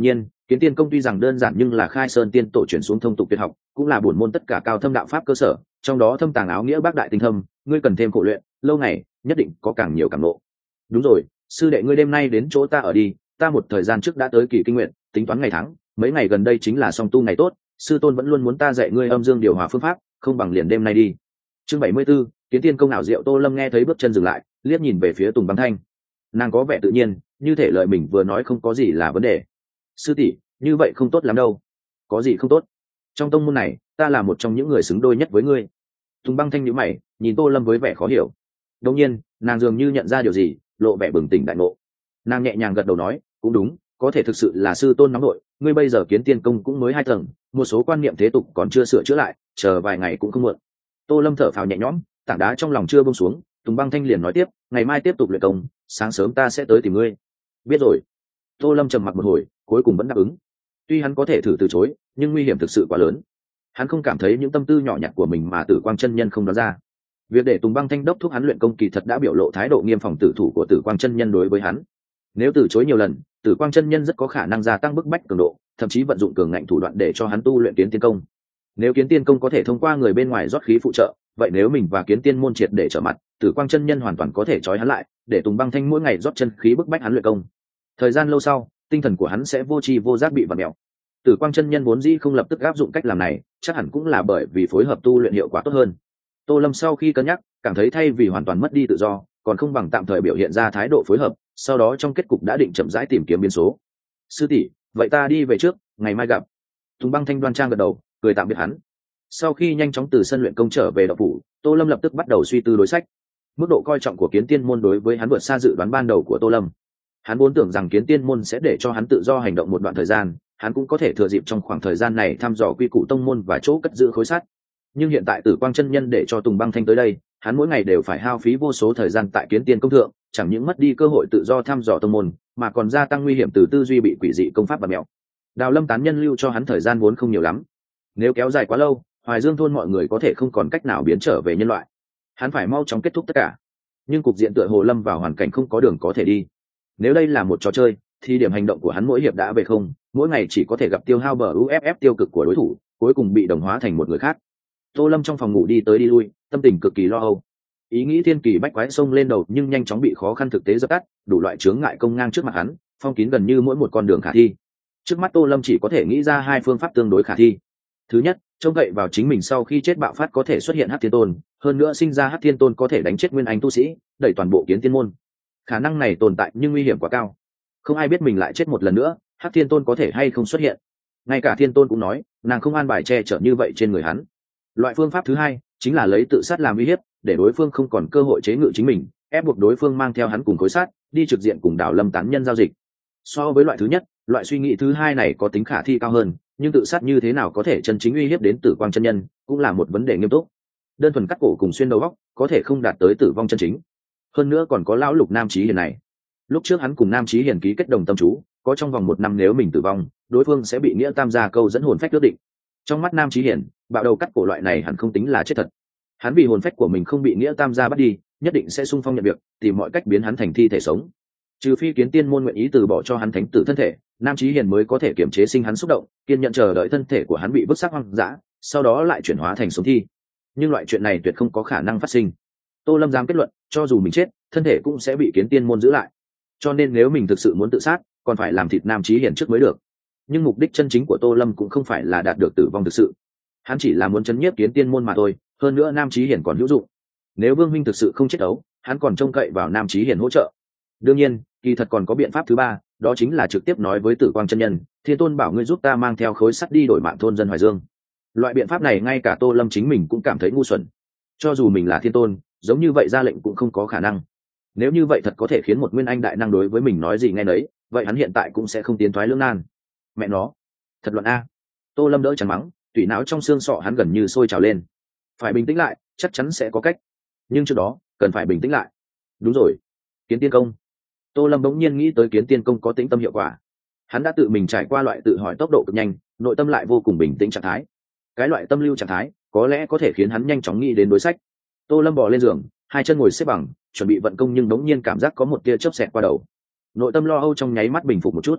Kiến Tiên công tuy rằng đơn giản nhưng là khai sơn tiên tổ truyền xuống thông tục tuyệt học, cũng là bổn môn tất cả cao thâm đạo pháp cơ sở, trong đó thâm tàng áo nghĩa bác đại tinh thâm, ngươi cần thêm khổ luyện, lâu ngày nhất định có càng nhiều càng ngộ. Đúng rồi, sư đệ ngươi đêm nay đến chỗ ta ở đi, ta một thời gian trước đã tới Kỳ Kinh nguyện, tính toán ngày tháng, mấy ngày gần đây chính là song tu ngày tốt, sư tôn vẫn luôn muốn ta dạy ngươi âm dương điều hòa phương pháp, không bằng liền đêm nay đi. Chương bảy mươi 74, Kiến Tiên công ảo diệu. Tô Lâm nghe thấy bước chân dừng lại, liếc nhìn về phía Tùng Băng Thanh. Nàng có vẻ tự nhiên, như thể lời mình vừa nói không có gì là vấn đề. Sư tỷ, như vậy không tốt lắm đâu. Có gì không tốt? Trong tông môn này, ta là một trong những người xứng đôi nhất với ngươi. Tùng Băng Thanh nhíu mày, nhìn Tô Lâm với vẻ khó hiểu. Đột nhiên, nàng dường như nhận ra điều gì, lộ vẻ bừng tỉnh đại ngộ. Nàng nhẹ nhàng gật đầu nói, cũng đúng, có thể thực sự là sư tôn nóng nội, ngươi bây giờ Kiến Tiên công cũng mới hai tầng, một số quan niệm thế tục còn chưa sửa chữa lại, chờ vài ngày cũng không muộn. Tô Lâm thở phào nhẹ nhõm, tảng đá trong lòng chưa buông xuống. Tùng Băng Thanh liền nói tiếp, ngày mai tiếp tục luyện công, sáng sớm ta sẽ tới tìm ngươi. Biết rồi. Tô Lâm trầm mặc một hồi, cuối cùng vẫn đáp ứng. Tuy hắn có thể thử từ chối, nhưng nguy hiểm thực sự quá lớn. Hắn không cảm thấy những tâm tư nhỏ nhặt của mình mà Tử Quang chân nhân không đoán ra. Việc để Tùng Băng Thanh đốc thúc hắn luyện công kỳ thật đã biểu lộ thái độ nghiêm phòng tử thủ của Tử Quang chân nhân đối với hắn. Nếu từ chối nhiều lần, Tử Quang chân nhân rất có khả năng gia tăng bức bách cường độ, thậm chí vận dụng cường ngạnh thủ đoạn để cho hắn tu luyện Kiến Tiên công. Nếu Kiến Tiên công có thể thông qua người bên ngoài rót khí phụ trợ, vậy nếu mình và Kiến Tiên môn triệt để trở mặt, Tử Quang chân nhân hoàn toàn có thể trói hắn lại, để Tùng Băng Thanh mỗi ngày rót chân khí bức bách hắn luyện công. Thời gian lâu sau, tinh thần của hắn sẽ vô tri vô giác bị vặn mèo. Tử Quang chân nhân vốn dĩ không lập tức áp dụng cách làm này, chắc hẳn cũng là bởi vì phối hợp tu luyện hiệu quả tốt hơn. Tô Lâm sau khi cân nhắc, cảm thấy thay vì hoàn toàn mất đi tự do, còn không bằng tạm thời biểu hiện ra thái độ phối hợp, sau đó trong kết cục đã định chậm rãi tìm kiếm biến số. Sư tỷ, vậy ta đi về trước, ngày mai gặp. Tùng Băng Thanh đoan trang gật đầu, cười tạm biệt hắn. Sau khi nhanh chóng từ sân luyện công trở về đạo phủ, Tô Lâm lập tức bắt đầu suy tư đối sách. Mức độ coi trọng của Kiến Tiên môn đối với hắn vượt xa dự đoán ban đầu của Tô Lâm. Hắn vốn tưởng rằng Kiến Tiên môn sẽ để cho hắn tự do hành động một đoạn thời gian, hắn cũng có thể thừa dịp trong khoảng thời gian này thăm dò quy củ tông môn và chỗ cất giữ khối sắt. Nhưng hiện tại Tử Quang chân nhân để cho Tùng Băng Thanh tới đây, hắn mỗi ngày đều phải hao phí vô số thời gian tại Kiến Tiên công thượng, chẳng những mất đi cơ hội tự do thăm dò tông môn, mà còn gia tăng nguy hiểm từ tư duy bị quỷ dị công pháp bạt mẹo. Đào Lâm tán nhân lưu cho hắn thời gian vốn không nhiều lắm, nếu kéo dài quá lâu, Hoài Dương thôn mọi người có thể không còn cách nào biến trở về nhân loại. Hắn phải mau chóng kết thúc tất cả. Nhưng cục diện tựa hồ lâm vào hoàn cảnh không có đường có thể đi. Nếu đây là một trò chơi, thì điểm hành động của hắn mỗi hiệp đã về không, mỗi ngày chỉ có thể gặp tiêu hao bờ u ép ép tiêu cực của đối thủ, cuối cùng bị đồng hóa thành một người khác. Tô Lâm trong phòng ngủ đi tới đi lui, tâm tình cực kỳ lo âu. Ý nghĩ thiên kỳ bách quái xông lên đầu nhưng nhanh chóng bị khó khăn thực tế dập tắt, đủ loại chướng ngại công ngang trước mặt hắn, phong kín gần như mỗi một con đường khả thi. Trước mắt Tô Lâm chỉ có thể nghĩ ra hai phương pháp tương đối khả thi. Thứ nhất, trông cậy vào chính mình sau khi chết bạo phát có thể xuất hiện Hắc Thiên Tôn, hơn nữa sinh ra Hắc Thiên Tôn có thể đánh chết nguyên anh tu sĩ, đẩy toàn bộ Kiến Tiên môn. Khả năng này tồn tại nhưng nguy hiểm quá cao. Không ai biết mình lại chết một lần nữa, Hắc Thiên Tôn có thể hay không xuất hiện. Ngay cả Thiên Tôn cũng nói, nàng không an bài che chở như vậy trên người hắn. Loại phương pháp thứ hai chính là lấy tự sát làm uy hiếp, để đối phương không còn cơ hội chế ngự chính mình, ép buộc đối phương mang theo hắn cùng khối sát, đi trực diện cùng Đào Lâm tán nhân giao dịch. So với loại thứ nhất, loại suy nghĩ thứ hai này có tính khả thi cao hơn, nhưng tự sát như thế nào có thể chân chính uy hiếp đến Tử Quang chân nhân, cũng là một vấn đề nghiêm túc. Đơn thuần cắt cổ cùng xuyên đầu góc, có thể không đạt tới tử vong chân chính. Hơn nữa còn có lão Lục Nam Chí Hiền này. Lúc trước hắn cùng Nam Chí Hiền ký kết đồng tâm chú, có trong vòng một năm nếu mình tử vong, đối phương sẽ bị nghĩa tam gia câu dẫn hồn phách quyết định. Trong mắt Nam Chí Hiền, bạo đầu cắt cổ loại này hẳn không tính là chết thật. Hắn vì hồn phách của mình không bị nghĩa tam gia bắt đi, nhất định sẽ sung phong nhận việc, tìm mọi cách biến hắn thành thi thể sống. Trừ phi Kiến Tiên môn nguyện ý từ bỏ cho hắn thánh tử thân thể, Nam Chí Hiền mới có thể kiềm chế sinh hắn xúc động, kiên nhận chờ đợi thân thể của hắn bị vứt xác hoang dã, sau đó lại chuyển hóa thành sống thi. Nhưng loại chuyện này tuyệt không có khả năng phát sinh. Tô Lâm dám kết luận, cho dù mình chết, thân thể cũng sẽ bị Kiến Tiên môn giữ lại. Cho nên nếu mình thực sự muốn tự sát, còn phải làm thịt Nam Chí Hiền trước mới được. Nhưng mục đích chân chính của Tô Lâm cũng không phải là đạt được tử vong thực sự. Hắn chỉ là muốn chấn nhiếp Kiến Tiên môn mà thôi, hơn nữa Nam Chí Hiền còn hữu dụng. Nếu Vương Minh thực sự không chết đấu, hắn còn trông cậy vào Nam Chí Hiền hỗ trợ. Đương nhiên, kỳ thật còn có biện pháp thứ ba, đó chính là trực tiếp nói với Tử Quang chân nhân, Thiên Tôn bảo ngươi giúp ta mang theo khối sắt đi đổi mạng thôn dân Hoài Dương. Loại biện pháp này ngay cả Tô Lâm chính mình cũng cảm thấy ngu xuẩn. Cho dù mình là Thiên Tôn, giống như vậy ra lệnh cũng không có khả năng. Nếu như vậy thật có thể khiến một nguyên anh đại năng đối với mình nói gì nghe nấy, vậy hắn hiện tại cũng sẽ không tiến thoái lưỡng nan. Mẹ nó, thật luận a. Tô Lâm đỡ chắn mắng, tủy não trong xương sọ hắn gần như sôi trào lên. Phải bình tĩnh lại, chắc chắn sẽ có cách. Nhưng trước đó, cần phải bình tĩnh lại. Đúng rồi, Kiến Tiên công. Tô Lâm bỗng nhiên nghĩ tới Kiến Tiên công có tĩnh tâm hiệu quả. Hắn đã tự mình trải qua loại tự hỏi tốc độ cực nhanh, nội tâm lại vô cùng bình tĩnh trạng thái. Cái loại tâm lưu trạng thái, có lẽ có thể khiến hắn nhanh chóng nghĩ đến đối sách. Tô Lâm bò lên giường, hai chân ngồi xếp bằng, chuẩn bị vận công nhưng bỗng nhiên cảm giác có một tia chớp xẹt qua đầu. Nội tâm lo âu trong nháy mắt bình phục một chút.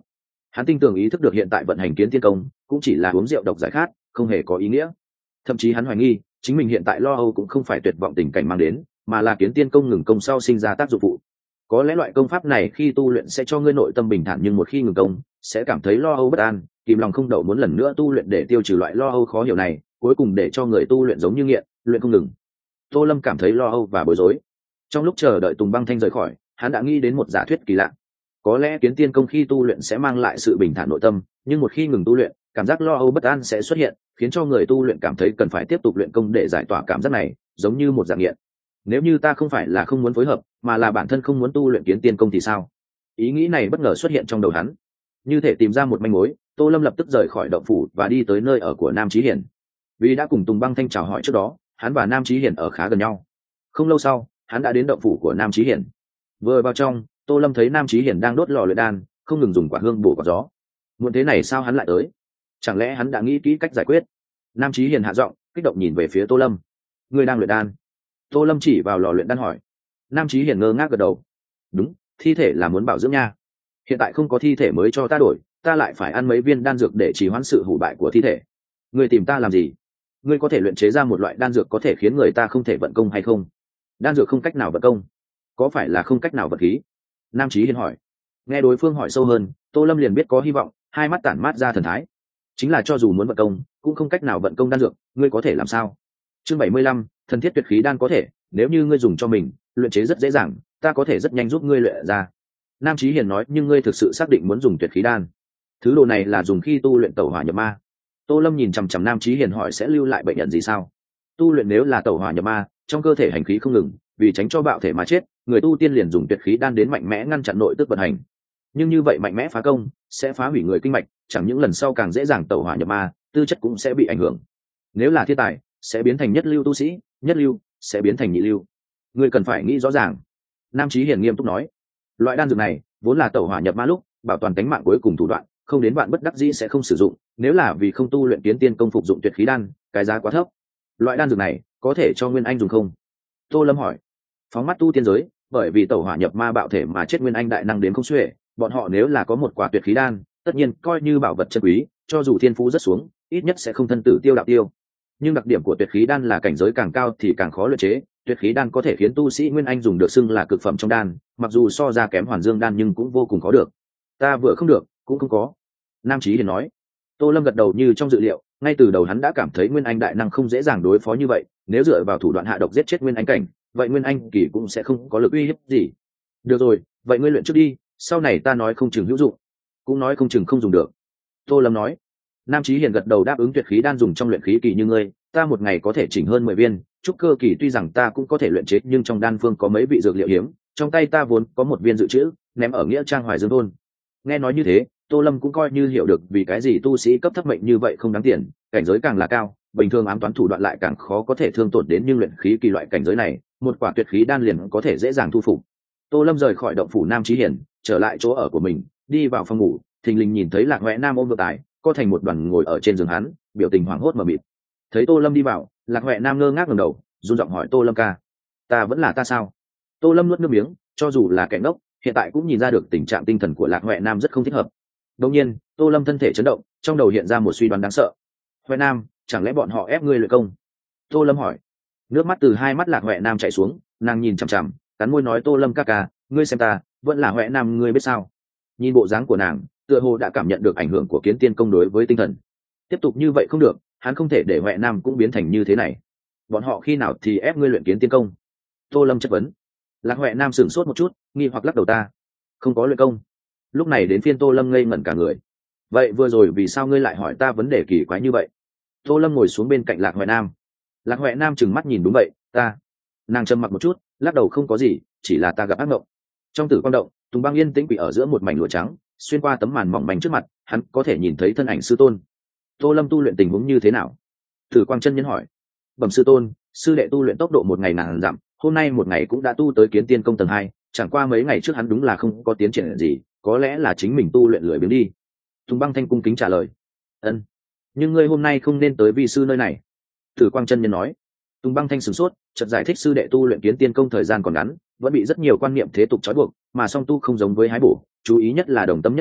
Hắn tin tưởng ý thức được hiện tại vận hành kiến tiên công cũng chỉ là uống rượu độc giải khát, không hề có ý nghĩa. Thậm chí hắn hoài nghi chính mình hiện tại lo âu cũng không phải tuyệt vọng tình cảnh mang đến, mà là kiến tiên công ngừng công sau sinh ra tác dụng phụ. Có lẽ loại công pháp này khi tu luyện sẽ cho ngươi nội tâm bình thản, nhưng một khi ngừng công sẽ cảm thấy lo âu bất an, kìm lòng không đậu muốn lần nữa tu luyện để tiêu trừ loại lo âu khó hiểu này, cuối cùng để cho người tu luyện giống như nghiện, luyện không ngừng. Tô Lâm cảm thấy lo âu và bối rối. Trong lúc chờ đợi Tùng Băng Thanh rời khỏi, hắn đã nghĩ đến một giả thuyết kỳ lạ. Có lẽ kiến tiên công khi tu luyện sẽ mang lại sự bình thản nội tâm, nhưng một khi ngừng tu luyện, cảm giác lo âu bất an sẽ xuất hiện, khiến cho người tu luyện cảm thấy cần phải tiếp tục luyện công để giải tỏa cảm giác này, giống như một dạng nghiện. Nếu như ta không phải là không muốn phối hợp, mà là bản thân không muốn tu luyện kiến tiên công thì sao? Ý nghĩ này bất ngờ xuất hiện trong đầu hắn. Như thể tìm ra một manh mối, Tô Lâm lập tức rời khỏi động phủ và đi tới nơi ở của Nam Chí Hiển. Vì đã cùng Tùng Băng Thanh chào hỏi trước đó, hắn và Nam Chí Hiển ở khá gần nhau. Không lâu sau, hắn đã đến động phủ của Nam Chí Hiển. Vừa vào trong, Tô Lâm thấy Nam Chí Hiển đang đốt lò luyện đan, không ngừng dùng quả hương bổ quả gió. Muộn thế này sao hắn lại tới? Chẳng lẽ hắn đã nghĩ kỹ cách giải quyết? Nam Chí Hiển hạ giọng, kích động nhìn về phía Tô Lâm. Ngươi đang luyện đan? Tô Lâm chỉ vào lò luyện đan hỏi. Nam Chí Hiển ngơ ngác gật đầu. Đúng, thi thể là muốn bảo dưỡng nha. Hiện tại không có thi thể mới cho ta đổi, ta lại phải ăn mấy viên đan dược để trì hoãn sự hủ bại của thi thể. Ngươi tìm ta làm gì? Ngươi có thể luyện chế ra một loại đan dược có thể khiến người ta không thể vận công hay không? Đan dược không cách nào vận công, có phải là không cách nào vận khí? Nam Chí Hiển hỏi. Nghe đối phương hỏi sâu hơn, Tô Lâm liền biết có hy vọng, hai mắt tản mát ra thần thái. Chính là cho dù muốn vận công, cũng không cách nào vận công đan dược, ngươi có thể làm sao? Chương bảy mươi lăm, thần thiết tuyệt khí đan có thể, nếu như ngươi dùng cho mình, luyện chế rất dễ dàng, ta có thể rất nhanh giúp ngươi luyện ra. Nam Chí Hiển nói, nhưng ngươi thực sự xác định muốn dùng tuyệt khí đan? Thứ đồ này là dùng khi tu luyện tẩu hỏa nhập ma. Tô Lâm nhìn chằm chằm Nam Chí Hiển hỏi, sẽ lưu lại bệnh nhận gì sao? Tu luyện nếu là tẩu hỏa nhập ma, trong cơ thể hành khí không ngừng, vì tránh cho bạo thể mà chết, người tu tiên liền dùng tuyệt khí đan đến mạnh mẽ ngăn chặn nội tức vận hành. Nhưng như vậy mạnh mẽ phá công, sẽ phá hủy người kinh mạch, chẳng những lần sau càng dễ dàng tẩu hỏa nhập ma, tư chất cũng sẽ bị ảnh hưởng. Nếu là thiên tài, sẽ biến thành nhất lưu tu sĩ, nhất lưu sẽ biến thành nhị lưu. Ngươi cần phải nghĩ rõ ràng. Nam Chí Hiển nghiêm túc nói. Loại đan dược này vốn là tẩu hỏa nhập ma lúc bảo toàn tính mạng cuối cùng thủ đoạn, không đến bạn bất đắc dĩ sẽ không sử dụng, nếu là vì không tu luyện kiến tiên công phục dụng tuyệt khí đan, cái giá quá thấp. Loại đan dược này có thể cho Nguyên Anh dùng không? Tô Lâm hỏi. Phóng mắt tu tiên giới, bởi vì tẩu hỏa nhập ma bạo thể mà chết Nguyên Anh đại năng đến không xuể, bọn họ nếu là có một quả tuyệt khí đan, tất nhiên coi như bảo vật chân quý, cho dù thiên phú rất xuống, ít nhất sẽ không thân tử tiêu đạo tiêu. Nhưng đặc điểm của tuyệt khí đan là cảnh giới càng cao thì càng khó luyện chế, tuyệt khí đan có thể khiến tu sĩ Nguyên Anh dùng được xưng là cực phẩm trong đan, mặc dù so ra kém Hoàn Dương đan nhưng cũng vô cùng có được. Ta vừa không được, cũng không có. Nam Chí Hiển nói. Tô Lâm gật đầu như trong dự liệu, ngay từ đầu hắn đã cảm thấy Nguyên Anh đại năng không dễ dàng đối phó như vậy, nếu dựa vào thủ đoạn hạ độc giết chết Nguyên Anh cảnh, vậy Nguyên Anh kỳ cũng sẽ không có lực uy hiếp gì. Được rồi, vậy ngươi luyện trước đi, sau này ta nói không chừng hữu dụng, cũng nói không chừng không dùng được. Tô Lâm nói. Nam Chí Hiển gật đầu đáp ứng, tuyệt khí đan dùng trong luyện khí kỳ như ngươi, ta một ngày có thể chỉnh hơn mười viên, trúc cơ kỳ tuy rằng ta cũng có thể luyện chế, nhưng trong đan phương có mấy vị dược liệu hiếm, trong tay ta vốn có một viên dự trữ, ném ở nghĩa trang Hoài Dương thôn. Nghe nói như thế, Tô Lâm cũng coi như hiểu được vì cái gì tu sĩ cấp thấp mệnh như vậy không đáng tiền, cảnh giới càng là cao, bình thường ám toán thủ đoạn lại càng khó có thể thương tổn đến, nhưng luyện khí kỳ loại cảnh giới này, một quả tuyệt khí đan liền có thể dễ dàng thu phục. Tô Lâm rời khỏi động phủ Nam Chí Hiển, trở lại chỗ ở của mình, đi vào phòng ngủ, thình lình nhìn thấy Lạc Hoè Nam ôm ngược tài, co thành một đoàn ngồi ở trên giường hắn, biểu tình hoảng hốt mờ mịt. Thấy Tô Lâm đi vào, Lạc Hoè Nam ngơ ngác ngẩng đầu, run giọng hỏi, Tô Lâm ca, ta vẫn là ta sao? Tô Lâm nuốt nước miếng, cho dù là kẻ ngốc, hiện tại cũng nhìn ra được tình trạng tinh thần của Lạc Hoè Nam rất không thích hợp. Đột nhiên, Tô Lâm thân thể chấn động, trong đầu hiện ra một suy đoán đáng sợ. Hoè Nam, chẳng lẽ bọn họ ép ngươi luyện công? Tô Lâm hỏi. Nước mắt từ hai mắt Lạc Hoè Nam chảy xuống, nàng nhìn chằm chằm, cắn môi nói, Tô Lâm ca ca, ngươi xem ta, vẫn là Hoè Nam ngươi biết sao? Nhìn bộ dáng của nàng, tựa hồ đã cảm nhận được ảnh hưởng của kiến tiên công đối với tinh thần. Tiếp tục như vậy không được, hắn không thể để Hoè Nam cũng biến thành như thế này. Bọn họ khi nào thì ép ngươi luyện kiến tiên công? Tô Lâm chất vấn. Lạc Hoè Nam sửng sốt một chút, nghi hoặc lắc đầu, ta không có luyện công. Lúc này đến phiên Tô Lâm ngây ngẩn cả người. Vậy vừa rồi vì sao ngươi lại hỏi ta vấn đề kỳ quái như vậy? Tô Lâm ngồi xuống bên cạnh Lạc Hoè Nam. Lạc Hoè Nam trừng mắt nhìn, đúng vậy, ta. Nàng trầm mặc một chút, lắc đầu, không có gì, chỉ là ta gặp ác mộng. Trong tử quang động, Tùng Băng yên tĩnh quỷ ở giữa một mảnh lụa trắng, xuyên qua tấm màn mỏng manh trước mặt, hắn có thể nhìn thấy thân ảnh sư tôn. Tô Lâm tu luyện tình huống như thế nào? Tử Quang chân nhân hỏi. Bẩm sư tôn, sư đệ tu luyện tốc độ một ngày ngàn dặm, hôm nay một ngày cũng đã tu tới kiến tiên công tầng hai, chẳng qua mấy ngày trước hắn đúng là không có tiến triển gì, có lẽ là chính mình tu luyện lười biếng đi. Tùng Băng thanh cung kính trả lời. Ân, nhưng ngươi hôm nay không nên tới vi sư nơi này. Tử Quang chân nhân nói. Tùng Băng thanh sửng sốt, chợt giải thích, sư đệ tu luyện kiến tiên công thời gian còn ngắn, vẫn bị rất nhiều quan niệm thế tục trói buộc, mà song tu không giống với hái bổ, chú ý nhất là đồng tâm nhất thể,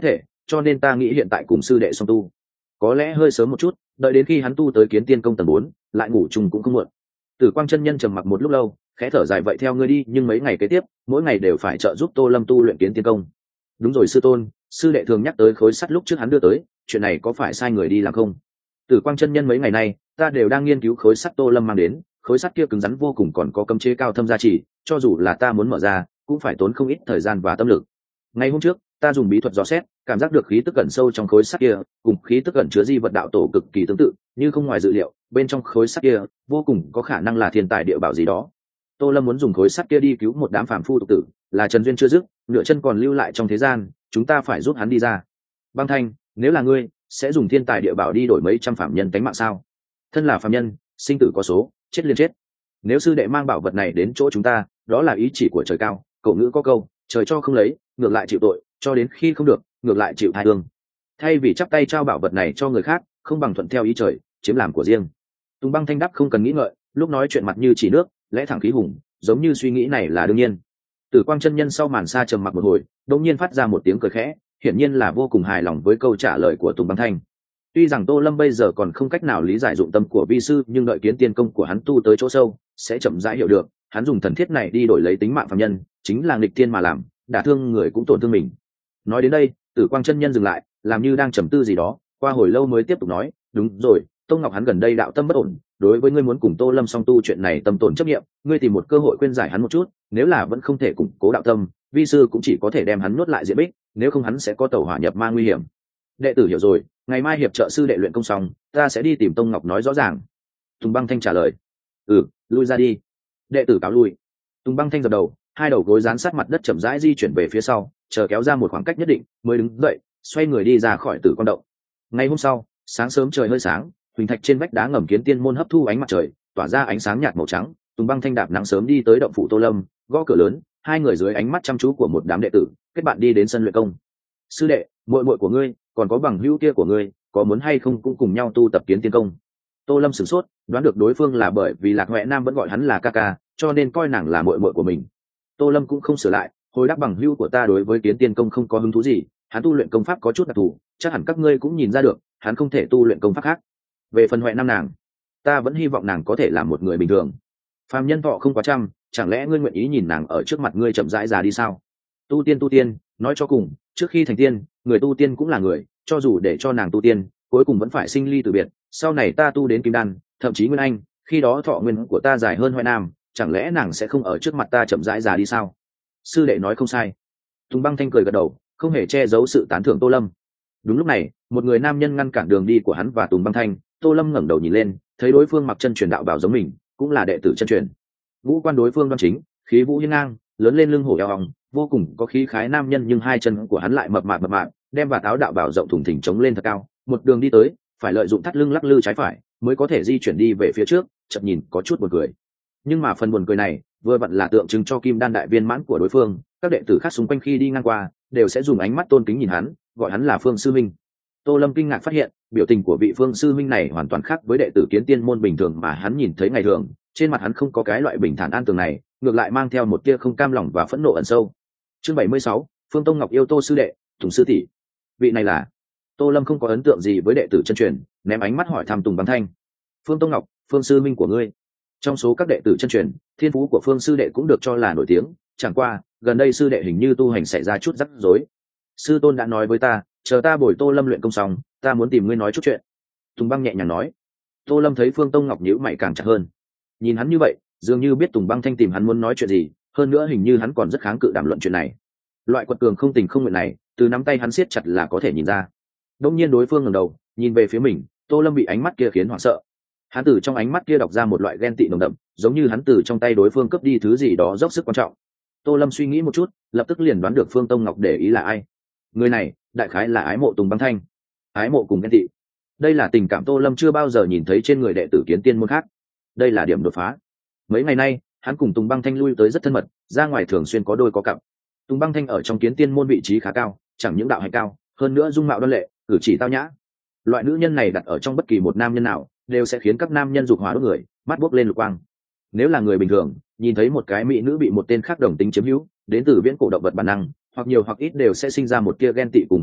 cho nên ta nghĩ hiện tại cùng sư đệ song tu có lẽ hơi sớm một chút, đợi đến khi hắn tu tới kiến tiên công tầng bốn lại ngủ chung cũng không muộn. Tử Quang chân nhân trầm mặc một lúc lâu, khẽ thở dài, vậy theo ngươi đi, nhưng mấy ngày kế tiếp mỗi ngày đều phải trợ giúp Tô Lâm tu luyện kiến tiên công. Đúng rồi sư tôn, sư đệ thường nhắc tới khối sắt lúc trước hắn đưa tới, chuyện này có phải sai người đi làm không? Tử Quang chân nhân, mấy ngày nay ta đều đang nghiên cứu khối sắt Tô Lâm mang đến, khối sắt kia cứng rắn vô cùng, còn có cấm chế cao thâm gia trì, cho dù là ta muốn mở ra cũng phải tốn không ít thời gian và tâm lực. Ngày hôm trước ta dùng bí thuật dò xét, cảm giác được khí tức ẩn sâu trong khối sắt kia cùng khí tức ẩn chứa di vật đạo tổ cực kỳ tương tự, như không ngoài dự liệu bên trong khối sắt kia vô cùng có khả năng là thiên tài địa bảo gì đó. Tô Lâm muốn dùng khối sắt kia đi cứu một đám phàm phu tục tử, là trần duyên chưa dứt, nửa chân còn lưu lại trong thế gian, chúng ta phải giúp hắn đi ra. Băng Thanh, nếu là ngươi sẽ dùng thiên tài địa bảo đi đổi mấy trăm phạm nhân tánh mạng sao? Thân là phạm nhân, sinh tử có số, chết liền chết. Nếu sư đệ mang bảo vật này đến chỗ chúng ta, đó là ý chỉ của trời cao. Cậu ngữ có câu, trời cho không lấy, ngược lại chịu tội, cho đến khi không được, ngược lại chịu thai thương. Thay vì chắp tay trao bảo vật này cho người khác, không bằng thuận theo ý trời, chiếm làm của riêng. Tùng Băng Thanh đáp không cần nghĩ ngợi, lúc nói chuyện mặt như chỉ nước, lẽ thẳng khí hùng, giống như suy nghĩ này là đương nhiên. Tử Quang chân nhân sau màn xa trầm mặc một hồi, đột nhiên phát ra một tiếng cười khẽ, hiển nhiên là vô cùng hài lòng với câu trả lời của Tùng Băng Thanh. Tuy rằng Tô Lâm bây giờ còn không cách nào lý giải dụng tâm của vi sư, nhưng đợi kiến tiên công của hắn tu tới chỗ sâu, sẽ chậm rãi hiểu được, hắn dùng thần thiết này đi đổi lấy tính mạng phàm nhân, chính là nghịch thiên mà làm, đả thương người cũng tổn thương mình. Nói đến đây, Tử Quang chân nhân dừng lại, làm như đang trầm tư gì đó, qua hồi lâu mới tiếp tục nói, đúng rồi, Tông Ngọc hắn gần đây đạo tâm bất ổn, đối với ngươi muốn cùng Tô Lâm song tu chuyện này tâm tổn chấp nghiệm, ngươi tìm một cơ hội khuyên giải hắn một chút, nếu là vẫn không thể củng cố đạo tâm, vi sư cũng chỉ có thể đem hắn nuốt lại diện bích, nếu không hắn sẽ có tẩu hỏa nhập ma nguy hiểm. Đệ tử hiểu rồi, ngày mai hiệp trợ sư đệ luyện công xong, ta sẽ đi tìm Tông Ngọc nói rõ ràng. Tùng Băng Thanh trả lời. Ừ, lui ra đi. Đệ tử cáo lui. Tùng Băng Thanh gật đầu, hai đầu gối dán sát mặt đất, chậm rãi di chuyển về phía sau, chờ kéo ra một khoảng cách nhất định mới đứng dậy, xoay người đi ra khỏi Tử Quan động. Ngày hôm sau, sáng sớm trời hơi sáng, huỳnh thạch trên vách đá ngầm kiến tiên môn hấp thu ánh mặt trời, tỏa ra ánh sáng nhạt màu trắng. Tùng Băng Thanh đạp nắng sớm đi tới động phủ Tô Lâm, gõ cửa lớn, hai người dưới ánh mắt chăm chú của một đám đệ tử kết bạn đi đến sân luyện công. Sư đệ, muội muội của ngươi, còn có bằng hữu kia của ngươi, có muốn hay không cũng cùng nhau tu tập kiến tiên công? Tô Lâm sửng sốt, đoán được đối phương là bởi vì Lạc Huệ Nam vẫn gọi hắn là ca ca, cho nên coi nàng là muội muội của mình. Tô Lâm cũng không sửa lại, hồi đáp, bằng hữu của ta đối với kiến tiên công không có hứng thú gì, hắn tu luyện công pháp có chút đặc thù, chắc hẳn các ngươi cũng nhìn ra được, hắn không thể tu luyện công pháp khác. Về phần Huệ Nam nàng, ta vẫn hy vọng nàng có thể là một người bình thường. Phàm nhân thọ không quá trăm, chẳng lẽ ngươi nguyện ý nhìn nàng ở trước mặt ngươi chậm rãi già đi sao? Tu tiên tu tiên, nói cho cùng, trước khi thành tiên, người tu tiên cũng là người, cho dù để cho nàng tu tiên, cuối cùng vẫn phải sinh ly từ biệt. Sau này ta tu đến kim đan, thậm chí nguyên anh, khi đó thọ nguyên của ta dài hơn Huệ Nam, chẳng lẽ nàng sẽ không ở trước mặt ta chậm rãi già đi sao? Sư đệ nói không sai. Tùng Băng Thanh cười gật đầu, không hề che giấu sự tán thưởng Tô Lâm. Đúng lúc này, một người nam nhân ngăn cản đường đi của hắn và Tùng Băng Thanh. Tô Lâm ngẩng đầu nhìn lên, thấy đối phương mặc chân truyền đạo bào giống mình, cũng là đệ tử chân truyền. Ngũ quan đối phương đoan chính, khí vũ hiên ngang, lớn lên lưng hổ eo hòng, vô cùng có khí khái nam nhân, nhưng hai chân của hắn lại mập mạp mập mạp, đem vạt áo đạo bào rộng thùng thình chống lên thật cao, một đường đi tới, phải lợi dụng thắt lưng lắc lư trái phải mới có thể di chuyển đi về phía trước, chợt nhìn có chút buồn cười. Nhưng mà phần buồn cười này vừa vặn là tượng trưng cho kim đan đại viên mãn của đối phương, các đệ tử khác xung quanh khi đi ngang qua đều sẽ dùng ánh mắt tôn kính nhìn hắn, gọi hắn là Phương sư minh. Tô Lâm kinh ngạc phát hiện, biểu tình của vị Phương sư minh này hoàn toàn khác với đệ tử kiến tiên môn bình thường mà hắn nhìn thấy ngày thường, trên mặt hắn không có cái loại bình thản an tường này, ngược lại mang theo một tia không cam lòng và phẫn nộ ẩn sâu. Chương bảy mươi sáu, Phương Tông Ngọc yêu Tô sư đệ, Tùng sư tỷ. Vị này là? Tô Lâm không có ấn tượng gì với đệ tử chân truyền, ném ánh mắt hỏi thăm Tùng Băng Thanh. Phương Tông Ngọc, Phương sư minh của ngươi. Trong số các đệ tử chân truyền, thiên phú của Phương sư đệ cũng được cho là nổi tiếng, chẳng qua gần đây sư đệ hình như tu hành xảy ra chút rắc rối. Sư tôn đã nói với ta, chờ ta bồi Tô Lâm luyện công xong, ta muốn tìm ngươi nói chút chuyện. Tùng Băng nhẹ nhàng nói. Tô Lâm thấy Phương Tông Ngọc nhíu mày càng chặt hơn, nhìn hắn như vậy, dường như biết Tùng Băng Thanh tìm hắn muốn nói chuyện gì, hơn nữa hình như hắn còn rất kháng cự đàm luận chuyện này. Loại quật cường không tình không nguyện này, từ nắm tay hắn siết chặt là có thể nhìn ra. Đông nhiên đối phương ngẩng đầu, nhìn về phía mình, Tô Lâm bị ánh mắt kia khiến hoảng sợ. Hắn từ trong ánh mắt kia đọc ra một loại ghen tị nồng đậm, giống như hắn từ trong tay đối phương cướp đi thứ gì đó dốc sức quan trọng. Tô Lâm suy nghĩ một chút, lập tức liền đoán được Phương Tông Ngọc để ý là ai. Người này, đại khái là ái mộ Tùng Băng Thanh. Ái mộ cùng ghen tị. Đây là tình cảm Tô Lâm chưa bao giờ nhìn thấy trên người đệ tử kiến tiên môn khác. Đây là điểm đột phá. Mấy ngày nay, hắn cùng Tùng Băng Thanh lui tới rất thân mật, ra ngoài thường xuyên có đôi có cặp. Tùng Băng Thanh ở trong kiến tiên môn vị trí khá cao, chẳng những đạo hạnh cao, hơn nữa dung mạo đoan lệ, cử chỉ tao nhã. Loại nữ nhân này đặt ở trong bất kỳ một nam nhân nào, đều sẽ khiến các nam nhân dục hỏa đốt người, mắt buốc lên lục quang. Nếu là người bình thường, nhìn thấy một cái mỹ nữ bị một tên khác đồng tính chiếm hữu, đến từ viễn cổ động vật bản năng, hoặc nhiều hoặc ít đều sẽ sinh ra một tia ghen tị cùng hâm mộ,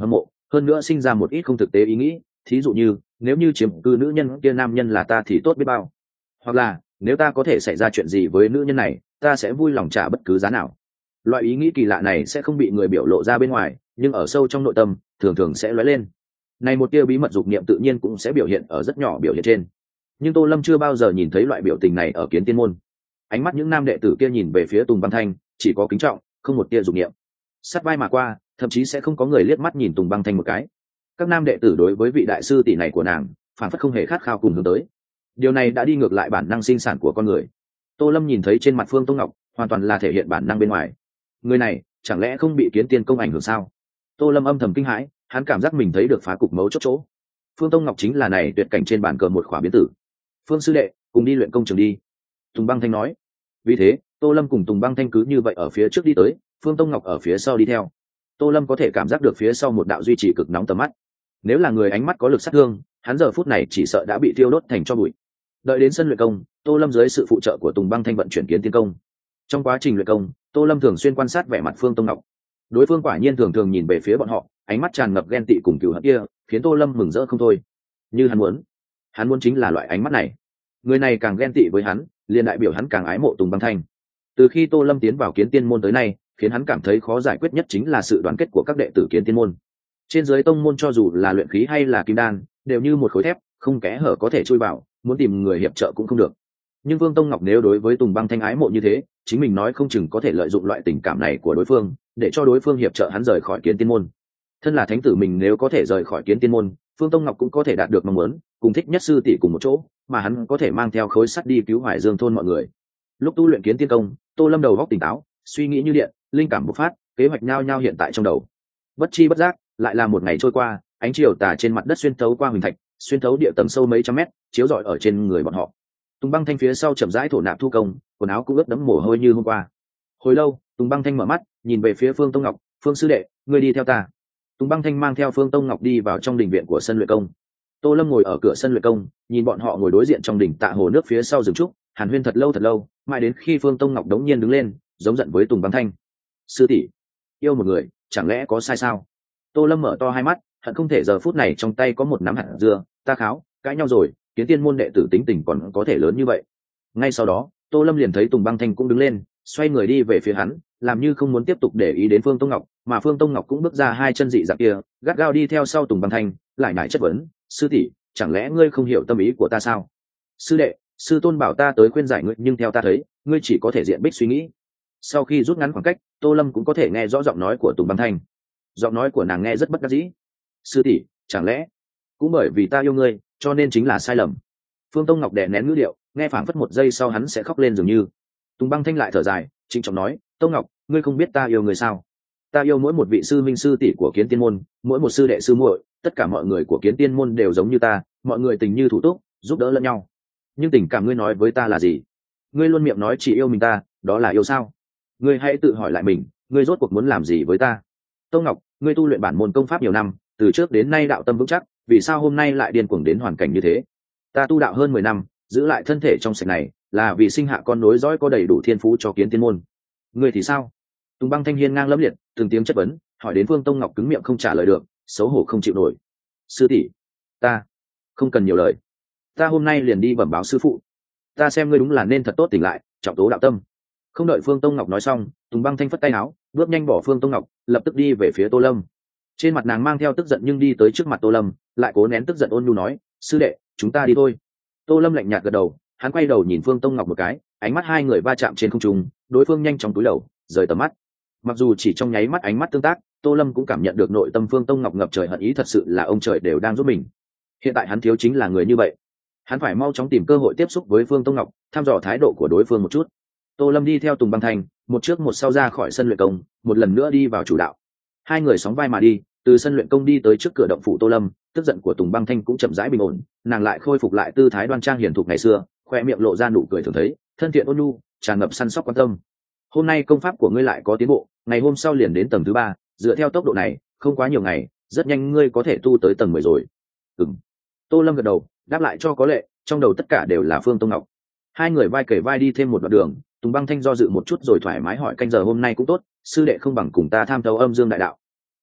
hơn nữa sinh ra một ít không thực tế ý nghĩ, thí dụ như nếu như chiếm cư nữ nhân kia nam nhân là ta thì tốt biết bao, hoặc là nếu ta có thể xảy ra chuyện gì với nữ nhân này ta sẽ vui lòng trả bất cứ giá nào. Loại ý nghĩ kỳ lạ này sẽ không bị người biểu lộ ra bên ngoài, nhưng ở sâu trong nội tâm thường thường sẽ lóe lên. Này một tia bí mật dục niệm tự nhiên cũng sẽ biểu hiện ở rất nhỏ biểu hiện trên, nhưng Tô Lâm chưa bao giờ nhìn thấy loại biểu tình này ở Kiến Tiên môn. Ánh mắt những nam đệ tử kia nhìn về phía Tùng Băng Thanh chỉ có kính trọng, không một tia dục niệm. Sát vai mà qua, thậm chí sẽ không có người liếc mắt nhìn Tùng Băng Thanh một cái. Các nam đệ tử đối với vị đại sư tỷ này của nàng phản phất không hề khát khao cùng hướng tới. Điều này đã đi ngược lại bản năng sinh sản của con người. Tô Lâm nhìn thấy trên mặt Phương Tông Ngọc hoàn toàn là thể hiện bản năng bên ngoài. Người này chẳng lẽ không bị Kiến Tiên công ảnh hưởng sao? Tô Lâm âm thầm kinh hãi, hắn cảm giác mình thấy được phá cục mấu chốt chỗ. Phương Tông Ngọc chính là này tuyệt cảnh trên bàn cờ một khỏa biến tử. Phương sư đệ, cùng đi luyện công trường đi. Tùng Băng Thanh nói. Vì thế Tô Lâm cùng Tùng Băng Thanh cứ như vậy ở phía trước đi tới, Phương Tông Ngọc ở phía sau đi theo. Tô Lâm có thể cảm giác được phía sau một đạo duy trì cực nóng tầm mắt. Nếu là người ánh mắt có lực sát thương, hắn giờ phút này chỉ sợ đã bị thiêu đốt thành tro bụi. Đợi đến sân luyện công, Tô Lâm dưới sự phụ trợ của Tùng Băng Thanh vận chuyển Kiến Tiên công. Trong quá trình luyện công, Tô Lâm thường xuyên quan sát vẻ mặt Phương Tông Ngọc. Đối phương quả nhiên thường thường nhìn về phía bọn họ, ánh mắt tràn ngập ghen tị cùng cừu hận kia, khiến Tô Lâm mừng rỡ không thôi. Như hắn muốn, hắn muốn chính là loại ánh mắt này. Người này càng ghen tị với hắn, liền đại biểu hắn càng ái mộ Tùng Băng Thanh. Từ khi Tô Lâm tiến vào Kiến Tiên môn tới nay, khiến hắn cảm thấy khó giải quyết nhất chính là sự đoàn kết của các đệ tử Kiến Tiên môn. Trên dưới tông môn cho dù là luyện khí hay là kim đan, đều như một khối thép, không kẽ hở có thể chui vào, muốn tìm người hiệp trợ cũng không được. Nhưng Vương Tông Ngọc nếu đối với Tùng Băng Thanh ái mộ như thế, chính mình nói không chừng có thể lợi dụng loại tình cảm này của đối phương, để cho đối phương hiệp trợ hắn rời khỏi Kiến Tiên môn. Thân là thánh tử mình nếu có thể rời khỏi Kiến Tiên môn, Phương Tông Ngọc cũng có thể đạt được mong muốn, cùng thích nhất sư tỷ cùng một chỗ, mà hắn có thể mang theo khối sắt đi cứu Hoài Dương thôn mọi người. Lúc tu luyện Kiến Tiên công, Tô Lâm đầu óc tỉnh táo, suy nghĩ như điện, linh cảm bộc phát, kế hoạch nhao nhao hiện tại trong đầu. Bất chi bất giác, lại là một ngày trôi qua, ánh chiều tà trên mặt đất xuyên thấu qua huỳnh thạch, xuyên thấu địa tầng sâu mấy trăm mét, chiếu rọi ở trên người bọn họ. Tùng Băng Thanh phía sau chậm rãi thổ nạp thu công, quần áo cũng ướt đẫm mồ hôi như hôm qua. Hồi lâu, Tùng Băng Thanh mở mắt, nhìn về phía Phương Tông Ngọc, "Phương sư đệ, ngươi đi theo ta." Tùng Băng Thanh mang theo Phương Tông Ngọc đi vào trong đình viện của sân luyện công. Tô Lâm ngồi ở cửa sân luyện công, nhìn bọn họ ngồi đối diện trong đỉnh tạ hồ nước phía sau rừng trúc, hàn huyên thật lâu thật lâu, mãi đến khi Phương Tông Ngọc đống nhiên đứng lên, giống giận với Tùng Băng Thanh. "Sư tỷ, yêu một người, chẳng lẽ có sai sao?" Tô Lâm mở to hai mắt, hận không thể giờ phút này trong tay có một nắm hạt dưa, "Ta kháo, cãi nhau rồi, Kiến Tiên môn đệ tử tính tình còn có thể lớn như vậy." Ngay sau đó, Tô Lâm liền thấy Tùng Băng Thanh cũng đứng lên, xoay người đi về phía hắn, làm như không muốn tiếp tục để ý đến Phương Tông Ngọc, mà Phương Tông Ngọc cũng bước ra hai chân dị dạng kia, gắt gao đi theo sau Tùng Băng Thanh, lại nải chất vấn, "Sư tỷ, chẳng lẽ ngươi không hiểu tâm ý của ta sao?" "Sư đệ, sư tôn bảo ta tới khuyên giải ngươi, nhưng theo ta thấy, ngươi chỉ có thể diện bích suy nghĩ." Sau khi rút ngắn khoảng cách, Tô Lâm cũng có thể nghe rõ giọng nói của Tùng Băng Thanh. Giọng nói của nàng nghe rất bất đắc dĩ. "Sư tỷ, chẳng lẽ cũng bởi vì ta yêu ngươi, cho nên chính là sai lầm?" Phương Tông Ngọc đè nén ngữ điệu, nghe phảng phất một giây sau hắn sẽ khóc lên dường như. Tùng Băng Thanh lại thở dài, trịnh trọng nói, "Tông Ngọc, ngươi không biết ta yêu người sao? Ta yêu mỗi một vị sư minh sư tỷ của Kiến Tiên môn, mỗi một sư đệ sư muội, tất cả mọi người của Kiến Tiên môn đều giống như ta, mọi người tình như thủ túc, giúp đỡ lẫn nhau. Nhưng tình cảm ngươi nói với ta là gì? Ngươi luôn miệng nói chỉ yêu mình ta, đó là yêu sao? Ngươi hãy tự hỏi lại mình, ngươi rốt cuộc muốn làm gì với ta? Tông Ngọc, ngươi tu luyện bản môn công pháp nhiều năm, từ trước đến nay đạo tâm vững chắc, vì sao hôm nay lại điên cuồng đến hoàn cảnh như thế? Ta tu đạo hơn mười năm, giữ lại thân thể trong sạch này, là vì sinh hạ con nối dõi có đầy đủ thiên phú cho Kiến Tiên môn. Ngươi thì sao?" Tùng Băng Thanh hiên ngang lẫm liệt, từng tiếng chất vấn, hỏi đến Phương Tông Ngọc cứng miệng không trả lời được, xấu hổ không chịu nổi. "Sư tỷ, ta không cần nhiều lời, ta hôm nay liền đi bẩm báo sư phụ. Ta xem ngươi đúng là nên thật tốt tỉnh lại, trọng tố đạo tâm." Không đợi Phương Tông Ngọc nói xong, Tùng Băng Thanh phất tay áo, bước nhanh bỏ Phương Tông Ngọc, lập tức đi về phía Tô Lâm. Trên mặt nàng mang theo tức giận nhưng đi tới trước mặt Tô Lâm, lại cố nén tức giận ôn nhu nói, "Sư đệ, chúng ta đi thôi." Tô Lâm lạnh nhạt gật đầu, hắn quay đầu nhìn Phương Tông Ngọc một cái, ánh mắt hai người va chạm trên không trung, đối phương nhanh chóng cúi đầu, rời tầm mắt. Mặc dù chỉ trong nháy mắt ánh mắt tương tác, Tô Lâm cũng cảm nhận được nội tâm Phương Tông Ngọc ngập trời hận ý, thật sự là ông trời đều đang giúp mình. Hiện tại hắn thiếu chính là người như vậy. Hắn phải mau chóng tìm cơ hội tiếp xúc với Phương Tông Ngọc, thăm dò thái độ của đối phương một chút. Tô Lâm đi theo Tùng Băng Thanh, một trước một sau ra khỏi sân luyện công, một lần nữa đi vào chủ đạo. Hai người sóng vai mà đi, từ sân luyện công đi tới trước cửa động phủ Tô Lâm, tức giận của Tùng Băng Thanh cũng chậm rãi bình ổn, nàng lại khôi phục lại tư thái đoan trang hiền thục ngày xưa, khoe miệng lộ ra nụ cười thường thấy, thân thiện ôn nhu, tràn ngập săn sóc quan tâm. "Hôm nay công pháp của ngươi lại có tiến bộ, ngày hôm sau liền đến tầng thứ ba, dựa theo tốc độ này, không quá nhiều ngày, rất nhanh ngươi có thể tu tới tầng mười rồi." "Ừm." Tô Lâm gật đầu, đáp lại cho có lệ, trong đầu tất cả đều là Phương Tông Ngọc. Hai người vai kề vai đi thêm một đoạn đường, Tùng Băng Thanh do dự một chút rồi thoải mái hỏi, "Canh giờ hôm nay cũng tốt, sư đệ không bằng cùng ta tham thấu âm dương đại đạo."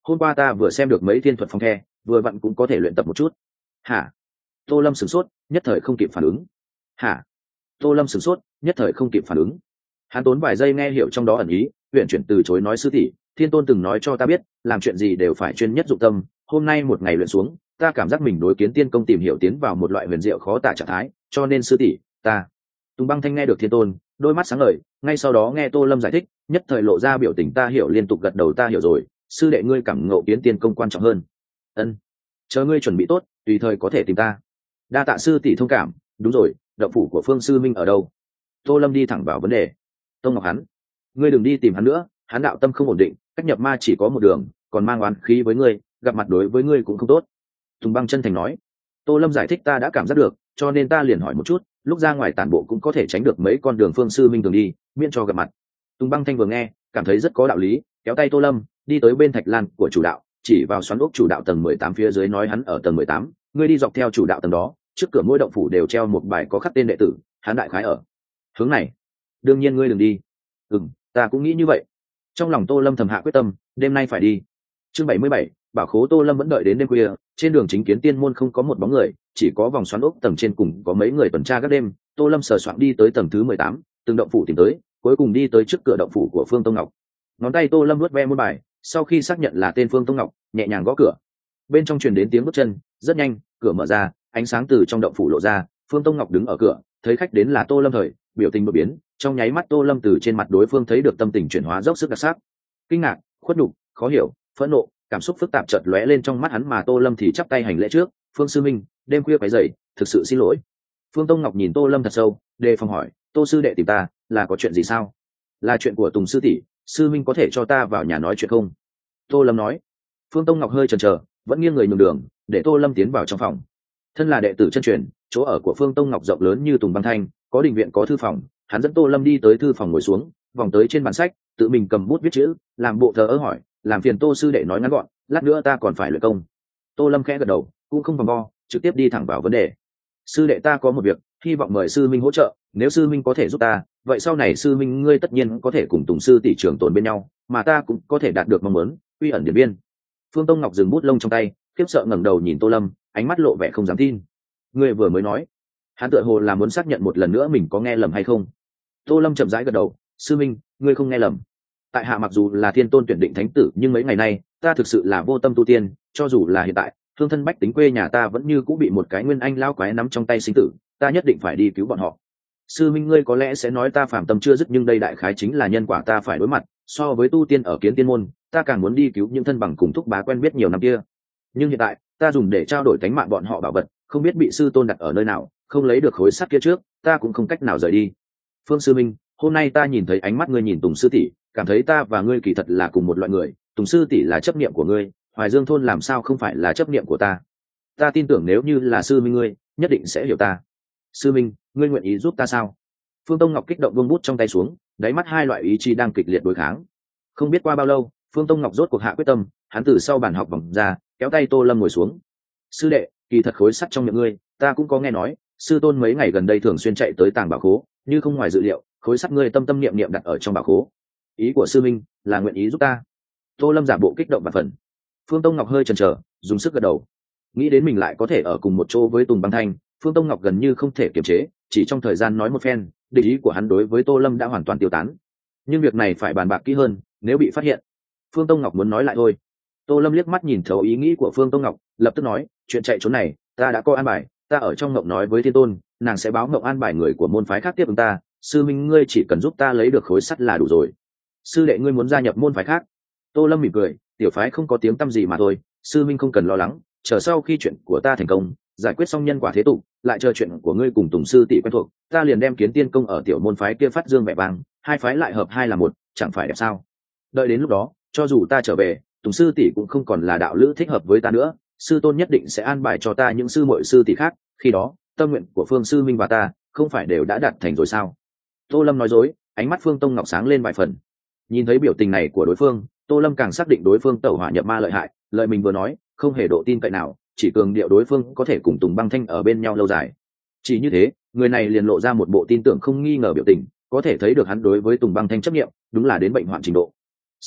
hôm qua ta vừa xem được mấy thiên thuật phong the, vừa vặn cũng có thể luyện tập một chút. Hả? Tô Lâm sửng sốt, nhất thời không kịp phản ứng. Hả? Tô Lâm sửng sốt, nhất thời không kịp phản ứng. Hắn tốn vài giây nghe hiểu trong đó ẩn ý, huyện chuyển từ chối nói sư tỷ, thiên tôn từng nói cho ta biết, làm chuyện gì đều phải chuyên nhất dụng tâm. Hôm nay một ngày luyện xuống, ta cảm giác mình đối kiến tiên công tìm hiểu tiến vào một loại huyền diệu khó tả trạng thái, cho nên sư tỷ, ta. Tùng Băng Thanh nghe được thiên tôn, đôi mắt sáng ngời, ngay sau đó nghe Tô Lâm giải thích, nhất thời lộ ra biểu tình ta hiểu, liên tục gật đầu ta hiểu rồi, sư đệ ngươi cảm ngộ kiến tiên công quan trọng hơn. Ân, chờ ngươi chuẩn bị tốt, tùy thời có thể tìm ta. Đa tạ sư tỷ thông cảm. Đúng rồi, động phủ của Phương sư minh ở đâu? Tô Lâm đi thẳng vào vấn đề. Tông Ngọc hắn, ngươi đừng đi tìm hắn nữa, hắn đạo tâm không ổn định, cách nhập ma chỉ có một đường, còn mang oán khí với ngươi, gặp mặt đối với ngươi cũng không tốt. Tùng Băng chân thành nói. Tô Lâm giải thích ta đã cảm giác được, cho nên ta liền hỏi một chút, lúc ra ngoài tản bộ cũng có thể tránh được mấy con đường Phương sư minh thường đi, miễn cho gặp mặt. Tùng Băng Thanh vừa nghe, cảm thấy rất có đạo lý, kéo tay Tô Lâm đi tới bên thạch lan của chủ đạo, chỉ vào xoắn ốc chủ đạo tầng mười tám phía dưới nói hắn ở tầng mười tám, ngươi đi dọc theo chủ đạo tầng đó, trước cửa mỗi động phủ đều treo một bài có khắc tên đệ tử, hắn đại khái ở hướng này. Đương nhiên ngươi đừng đi. Ừm, ta cũng nghĩ như vậy. Trong lòng Tô Lâm thầm hạ quyết tâm, đêm nay phải đi. Chương bảy mươi bảy, bảo khố. Tô Lâm vẫn đợi đến đêm khuya, trên đường chính kiến tiên môn không có một bóng người, chỉ có vòng xoắn ốc tầng trên cùng có mấy người tuần tra các đêm. Tô Lâm sờ soạn đi tới tầng thứ mười tám, từng động phủ tìm tới, cuối cùng đi tới trước cửa động phủ của Phương Tông Ngọc. Ngón tay Tô Lâm vuốt ve môn bài, sau khi xác nhận là tên Phương Tông Ngọc, nhẹ nhàng gõ cửa. Bên trong truyền đến tiếng bước chân, rất nhanh, cửa mở ra, ánh sáng từ trong động phủ lộ ra, Phương Tông Ngọc đứng ở cửa, thấy khách đến là Tô Lâm thời, biểu tình bất biến, trong nháy mắt Tô Lâm từ trên mặt đối phương thấy được tâm tình chuyển hóa dốc sức đặc sắc. Kinh ngạc, khuất nhục, khó hiểu, phẫn nộ, cảm xúc phức tạp chợt lóe lên trong mắt hắn, mà Tô Lâm thì chắp tay hành lễ trước, Phương sư minh, đêm khuya quấy rầy, thực sự xin lỗi. Phương Tông Ngọc nhìn Tô Lâm thật sâu, đề phòng hỏi, Tô sư đệ tìm ta, là có chuyện gì sao? Là chuyện của Tùng sư tỷ, sư minh có thể cho ta vào nhà nói chuyện không? Tô Lâm nói. Phương Tông Ngọc hơi chần chờ, vẫn nghiêng người nhường đường, để Tô Lâm tiến vào trong phòng. Thân là đệ tử chân truyền, chỗ ở của Phương Tông Ngọc rộng lớn như Tùng Băng Thanh, có đình viện có thư phòng, hắn dẫn Tô Lâm đi tới thư phòng ngồi xuống, vòng tới trên bàn sách, tự mình cầm bút viết chữ, làm bộ thờ ơ hỏi, làm phiền Tô sư đệ nói ngắn gọn, lát nữa ta còn phải luyện công. Tô Lâm khẽ gật đầu, cũng không vòng vo, trực tiếp đi thẳng vào vấn đề. Sư đệ ta có một việc, hy vọng mời sư minh hỗ trợ, nếu sư minh có thể giúp ta, vậy sau này sư minh ngươi tất nhiên có thể cùng Tùng sư tỷ trường tồn bên nhau, mà ta cũng có thể đạt được mong muốn, uy ẩn điện biên. Phương Tông Ngọc dừng bút lông trong tay, khiếp sợ ngẩng đầu nhìn Tô Lâm, ánh mắt lộ vẻ không dám tin. Ngươi vừa mới nói, hắn tựa hồ là muốn xác nhận một lần nữa mình có nghe lầm hay không. Tô Lâm chậm rãi gật đầu, sư minh, ngươi không nghe lầm. Tại hạ mặc dù là thiên tôn tuyển định thánh tử, nhưng mấy ngày nay ta thực sự là vô tâm tu tiên, cho dù là hiện tại thương thân bách tính quê nhà ta vẫn như cũng bị một cái nguyên anh lao quái nắm trong tay sinh tử, ta nhất định phải đi cứu bọn họ. Sư minh ngươi có lẽ sẽ nói ta phàm tâm chưa dứt, nhưng đây đại khái chính là nhân quả ta phải đối mặt. So với tu tiên ở kiến tiên môn, ta càng muốn đi cứu những thân bằng cùng thúc bá quen biết nhiều năm kia. Nhưng hiện tại ta dùng để trao đổi tánh mạng bọn họ bảo vật, không biết bị sư tôn đặt ở nơi nào, không lấy được khối sắt kia trước, ta cũng không cách nào rời đi. Phương sư minh, hôm nay ta nhìn thấy ánh mắt ngươi nhìn Tùng sư tỷ, cảm thấy ta và ngươi kỳ thật là cùng một loại người. Tùng sư tỷ là chấp niệm của ngươi, Hoài Dương thôn làm sao không phải là chấp niệm của ta. Ta tin tưởng nếu như là sư minh ngươi, nhất định sẽ hiểu ta. Sư minh, ngươi nguyện ý giúp ta sao? Phương Tông Ngọc kích động buông bút trong tay xuống, đáy mắt hai loại ý chí đang kịch liệt đối kháng. Không biết qua bao lâu, Phương Tông Ngọc rốt cuộc hạ quyết tâm, hắn từ sau bàn học vòng ra, kéo tay Tô Lâm ngồi xuống. Sư đệ, kỳ thật khối sắt trong miệng ngươi, ta cũng có nghe nói, sư tôn mấy ngày gần đây thường xuyên chạy tới tàng bảo khố, như không ngoài dự liệu, khối sắt ngươi tâm tâm niệm niệm đặt ở trong bảo khố. Ý của sư minh là nguyện ý giúp ta. Tô Lâm giả bộ kích động và phần. Phương Tông Ngọc hơi chần chờ, dùng sức gật đầu. Nghĩ đến mình lại có thể ở cùng một chỗ với Tùng Băng Thanh, Phương Tông Ngọc gần như không thể kiềm chế, chỉ trong thời gian nói một phen, địch ý của hắn đối với Tô Lâm đã hoàn toàn tiêu tán. Nhưng việc này phải bàn bạc kỹ hơn, nếu bị phát hiện. Phương Tông Ngọc muốn nói lại thôi. Tô Lâm liếc mắt nhìn thấu ý nghĩ của Phương Tông Ngọc, lập tức nói, chuyện chạy trốn này, ta đã có an bài, ta ở trong ngộng nói với Thiên Tôn, nàng sẽ báo ngộng an bài người của môn phái khác tiếp ứng ta, sư minh ngươi chỉ cần giúp ta lấy được khối sắt là đủ rồi. Sư đệ ngươi muốn gia nhập môn phái khác? Tô Lâm mỉm cười, tiểu phái không có tiếng tăm gì mà thôi, sư minh không cần lo lắng, chờ sau khi chuyện của ta thành công, giải quyết xong nhân quả thế tục, lại chờ chuyện của ngươi cùng Tùng sư tỷ quen thuộc, ta liền đem kiến tiên công ở tiểu môn phái kia phát dương vẻ vang, hai phái lại hợp hai là một, chẳng phải đẹp sao? Đợi đến lúc đó, cho dù ta trở về, Tùng sư tỷ cũng không còn là đạo lữ thích hợp với ta nữa, sư tôn nhất định sẽ an bài cho ta những sư muội sư tỷ khác, khi đó tâm nguyện của Phương sư minh và ta không phải đều đã đạt thành rồi sao? Tô Lâm nói dối, ánh mắt Phương Tông Ngọc sáng lên vài phần. Nhìn thấy biểu tình này của đối phương, Tô Lâm càng xác định đối phương tẩu hỏa nhập ma lợi hại, lợi mình vừa nói không hề độ tin cậy nào, chỉ cường điệu đối phương có thể cùng Tùng Băng Thanh ở bên nhau lâu dài. Chỉ như thế, người này liền lộ ra một bộ tin tưởng không nghi ngờ biểu tình, có thể thấy được hắn đối với Tùng Băng Thanh chấp niệm đúng là đến bệnh hoạn trình độ. Sư đệ,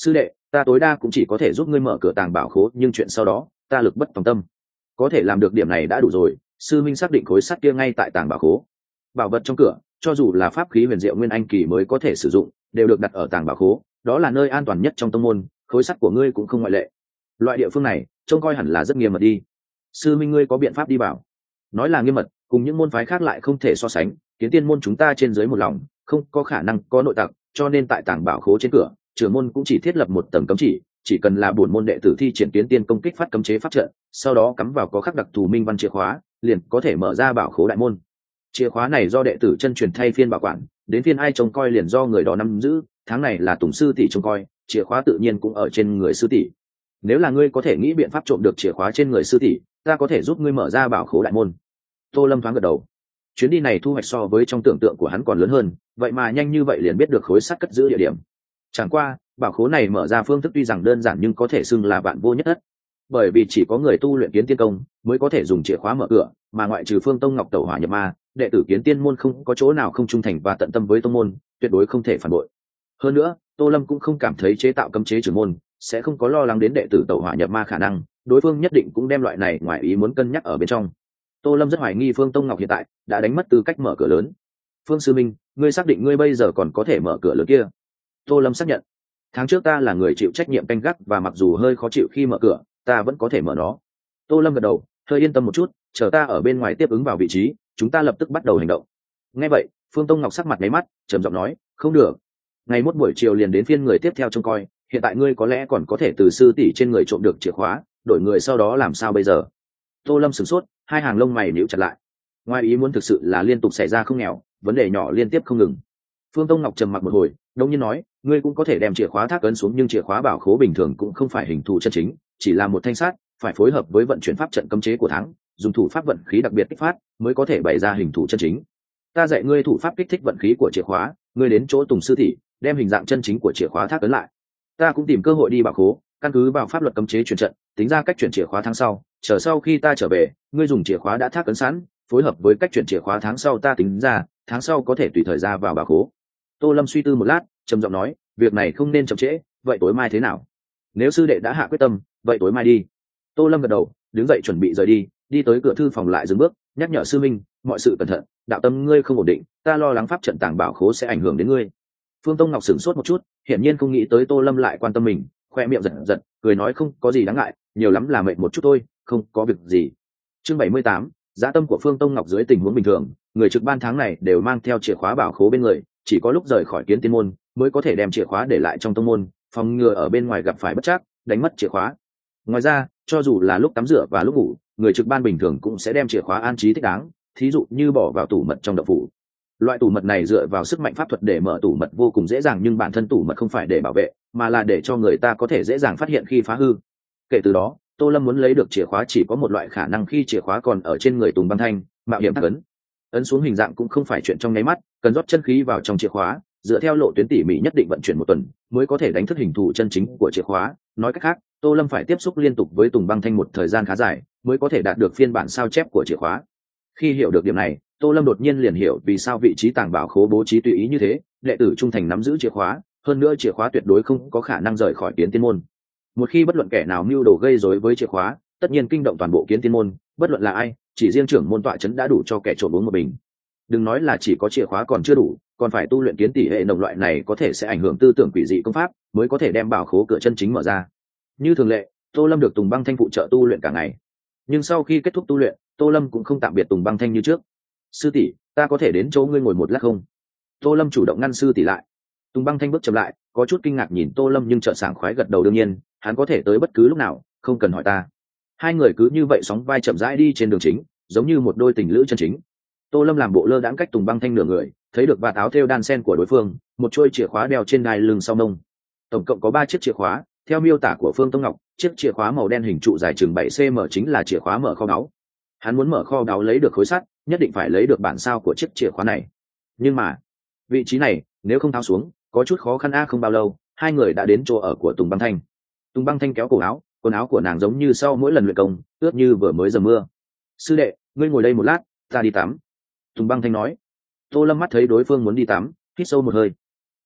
ta tối đa cũng chỉ có thể giúp ngươi mở cửa tàng bảo khố, nhưng chuyện sau đó ta lực bất tòng tâm. Có thể làm được điểm này đã đủ rồi. Sư minh xác định khối sắt kia ngay tại tàng bảo khố. Bảo vật trong cửa, cho dù là pháp khí huyền diệu nguyên anh kỳ mới có thể sử dụng, đều được đặt ở tàng bảo khố, đó là nơi an toàn nhất trong tông môn, khối sắt của ngươi cũng không ngoại lệ. Loại địa phương này trông coi hẳn là rất nghiêm mật đi. Sư minh ngươi có biện pháp đi bảo? Nói là nghiêm mật, cùng những môn phái khác lại không thể so sánh. Kiến tiên môn chúng ta trên dưới một lòng, không có khả năng có nội tặc, cho nên tại tàng bảo khố trên cửa, trưởng môn cũng chỉ thiết lập một tầng cấm chỉ, chỉ cần là bổn môn đệ tử thi triển kiến tiên công kích phát cấm chế pháp trận, sau đó cắm vào có khắc đặc thù minh văn chìa khóa, liền có thể mở ra bảo khố đại môn. Chìa khóa này do đệ tử chân truyền thay phiên bảo quản, đến phiên ai trông coi liền do người đó nắm giữ. Tháng này là Tùng sư tỷ trông coi, chìa khóa tự nhiên cũng ở trên người sư tỷ. Nếu là ngươi có thể nghĩ biện pháp trộm được chìa khóa trên người sư tỷ, ta có thể giúp ngươi mở ra bảo khố đại môn. Tô Lâm thoáng gật đầu. Chuyến đi này thu hoạch so với trong tưởng tượng của hắn còn lớn hơn, vậy mà nhanh như vậy liền biết được khối sắt cất giữ địa điểm. Chẳng qua, bảo khố này mở ra phương thức tuy rằng đơn giản nhưng có thể xưng là vạn vô nhất thất. Bởi vì chỉ có người tu luyện kiến tiên công mới có thể dùng chìa khóa mở cửa, mà ngoại trừ Phương Tông Ngọc tẩu hỏa nhập ma, đệ tử kiến tiên môn không có chỗ nào không trung thành và tận tâm với tông môn, tuyệt đối không thể phản bội. Hơn nữa, Tô Lâm cũng không cảm thấy chế tạo cấm chế trưởng môn sẽ không có lo lắng đến đệ tử tẩu hỏa nhập ma khả năng, đối phương nhất định cũng đem loại này ngoài ý muốn cân nhắc ở bên trong. Tô Lâm rất hoài nghi Phương Tông Ngọc hiện tại đã đánh mất tư cách mở cửa lớn. Phương sư minh, ngươi xác định ngươi bây giờ còn có thể mở cửa lớn kia? Tô Lâm xác nhận. Tháng trước ta là người chịu trách nhiệm canh gác, và mặc dù hơi khó chịu khi mở cửa, ta vẫn có thể mở nó. Tô Lâm gật đầu, hơi yên tâm một chút, chờ ta ở bên ngoài tiếp ứng vào vị trí, chúng ta lập tức bắt đầu hành động. Nghe vậy, Phương Tông Ngọc sắc mặt nháy mắt, trầm giọng nói, không được. Ngày mốt buổi chiều liền đến phiên người tiếp theo trông coi, hiện tại ngươi có lẽ còn có thể từ sư tỷ trên người trộm được chìa khóa, đổi người sau đó làm sao bây giờ? Tô Lâm sửng sốt, hai hàng lông mày nhíu chặt lại. Ngoài ý muốn thực sự là liên tục xảy ra không nghèo, vấn đề nhỏ liên tiếp không ngừng. Phương Tông Ngọc trầm mặc một hồi, đông nhiên nói, ngươi cũng có thể đem chìa khóa thác ấn xuống, nhưng chìa khóa bảo khố bình thường cũng không phải hình thù chân chính, chỉ là một thanh sắt, phải phối hợp với vận chuyển pháp trận cấm chế của thắng, dùng thủ pháp vận khí đặc biệt kích phát mới có thể bày ra hình thù chân chính. Ta dạy ngươi thủ pháp kích thích vận khí của chìa khóa, ngươi đến chỗ Tùng sư tỷ, đem hình dạng chân chính của chìa khóa thác ấn lại. Ta cũng tìm cơ hội đi bảo khố, căn cứ vào pháp luật cấm chế chuyển trận, tính ra cách chuyển chìa khóa tháng sau, chờ sau khi ta trở về, ngươi dùng chìa khóa đã thác ấn sẵn, phối hợp với cách chuyển chìa khóa tháng sau ta tính ra, tháng sau có thể tùy thời ra vào bảo khố. Tô Lâm suy tư một lát, trầm giọng nói, việc này không nên chậm trễ, vậy tối mai thế nào? Nếu sư đệ đã hạ quyết tâm, vậy tối mai đi. Tô Lâm gật đầu, đứng dậy chuẩn bị rời đi, đi tới cửa thư phòng lại dừng bước, nhắc nhở sư minh, mọi sự cẩn thận, đạo tâm ngươi không ổn định, ta lo lắng pháp trận tàng bảo khố sẽ ảnh hưởng đến ngươi. Phương Tông Ngọc sửng sốt một chút, hiển nhiên không nghĩ tới Tô Lâm lại quan tâm mình, khoe miệng giật giật, cười nói, không có gì đáng ngại, nhiều lắm là mệt một chút thôi, không có việc gì. Chương bảy mươi tám, dã tâm của Phương Tông Ngọc. Dưới tình huống bình thường, người trực ban tháng này đều mang theo chìa khóa bảo khố bên người, chỉ có lúc rời khỏi kiến tiên môn mới có thể đem chìa khóa để lại trong tông môn, phòng ngừa ở bên ngoài gặp phải bất trắc, đánh mất chìa khóa. Ngoài ra, cho dù là lúc tắm rửa và lúc ngủ, người trực ban bình thường cũng sẽ đem chìa khóa an trí thích đáng, thí dụ như bỏ vào tủ mật trong động phủ. Loại tủ mật này dựa vào sức mạnh pháp thuật để mở tủ mật vô cùng dễ dàng, nhưng bản thân tủ mật không phải để bảo vệ, mà là để cho người ta có thể dễ dàng phát hiện khi phá hư. Kể từ đó, Tô Lâm muốn lấy được chìa khóa chỉ có một loại khả năng, khi chìa khóa còn ở trên người Tùng Băng Thanh, mạo hiểm thác ấn. Ấn xuống hình dạng cũng không phải chuyện trong nháy mắt, cần rót chân khí vào trong chìa khóa, dựa theo lộ tuyến tỉ mỉ nhất định vận chuyển một tuần mới có thể đánh thức hình thù chân chính của chìa khóa. Nói cách khác, Tô Lâm phải tiếp xúc liên tục với Tùng Băng Thanh một thời gian khá dài mới có thể đạt được phiên bản sao chép của chìa khóa. Khi hiểu được điểm này, Tô Lâm đột nhiên liền hiểu vì sao vị trí tàng bảo khố bố trí tùy ý như thế, đệ tử trung thành nắm giữ chìa khóa, hơn nữa chìa khóa tuyệt đối không có khả năng rời khỏi kiến tiên môn. Một khi bất luận kẻ nào mưu đồ gây rối với chìa khóa, tất nhiên kinh động toàn bộ kiến tiên môn, bất luận là ai, chỉ riêng trưởng môn tọa trấn đã đủ cho kẻ trộm uống một bình. Đừng nói là chỉ có chìa khóa còn chưa đủ, còn phải tu luyện kiến tỷ hệ nồng loại này có thể sẽ ảnh hưởng tư tưởng quỷ dị công pháp, mới có thể đem bảo khố cửa chân chính mở ra. Như thường lệ, Tô Lâm được Tùng Băng Thanh phụ trợ tu luyện cả ngày. Nhưng sau khi kết thúc tu luyện, Tô Lâm cũng không tạm biệt Tùng Băng Thanh như trước. Sư tỷ, ta có thể đến chỗ ngươi ngồi một lát không? Tô Lâm chủ động ngăn sư tỷ lại. Tùng Băng Thanh bước chậm lại, có chút kinh ngạc nhìn Tô Lâm nhưng chợt sảng khoái gật đầu, đương nhiên, hắn có thể tới bất cứ lúc nào, không cần hỏi ta. Hai người cứ như vậy sóng vai chậm rãi đi trên đường chính, giống như một đôi tình lữ chân chính. Tô Lâm làm bộ lơ đãng cách Tùng Băng Thanh nửa người, thấy được vạt áo thêu đan sen của đối phương, một chuôi chìa khóa đeo trên đai lưng sau mông. Tổng cộng có ba chiếc chìa khóa, theo miêu tả của Phương Tông Ngọc, chiếc chìa khóa màu đen hình trụ dài chừng bảy xăng-ti-mét chính là chìa khóa mở kho báu. Hắn muốn mở kho báu lấy được khối sắt, nhất định phải lấy được bản sao của chiếc chìa khóa này. Nhưng mà, vị trí này, nếu không tháo xuống, có chút khó khăn a. Không bao lâu, hai người đã đến chỗ ở của Tùng Băng Thanh. Tùng Băng Thanh kéo cổ áo, quần áo của nàng giống như sau mỗi lần luyện công, ướt như vừa mới dầm mưa. Sư đệ, ngươi ngồi đây một lát, ta đi tắm. Tùng Băng Thanh nói. Tô Lâm mắt thấy đối phương muốn đi tắm, hít sâu một hơi.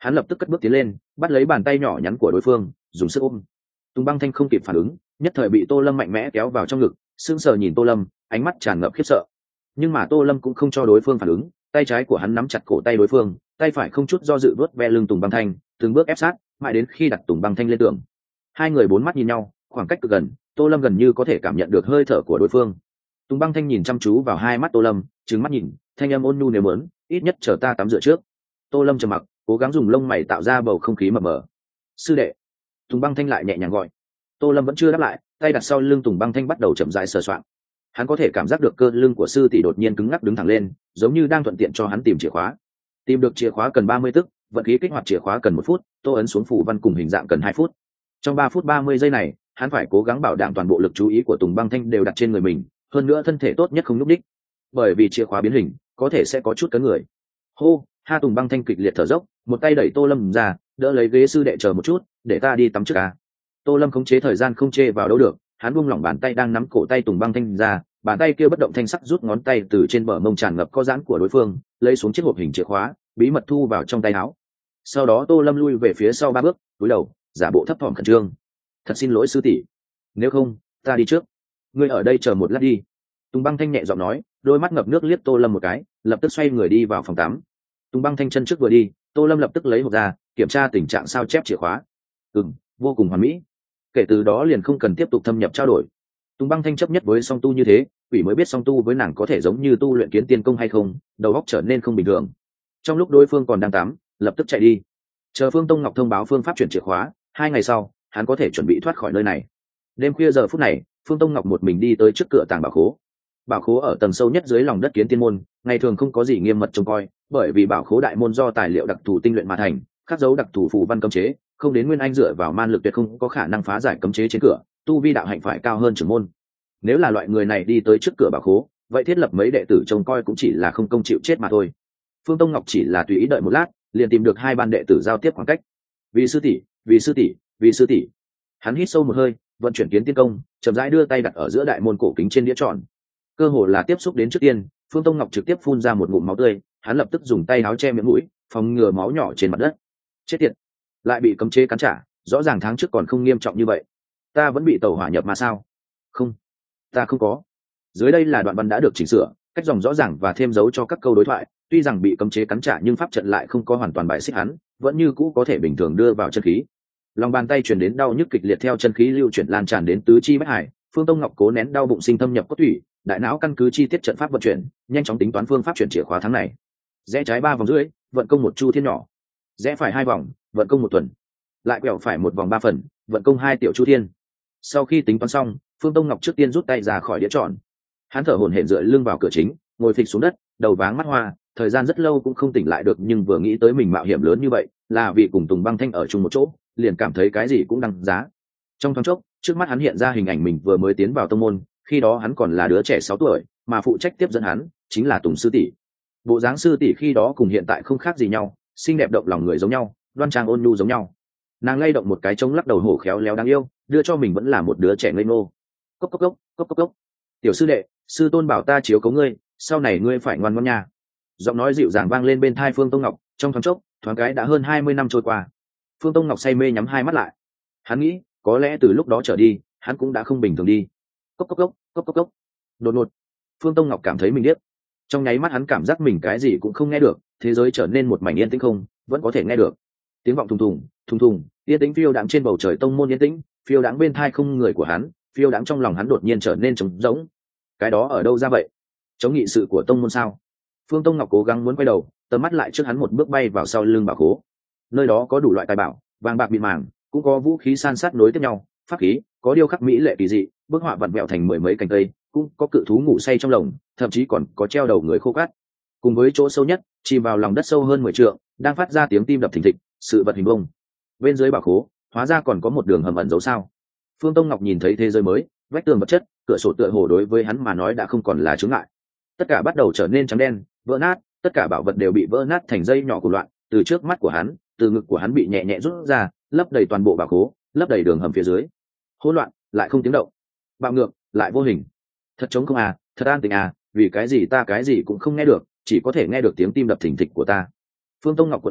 Hắn lập tức cất bước tiến lên, bắt lấy bàn tay nhỏ nhắn của đối phương, dùng sức ôm. Tùng Băng Thanh không kịp phản ứng, nhất thời bị Tô Lâm mạnh mẽ kéo vào trong ngực, sững sờ nhìn Tô Lâm, ánh mắt tràn ngập khiếp sợ. Nhưng mà Tô Lâm cũng không cho đối phương phản ứng, tay trái của hắn nắm chặt cổ tay đối phương, tay phải không chút do dự vuốt ve lưng Tùng Băng Thanh, từng bước ép sát, mãi đến khi đặt Tùng Băng Thanh lên tường. Hai người bốn mắt nhìn nhau, khoảng cách cực gần, Tô Lâm gần như có thể cảm nhận được hơi thở của đối phương. Tùng Băng Thanh nhìn chăm chú vào hai mắt Tô Lâm, trừng mắt nhìn, thanh âm ôn nhu nếu muốn, ít nhất chờ ta tắm rửa trước. Tô Lâm trầm mặc, cố gắng dùng lông mày tạo ra bầu không khí mập mờ. Sư đệ. Tùng Băng Thanh lại nhẹ nhàng gọi. Tô Lâm vẫn chưa đáp lại, tay đặt sau lưng Tùng Băng Thanh bắt đầu chậm rãi sờ soạng. Hắn có thể cảm giác được cơ lưng của sư tỷ đột nhiên cứng ngắc đứng thẳng lên, giống như đang thuận tiện cho hắn tìm chìa khóa. Tìm được chìa khóa cần ba mươi tức, vận khí kích hoạt chìa khóa cần một phút, tô ấn xuống phủ văn cùng hình dạng cần hai phút. Trong ba phút ba mươi giây này, hắn phải cố gắng bảo đảm toàn bộ lực chú ý của Tùng Băng Thanh đều đặt trên người mình, hơn nữa thân thể tốt nhất không nhúc nhích. Bởi vì chìa khóa biến hình, có thể sẽ có chút cấn người. Hô, ha Tùng Băng Thanh kịch liệt thở dốc, một tay đẩy Tô Lâm ra, đỡ lấy ghế sư đệ chờ một chút, để ta đi tắm trước à. Tô Lâm khống chế thời gian không chê vào đâu được, hắn buông lỏng bàn tay đang nắm cổ tay Tùng Băng Thanh ra, bàn tay kia bất động thanh sắc rút ngón tay từ trên bờ mông tràn ngập có giãn của đối phương, lấy xuống chiếc hộp hình chìa khóa, bí mật thu vào trong tay áo. Sau đó Tô Lâm lui về phía sau ba bước, cúi đầu, giả bộ thấp thỏm khẩn trương. Thật xin lỗi sư tỷ, nếu không, ta đi trước. Ngươi ở đây chờ một lát đi. Tùng Băng Thanh nhẹ giọng nói, đôi mắt ngập nước liếc Tô Lâm một cái, lập tức xoay người đi vào phòng tắm. Tùng Băng Thanh chân trước vừa đi, Tô Lâm lập tức lấy hộp ra, kiểm tra tình trạng sao chép chìa khóa. Ừm, vô cùng hoàn mỹ. Kể từ đó liền không cần tiếp tục thâm nhập trao đổi. Tùng Băng Thanh chấp nhất với song tu như thế, quỷ mới biết song tu với nàng có thể giống như tu luyện kiến tiên công hay không, đầu óc trở nên không bình thường. Trong lúc đối phương còn đang tắm, lập tức chạy đi. Chờ Phương Tông Ngọc thông báo phương pháp chuyển chìa khóa, hai ngày sau, hắn có thể chuẩn bị thoát khỏi nơi này. Đêm khuya giờ phút này, Phương Tông Ngọc một mình đi tới trước cửa tàng bảo khố. Bảo khố ở tầng sâu nhất dưới lòng đất kiến tiên môn, ngày thường không có gì nghiêm mật trông coi, bởi vì bảo khố đại môn do tài liệu đặc thù tinh luyện mà thành, khắc dấu đặc thù phù văn cấm chế, không đến nguyên anh dựa vào man lực tuyệt không có khả năng phá giải cấm chế trên cửa, tu vi đạo hạnh phải cao hơn trưởng môn. Nếu là loại người này đi tới trước cửa bảo khố, vậy thiết lập mấy đệ tử trông coi cũng chỉ là không công chịu chết mà thôi. Phương Tông Ngọc chỉ là tùy ý đợi một lát, liền tìm được hai ban đệ tử giao tiếp khoảng cách. Vì sư tỷ, vì sư tỷ, vì sư tỷ. Hắn hít sâu một hơi, vận chuyển kiến tiên công, chậm rãi đưa tay đặt ở giữa đại môn cổ kính trên đĩa tròn. Cơ hồ là tiếp xúc đến trước tiên, Phương Tông Ngọc trực tiếp phun ra một ngụm máu tươi, hắn lập tức dùng tay áo che miệng mũi, phòng ngừa máu nhỏ trên mặt đất. Chết tiệt, lại bị cấm chế cắn trả, rõ ràng tháng trước còn không nghiêm trọng như vậy. Ta vẫn bị tẩu hỏa nhập mà sao? Không, ta không có. Dưới đây là đoạn văn đã được chỉnh sửa, cách dòng rõ ràng và thêm dấu cho các câu đối thoại, tuy rằng bị cấm chế cắn trả nhưng pháp trận lại không có hoàn toàn bài xích hắn, vẫn như cũ có thể bình thường đưa vào chân khí. Lòng bàn tay truyền đến đau nhức kịch liệt theo chân khí lưu chuyển lan tràn đến tứ chi bách hải, Phương Tông Ngọc cố nén đau bụng sinh thâm nhập cốt thủy, đại não căn cứ chi tiết trận pháp vận chuyển, nhanh chóng tính toán phương pháp chuyển chìa khóa tháng này. Rẽ trái ba vòng rưỡi, vận công một chu thiên nhỏ. Rẽ phải hai vòng, vận công một tuần. Lại quẹo phải một vòng ba phần, vận công hai tiểu chu thiên. Sau khi tính toán xong, Phương Tông Ngọc trước tiên rút tay ra khỏi đĩa tròn. Hắn thở hổn hển dựa lưng vào cửa chính, ngồi phịch xuống đất, đầu váng mắt hoa, thời gian rất lâu cũng không tỉnh lại được, nhưng vừa nghĩ tới mình mạo hiểm lớn như vậy, là vì cùng Tùng Băng Thanh ở chung một chỗ, liền cảm thấy cái gì cũng đăng giá. Trong thoáng chốc, trước mắt hắn hiện ra hình ảnh mình vừa mới tiến vào tông môn, khi đó hắn còn là đứa trẻ sáu tuổi, mà phụ trách tiếp dẫn hắn chính là Tùng sư tỷ. Bộ dáng sư tỷ khi đó cùng hiện tại không khác gì nhau, xinh đẹp động lòng người giống nhau, đoan trang ôn nhu giống nhau. Nàng lay động một cái trống lắc đầu hổ khéo léo đáng yêu, đưa cho mình vẫn là một đứa trẻ ngây ngô. Cốc cốc cốc, cốc cốc cốc. Tiểu sư đệ, sư tôn bảo ta chiếu cố ngươi, sau này ngươi phải ngoan ngoãn nha. Giọng nói dịu dàng vang lên bên tai Phương Tông Ngọc, trong thoáng chốc, thoáng cái đã hơn hai mươi năm trôi qua. Phương Tông Ngọc say mê nhắm hai mắt lại. Hắn nghĩ, có lẽ từ lúc đó trở đi, hắn cũng đã không bình thường đi. Cốc cốc cốc, cốc cốc cốc. Đột ngột, Phương Tông Ngọc cảm thấy mình điếc. Trong nháy mắt hắn cảm giác mình cái gì cũng không nghe được, thế giới trở nên một mảnh yên tĩnh không, vẫn có thể nghe được. Tiếng vọng thùng thùng, thùng thùng, yên tĩnh phiêu đãng trên bầu trời tông môn yên tĩnh, phiêu đãng bên thai không người của hắn, phiêu đãng trong lòng hắn đột nhiên trở nên trống rỗng. Cái đó ở đâu ra vậy? Chống nghị sự của tông môn sao? Phương Tông Ngọc cố gắng muốn quay đầu, tầm mắt lại trước hắn một bước bay vào sau lưng bảo khố. Nơi đó có đủ loại tài bảo, vàng bạc mịn màng, cũng có vũ khí san sát nối tiếp nhau, pháp khí, có điêu khắc mỹ lệ kỳ dị, bức họa vặn vẹo thành mười mấy cành cây, cũng có cự thú ngủ say trong lồng, thậm chí còn có treo đầu người khô cát. Cùng với chỗ sâu nhất, chìm vào lòng đất sâu hơn mười trượng, đang phát ra tiếng tim đập thình thịch, sự vật hình bông. Bên dưới bảo khố, hóa ra còn có một đường hầm ẩn giấu sao. Phương Tông Ngọc nhìn thấy thế giới mới, vách tường vật chất, cửa sổ tựa hồ đối với hắn mà nói đã không còn là chướng ngại. Tất cả bắt đầu trở nên trắng đen, vỡ nát, tất cả bảo vật đều bị vỡ nát thành dây nhỏ của loạn, từ trước mắt của hắn, từ ngực của hắn bị nhẹ nhẹ rút ra, lấp đầy toàn bộ bảo khố, lấp đầy đường hầm phía dưới. Hỗn loạn, lại không tiếng động. Bạo ngược, lại vô hình. Thật trống không à, thật an tĩnh à, vì cái gì ta cái gì cũng không nghe được, chỉ có thể nghe được tiếng tim đập thình thịch của ta. Phương Tông Ngọc cuộn tròn lại,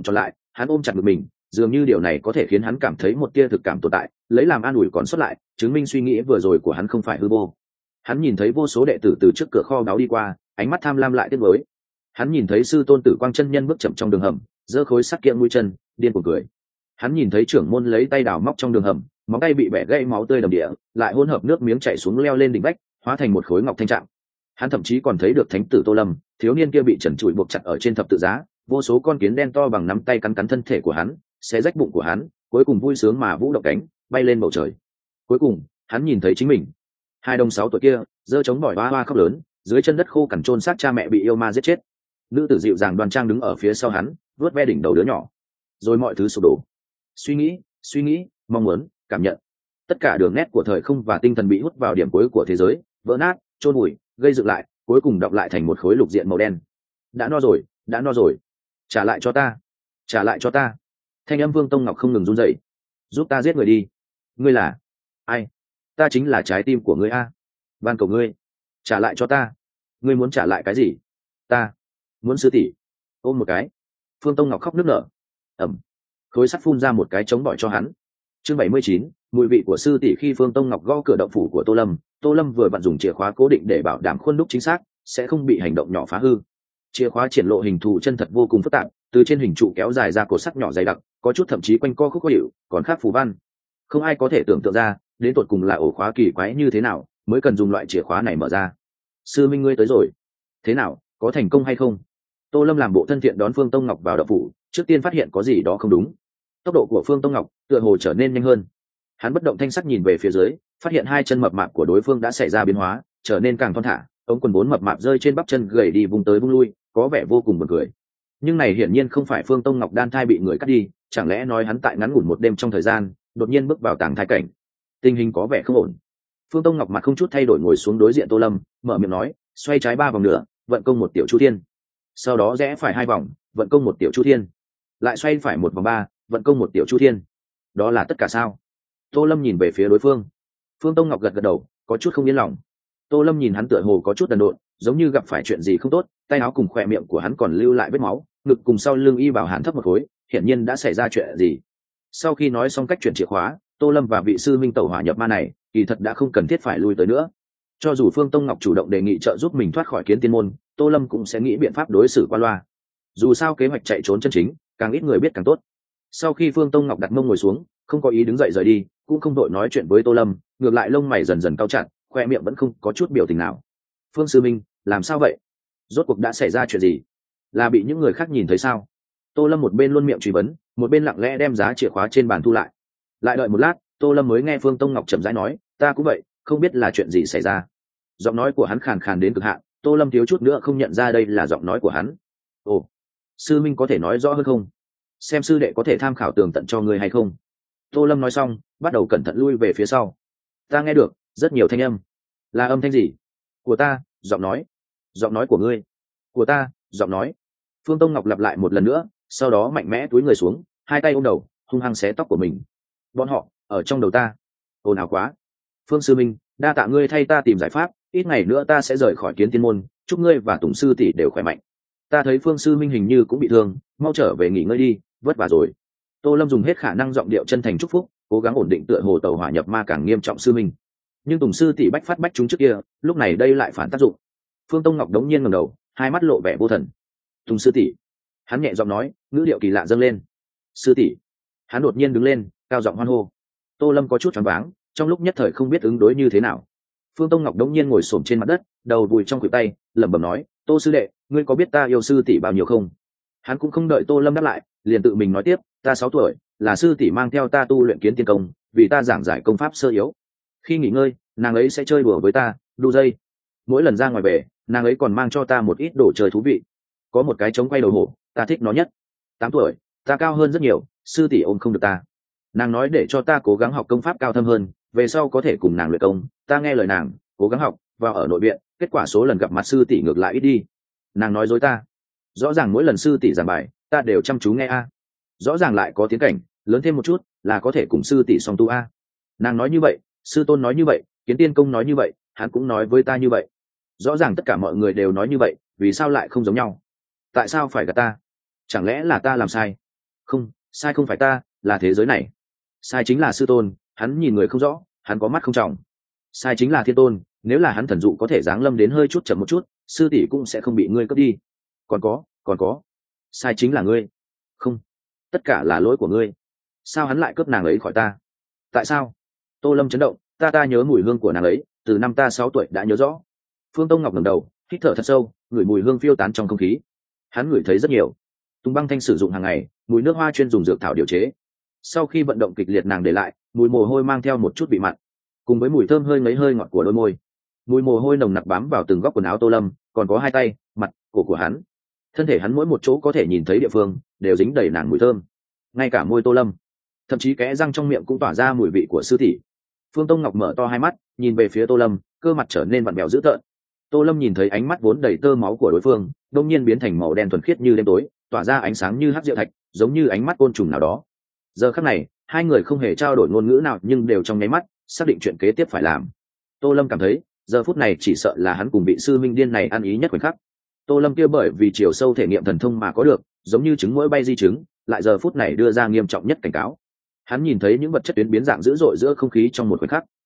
hắn ôm chặt ngực mình, dường như điều này có thể khiến hắn cảm thấy một tia thực cảm tồn tại, lấy làm an ủi còn sót lại, chứng minh suy nghĩ vừa rồi của hắn không phải hư vô. Hắn nhìn thấy vô số đệ tử từ trước cửa kho báu đi qua, ánh mắt tham lam lại tiếc nuối. Hắn nhìn thấy sư tôn Tử Quang chân nhân bước chậm trong đường hầm, giơ khối sắt kiện mũi chân, điên cuồng cười. Hắn nhìn thấy trưởng môn lấy tay đào móc trong đường hầm, móng tay bị bẻ gãy, máu tươi đầm địa, lại hỗn hợp nước miếng chảy xuống leo lên đỉnh vách, hóa thành một khối ngọc thanh trạng. Hắn thậm chí còn thấy được thánh tử Tô Lâm, thiếu niên kia bị trần trụi buộc chặt ở trên thập tự giá, vô số con kiến đen to bằng nắm tay cắn cắn thân thể của hắn, xé rách bụng của hắn, cuối cùng vui sướng mà vũ động cánh, bay lên bầu trời. Cuối cùng, hắn nhìn thấy chính mình. Hai đồng sáu tuổi kia, giơ chống bỏi hoa hoa khóc lớn, dưới chân đất khô cằn chôn xác cha mẹ bị yêu ma giết chết. Nữ tử dịu dàng đoan trang đứng ở phía sau hắn, vuốt ve đỉnh đầu đứa nhỏ. Rồi mọi thứ sụp đổ. Suy nghĩ, suy nghĩ, mong muốn, cảm nhận. Tất cả đường nét của thời không và tinh thần bị hút vào điểm cuối của thế giới, vỡ nát, chôn bụi, gây dựng lại, cuối cùng đọng lại thành một khối lục diện màu đen. Đã no rồi, đã no rồi. Trả lại cho ta, trả lại cho ta. Thanh âm Vương Tông Ngọc không ngừng run rẩy. Giúp ta giết người đi. Ngươi là ai? Ta chính là trái tim của ngươi a. Van cầu ngươi, trả lại cho ta. Ngươi muốn trả lại cái gì? Ta muốn sư tỷ. Ôm một cái. Phương Tông Ngọc khóc nức nở. Ẩm. Khối sắt phun ra một cái chống bỏi cho hắn. Chương bảy mươi chín, mùi vị của sư tỷ. Khi Phương Tông Ngọc gõ cửa động phủ của Tô Lâm, Tô Lâm vừa vặn dùng chìa khóa cố định để bảo đảm khuôn đúc chính xác, sẽ không bị hành động nhỏ phá hư. Chìa khóa triển lộ hình thù chân thật vô cùng phức tạp, từ trên hình trụ kéo dài ra cột sắt nhỏ dày đặc, có chút thậm chí quanh co khúc khó hiểu, còn khác phù văn. Không ai có thể tưởng tượng ra, đến tột cùng là ổ khóa kỳ quái như thế nào, mới cần dùng loại chìa khóa này mở ra. Sư minh ngươi tới rồi. Thế nào, có thành công hay không? Tô Lâm làm bộ thân thiện đón Phương Tông Ngọc vào động phủ, trước tiên phát hiện có gì đó không đúng. Tốc độ của Phương Tông Ngọc tựa hồ trở nên nhanh hơn. Hắn bất động thanh sắc nhìn về phía dưới, phát hiện hai chân mập mạp của đối phương đã xảy ra biến hóa, trở nên càng thon thả, ống quần bốn mập mạp rơi trên bắp chân gầy đi vùng tới vùng lui, có vẻ vô cùng buồn cười. Nhưng này hiển nhiên không phải Phương Tông Ngọc đan thai bị người cắt đi, chẳng lẽ nói hắn tại ngắn ngủn một đêm trong thời gian, đột nhiên bước vào tàng thai cảnh. Tình hình có vẻ không ổn. Phương Tông Ngọc mặt không chút thay đổi ngồi xuống đối diện Tô Lâm, mở miệng nói, xoay trái ba vòng nữa, vận công một tiểu chu thiên. Sau đó rẽ phải hai vòng, vận công một tiểu chu thiên. Lại xoay phải một vòng ba, vận công một tiểu chu thiên. Đó là tất cả sao? Tô Lâm nhìn về phía đối phương. Phương Tông Ngọc gật gật đầu, có chút không yên lòng. Tô Lâm nhìn hắn tựa hồ có chút đần độn, giống như gặp phải chuyện gì không tốt, tay áo cùng khỏe miệng của hắn còn lưu lại vết máu, ngực cùng sau lưng y bảo hắn thấp một khối, hiển nhiên đã xảy ra chuyện gì. Sau khi nói xong cách chuyển chìa khóa, Tô Lâm và vị sư minh tẩu hỏa nhập ma này, kỳ thật đã không cần thiết phải lui tới nữa. Cho dù Phương Tông Ngọc chủ động đề nghị trợ giúp mình thoát khỏi Kiến Tiên môn, Tô Lâm cũng sẽ nghĩ biện pháp đối xử qua loa. Dù sao kế hoạch chạy trốn chân chính, càng ít người biết càng tốt. Sau khi Phương Tông Ngọc đặt mông ngồi xuống, không có ý đứng dậy rời đi, cũng không đội nói chuyện với Tô Lâm, ngược lại lông mày dần dần cau chặt, khoe miệng vẫn không có chút biểu tình nào. Phương sư minh, làm sao vậy? Rốt cuộc đã xảy ra chuyện gì? Là bị những người khác nhìn thấy sao? Tô Lâm một bên luôn miệng truy vấn, một bên lặng lẽ đem giá chìa khóa trên bàn thu lại. Lại đợi một lát, Tô Lâm mới nghe Phương Tông Ngọc chậm rãi nói, ta cũng vậy, không biết là chuyện gì xảy ra. Giọng nói của hắn khàn khàn đến cực hạn, Tô Lâm thiếu chút nữa không nhận ra đây là giọng nói của hắn. Ồ, sư minh có thể nói rõ hơn không? Xem sư đệ có thể tham khảo tường tận cho người hay không? Tô Lâm nói xong, bắt đầu cẩn thận lui về phía sau. Ta nghe được rất nhiều thanh âm. Là âm thanh gì? Của ta, giọng nói. Giọng nói của ngươi. Của ta, giọng nói. Phương Tông Ngọc lặp lại một lần nữa, sau đó mạnh mẽ túi người xuống, hai tay ôm đầu, hung hăng xé tóc của mình. Bọn họ ở trong đầu ta. Ồn ào quá. Phương sư minh, đa tạ ngươi thay ta tìm giải pháp, ít ngày nữa ta sẽ rời khỏi Kiến Tiên môn, chúc ngươi và Tùng sư tỷ đều khỏe mạnh. Ta thấy Phương sư minh hình như cũng bị thương, mau trở về nghỉ ngơi đi, vất vả rồi. Tô Lâm dùng hết khả năng giọng điệu chân thành chúc phúc, cố gắng ổn định tựa hồ tẩu hỏa nhập ma càng nghiêm trọng sư minh. Nhưng Tùng sư tỷ bách phát bách chúng trước kia, lúc này đây lại phản tác dụng. Phương Tông Ngọc đống nhiên ngẩng đầu, hai mắt lộ vẻ vô thần. Tùng sư tỷ, hắn nhẹ giọng nói, ngữ điệu kỳ lạ dâng lên. Sư tỷ, hắn đột nhiên đứng lên, cao giọng hoan hô. Tô Lâm có chút choáng váng, trong lúc nhất thời không biết ứng đối như thế nào. Phương Tông Ngọc đống nhiên ngồi xổm trên mặt đất, đầu vùi trong khuỷu tay, lẩm bẩm nói, Tô sư đệ, ngươi có biết ta yêu sư tỷ bao nhiêu không? Hắn cũng không đợi Tô Lâm đáp lại, liền tự mình nói tiếp, ta sáu tuổi, là sư tỷ mang theo ta tu luyện Kiến Tiên công, vì ta giảng giải công pháp sơ yếu. Khi nghỉ ngơi, nàng ấy sẽ chơi đùa với ta, đu dây. Mỗi lần ra ngoài về, nàng ấy còn mang cho ta một ít đồ chơi thú vị. Có một cái trống quay đầu hổ, ta thích nó nhất. Tám tuổi, ta cao hơn rất nhiều, sư tỷ ôm không được ta. Nàng nói để cho ta cố gắng học công pháp cao thâm hơn, về sau có thể cùng nàng luyện công. Ta nghe lời nàng, cố gắng học, vào ở nội viện, kết quả số lần gặp mặt sư tỷ ngược lại ít đi. Nàng nói dối ta. Rõ ràng mỗi lần sư tỷ giảng bài, ta đều chăm chú nghe a. Rõ ràng lại có tiến cảnh, lớn thêm một chút, là có thể cùng sư tỷ song tu a. Nàng nói như vậy, sư tôn nói như vậy, Kiến Tiên công nói như vậy, hắn cũng nói với ta như vậy. Rõ ràng tất cả mọi người đều nói như vậy, vì sao lại không giống nhau? Tại sao phải gạt ta? Chẳng lẽ là ta làm sai? Không, sai không phải ta, là thế giới này. Sai chính là sư tôn, hắn nhìn người không rõ, hắn có mắt không trọng. Sai chính là thiên tôn, nếu là hắn thần dụ có thể giáng lâm đến hơi chút chậm một chút, sư tỷ cũng sẽ không bị ngươi cướp đi. Còn có, còn có, sai chính là ngươi. Không, tất cả là lỗi của ngươi. Sao hắn lại cướp nàng ấy khỏi ta? Tại sao? Tô Lâm chấn động, ta ta nhớ mùi hương của nàng ấy, từ năm ta sáu tuổi đã nhớ rõ. Phương Tông Ngọc ngẩng đầu, hít thở thật sâu, ngửi mùi hương phiêu tán trong không khí. Hắn ngửi thấy rất nhiều. Tùng băng thanh sử dụng hàng ngày, mùi nước hoa chuyên dùng dược thảo điều chế. Sau khi vận động kịch liệt nàng để lại mùi mồ hôi mang theo một chút vị mặn, cùng với mùi thơm hơi ngấy hơi ngọt của đôi môi. Mùi mồ hôi nồng nặc bám vào từng góc quần áo Tô Lâm, còn có hai tay, mặt, cổ của hắn. Thân thể hắn mỗi một chỗ có thể nhìn thấy địa phương đều dính đầy nàng mùi thơm, ngay cả môi Tô Lâm, thậm chí kẽ răng trong miệng cũng tỏa ra mùi vị của sư tỷ. Phương Tông Ngọc mở to hai mắt nhìn về phía Tô Lâm, cơ mặt trở nên vặn vẹo dữ tợn. Tô Lâm nhìn thấy ánh mắt vốn đầy tơ máu của đối phương đông nhiên biến thành màu đen thuần khiết như đêm tối, tỏa ra ánh sáng như hắc diệu thạch, giống như ánh mắt côn trùng nào đó. Giờ khắc này hai người không hề trao đổi ngôn ngữ nào, nhưng đều trong nháy mắt xác định chuyện kế tiếp phải làm. Tô Lâm cảm thấy giờ phút này chỉ sợ là hắn cùng vị sư minh điên này ăn ý nhất khoảnh khắc. Tô Lâm kia bởi vì chiều sâu thể nghiệm thần thông mà có được, giống như trứng muỗi bay di trứng, lại giờ phút này đưa ra nghiêm trọng nhất cảnh cáo. Hắn nhìn thấy những vật chất tuyến biến dạng dữ dội giữa không khí trong một khoảnh khắc.